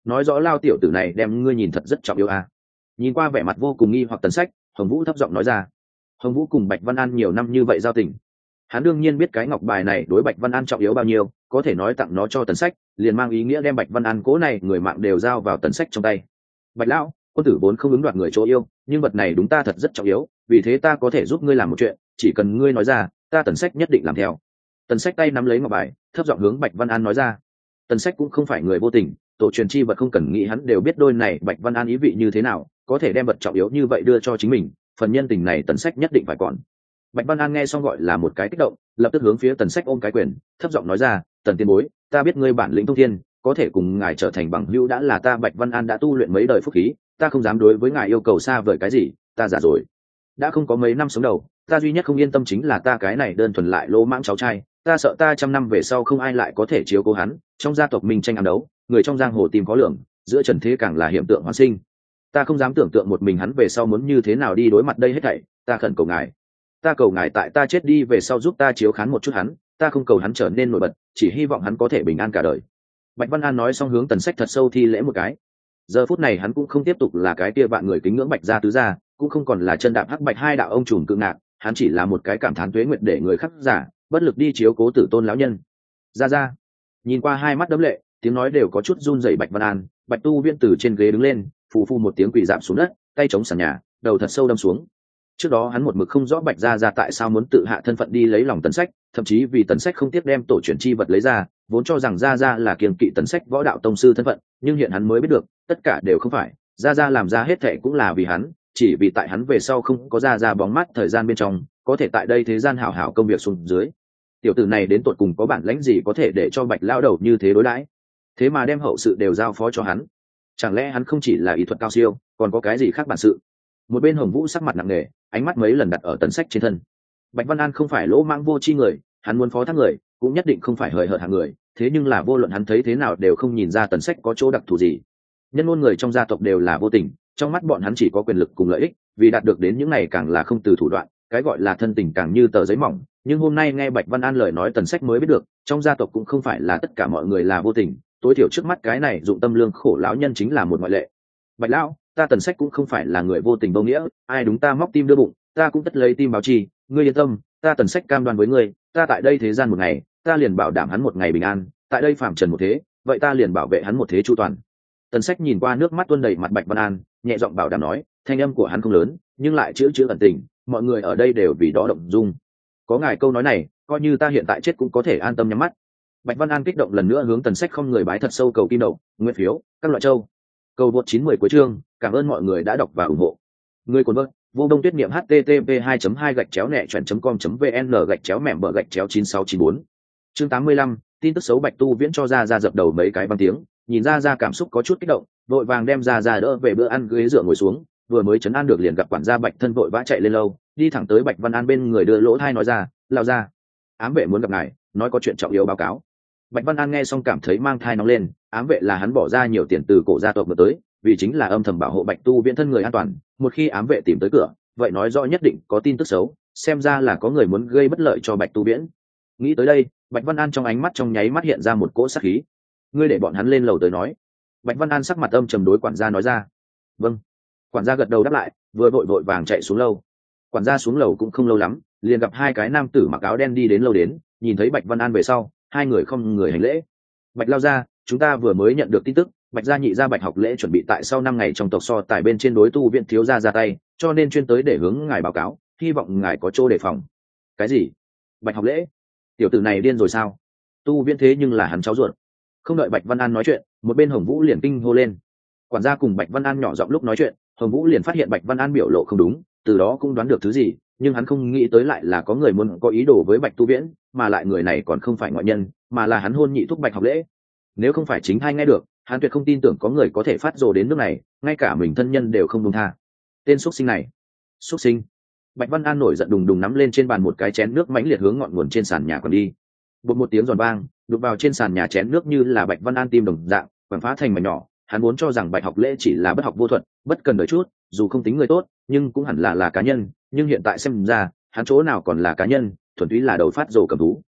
nói rõ lao tiểu tử này đem ngươi nhìn thật rất trọng yếu à. Nhìn qua vẻ mặt vô cùng nghi hoặc Tần Sách, Hồng Vũ thấp giọng nói ra. Hồng Vũ cùng Bạch Văn An nhiều năm như vậy giao tình, hắn đương nhiên biết cái ngọc bài này đối Bạch Văn An trọng yếu bao nhiêu, có thể nói tặng nó cho Tần Sách liền mang ý nghĩa đem Bạch Văn An cố này người mạng đều giao vào Tần Sách trong tay. Bạch lão, quân tử vốn không ứng đoạt người chỗ yêu, nhưng vật này đúng ta thật rất trọng yếu, vì thế ta có thể giúp ngươi làm một chuyện, chỉ cần ngươi nói ra, ta Tần Sách nhất định làm theo. Tần Sách tay nắm lấy ngọc bài, thấp giọng hướng Bạch Văn An nói ra. Tần Sách cũng không phải người vô tình, tổ truyền chi vật không cần nghĩ hắn đều biết đôi này Bạch Văn An ý vị như thế nào, có thể đem vật trọng yếu như vậy đưa cho chính mình, phần nhân tình này Tần Sách nhất định phải còn. Bạch Văn An nghe xong gọi là một cái kích động, lập tức hướng phía Tần Sách ôm cái quyền, thấp giọng nói ra, Tần tiên bối, ta biết ngươi bản lĩnh thông thiên, có thể cùng ngài trở thành bằng hữu đã là ta Bạch Văn An đã tu luyện mấy đời phúc khí, ta không dám đối với ngài yêu cầu xa vời cái gì, ta giả rồi. Đã không có mấy năm sống đầu, ta duy nhất không yên tâm chính là ta cái này đơn thuần lại lỗ mãng cháu trai, ta sợ ta trăm năm về sau không ai lại có thể chiếu cố hắn, trong gia tộc mình tranh ám đấu, người trong giang hồ tìm có lượng, giữa trần thế càng là hiện tượng hoàn sinh. Ta không dám tưởng tượng một mình hắn về sau muốn như thế nào đi đối mặt đây hết thảy, ta khẩn cầu ngài. Ta cầu ngài tại ta chết đi về sau giúp ta chiếu khán một chút hắn, ta không cầu hắn trở nên nổi bật, chỉ hy vọng hắn có thể bình an cả đời. Bạch Văn An nói xong hướng Tần Sách thật sâu thi lễ một cái. Giờ phút này hắn cũng không tiếp tục là cái kia bạn người kính ngưỡng Bạch gia tứ gia, cũng không còn là chân đạp hắc bạch hai đạo ông trùm cự ngạc, hắn chỉ là một cái cảm thán tuế nguyệt để người khắc giả, bất lực đi chiếu cố tử tôn lão nhân. Ra ra. Nhìn qua hai mắt đẫm lệ, tiếng nói đều có chút run rẩy Bạch Văn An, Bạch Tu Viễn từ trên ghế đứng lên, phù phù một tiếng quỳ rạp xuống đất, tay chống sàn nhà, đầu thật sâu đâm xuống. Trước đó hắn một mực không rõ Bạch gia gia tại sao muốn tự hạ thân phận đi lấy lòng Tần Sách, thậm chí vì Tần Sách không tiếc đem tổ truyền chi vật lấy ra, vốn cho rằng gia gia là kiêng kỵ Tần Sách võ đạo tông sư thân phận, nhưng hiện hắn mới biết được, tất cả đều không phải, gia gia làm ra hết thảy cũng là vì hắn, chỉ vì tại hắn về sau không có gia gia bóng mắt thời gian bên trong, có thể tại đây thế gian hảo hảo công việc xuống dưới. Tiểu tử này đến tột cùng có bản lãnh gì có thể để cho Bạch lão đầu như thế đối đãi, thế mà đem hậu sự đều giao phó cho hắn, chẳng lẽ hắn không chỉ là ý thuật cao siêu, còn có cái gì khác bản sự? Một bên Hồng Vũ sắc mặt nặng nề, ánh mắt mấy lần đặt ở Tần Sách trên thân. Bạch Văn An không phải lỗ mãng vô tri người, hắn muốn phó thác người, cũng nhất định không phải hời hợt hạng người, thế nhưng là vô luận hắn thấy thế nào đều không nhìn ra Tần Sách có chỗ đặc thù gì. Nhân ngôn người trong gia tộc đều là vô tình, trong mắt bọn hắn chỉ có quyền lực cùng lợi ích, vì đạt được đến những này càng là không từ thủ đoạn, cái gọi là thân tình càng như tờ giấy mỏng, nhưng hôm nay nghe Bạch Văn An lời nói Tần Sách mới biết được, trong gia tộc cũng không phải là tất cả mọi người là vô tình, tối thiểu trước mắt cái này dụng tâm lương khổ lão nhân chính là một ngoại lệ. Bạch lão, ta Tần Sách cũng không phải là người vô tình vô nghĩa, ai đúng ta móc tim đưa bụng, ta cũng tất lấy tim báo chi, ngươi yên tâm, ta Tần Sách cam đoan với ngươi, ta tại đây thế gian một ngày, ta liền bảo đảm hắn một ngày bình an, tại đây phàm trần một thế, vậy ta liền bảo vệ hắn một thế chu toàn. Tần Sách nhìn qua nước mắt tuôn đầy mặt Bạch Văn An, nhẹ giọng bảo đảm nói, thanh âm của hắn không lớn, nhưng lại chữ chữ ẩn tình, mọi người ở đây đều vì đó động dung. Có ngài câu nói này, coi như ta hiện tại chết cũng có thể an tâm nhắm mắt. Bạch Văn An kích động lần nữa hướng Tần Sách không người bái thật sâu cầu kim đậu, nguyện phiếu, các loại châu. Cầu vượt chín mươi cuối chương, cảm ơn mọi người đã đọc và ủng hộ. Người cuốn vợt, vô đông tuyết niệm http hai chấm hai gạch chéo nẹ chuyển chấm com chấm vn gạch chéo mẻm bờ gạch chéo chín sáu chín bốn. Chương tám mươi lăm, tin tức xấu Bạch Tu Viễn cho ra ra dập đầu mấy cái băng tiếng, nhìn ra ra cảm xúc có chút kích động, vội vàng đem ra ra đỡ về bữa ăn ghế dựa ngồi xuống, vừa mới chấn an được liền gặp quản gia Bạch Thân vội vã chạy lên lâu, đi thẳng tới Bạch Văn An bên người đưa lỗ thai nói ra, lao ra, ám vệ muốn gặp ngài, nói có chuyện trọng yếu báo cáo. Bạch Văn An nghe xong cảm thấy mang thai nóng lên, ám vệ là hắn bỏ ra nhiều tiền từ cổ gia tộc được tới, vì chính là âm thầm bảo hộ Bạch Tu Viễn thân người an toàn, một khi ám vệ tìm tới cửa, vậy nói rõ nhất định có tin tức xấu, xem ra là có người muốn gây bất lợi cho Bạch Tu Viễn. Nghĩ tới đây, Bạch Văn An trong ánh mắt trong nháy mắt hiện ra một cỗ sát khí. Ngươi để bọn hắn lên lầu tới nói. Bạch Văn An sắc mặt âm trầm đối quản gia nói ra. Vâng. Quản gia gật đầu đáp lại, vừa vội vội vàng chạy xuống lâu. Quản gia xuống lầu cũng không lâu lắm, liền gặp hai cái nam tử mặc áo đen đi đến lâu đến, nhìn thấy Bạch Văn An về sau, hai người không người hành lễ. Bạch lao gia, chúng ta vừa mới nhận được tin tức, Bạch gia nhị gia Bạch học lễ chuẩn bị tại sau năm ngày trong tộc so tài bên trên đối tu viện thiếu gia ra tay, cho nên chuyên tới để hướng ngài báo cáo, hy vọng ngài có chỗ đề phòng. Cái gì? Bạch học lễ? Tiểu tử này điên rồi sao? Tu viện thế nhưng là hắn cháu ruột. Không đợi Bạch Văn An nói chuyện, một bên Hồng Vũ liền kinh hô lên. Quản gia cùng Bạch Văn An nhỏ giọng lúc nói chuyện, Hồng Vũ liền phát hiện Bạch Văn An biểu lộ không đúng, từ đó cũng đoán được thứ gì, nhưng hắn không nghĩ tới lại là có người muốn có ý đồ với Bạch Tu Viễn, mà lại người này còn không phải ngoại nhân, mà là hắn hôn nhị thúc Bạch học lễ. Nếu không phải chính hai nghe được, hắn tuyệt không tin tưởng có người có thể phát rồ đến nước này, ngay cả mình thân nhân đều không buông tha. Tên xuất sinh này, xuất sinh! Bạch Văn An nổi giận đùng đùng nắm lên trên bàn một cái chén nước mãnh liệt hướng ngọn nguồn trên sàn nhà còn đi. Bột một tiếng giòn vang, đục vào trên sàn nhà chén nước như là Bạch Văn An tim đồng dạng, quẳng phá thành mảnh nhỏ. Hắn muốn cho rằng Bạch học lễ chỉ là bất học vô thuật, bất cần đời chút, dù không tính người tốt, nhưng cũng hẳn là là cá nhân, nhưng hiện tại xem ra, hắn chỗ nào còn là cá nhân, thuần túy là đầu phát rồ cầm thú.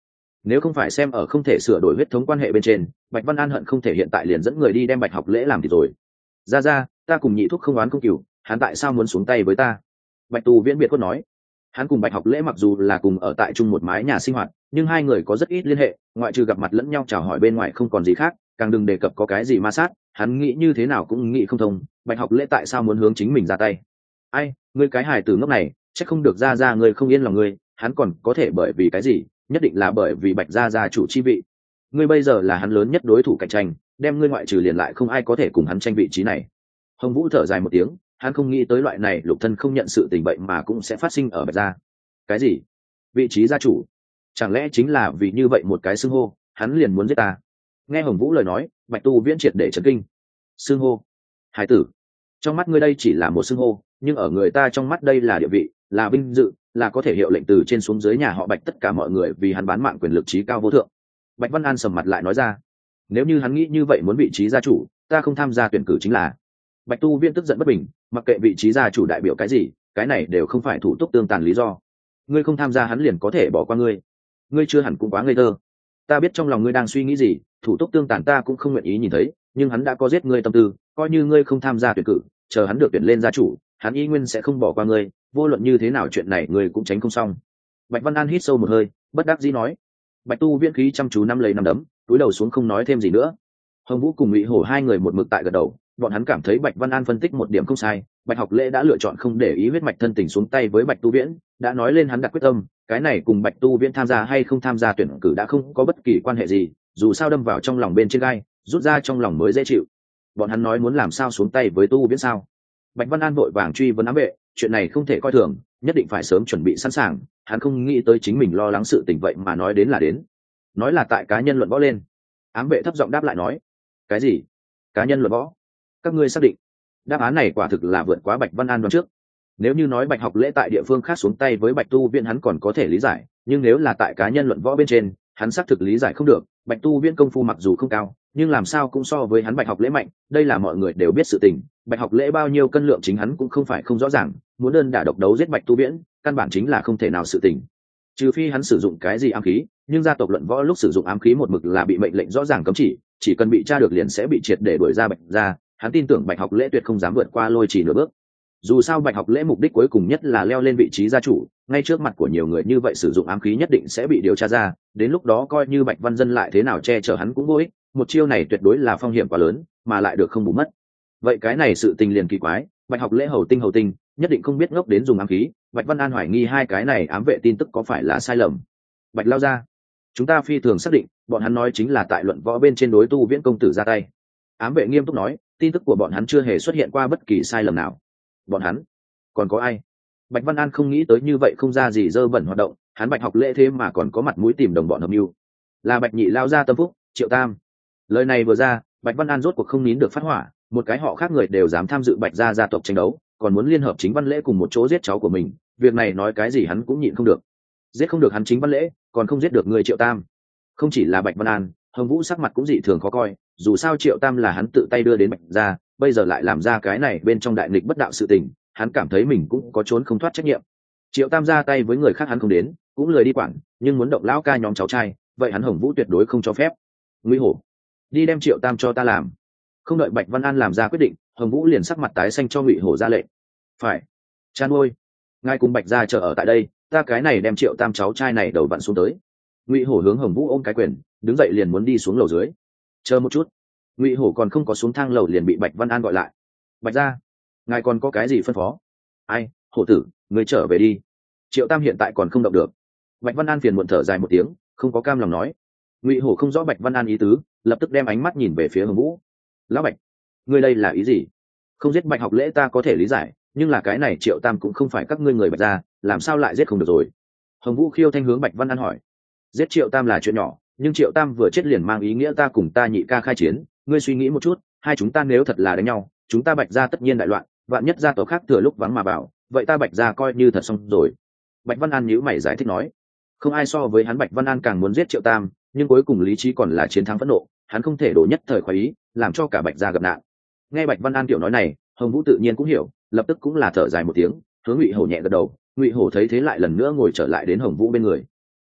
Nếu không phải xem ở không thể sửa đổi huyết thống quan hệ bên trên, Bạch Văn An hận không thể hiện tại liền dẫn người đi đem Bạch Học Lễ làm thì rồi. Ra ra, ta cùng nhị thúc không oán không cừu, hắn tại sao muốn xuống tay với ta? Bạch Tu Viễn biệt quát nói. Hắn cùng Bạch Học Lễ mặc dù là cùng ở tại chung một mái nhà sinh hoạt, nhưng hai người có rất ít liên hệ, ngoại trừ gặp mặt lẫn nhau chào hỏi bên ngoài không còn gì khác, càng đừng đề cập có cái gì ma sát. Hắn nghĩ như thế nào cũng nghĩ không thông, Bạch Học Lễ tại sao muốn hướng chính mình ra tay? Ai, ngươi cái hài tử ngốc này, chắc không được ra ra ngươi không yên lòng ngươi, hắn còn có thể bởi vì cái gì? Nhất định là bởi vì Bạch gia gia chủ chi vị. Ngươi bây giờ là hắn lớn nhất đối thủ cạnh tranh, đem ngươi ngoại trừ liền lại không ai có thể cùng hắn tranh vị trí này. Hồng Vũ thở dài một tiếng, hắn không nghĩ tới loại này lục thân không nhận sự tình vậy mà cũng sẽ phát sinh ở Bạch gia. Cái gì? Vị trí gia chủ? Chẳng lẽ chính là vì như vậy một cái xưng hô, hắn liền muốn giết ta? Nghe Hồng Vũ lời nói, Bạch Tu Viễn triệt để chấn kinh. Xưng hô? Hải tử, trong mắt ngươi đây chỉ là một xưng hô, nhưng ở người ta trong mắt đây là địa vị, là vinh dự, là có thể hiệu lệnh từ trên xuống dưới nhà họ Bạch tất cả mọi người vì hắn bán mạng quyền lực trí cao vô thượng. Bạch Văn An sầm mặt lại nói ra, nếu như hắn nghĩ như vậy muốn vị trí gia chủ, ta không tham gia tuyển cử chính là. Bạch Tu Viễn tức giận bất bình, mặc kệ vị trí gia chủ đại biểu cái gì, cái này đều không phải thủ tục tương tàn lý do. Ngươi không tham gia hắn liền có thể bỏ qua ngươi, ngươi chưa hẳn cũng quá ngây thơ. Ta biết trong lòng ngươi đang suy nghĩ gì, thủ tục tương tàn ta cũng không nguyện ý nhìn thấy, nhưng hắn đã có giết ngươi tâm tư, coi như ngươi không tham gia tuyển cử, chờ hắn được tuyển lên gia chủ, hắn y nguyên sẽ không bỏ qua ngươi, vô luận như thế nào chuyện này ngươi cũng tránh không xong. Bạch Văn An hít sâu một hơi, bất đắc dĩ nói. Bạch Tu Viễn khí chăm chú nắm lấy nắm đấm, túi đầu xuống không nói thêm gì nữa. Hồng Vũ cùng Ngụy Hổ hai người một mực tại gật đầu, bọn hắn cảm thấy Bạch Văn An phân tích một điểm không sai, Bạch Học Lễ đã lựa chọn không để ý huyết mạch thân tình xuống tay với Bạch Tu Viễn, đã nói lên hắn đặt quyết tâm, cái này cùng Bạch Tu Viễn tham gia hay không tham gia tuyển cử đã không có bất kỳ quan hệ gì, dù sao đâm vào trong lòng bên trên gai, rút ra trong lòng mới dễ chịu. Bọn hắn nói muốn làm sao xuống tay với Tu Viễn sao? Bạch Văn An vội vàng truy vấn ám vệ, chuyện này không thể coi thường, nhất định phải sớm chuẩn bị sẵn sàng, hắn không nghĩ tới chính mình lo lắng sự tình vậy mà nói đến là đến. Nói là tại cá nhân luận võ lên. Ám vệ thấp giọng đáp lại nói, cái gì? Cá nhân luận võ? Các ngươi xác định? Đáp án này quả thực là vượt quá Bạch Văn An đoán trước. Nếu như nói Bạch Học Lễ tại địa phương khác xuống tay với Bạch Tu Viễn hắn còn có thể lý giải, nhưng nếu là tại cá nhân luận võ bên trên, hắn xác thực lý giải không được. Bạch Tu Viễn công phu mặc dù không cao, nhưng làm sao cũng so với hắn Bạch Học Lễ mạnh, đây là mọi người đều biết sự tình. Bạch Học Lễ bao nhiêu cân lượng chính hắn cũng không phải không rõ ràng, muốn đơn đả độc đấu giết Bạch Tu Viễn, căn bản chính là không thể nào sự tình. Trừ phi hắn sử dụng cái gì ám khí, nhưng gia tộc luận võ lúc sử dụng ám khí một mực là bị mệnh lệnh rõ ràng cấm chỉ, chỉ cần bị tra được liền sẽ bị triệt để đuổi ra Bạch gia. Hắn tin tưởng Bạch Học Lễ tuyệt không dám vượt qua Lôi Chỉ nửa bước. Dù sao Bạch Học Lễ mục đích cuối cùng nhất là leo lên vị trí gia chủ, ngay trước mặt của nhiều người như vậy sử dụng ám khí nhất định sẽ bị điều tra ra, đến lúc đó coi như Bạch Văn Dân lại thế nào che chở hắn cũng vô ích, một chiêu này tuyệt đối là phong hiểm quá lớn, mà lại được không bù mất. Vậy cái này sự tình liền kỳ quái, Bạch Học Lễ hầu tinh hầu tinh, nhất định không biết ngốc đến dùng ám khí, Bạch Văn An hoài nghi hai cái này ám vệ tin tức có phải là sai lầm. Bạch lao ra, chúng ta phi thường xác định, bọn hắn nói chính là tại luận võ bên trên đối Tu Viễn công tử ra tay. Ám vệ nghiêm túc nói, tin tức của bọn hắn chưa hề xuất hiện qua bất kỳ sai lầm nào. Bọn hắn? Còn có ai? Bạch Văn An không nghĩ tới như vậy không ra gì dơ bẩn hoạt động, hắn Bạch Học Lễ thế mà còn có mặt mũi tìm đồng bọn hợp mưu. Là Bạch nhị lao ra tâm phúc, Triệu Tam. Lời này vừa ra, Bạch Văn An rốt cuộc không nín được phát hỏa, một cái họ khác người đều dám tham dự Bạch gia gia tộc tranh đấu, còn muốn liên hợp Chính Văn Lễ cùng một chỗ giết cháu của mình, việc này nói cái gì hắn cũng nhịn không được. Giết không được hắn Chính Văn Lễ, còn không giết được người Triệu Tam. Không chỉ là Bạch Văn An, Hồng Vũ sắc mặt cũng dị thường khó coi, dù sao Triệu Tam là hắn tự tay đưa đến Bạch gia, bây giờ lại làm ra cái này bên trong đại nghịch bất đạo sự tình, hắn cảm thấy mình cũng có trốn không thoát trách nhiệm. Triệu Tam ra tay với người khác hắn không đến, cũng lười đi quản, nhưng muốn động lão ca nhóm cháu trai, vậy hắn Hồng Vũ tuyệt đối không cho phép. Nguy hổ, đi đem Triệu Tam cho ta làm. Không đợi Bạch Văn An làm ra quyết định, Hồng Vũ liền sắc mặt tái xanh cho Ngụy Hổ ra lệnh. Phải, Chan ôi, ngài cùng Bạch gia chờ ở tại đây, ta cái này đem Triệu Tam cháu trai này đầu vặn xuống tới. Ngụy Hổ hướng Hồng Vũ ôm cái quyền, đứng dậy liền muốn đi xuống lầu dưới. Chờ một chút, Ngụy Hổ còn không có xuống thang lầu liền bị Bạch Văn An gọi lại. Bạch gia, ngài còn có cái gì phân phó? Ai, hổ tử, người trở về đi. Triệu Tam hiện tại còn không động được. Bạch Văn An phiền muộn thở dài một tiếng, không có cam lòng nói. Ngụy Hổ không rõ Bạch Văn An ý tứ, lập tức đem ánh mắt nhìn về phía Hồng Vũ. Lão Bạch, ngươi đây là ý gì? Không giết Bạch Học Lễ ta có thể lý giải, nhưng là cái này Triệu Tam cũng không phải các ngươi người Bạch gia, làm sao lại giết không được rồi? Hồng Vũ khiêu thanh hướng Bạch Văn An hỏi. Giết Triệu Tam là chuyện nhỏ, nhưng Triệu Tam vừa chết liền mang ý nghĩa ta cùng ta nhị ca khai chiến, ngươi suy nghĩ một chút, hai chúng ta nếu thật là đánh nhau, chúng ta Bạch gia tất nhiên đại loạn, vạn nhất gia tộc khác thừa lúc vắng mà vào, vậy ta Bạch gia coi như thật xong rồi. Bạch Văn An nhíu mày giải thích nói, không ai so với hắn Bạch Văn An càng muốn giết Triệu Tam, nhưng cuối cùng lý trí còn là chiến thắng phẫn nộ, hắn không thể đổ nhất thời khoái ý, làm cho cả Bạch gia gặp nạn. Nghe Bạch Văn An tiểu nói này, Hồng Vũ tự nhiên cũng hiểu, lập tức cũng là thở dài một tiếng, hướng Ngụy Hổ nhẹ gật đầu. Ngụy Hổ thấy thế lại lần nữa ngồi trở lại đến Hồng Vũ bên người.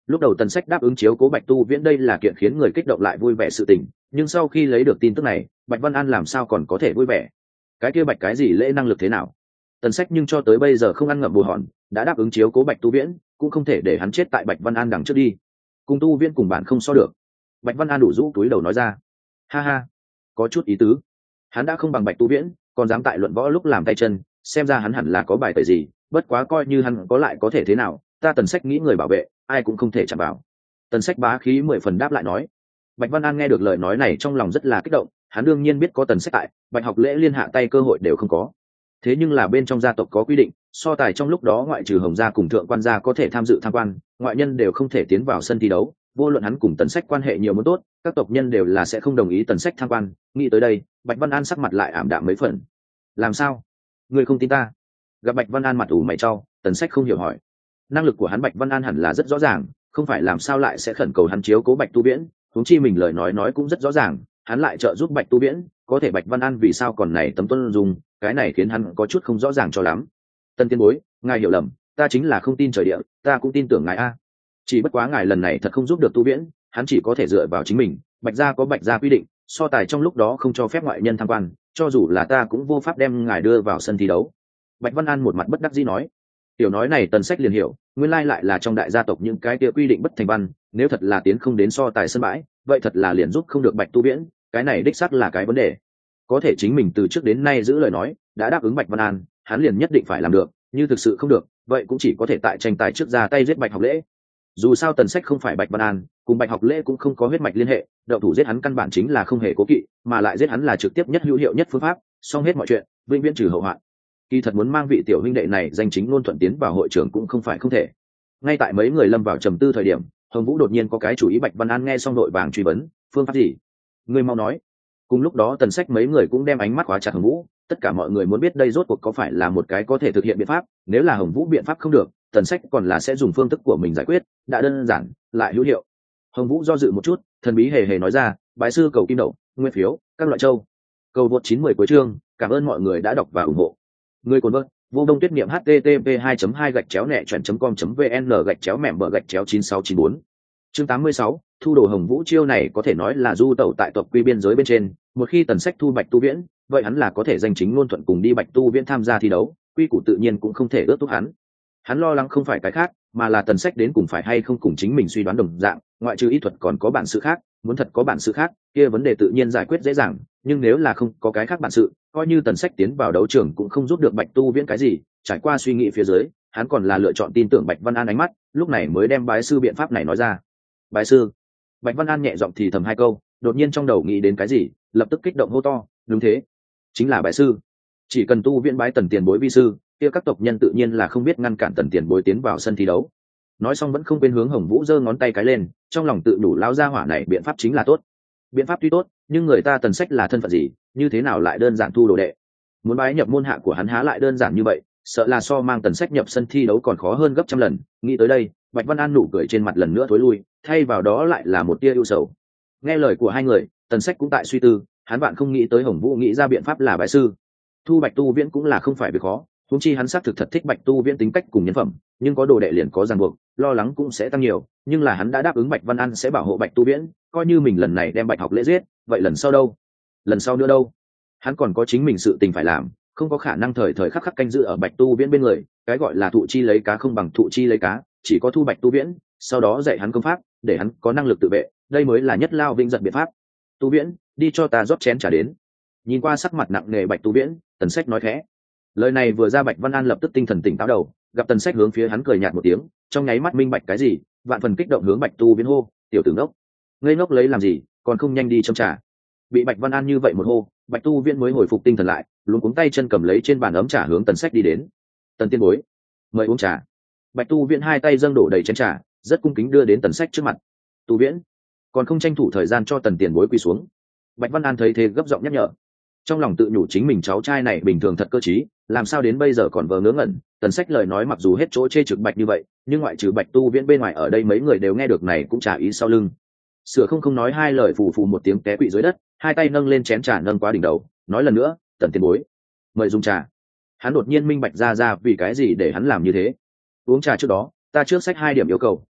Lúc đầu Tần Sách đáp ứng chiếu cố Bạch Tu Viễn đây là kiện khiến người kích động lại vui vẻ sự tình, nhưng sau khi lấy được tin tức này, Bạch Văn An làm sao còn có thể vui vẻ? Cái kia Bạch cái gì lễ năng lực thế nào? Tần Sách nhưng cho tới bây giờ không ăn ngậm bồ hòn, đã đáp ứng chiếu cố Bạch Tu Viễn, cũng không thể để hắn chết tại Bạch Văn An đằng trước đi. Cùng Tu Viễn cùng bạn không so được. Bạch Văn An đủ rũ túi đầu nói ra. Ha ha, có chút ý tứ. Hắn đã không bằng Bạch Tu Viễn, còn dám tại luận võ lúc làm tay chân, xem ra hắn hẳn là có bài tẩy gì, bất quá coi như hắn có lại có thể thế nào, ta Tần Sách nghĩ người bảo vệ, ai cũng không thể chạm vào. Tần Sách bá khí mười phần đáp lại nói. Bạch Văn An nghe được lời nói này trong lòng rất là kích động, hắn đương nhiên biết có Tần Sách tại, Bạch Học Lễ liên hạ tay cơ hội đều không có. Thế nhưng là bên trong gia tộc có quy định, so tài trong lúc đó ngoại trừ Hồng gia cùng thượng quan gia có thể tham dự tham quan, ngoại nhân đều không thể tiến vào sân thi đấu. Vô luận hắn cùng Tần Sách quan hệ nhiều muốn tốt, các tộc nhân đều là sẽ không đồng ý Tần Sách tham quan. Nghĩ tới đây, Bạch Văn An sắc mặt lại ảm đạm mấy phần. Làm sao? Ngươi không tin ta? Gặp Bạch Văn An mặt ủ mày trao, Tần Sách không hiểu hỏi. Năng lực của hắn Bạch Văn An hẳn là rất rõ ràng, không phải làm sao lại sẽ khẩn cầu hắn chiếu cố Bạch Tu Viễn, huống chi mình lời nói nói cũng rất rõ ràng, hắn lại trợ giúp Bạch Tu Viễn, có thể Bạch Văn An vì sao còn này tấm tuân dùng, cái này khiến hắn có chút không rõ ràng cho lắm. Tân Tiên Bối, ngài hiểu lầm, ta chính là không tin trời địa, ta cũng tin tưởng ngài a. Chỉ bất quá ngài lần này thật không giúp được Tu Viễn, hắn chỉ có thể dựa vào chính mình, Bạch gia có Bạch gia quy định, so tài trong lúc đó không cho phép ngoại nhân tham quan, cho dù là ta cũng vô pháp đem ngài đưa vào sân thi đấu. Bạch Văn An một mặt bất đắc dĩ nói. Tiểu nói này Tần Sách liền hiểu, nguyên lai lại là trong đại gia tộc những cái kia quy định bất thành văn, nếu thật là tiến không đến so tài sân bãi, vậy thật là liền giúp không được Bạch Tu Viễn, cái này đích xác là cái vấn đề. Có thể chính mình từ trước đến nay giữ lời nói, đã đáp ứng Bạch Văn An, hắn liền nhất định phải làm được, như thực sự không được, vậy cũng chỉ có thể tại tranh tài trước ra tay giết Bạch Học Lễ. Dù sao Tần Sách không phải Bạch Văn An, cùng Bạch Học Lễ cũng không có huyết mạch liên hệ, động thủ giết hắn căn bản chính là không hề cố kỵ, mà lại giết hắn là trực tiếp nhất hữu hiệu nhất phương pháp, xong hết mọi chuyện, vĩnh viễn trừ hậu hoạn. Kỳ thật muốn mang vị tiểu huynh đệ này danh chính ngôn thuận tiến vào hội trường cũng không phải không thể. Ngay tại mấy người lâm vào trầm tư thời điểm, Hồng Vũ đột nhiên có cái chủ ý. Bạch Văn An nghe xong đội vàng truy vấn, phương pháp gì? Ngươi mau nói. Cùng lúc đó Tần Sách mấy người cũng đem ánh mắt khóa chặt Hồng Vũ, tất cả mọi người muốn biết đây rốt cuộc có phải là một cái có thể thực hiện biện pháp, nếu là Hồng Vũ biện pháp không được, Tần Sách còn là sẽ dùng phương thức của mình giải quyết, đã đơn giản, lại hữu hiệu. Hồng Vũ do dự một chút, thần bí hề hề nói ra, bái sư cầu kim đậu, nguyên phiếu, các loại châu. Cầu vượt chín mươi cuối chương, cảm ơn mọi người đã đọc và ủng hộ. Người cồn vợt, vô đông tuyết niệm http hai hai gạch chéo nẹ chuẩn com vn gạch chéo mẻm bờ gạch chéo chín sáu chín bốn. Chương tám mươi sáu, thu đồ Hồng Vũ chiêu này có thể nói là du tẩu tại tộc quy biên giới bên trên, một khi Tần Sách thu Bạch Tu Viễn, vậy hắn là có thể danh chính ngôn thuận cùng đi Bạch Tu Viễn tham gia thi đấu, quy củ tự nhiên cũng không thể ước thúc hắn. Hắn lo lắng không phải cái khác, mà là Tần Sách đến cùng phải hay không cùng chính mình suy đoán đồng dạng, ngoại trừ ý thuật còn có bản sự khác, muốn thật có bản sự khác, kia vấn đề tự nhiên giải quyết dễ dàng, nhưng nếu là không có cái khác bản sự, coi như Tần Sách tiến vào đấu trường cũng không giúp được Bạch Tu Viễn cái gì. Trải qua suy nghĩ phía dưới, hắn còn là lựa chọn tin tưởng Bạch Văn An ánh mắt, lúc này mới đem bái sư biện pháp này nói ra. Bái sư? Bạch Văn An nhẹ giọng thì thầm hai câu, đột nhiên trong đầu nghĩ đến cái gì, lập tức kích động hô to, đúng thế, chính là bái sư. Chỉ cần Tu Viễn bái Tần tiền bối vi sư, kia các tộc nhân tự nhiên là không biết ngăn cản Tần tiền bối tiến vào sân thi đấu. Nói xong vẫn không quên hướng Hồng Vũ giơ ngón tay cái lên, trong lòng tự đủ lao ra hỏa này biện pháp chính là tốt. Biện pháp tuy tốt, nhưng người ta Tần Sách là thân phận gì, như thế nào lại đơn giản thu đồ đệ? Muốn bái nhập môn hạ của hắn há lại đơn giản như vậy, sợ là so mang Tần Sách nhập sân thi đấu còn khó hơn gấp trăm lần. Nghĩ tới đây, Bạch Văn An nụ cười trên mặt lần nữa thối lui, thay vào đó lại là một tia ưu sầu. Nghe lời của hai người, Tần Sách cũng tại suy tư, hắn bạn không nghĩ tới Hồng Vũ nghĩ ra biện pháp là bái sư. Thu Bạch Tu Viễn cũng là không phải việc khó, huống chi hắn xác thực thật thích Bạch Tu Viễn tính cách cùng nhân phẩm, nhưng có đồ đệ liền có ràng buộc, lo lắng cũng sẽ tăng nhiều, nhưng là hắn đã đáp ứng Bạch Văn An sẽ bảo hộ Bạch Tu Viễn, coi như mình lần này đem Bạch Học Lễ giết, vậy lần sau đâu? Lần sau nữa đâu? Hắn còn có chính mình sự tình phải làm, không có khả năng thời thời khắc khắc canh giữ ở Bạch Tu Viễn bên người, cái gọi là thụ chi lấy cá không bằng thụ chi lấy cá, chỉ có thu Bạch Tu Viễn, sau đó dạy hắn công pháp, để hắn có năng lực tự vệ, đây mới là nhất lao vinh giật biện pháp. Tu Viễn, đi cho ta rót chén trà đến. Nhìn qua sắc mặt nặng nề Bạch Tu Viễn, Tần Sách nói khẽ. Lời này vừa ra, Bạch Văn An lập tức tinh thần tỉnh táo đầu, gặp Tần Sách hướng phía hắn cười nhạt một tiếng, trong nháy mắt minh bạch cái gì, vạn phần kích động hướng Bạch Tu Viễn hô, tiểu tử ngốc, ngây ngốc lấy làm gì, còn không nhanh đi châm trà. Bị Bạch Văn An như vậy một hô, Bạch Tu Viễn mới hồi phục tinh thần lại, luống cuống tay chân cầm lấy trên bàn ấm trà hướng Tần Sách đi đến. Tần tiên bối, mời uống trà. Bạch Tu Viễn hai tay dâng đổ đầy chén trà, rất cung kính đưa đến Tần Sách trước mặt. Tu Viễn, còn không tranh thủ thời gian cho Tần tiền bối quỳ xuống. Bạch Văn An thấy thế gấp giọng nhắc nhở, trong lòng tự nhủ chính mình cháu trai này bình thường thật cơ trí, làm sao đến bây giờ còn vờ ngớ ngẩn. Tần Sách lời nói mặc dù hết chỗ chê trực Bạch như vậy, nhưng ngoại trừ Bạch Tu Viễn bên ngoài ở đây mấy người đều nghe được này cũng trả ý sau lưng. Sửa không không nói hai lời, phù phù một tiếng té quỵ dưới đất, hai tay nâng lên chén trà nâng quá đỉnh đầu, nói lần nữa, Tần tiền bối, mời dùng trà. Hắn đột nhiên minh bạch ra ra vì cái gì để hắn làm như thế. Uống trà trước đó, ta trước xách hai điểm yêu cầu,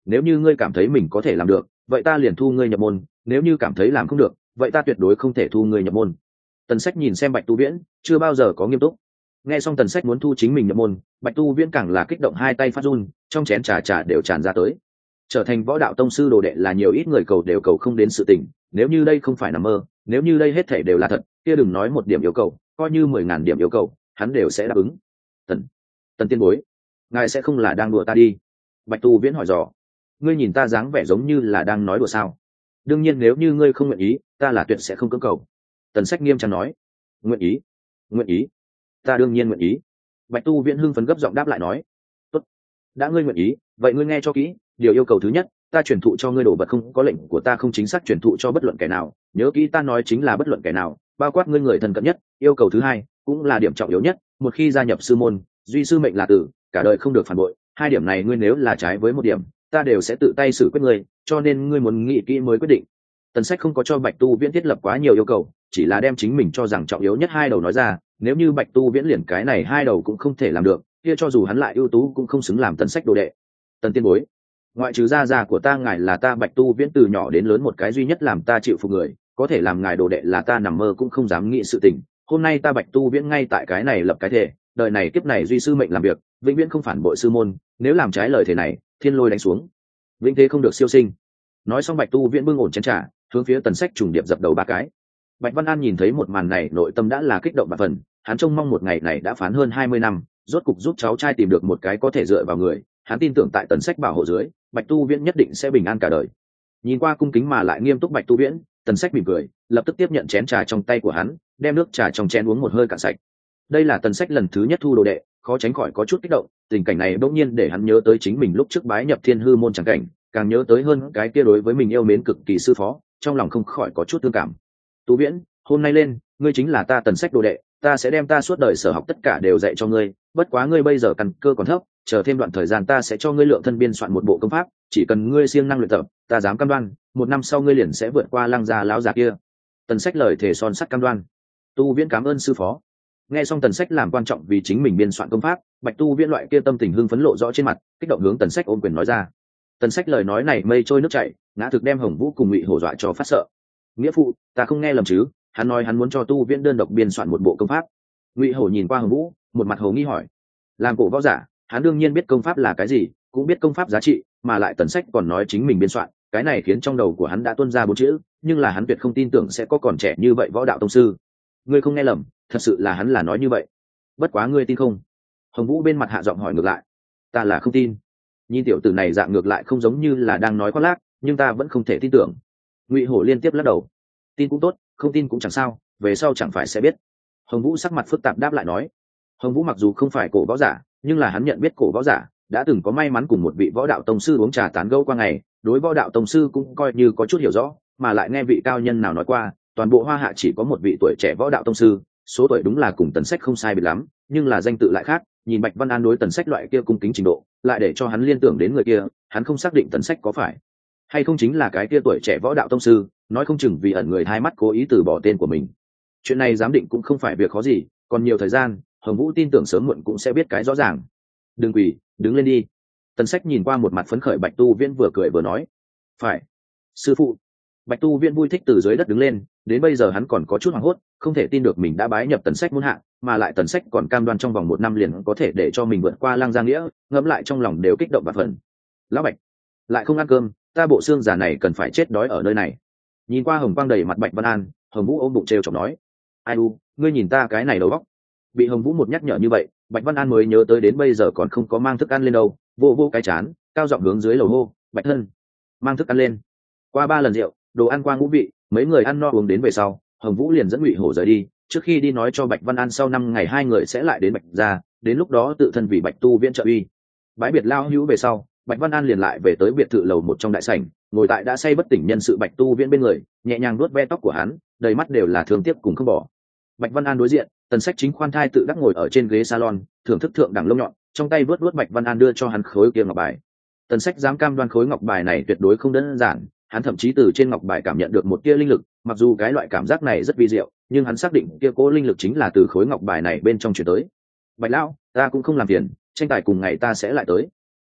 nếu như ngươi cảm thấy mình có thể làm được vậy ta liền thu ngươi nhập môn, nếu như cảm thấy làm không được vậy ta tuyệt đối không thể thu ngươi nhập môn. Tần Sách nhìn xem Bạch Tu Viễn chưa bao giờ có nghiêm túc. Nghe xong Tần Sách muốn thu chính mình nhập môn, Bạch Tu Viễn càng là kích động, hai tay phát run, trong chén trà trà đều tràn ra tới. Trở thành võ đạo tông sư đồ đệ là nhiều ít người cầu đều cầu không đến sự tình, nếu như đây không phải nằm mơ, nếu như đây hết thảy đều là thật, kia đừng nói một điểm yêu cầu, coi như mười ngàn điểm yêu cầu, hắn đều sẽ đáp ứng. Tần, Tần tiên bối, ngài sẽ không là đang đùa ta đi? Bạch Tu Viễn hỏi dò. Ngươi nhìn ta dáng vẻ giống như là đang nói đùa sao? Đương nhiên nếu như ngươi không nguyện ý, ta là tuyệt sẽ không cưỡng cầu. Tần Sách nghiêm trang nói. Nguyện ý, nguyện ý, ta đương nhiên nguyện ý. Bạch Tu Viễn hưng phấn gấp giọng đáp lại nói. Tốt, đã ngươi nguyện ý, vậy ngươi nghe cho kỹ, điều yêu cầu thứ nhất, ta truyền thụ cho ngươi đồ vật không có lệnh của ta không chính xác truyền thụ cho bất luận kẻ nào, nhớ kỹ ta nói chính là bất luận kẻ nào, bao quát ngươi người thân cận nhất. Yêu cầu thứ hai cũng là điểm trọng yếu nhất, một khi gia nhập sư môn, duy sư mệnh là tử, cả đời không được phản bội. Hai điểm này ngươi nếu là trái với một điểm, ta đều sẽ tự tay xử quyết ngươi, cho nên ngươi muốn nghĩ kỹ mới quyết định. Tần Sách không có cho Bạch Tu Viễn thiết lập quá nhiều yêu cầu, chỉ là đem chính mình cho rằng trọng yếu nhất hai đầu nói ra, nếu như Bạch Tu Viễn liền cái này hai đầu cũng không thể làm được, kia cho dù hắn lại ưu tú cũng không xứng làm Tần Sách đồ đệ. Tần tiên bối, ngoại trừ gia gia của ta, ngài là ta Bạch Tu Viễn từ nhỏ đến lớn một cái duy nhất làm ta chịu phục người, có thể làm ngài đồ đệ là ta nằm mơ cũng không dám nghĩ sự tình. Hôm nay ta Bạch Tu Viễn ngay tại cái này lập cái thể, đời này kiếp này duy sư mệnh làm việc, vĩnh viễn không phản bội sư môn, nếu làm trái lời thể này, thiên lôi đánh xuống, vĩnh thế không được siêu sinh. Nói xong Bạch Tu Viễn bưng ổn chén trà, hướng phía Tần Sách trùng điệp dập đầu ba cái. Bạch Văn An nhìn thấy một màn này, nội tâm đã là kích động bạc phần, hắn trông mong một ngày này đã phán hơn hai mươi năm, rốt cục giúp cháu trai tìm được một cái có thể dựa vào người, hắn tin tưởng tại Tần Sách bảo hộ dưới, Bạch Tu Viễn nhất định sẽ bình an cả đời. Nhìn qua cung kính mà lại nghiêm túc Bạch Tu Viễn, Tần Sách mỉm cười, lập tức tiếp nhận chén trà trong tay của hắn, đem nước trà trong chén uống một hơi cạn sạch. Đây là Tần Sách lần thứ nhất thu đồ đệ, khó tránh khỏi có chút kích động, tình cảnh này bỗng nhiên để hắn nhớ tới chính mình lúc trước bái nhập Thiên Hư môn chẳng cảnh, càng nhớ tới hơn cái kia đối với mình yêu mến cực kỳ sư phó, trong lòng không khỏi có chút thương cảm. Tu Viễn, hôm nay lên, ngươi chính là ta Tần Sách đồ đệ, ta sẽ đem ta suốt đời sở học tất cả đều dạy cho ngươi, bất quá ngươi bây giờ căn cơ còn thấp, chờ thêm đoạn thời gian ta sẽ cho ngươi lượng thân biên soạn một bộ công pháp, chỉ cần ngươi siêng năng luyện tập, ta dám cam đoan, một năm sau ngươi liền sẽ vượt qua Lăng gia lão già kia. Tần Sách lời thề son sắt cam đoan. Tu Viễn cảm ơn sư phó. Nghe xong Tần Sách làm quan trọng vì chính mình biên soạn công pháp, Bạch Tu Viễn loại kia tâm tình hưng phấn lộ rõ trên mặt, kích động hướng Tần Sách ôm quyền nói ra. Tần Sách lời nói này mây trôi nước chảy, ngã thực đem Hồng Vũ cùng Ngụy Hổ dọa cho phát sợ. Nghĩa phụ, ta không nghe lầm chứ? Hắn nói hắn muốn cho Tu Viễn đơn độc biên soạn một bộ công pháp. Ngụy Hổ nhìn qua Hồng Vũ, một mặt hồ nghi hỏi. Làm cổ võ giả, hắn đương nhiên biết công pháp là cái gì, cũng biết công pháp giá trị, mà lại Tần Sách còn nói chính mình biên soạn, cái này khiến trong đầu của hắn đã tuôn ra bốn chữ, nhưng là hắn tuyệt không tin tưởng sẽ có còn trẻ như vậy võ đạo tông sư. Ngươi không nghe lầm, thật sự là hắn là nói như vậy. Bất quá ngươi tin không? Hồng Vũ bên mặt hạ giọng hỏi ngược lại. Ta là không tin. Nhìn tiểu tử này dạng ngược lại không giống như là đang nói khoác lác, nhưng ta vẫn không thể tin tưởng. Ngụy Hổ liên tiếp lắc đầu. Tin cũng tốt, không tin cũng chẳng sao, về sau chẳng phải sẽ biết. Hồng Vũ sắc mặt phức tạp đáp lại nói. Hồng Vũ mặc dù không phải cổ võ giả, nhưng là hắn nhận biết cổ võ giả, đã từng có may mắn cùng một vị võ đạo tông sư uống trà tán gẫu qua ngày, đối võ đạo tông sư cũng coi như có chút hiểu rõ, mà lại nghe vị cao nhân nào nói qua, toàn bộ Hoa Hạ chỉ có một vị tuổi trẻ võ đạo tông sư, số tuổi đúng là cùng Tần Sách không sai biệt lắm, nhưng là danh tự lại khác. Nhìn Bạch Văn An đối Tần Sách loại kia cung kính trình độ, lại để cho hắn liên tưởng đến người kia, hắn không xác định Tần Sách có phải hay không chính là cái kia tuổi trẻ võ đạo tông sư, nói không chừng vì ẩn người hai mắt cố ý từ bỏ tên của mình. Chuyện này giám định cũng không phải việc khó gì, còn nhiều thời gian, Hồng Vũ tin tưởng sớm muộn cũng sẽ biết cái rõ ràng. Đừng quỳ, đứng lên đi. Tần Sách nhìn qua một mặt phấn khởi Bạch Tu Viễn vừa cười vừa nói. Phải, sư phụ. Bạch Tu Viễn vui thích từ dưới đất đứng lên, đến bây giờ hắn còn có chút hoảng hốt, không thể tin được mình đã bái nhập Tần Sách môn hạ, mà lại Tần Sách còn cam đoan trong vòng một năm liền có thể để cho mình vượt qua Lăng Gia Nghĩa, ngẫm lại trong lòng đều kích động và phần. Lão Bạch, lại không ăn cơm, ta bộ xương già này cần phải chết đói ở nơi này. Nhìn qua hồng quang đầy mặt Bạch Văn An, Hồng Vũ ôm bụng trêu chọc nói. Ai u, ngươi nhìn ta cái này đầu óc. Bị Hồng Vũ một nhắc nhở như vậy, Bạch Văn An mới nhớ tới đến bây giờ còn không có mang thức ăn lên đâu, vô vô cái chán, cao giọng hướng dưới lầu hô, Bạch Thân, mang thức ăn lên. Qua ba lần rượu, đồ ăn qua ngũ vị, mấy người ăn no uống đến về sau, Hồng Vũ liền dẫn Ngụy Hổ rời đi, trước khi đi nói cho Bạch Văn An sau năm ngày hai người sẽ lại đến Bạch gia, đến lúc đó tự thân vì Bạch Tu Viễn trợ uy. Bãi biệt lao hữu về sau, Bạch Văn An liền lại về tới biệt thự lầu một trong đại sảnh, ngồi tại đã say bất tỉnh nhân sự Bạch Tu Viễn bên người, nhẹ nhàng vuốt ve tóc của hắn, đầy mắt đều là thương tiếc cùng không bỏ. Bạch Văn An đối diện, Tần Sách chính khoan thai tự đắc ngồi ở trên ghế salon, thưởng thức thượng đẳng lông nhọn, trong tay vớt vớt Bạch Văn An đưa cho hắn khối kia ngọc bài. Tần Sách dám cam đoan khối ngọc bài này tuyệt đối không đơn giản, hắn thậm chí từ trên ngọc bài cảm nhận được một tia linh lực, mặc dù cái loại cảm giác này rất vi diệu, nhưng hắn xác định kia cố linh lực chính là từ khối ngọc bài này bên trong truyền tới. Bạch lão, ta cũng không làm phiền, tranh tài cùng ngày ta sẽ lại tới.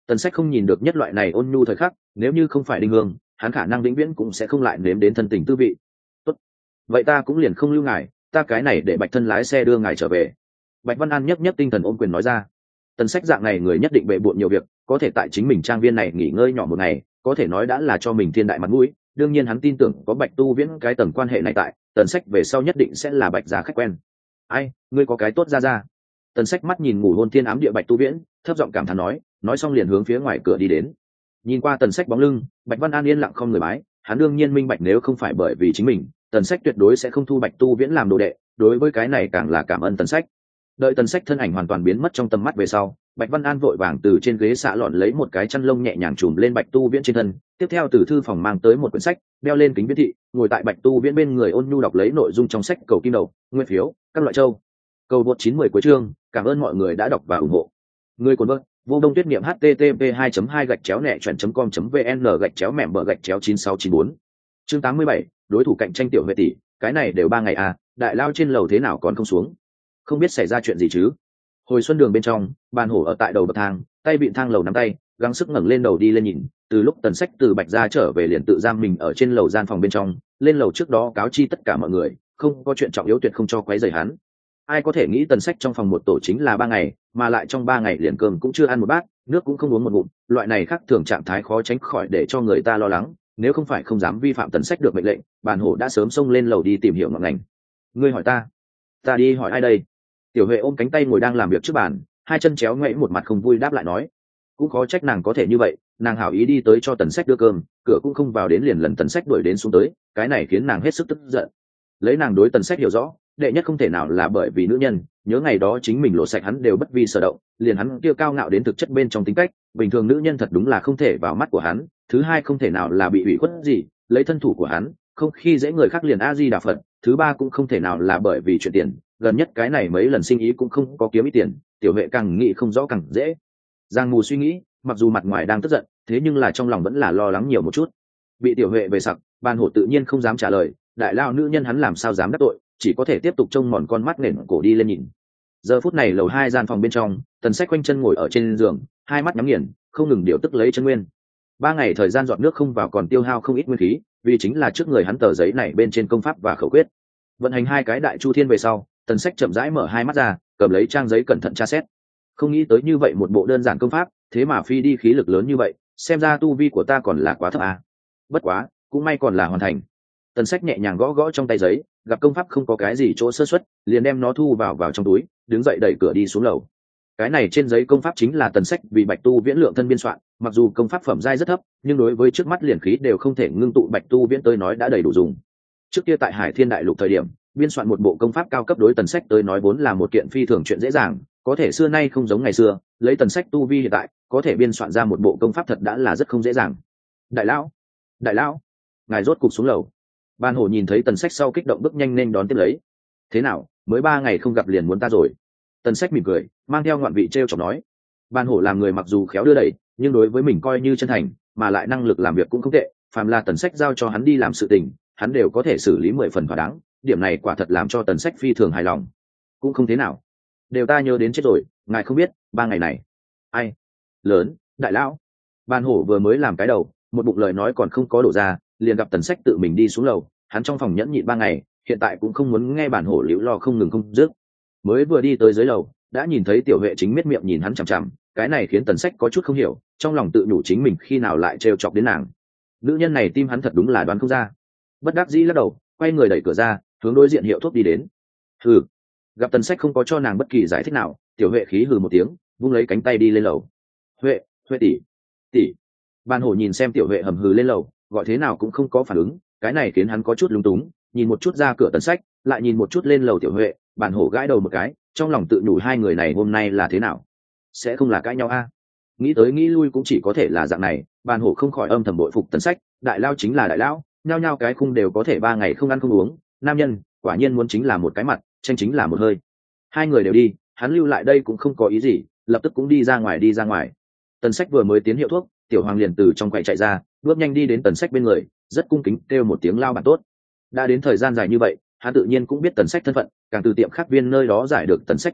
Tần Sách không nhìn được nhất loại này ôn nhu thời khắc, nếu như không phải Đinh Hương, hắn khả năng vĩnh viễn cũng sẽ không lại nếm đến thân tình tư vị. Tốt, vậy ta cũng liền không lưu ngài, ta cái này để Bạch thân lái xe đưa ngài trở về. Bạch Văn An nhấc nhấc tinh thần ôm quyền nói ra. Tần Sách dạng này người nhất định bệ bội nhiều việc, có thể tại chính mình trang viên này nghỉ ngơi nhỏ một ngày, có thể nói đã là cho mình thiên đại mặt mũi. Đương nhiên hắn tin tưởng có Bạch Tu Viễn cái tầng quan hệ này tại, Tần Sách về sau nhất định sẽ là Bạch gia khách quen. Ai, ngươi có cái tốt ra ra. Tần Sách mắt nhìn ngủ hôn thiên ám địa Bạch Tu Viễn, thấp giọng cảm thán nói, nói xong liền hướng phía ngoài cửa đi đến. Nhìn qua Tần Sách bóng lưng, Bạch Văn An yên lặng không người bái, hắn đương nhiên minh bạch nếu không phải bởi vì chính mình, Tần Sách tuyệt đối sẽ không thu Bạch Tu Viễn làm đồ đệ, đối với cái này càng là cảm ơn Tần Sách. Đợi Tần Sách thân ảnh hoàn toàn biến mất trong tầm mắt về sau, Bạch Văn An vội vàng từ trên ghế xạ lọn lấy một cái chăn lông nhẹ nhàng trùm lên Bạch Tu Viễn trên thân, tiếp theo từ thư phòng mang tới một quyển sách, đeo lên kính viễn thị, ngồi tại Bạch Tu Viễn bên người ôn nhu đọc lấy nội dung trong sách cầu kim đầu, nguyên phiếu, các loại châu. Cầu bột chín mươi cuối chương, cảm ơn mọi người đã đọc và ủng hộ. Người cuốn vợt, Vô Đông Tuyết Niệm http hai hai gạch chéo nẹ chuẩn com vn gạch chéo mẻm bờ gạch chéo chín sáu chín bốn. Chương tám mươi bảy, đối thủ cạnh tranh tiểu huệ tỷ, cái này đều ba ngày à, đại lao trên lầu thế nào còn không xuống? Không biết xảy ra chuyện gì chứ? Hồi xuân đường bên trong, Bàn Hổ ở tại đầu bậc thang, tay vịn thang lầu nắm tay, gắng sức ngẩng lên đầu đi lên nhìn, từ lúc Tần Sách từ Bạch gia trở về liền tự giam mình ở trên lầu gian phòng bên trong, lên lầu trước đó cáo chi tất cả mọi người, không có chuyện trọng yếu tuyệt không cho quấy rầy hắn. Ai có thể nghĩ Tần Sách trong phòng một tổ chính là ba ngày, mà lại trong ba ngày liền cơm cũng chưa ăn một bát, nước cũng không uống một ngụm, loại này khác thường trạng thái khó tránh khỏi để cho người ta lo lắng, nếu không phải không dám vi phạm Tần Sách được mệnh lệnh, Bàn Hổ đã sớm xông lên lầu đi tìm hiểu ngọn ngành. Ngươi hỏi ta, ta đi hỏi ai đây? Tiểu Huệ ôm cánh tay ngồi đang làm việc trước bàn, hai chân chéo ngoẫy một mặt không vui đáp lại nói, cũng khó trách nàng có thể như vậy, nàng hảo ý đi tới cho Tần Sách đưa cơm, cửa cũng không vào đến liền lần Tần Sách đuổi đến xuống tới, cái này khiến nàng hết sức tức giận. Lấy nàng đối Tần Sách hiểu rõ, đệ nhất không thể nào là bởi vì nữ nhân, nhớ ngày đó chính mình lộ sạch hắn đều bất vi sở động, liền hắn kia cao ngạo đến thực chất bên trong tính cách, bình thường nữ nhân thật đúng là không thể vào mắt của hắn. Thứ hai không thể nào là bị ủy khuất gì, lấy thân thủ của hắn, không khi dễ người khác liền a di đà Phật. Thứ ba cũng không thể nào là bởi vì chuyện tiền, gần nhất cái này mấy lần sinh ý cũng không có kiếm ít tiền, Tiểu Huệ càng nghĩ không rõ càng dễ. Giang Mù suy nghĩ, mặc dù mặt ngoài đang tức giận, thế nhưng là trong lòng vẫn là lo lắng nhiều một chút. Bị Tiểu Huệ về sặc, Bàn Hổ tự nhiên không dám trả lời, đại lao nữ nhân hắn làm sao dám đắc tội, chỉ có thể tiếp tục trông mòn con mắt nền cổ đi lên nhìn. Giờ phút này lầu hai gian phòng bên trong, Tần Sách quanh chân ngồi ở trên giường, hai mắt nhắm nghiền, không ngừng điều tức lấy chân nguyên. Ba ngày thời gian dọn nước không vào còn tiêu hao không ít nguyên khí, vì chính là trước người hắn tờ giấy này bên trên công pháp và khẩu quyết. Vận hành hai cái đại chu thiên về sau, Tần Sách chậm rãi mở hai mắt ra, cầm lấy trang giấy cẩn thận tra xét. Không nghĩ tới như vậy một bộ đơn giản công pháp, thế mà phi đi khí lực lớn như vậy, xem ra tu vi của ta còn là quá thấp à. Bất quá, cũng may còn là hoàn thành. Tần Sách nhẹ nhàng gõ gõ trong tay giấy, gặp công pháp không có cái gì chỗ sơ suất, liền đem nó thu vào vào trong túi, đứng dậy đẩy cửa đi xuống lầu. Cái này trên giấy công pháp chính là Tần Sách vì Bạch Tu Viễn lượng thân biên soạn, mặc dù công pháp phẩm giai rất thấp, nhưng đối với trước mắt liền khí đều không thể ngưng tụ Bạch Tu Viễn tới nói đã đầy đủ dùng. Trước kia tại Hải Thiên Đại Lục thời điểm, biên soạn một bộ công pháp cao cấp đối Tần Sách tới nói vốn là một kiện phi thường chuyện dễ dàng, có thể xưa nay không giống ngày xưa, lấy Tần Sách tu vi hiện tại, có thể biên soạn ra một bộ công pháp thật đã là rất không dễ dàng. Đại lão, đại lão, ngài rốt cục xuống lầu. Ban Hổ nhìn thấy Tần Sách sau kích động bước nhanh nên đón tiếp lấy. Thế nào, mới ba ngày không gặp liền muốn ta rồi? Tần Sách mỉm cười, mang theo ngoạn vị trêu chọc nói. Ban Hổ làm người mặc dù khéo đưa đẩy, nhưng đối với mình coi như chân thành, mà lại năng lực làm việc cũng không tệ, phàm là Tần Sách giao cho hắn đi làm sự tình, hắn đều có thể xử lý mười phần thỏa đáng, điểm này quả thật làm cho Tần Sách phi thường hài lòng. Cũng không thế nào, đều ta nhớ đến chết rồi, ngài không biết, ba ngày này, ai lớn, đại lão. Ban Hổ vừa mới làm cái đầu, một bụng lời nói còn không có đổ ra, liền gặp Tần Sách tự mình đi xuống lầu, hắn trong phòng nhẫn nhịn ba ngày, hiện tại cũng không muốn nghe Bản Hổ liễu lo không ngừng không dứt. Mới vừa đi tới dưới lầu, đã nhìn thấy Tiểu Huệ chính miết miệng nhìn hắn chằm chằm, cái này khiến Tần Sách có chút không hiểu, trong lòng tự nhủ chính mình khi nào lại trêu chọc đến nàng. Nữ nhân này tim hắn thật đúng là đoán không ra. Bất đắc dĩ lắc đầu, quay người đẩy cửa ra, hướng đối diện hiệu thuốc đi đến. Hừ. Gặp Tần Sách không có cho nàng bất kỳ giải thích nào, Tiểu Huệ khí hừ một tiếng, vung lấy cánh tay đi lên lầu. Huệ, Huệ tỷ, tỷ. Ban Hổ nhìn xem Tiểu Huệ hầm hừ lên lầu, gọi thế nào cũng không có phản ứng, cái này khiến hắn có chút lúng túng, nhìn một chút ra cửa Tần Sách, lại nhìn một chút lên lầu Tiểu Huệ, Ban Hổ gãi đầu một cái, trong lòng tự nhủ hai người này hôm nay là thế nào, sẽ không là cãi nhau a? À? Nghĩ tới nghĩ lui cũng chỉ có thể là dạng này, Ban Hổ không khỏi âm thầm bội phục Tần Sách, đại lao chính là đại lão, nhao nhao cái khung đều có thể ba ngày không ăn không uống, nam nhân quả nhiên muốn chính là một cái mặt, tranh chính là một hơi. Hai người đều đi, hắn lưu lại đây cũng không có ý gì, lập tức cũng đi ra ngoài đi ra ngoài. Tần Sách vừa mới tiến hiệu thuốc, Tiểu Hoàng liền từ trong quầy chạy ra, bước nhanh đi đến Tần Sách bên người, rất cung kính kêu một tiếng lao bản tốt. Đã đến thời gian dài như vậy, hắn tự nhiên cũng biết Tần Sách thân phận, càng từ tiệm khác viên nơi đó giải được Tần Sách thủ đoạn,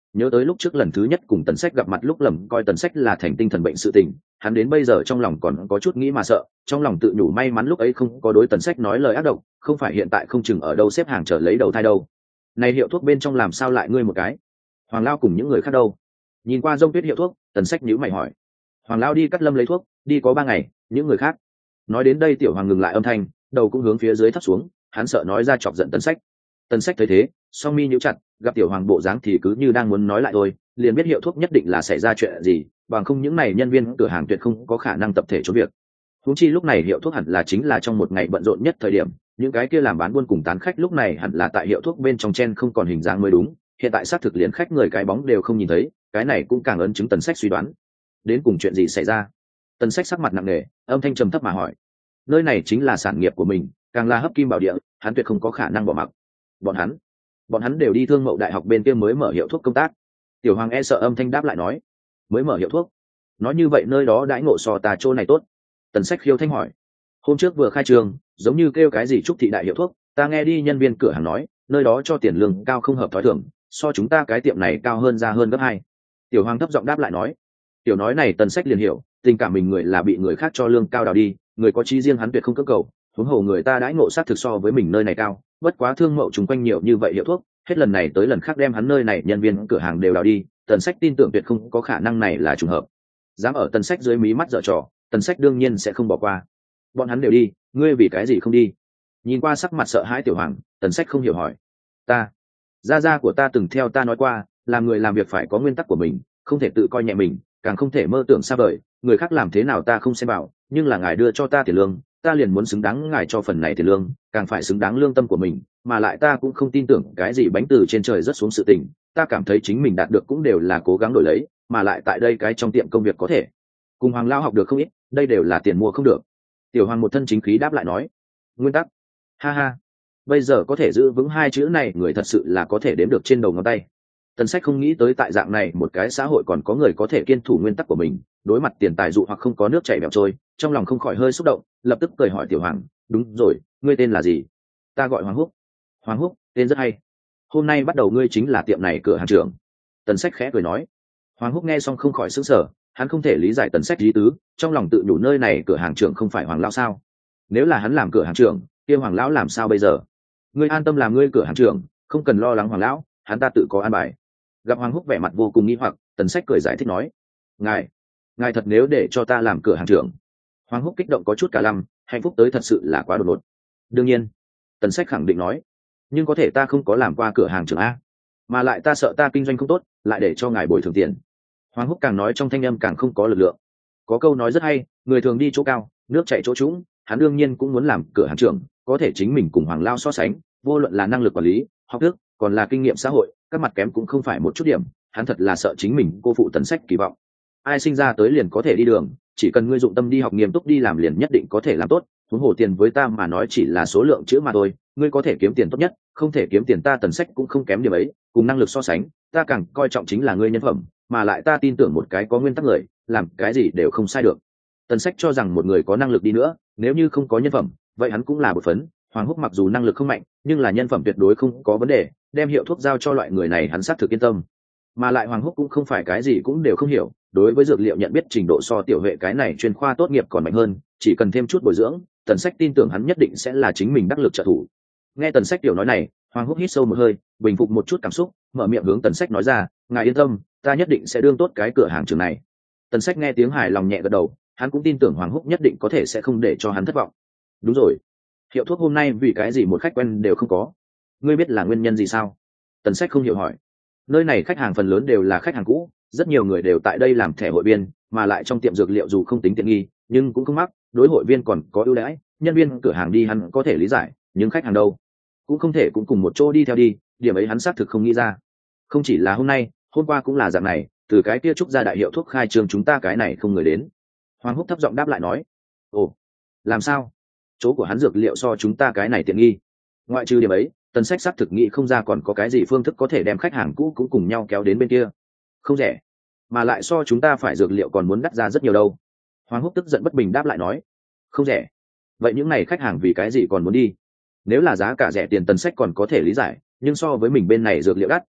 nhớ tới lúc trước lần thứ nhất cùng Tần Sách gặp mặt lúc lầm coi Tần Sách là thành tinh thần bệnh sự tình, hắn đến bây giờ trong lòng còn có chút nghĩ mà sợ, trong lòng tự nhủ may mắn lúc ấy không có đối Tần Sách nói lời ác độc, không phải hiện tại không chừng ở đâu xếp hàng chờ lấy đầu thai đâu. Này hiệu thuốc bên trong làm sao lại ngươi một cái? Hoàng Lao cùng những người khác đâu? Nhìn qua Rông Tuyết hiệu thuốc, Tần Sách nhíu mày hỏi. Hoàng Lao đi cắt lâm lấy thuốc, đi có ba ngày, những người khác. Nói đến đây Tiểu Hoàng ngừng lại âm thanh, đầu cũng hướng phía dưới thấp xuống, hắn sợ nói ra chọc giận Tần Sách. Tần Sách thấy thế, song mi nhíu chặt, gặp Tiểu Hoàng bộ dáng thì cứ như đang muốn nói lại thôi, liền biết hiệu thuốc nhất định là xảy ra chuyện gì, bằng không những này nhân viên cửa hàng tuyệt không có khả năng tập thể trốn việc. Huống chi lúc này hiệu thuốc hẳn là chính là trong một ngày bận rộn nhất thời điểm, những cái kia làm bán buôn cùng tán khách lúc này hẳn là tại hiệu thuốc bên trong chen không còn hình dáng mới đúng, hiện tại xác thực liền khách người cái bóng đều không nhìn thấy, cái này cũng càng ấn chứng Tần Sách suy đoán. Đến cùng chuyện gì xảy ra? Tần Sách sắc mặt nặng nề, âm thanh trầm thấp mà hỏi. Nơi này chính là sản nghiệp của mình, càng là hấp kim bảo địa, hắn tuyệt không có khả năng bỏ mặc. Bọn hắn, bọn hắn đều đi Thương Mậu Đại học bên kia mới mở hiệu thuốc công tác. Tiểu Hoàng e sợ âm thanh đáp lại nói, mới mở hiệu thuốc? Nói như vậy nơi đó đãi ngộ so ta chỗ này tốt. Tần Sách khiêu thanh hỏi. Hôm trước vừa khai trường, giống như kêu cái gì Trúc thị đại hiệu thuốc, ta nghe đi nhân viên cửa hàng nói, nơi đó cho tiền lương cao không hợp thói thường, so chúng ta cái tiệm này cao hơn ra hơn gấp hai. Tiểu Hoàng thấp giọng đáp lại nói. Tiểu nói này Tần Sách liền hiểu, tình cảm mình người là bị người khác cho lương cao đào đi, người có chí riêng hắn tuyệt không cưỡng cầu, huống hồ người ta đãi ngộ sát thực so với mình nơi này cao, bất quá Thương Mậu chung quanh nhiều như vậy hiệu thuốc, hết lần này tới lần khác đem hắn nơi này nhân viên cửa hàng đều đào đi, Tần Sách tin tưởng tuyệt không có khả năng này là trùng hợp. Dám ở Tần Sách dưới mí mắt dở trò, Tần Sách đương nhiên sẽ không bỏ qua. Bọn hắn đều đi, ngươi vì cái gì không đi? Nhìn qua sắc mặt sợ hãi Tiểu Hoàng, Tần Sách không hiểu hỏi. Ta, gia gia của ta từng theo ta nói qua, làm người làm việc phải có nguyên tắc của mình, không thể tự coi nhẹ mình, càng không thể mơ tưởng xa vời, người khác làm thế nào ta không xem bảo, nhưng là ngài đưa cho ta tiền lương, ta liền muốn xứng đáng ngài cho phần này tiền lương, càng phải xứng đáng lương tâm của mình, mà lại ta cũng không tin tưởng cái gì bánh từ trên trời rớt xuống sự tình, ta cảm thấy chính mình đạt được cũng đều là cố gắng đổi lấy, mà lại tại đây cái trong tiệm công việc có thể cùng Hoàng Lao học được không ít, đây đều là tiền mua không được. Tiểu Hoàng một thân chính khí đáp lại nói, nguyên tắc, ha ha, bây giờ có thể giữ vững hai chữ này người thật sự là có thể đếm được trên đầu ngón tay. Tần Sách không nghĩ tới tại dạng này một cái xã hội còn có người có thể kiên thủ nguyên tắc của mình, đối mặt tiền tài dụ hoặc không có nước chảy bẻo trôi, trong lòng không khỏi hơi xúc động, lập tức cười hỏi Tiểu Hoàng, đúng rồi, ngươi tên là gì? Ta gọi Hoàng Húc. Hoàng Húc, tên rất hay. Hôm nay bắt đầu ngươi chính là tiệm này cửa hàng trưởng. Tần Sách khẽ cười nói. Hoàng Húc nghe xong không khỏi sững sờ, hắn không thể lý giải Tần Sách ý tứ, trong lòng tự nhủ nơi này cửa hàng trưởng không phải Hoàng lão sao? Nếu là hắn làm cửa hàng trưởng, kia Hoàng lão làm sao bây giờ? Ngươi an tâm làm ngươi cửa hàng trưởng, không cần lo lắng Hoàng lão, hắn ta tự có an bài. Gặp Hoàng Húc vẻ mặt vô cùng nghi hoặc, Tần Sách cười giải thích nói, ngài ngài thật nếu để cho ta làm cửa hàng trưởng? Hoàng Húc kích động có chút cả lăm, hạnh phúc tới thật sự là quá đột ngột. Đương nhiên, Tần Sách khẳng định nói, nhưng có thể ta không có làm qua cửa hàng trưởng a, mà lại ta sợ ta kinh doanh không tốt, lại để cho ngài bồi thường tiền. Hoàng Húc càng nói trong thanh âm càng không có lực lượng. Có câu nói rất hay, người thường đi chỗ cao, nước chảy chỗ trũng, hắn đương nhiên cũng muốn làm cửa hàng trưởng, có thể chính mình cùng Hoàng Lao so sánh, vô luận là năng lực quản lý, học thức, còn là kinh nghiệm xã hội, các mặt kém cũng không phải một chút điểm, hắn thật là sợ chính mình cô phụ Tần Sách kỳ vọng. Ai sinh ra tới liền có thể đi đường, chỉ cần ngươi dụng tâm đi học nghiêm túc đi làm liền nhất định có thể làm tốt, huống hồ tiền với ta mà nói chỉ là số lượng chữ mà thôi, ngươi có thể kiếm tiền tốt nhất, không thể kiếm tiền ta Tần Sách cũng không kém điểm ấy, cùng năng lực so sánh, ta càng coi trọng chính là ngươi nhân phẩm, mà lại ta tin tưởng một cái có nguyên tắc người, làm cái gì đều không sai được. Tần Sách cho rằng một người có năng lực đi nữa, nếu như không có nhân phẩm, vậy hắn cũng là bột phấn. Hoàng Húc mặc dù năng lực không mạnh, nhưng là nhân phẩm tuyệt đối không có vấn đề, đem hiệu thuốc giao cho loại người này hắn xác thực yên tâm. Mà lại Hoàng Húc cũng không phải cái gì cũng đều không hiểu, đối với dược liệu nhận biết trình độ so Tiểu Huệ cái này chuyên khoa tốt nghiệp còn mạnh hơn, chỉ cần thêm chút bồi dưỡng, Tần Sách tin tưởng hắn nhất định sẽ là chính mình đắc lực trợ thủ. Nghe Tần Sách tiểu nói này, Hoàng Húc hít sâu một hơi, bình phục một chút cảm xúc, mở miệng hướng Tần Sách nói ra, ngài yên tâm, ta nhất định sẽ đương tốt cái cửa hàng trường này. Tần Sách nghe tiếng hài lòng nhẹ gật đầu, hắn cũng tin tưởng Hoàng Húc nhất định có thể sẽ không để cho hắn thất vọng. Đúng rồi, hiệu thuốc hôm nay vì cái gì một khách quen đều không có, ngươi biết là nguyên nhân gì sao? Tần Sách không hiểu hỏi. Nơi này khách hàng phần lớn đều là khách hàng cũ, rất nhiều người đều tại đây làm thẻ hội viên, mà lại trong tiệm dược liệu dù không tính tiện nghi, nhưng cũng không mắc, đối hội viên còn có ưu đãi, nhân viên cửa hàng đi hắn có thể lý giải, nhưng khách hàng đâu, cũng không thể cũng cùng một chỗ đi theo đi, điểm ấy hắn xác thực không nghĩ ra. Không chỉ là hôm nay, hôm qua cũng là dạng này, từ cái kia Trúc gia đại hiệu thuốc khai trương chúng ta cái này không người đến. Hoàng Húc thấp giọng đáp lại nói, ồ, làm sao? Chỗ của hắn dược liệu so chúng ta cái này tiện nghi. Ngoại trừ điểm ấy, Tần Sách xác thực nghĩ không ra còn có cái gì phương thức có thể đem khách hàng cũ cũng cùng nhau kéo đến bên kia. Không rẻ, mà lại so chúng ta phải dược liệu còn muốn đắt ra rất nhiều đâu. Hoàng Húc tức giận bất bình đáp lại nói, không rẻ. Vậy những này khách hàng vì cái gì còn muốn đi? Nếu là giá cả rẻ tiền Tần Sách còn có thể lý giải, nhưng so với mình bên này dược liệu đắt,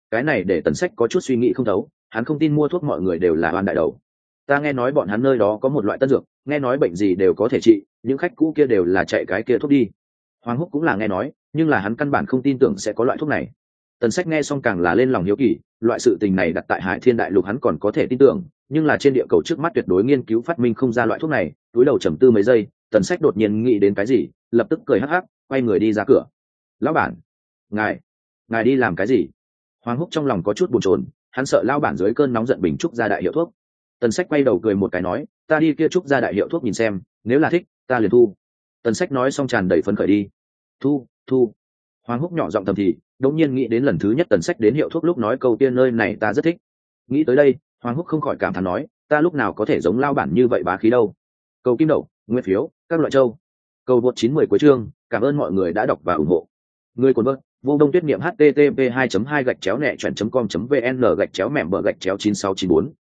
cái này để Tần Sách có chút suy nghĩ không thấu, hắn không tin mua thuốc mọi người đều là oan đại đầu. Ta nghe nói bọn hắn nơi đó có một loại tân dược, nghe nói bệnh gì đều có thể trị, những khách cũ kia đều là chạy cái kia thuốc đi. Hoàng Húc cũng là nghe nói, nhưng là hắn căn bản không tin tưởng sẽ có loại thuốc này. Tần Sách nghe xong càng là lên lòng hiếu kỳ, loại sự tình này đặt tại Hải Thiên Đại Lục hắn còn có thể tin tưởng, nhưng là trên địa cầu trước mắt tuyệt đối nghiên cứu phát minh không ra loại thuốc này. Túi đầu trầm tư mấy giây, Tần Sách đột nhiên nghĩ đến cái gì, lập tức cười hắc hắc, quay người đi ra cửa. Lão bản, ngài, ngài đi làm cái gì? Hoàng Húc trong lòng có chút bồn chồn, hắn sợ lão bản dưới cơn nóng giận bình trúc ra đại hiệu thuốc. Tần Sách quay đầu cười một cái nói, ta đi kia trúc ra đại hiệu thuốc nhìn xem, nếu là thích, ta liền thu. Tần Sách nói xong tràn đầy phấn khởi đi. Thu, thu. Hoàng Húc nhỏ giọng thầm thì, đống nhiên nghĩ đến lần thứ nhất Tần Sách đến hiệu thuốc lúc nói câu tiên nơi này ta rất thích. Nghĩ tới đây, Hoàng Húc không khỏi cảm thán nói, ta lúc nào có thể giống lao bản như vậy bá khí đâu. Cầu kim đậu, nguyên phiếu, các loại châu. Cầu vượt chín mươi cuối chương, cảm ơn mọi người đã đọc và ủng hộ. Người cuốn vợt, vô đông tuyết niệm http hai chấm hai gạch chéo nẹ chuyển com vn gạch chéo mẻm bờ gạch chéo chín sáu chín bốn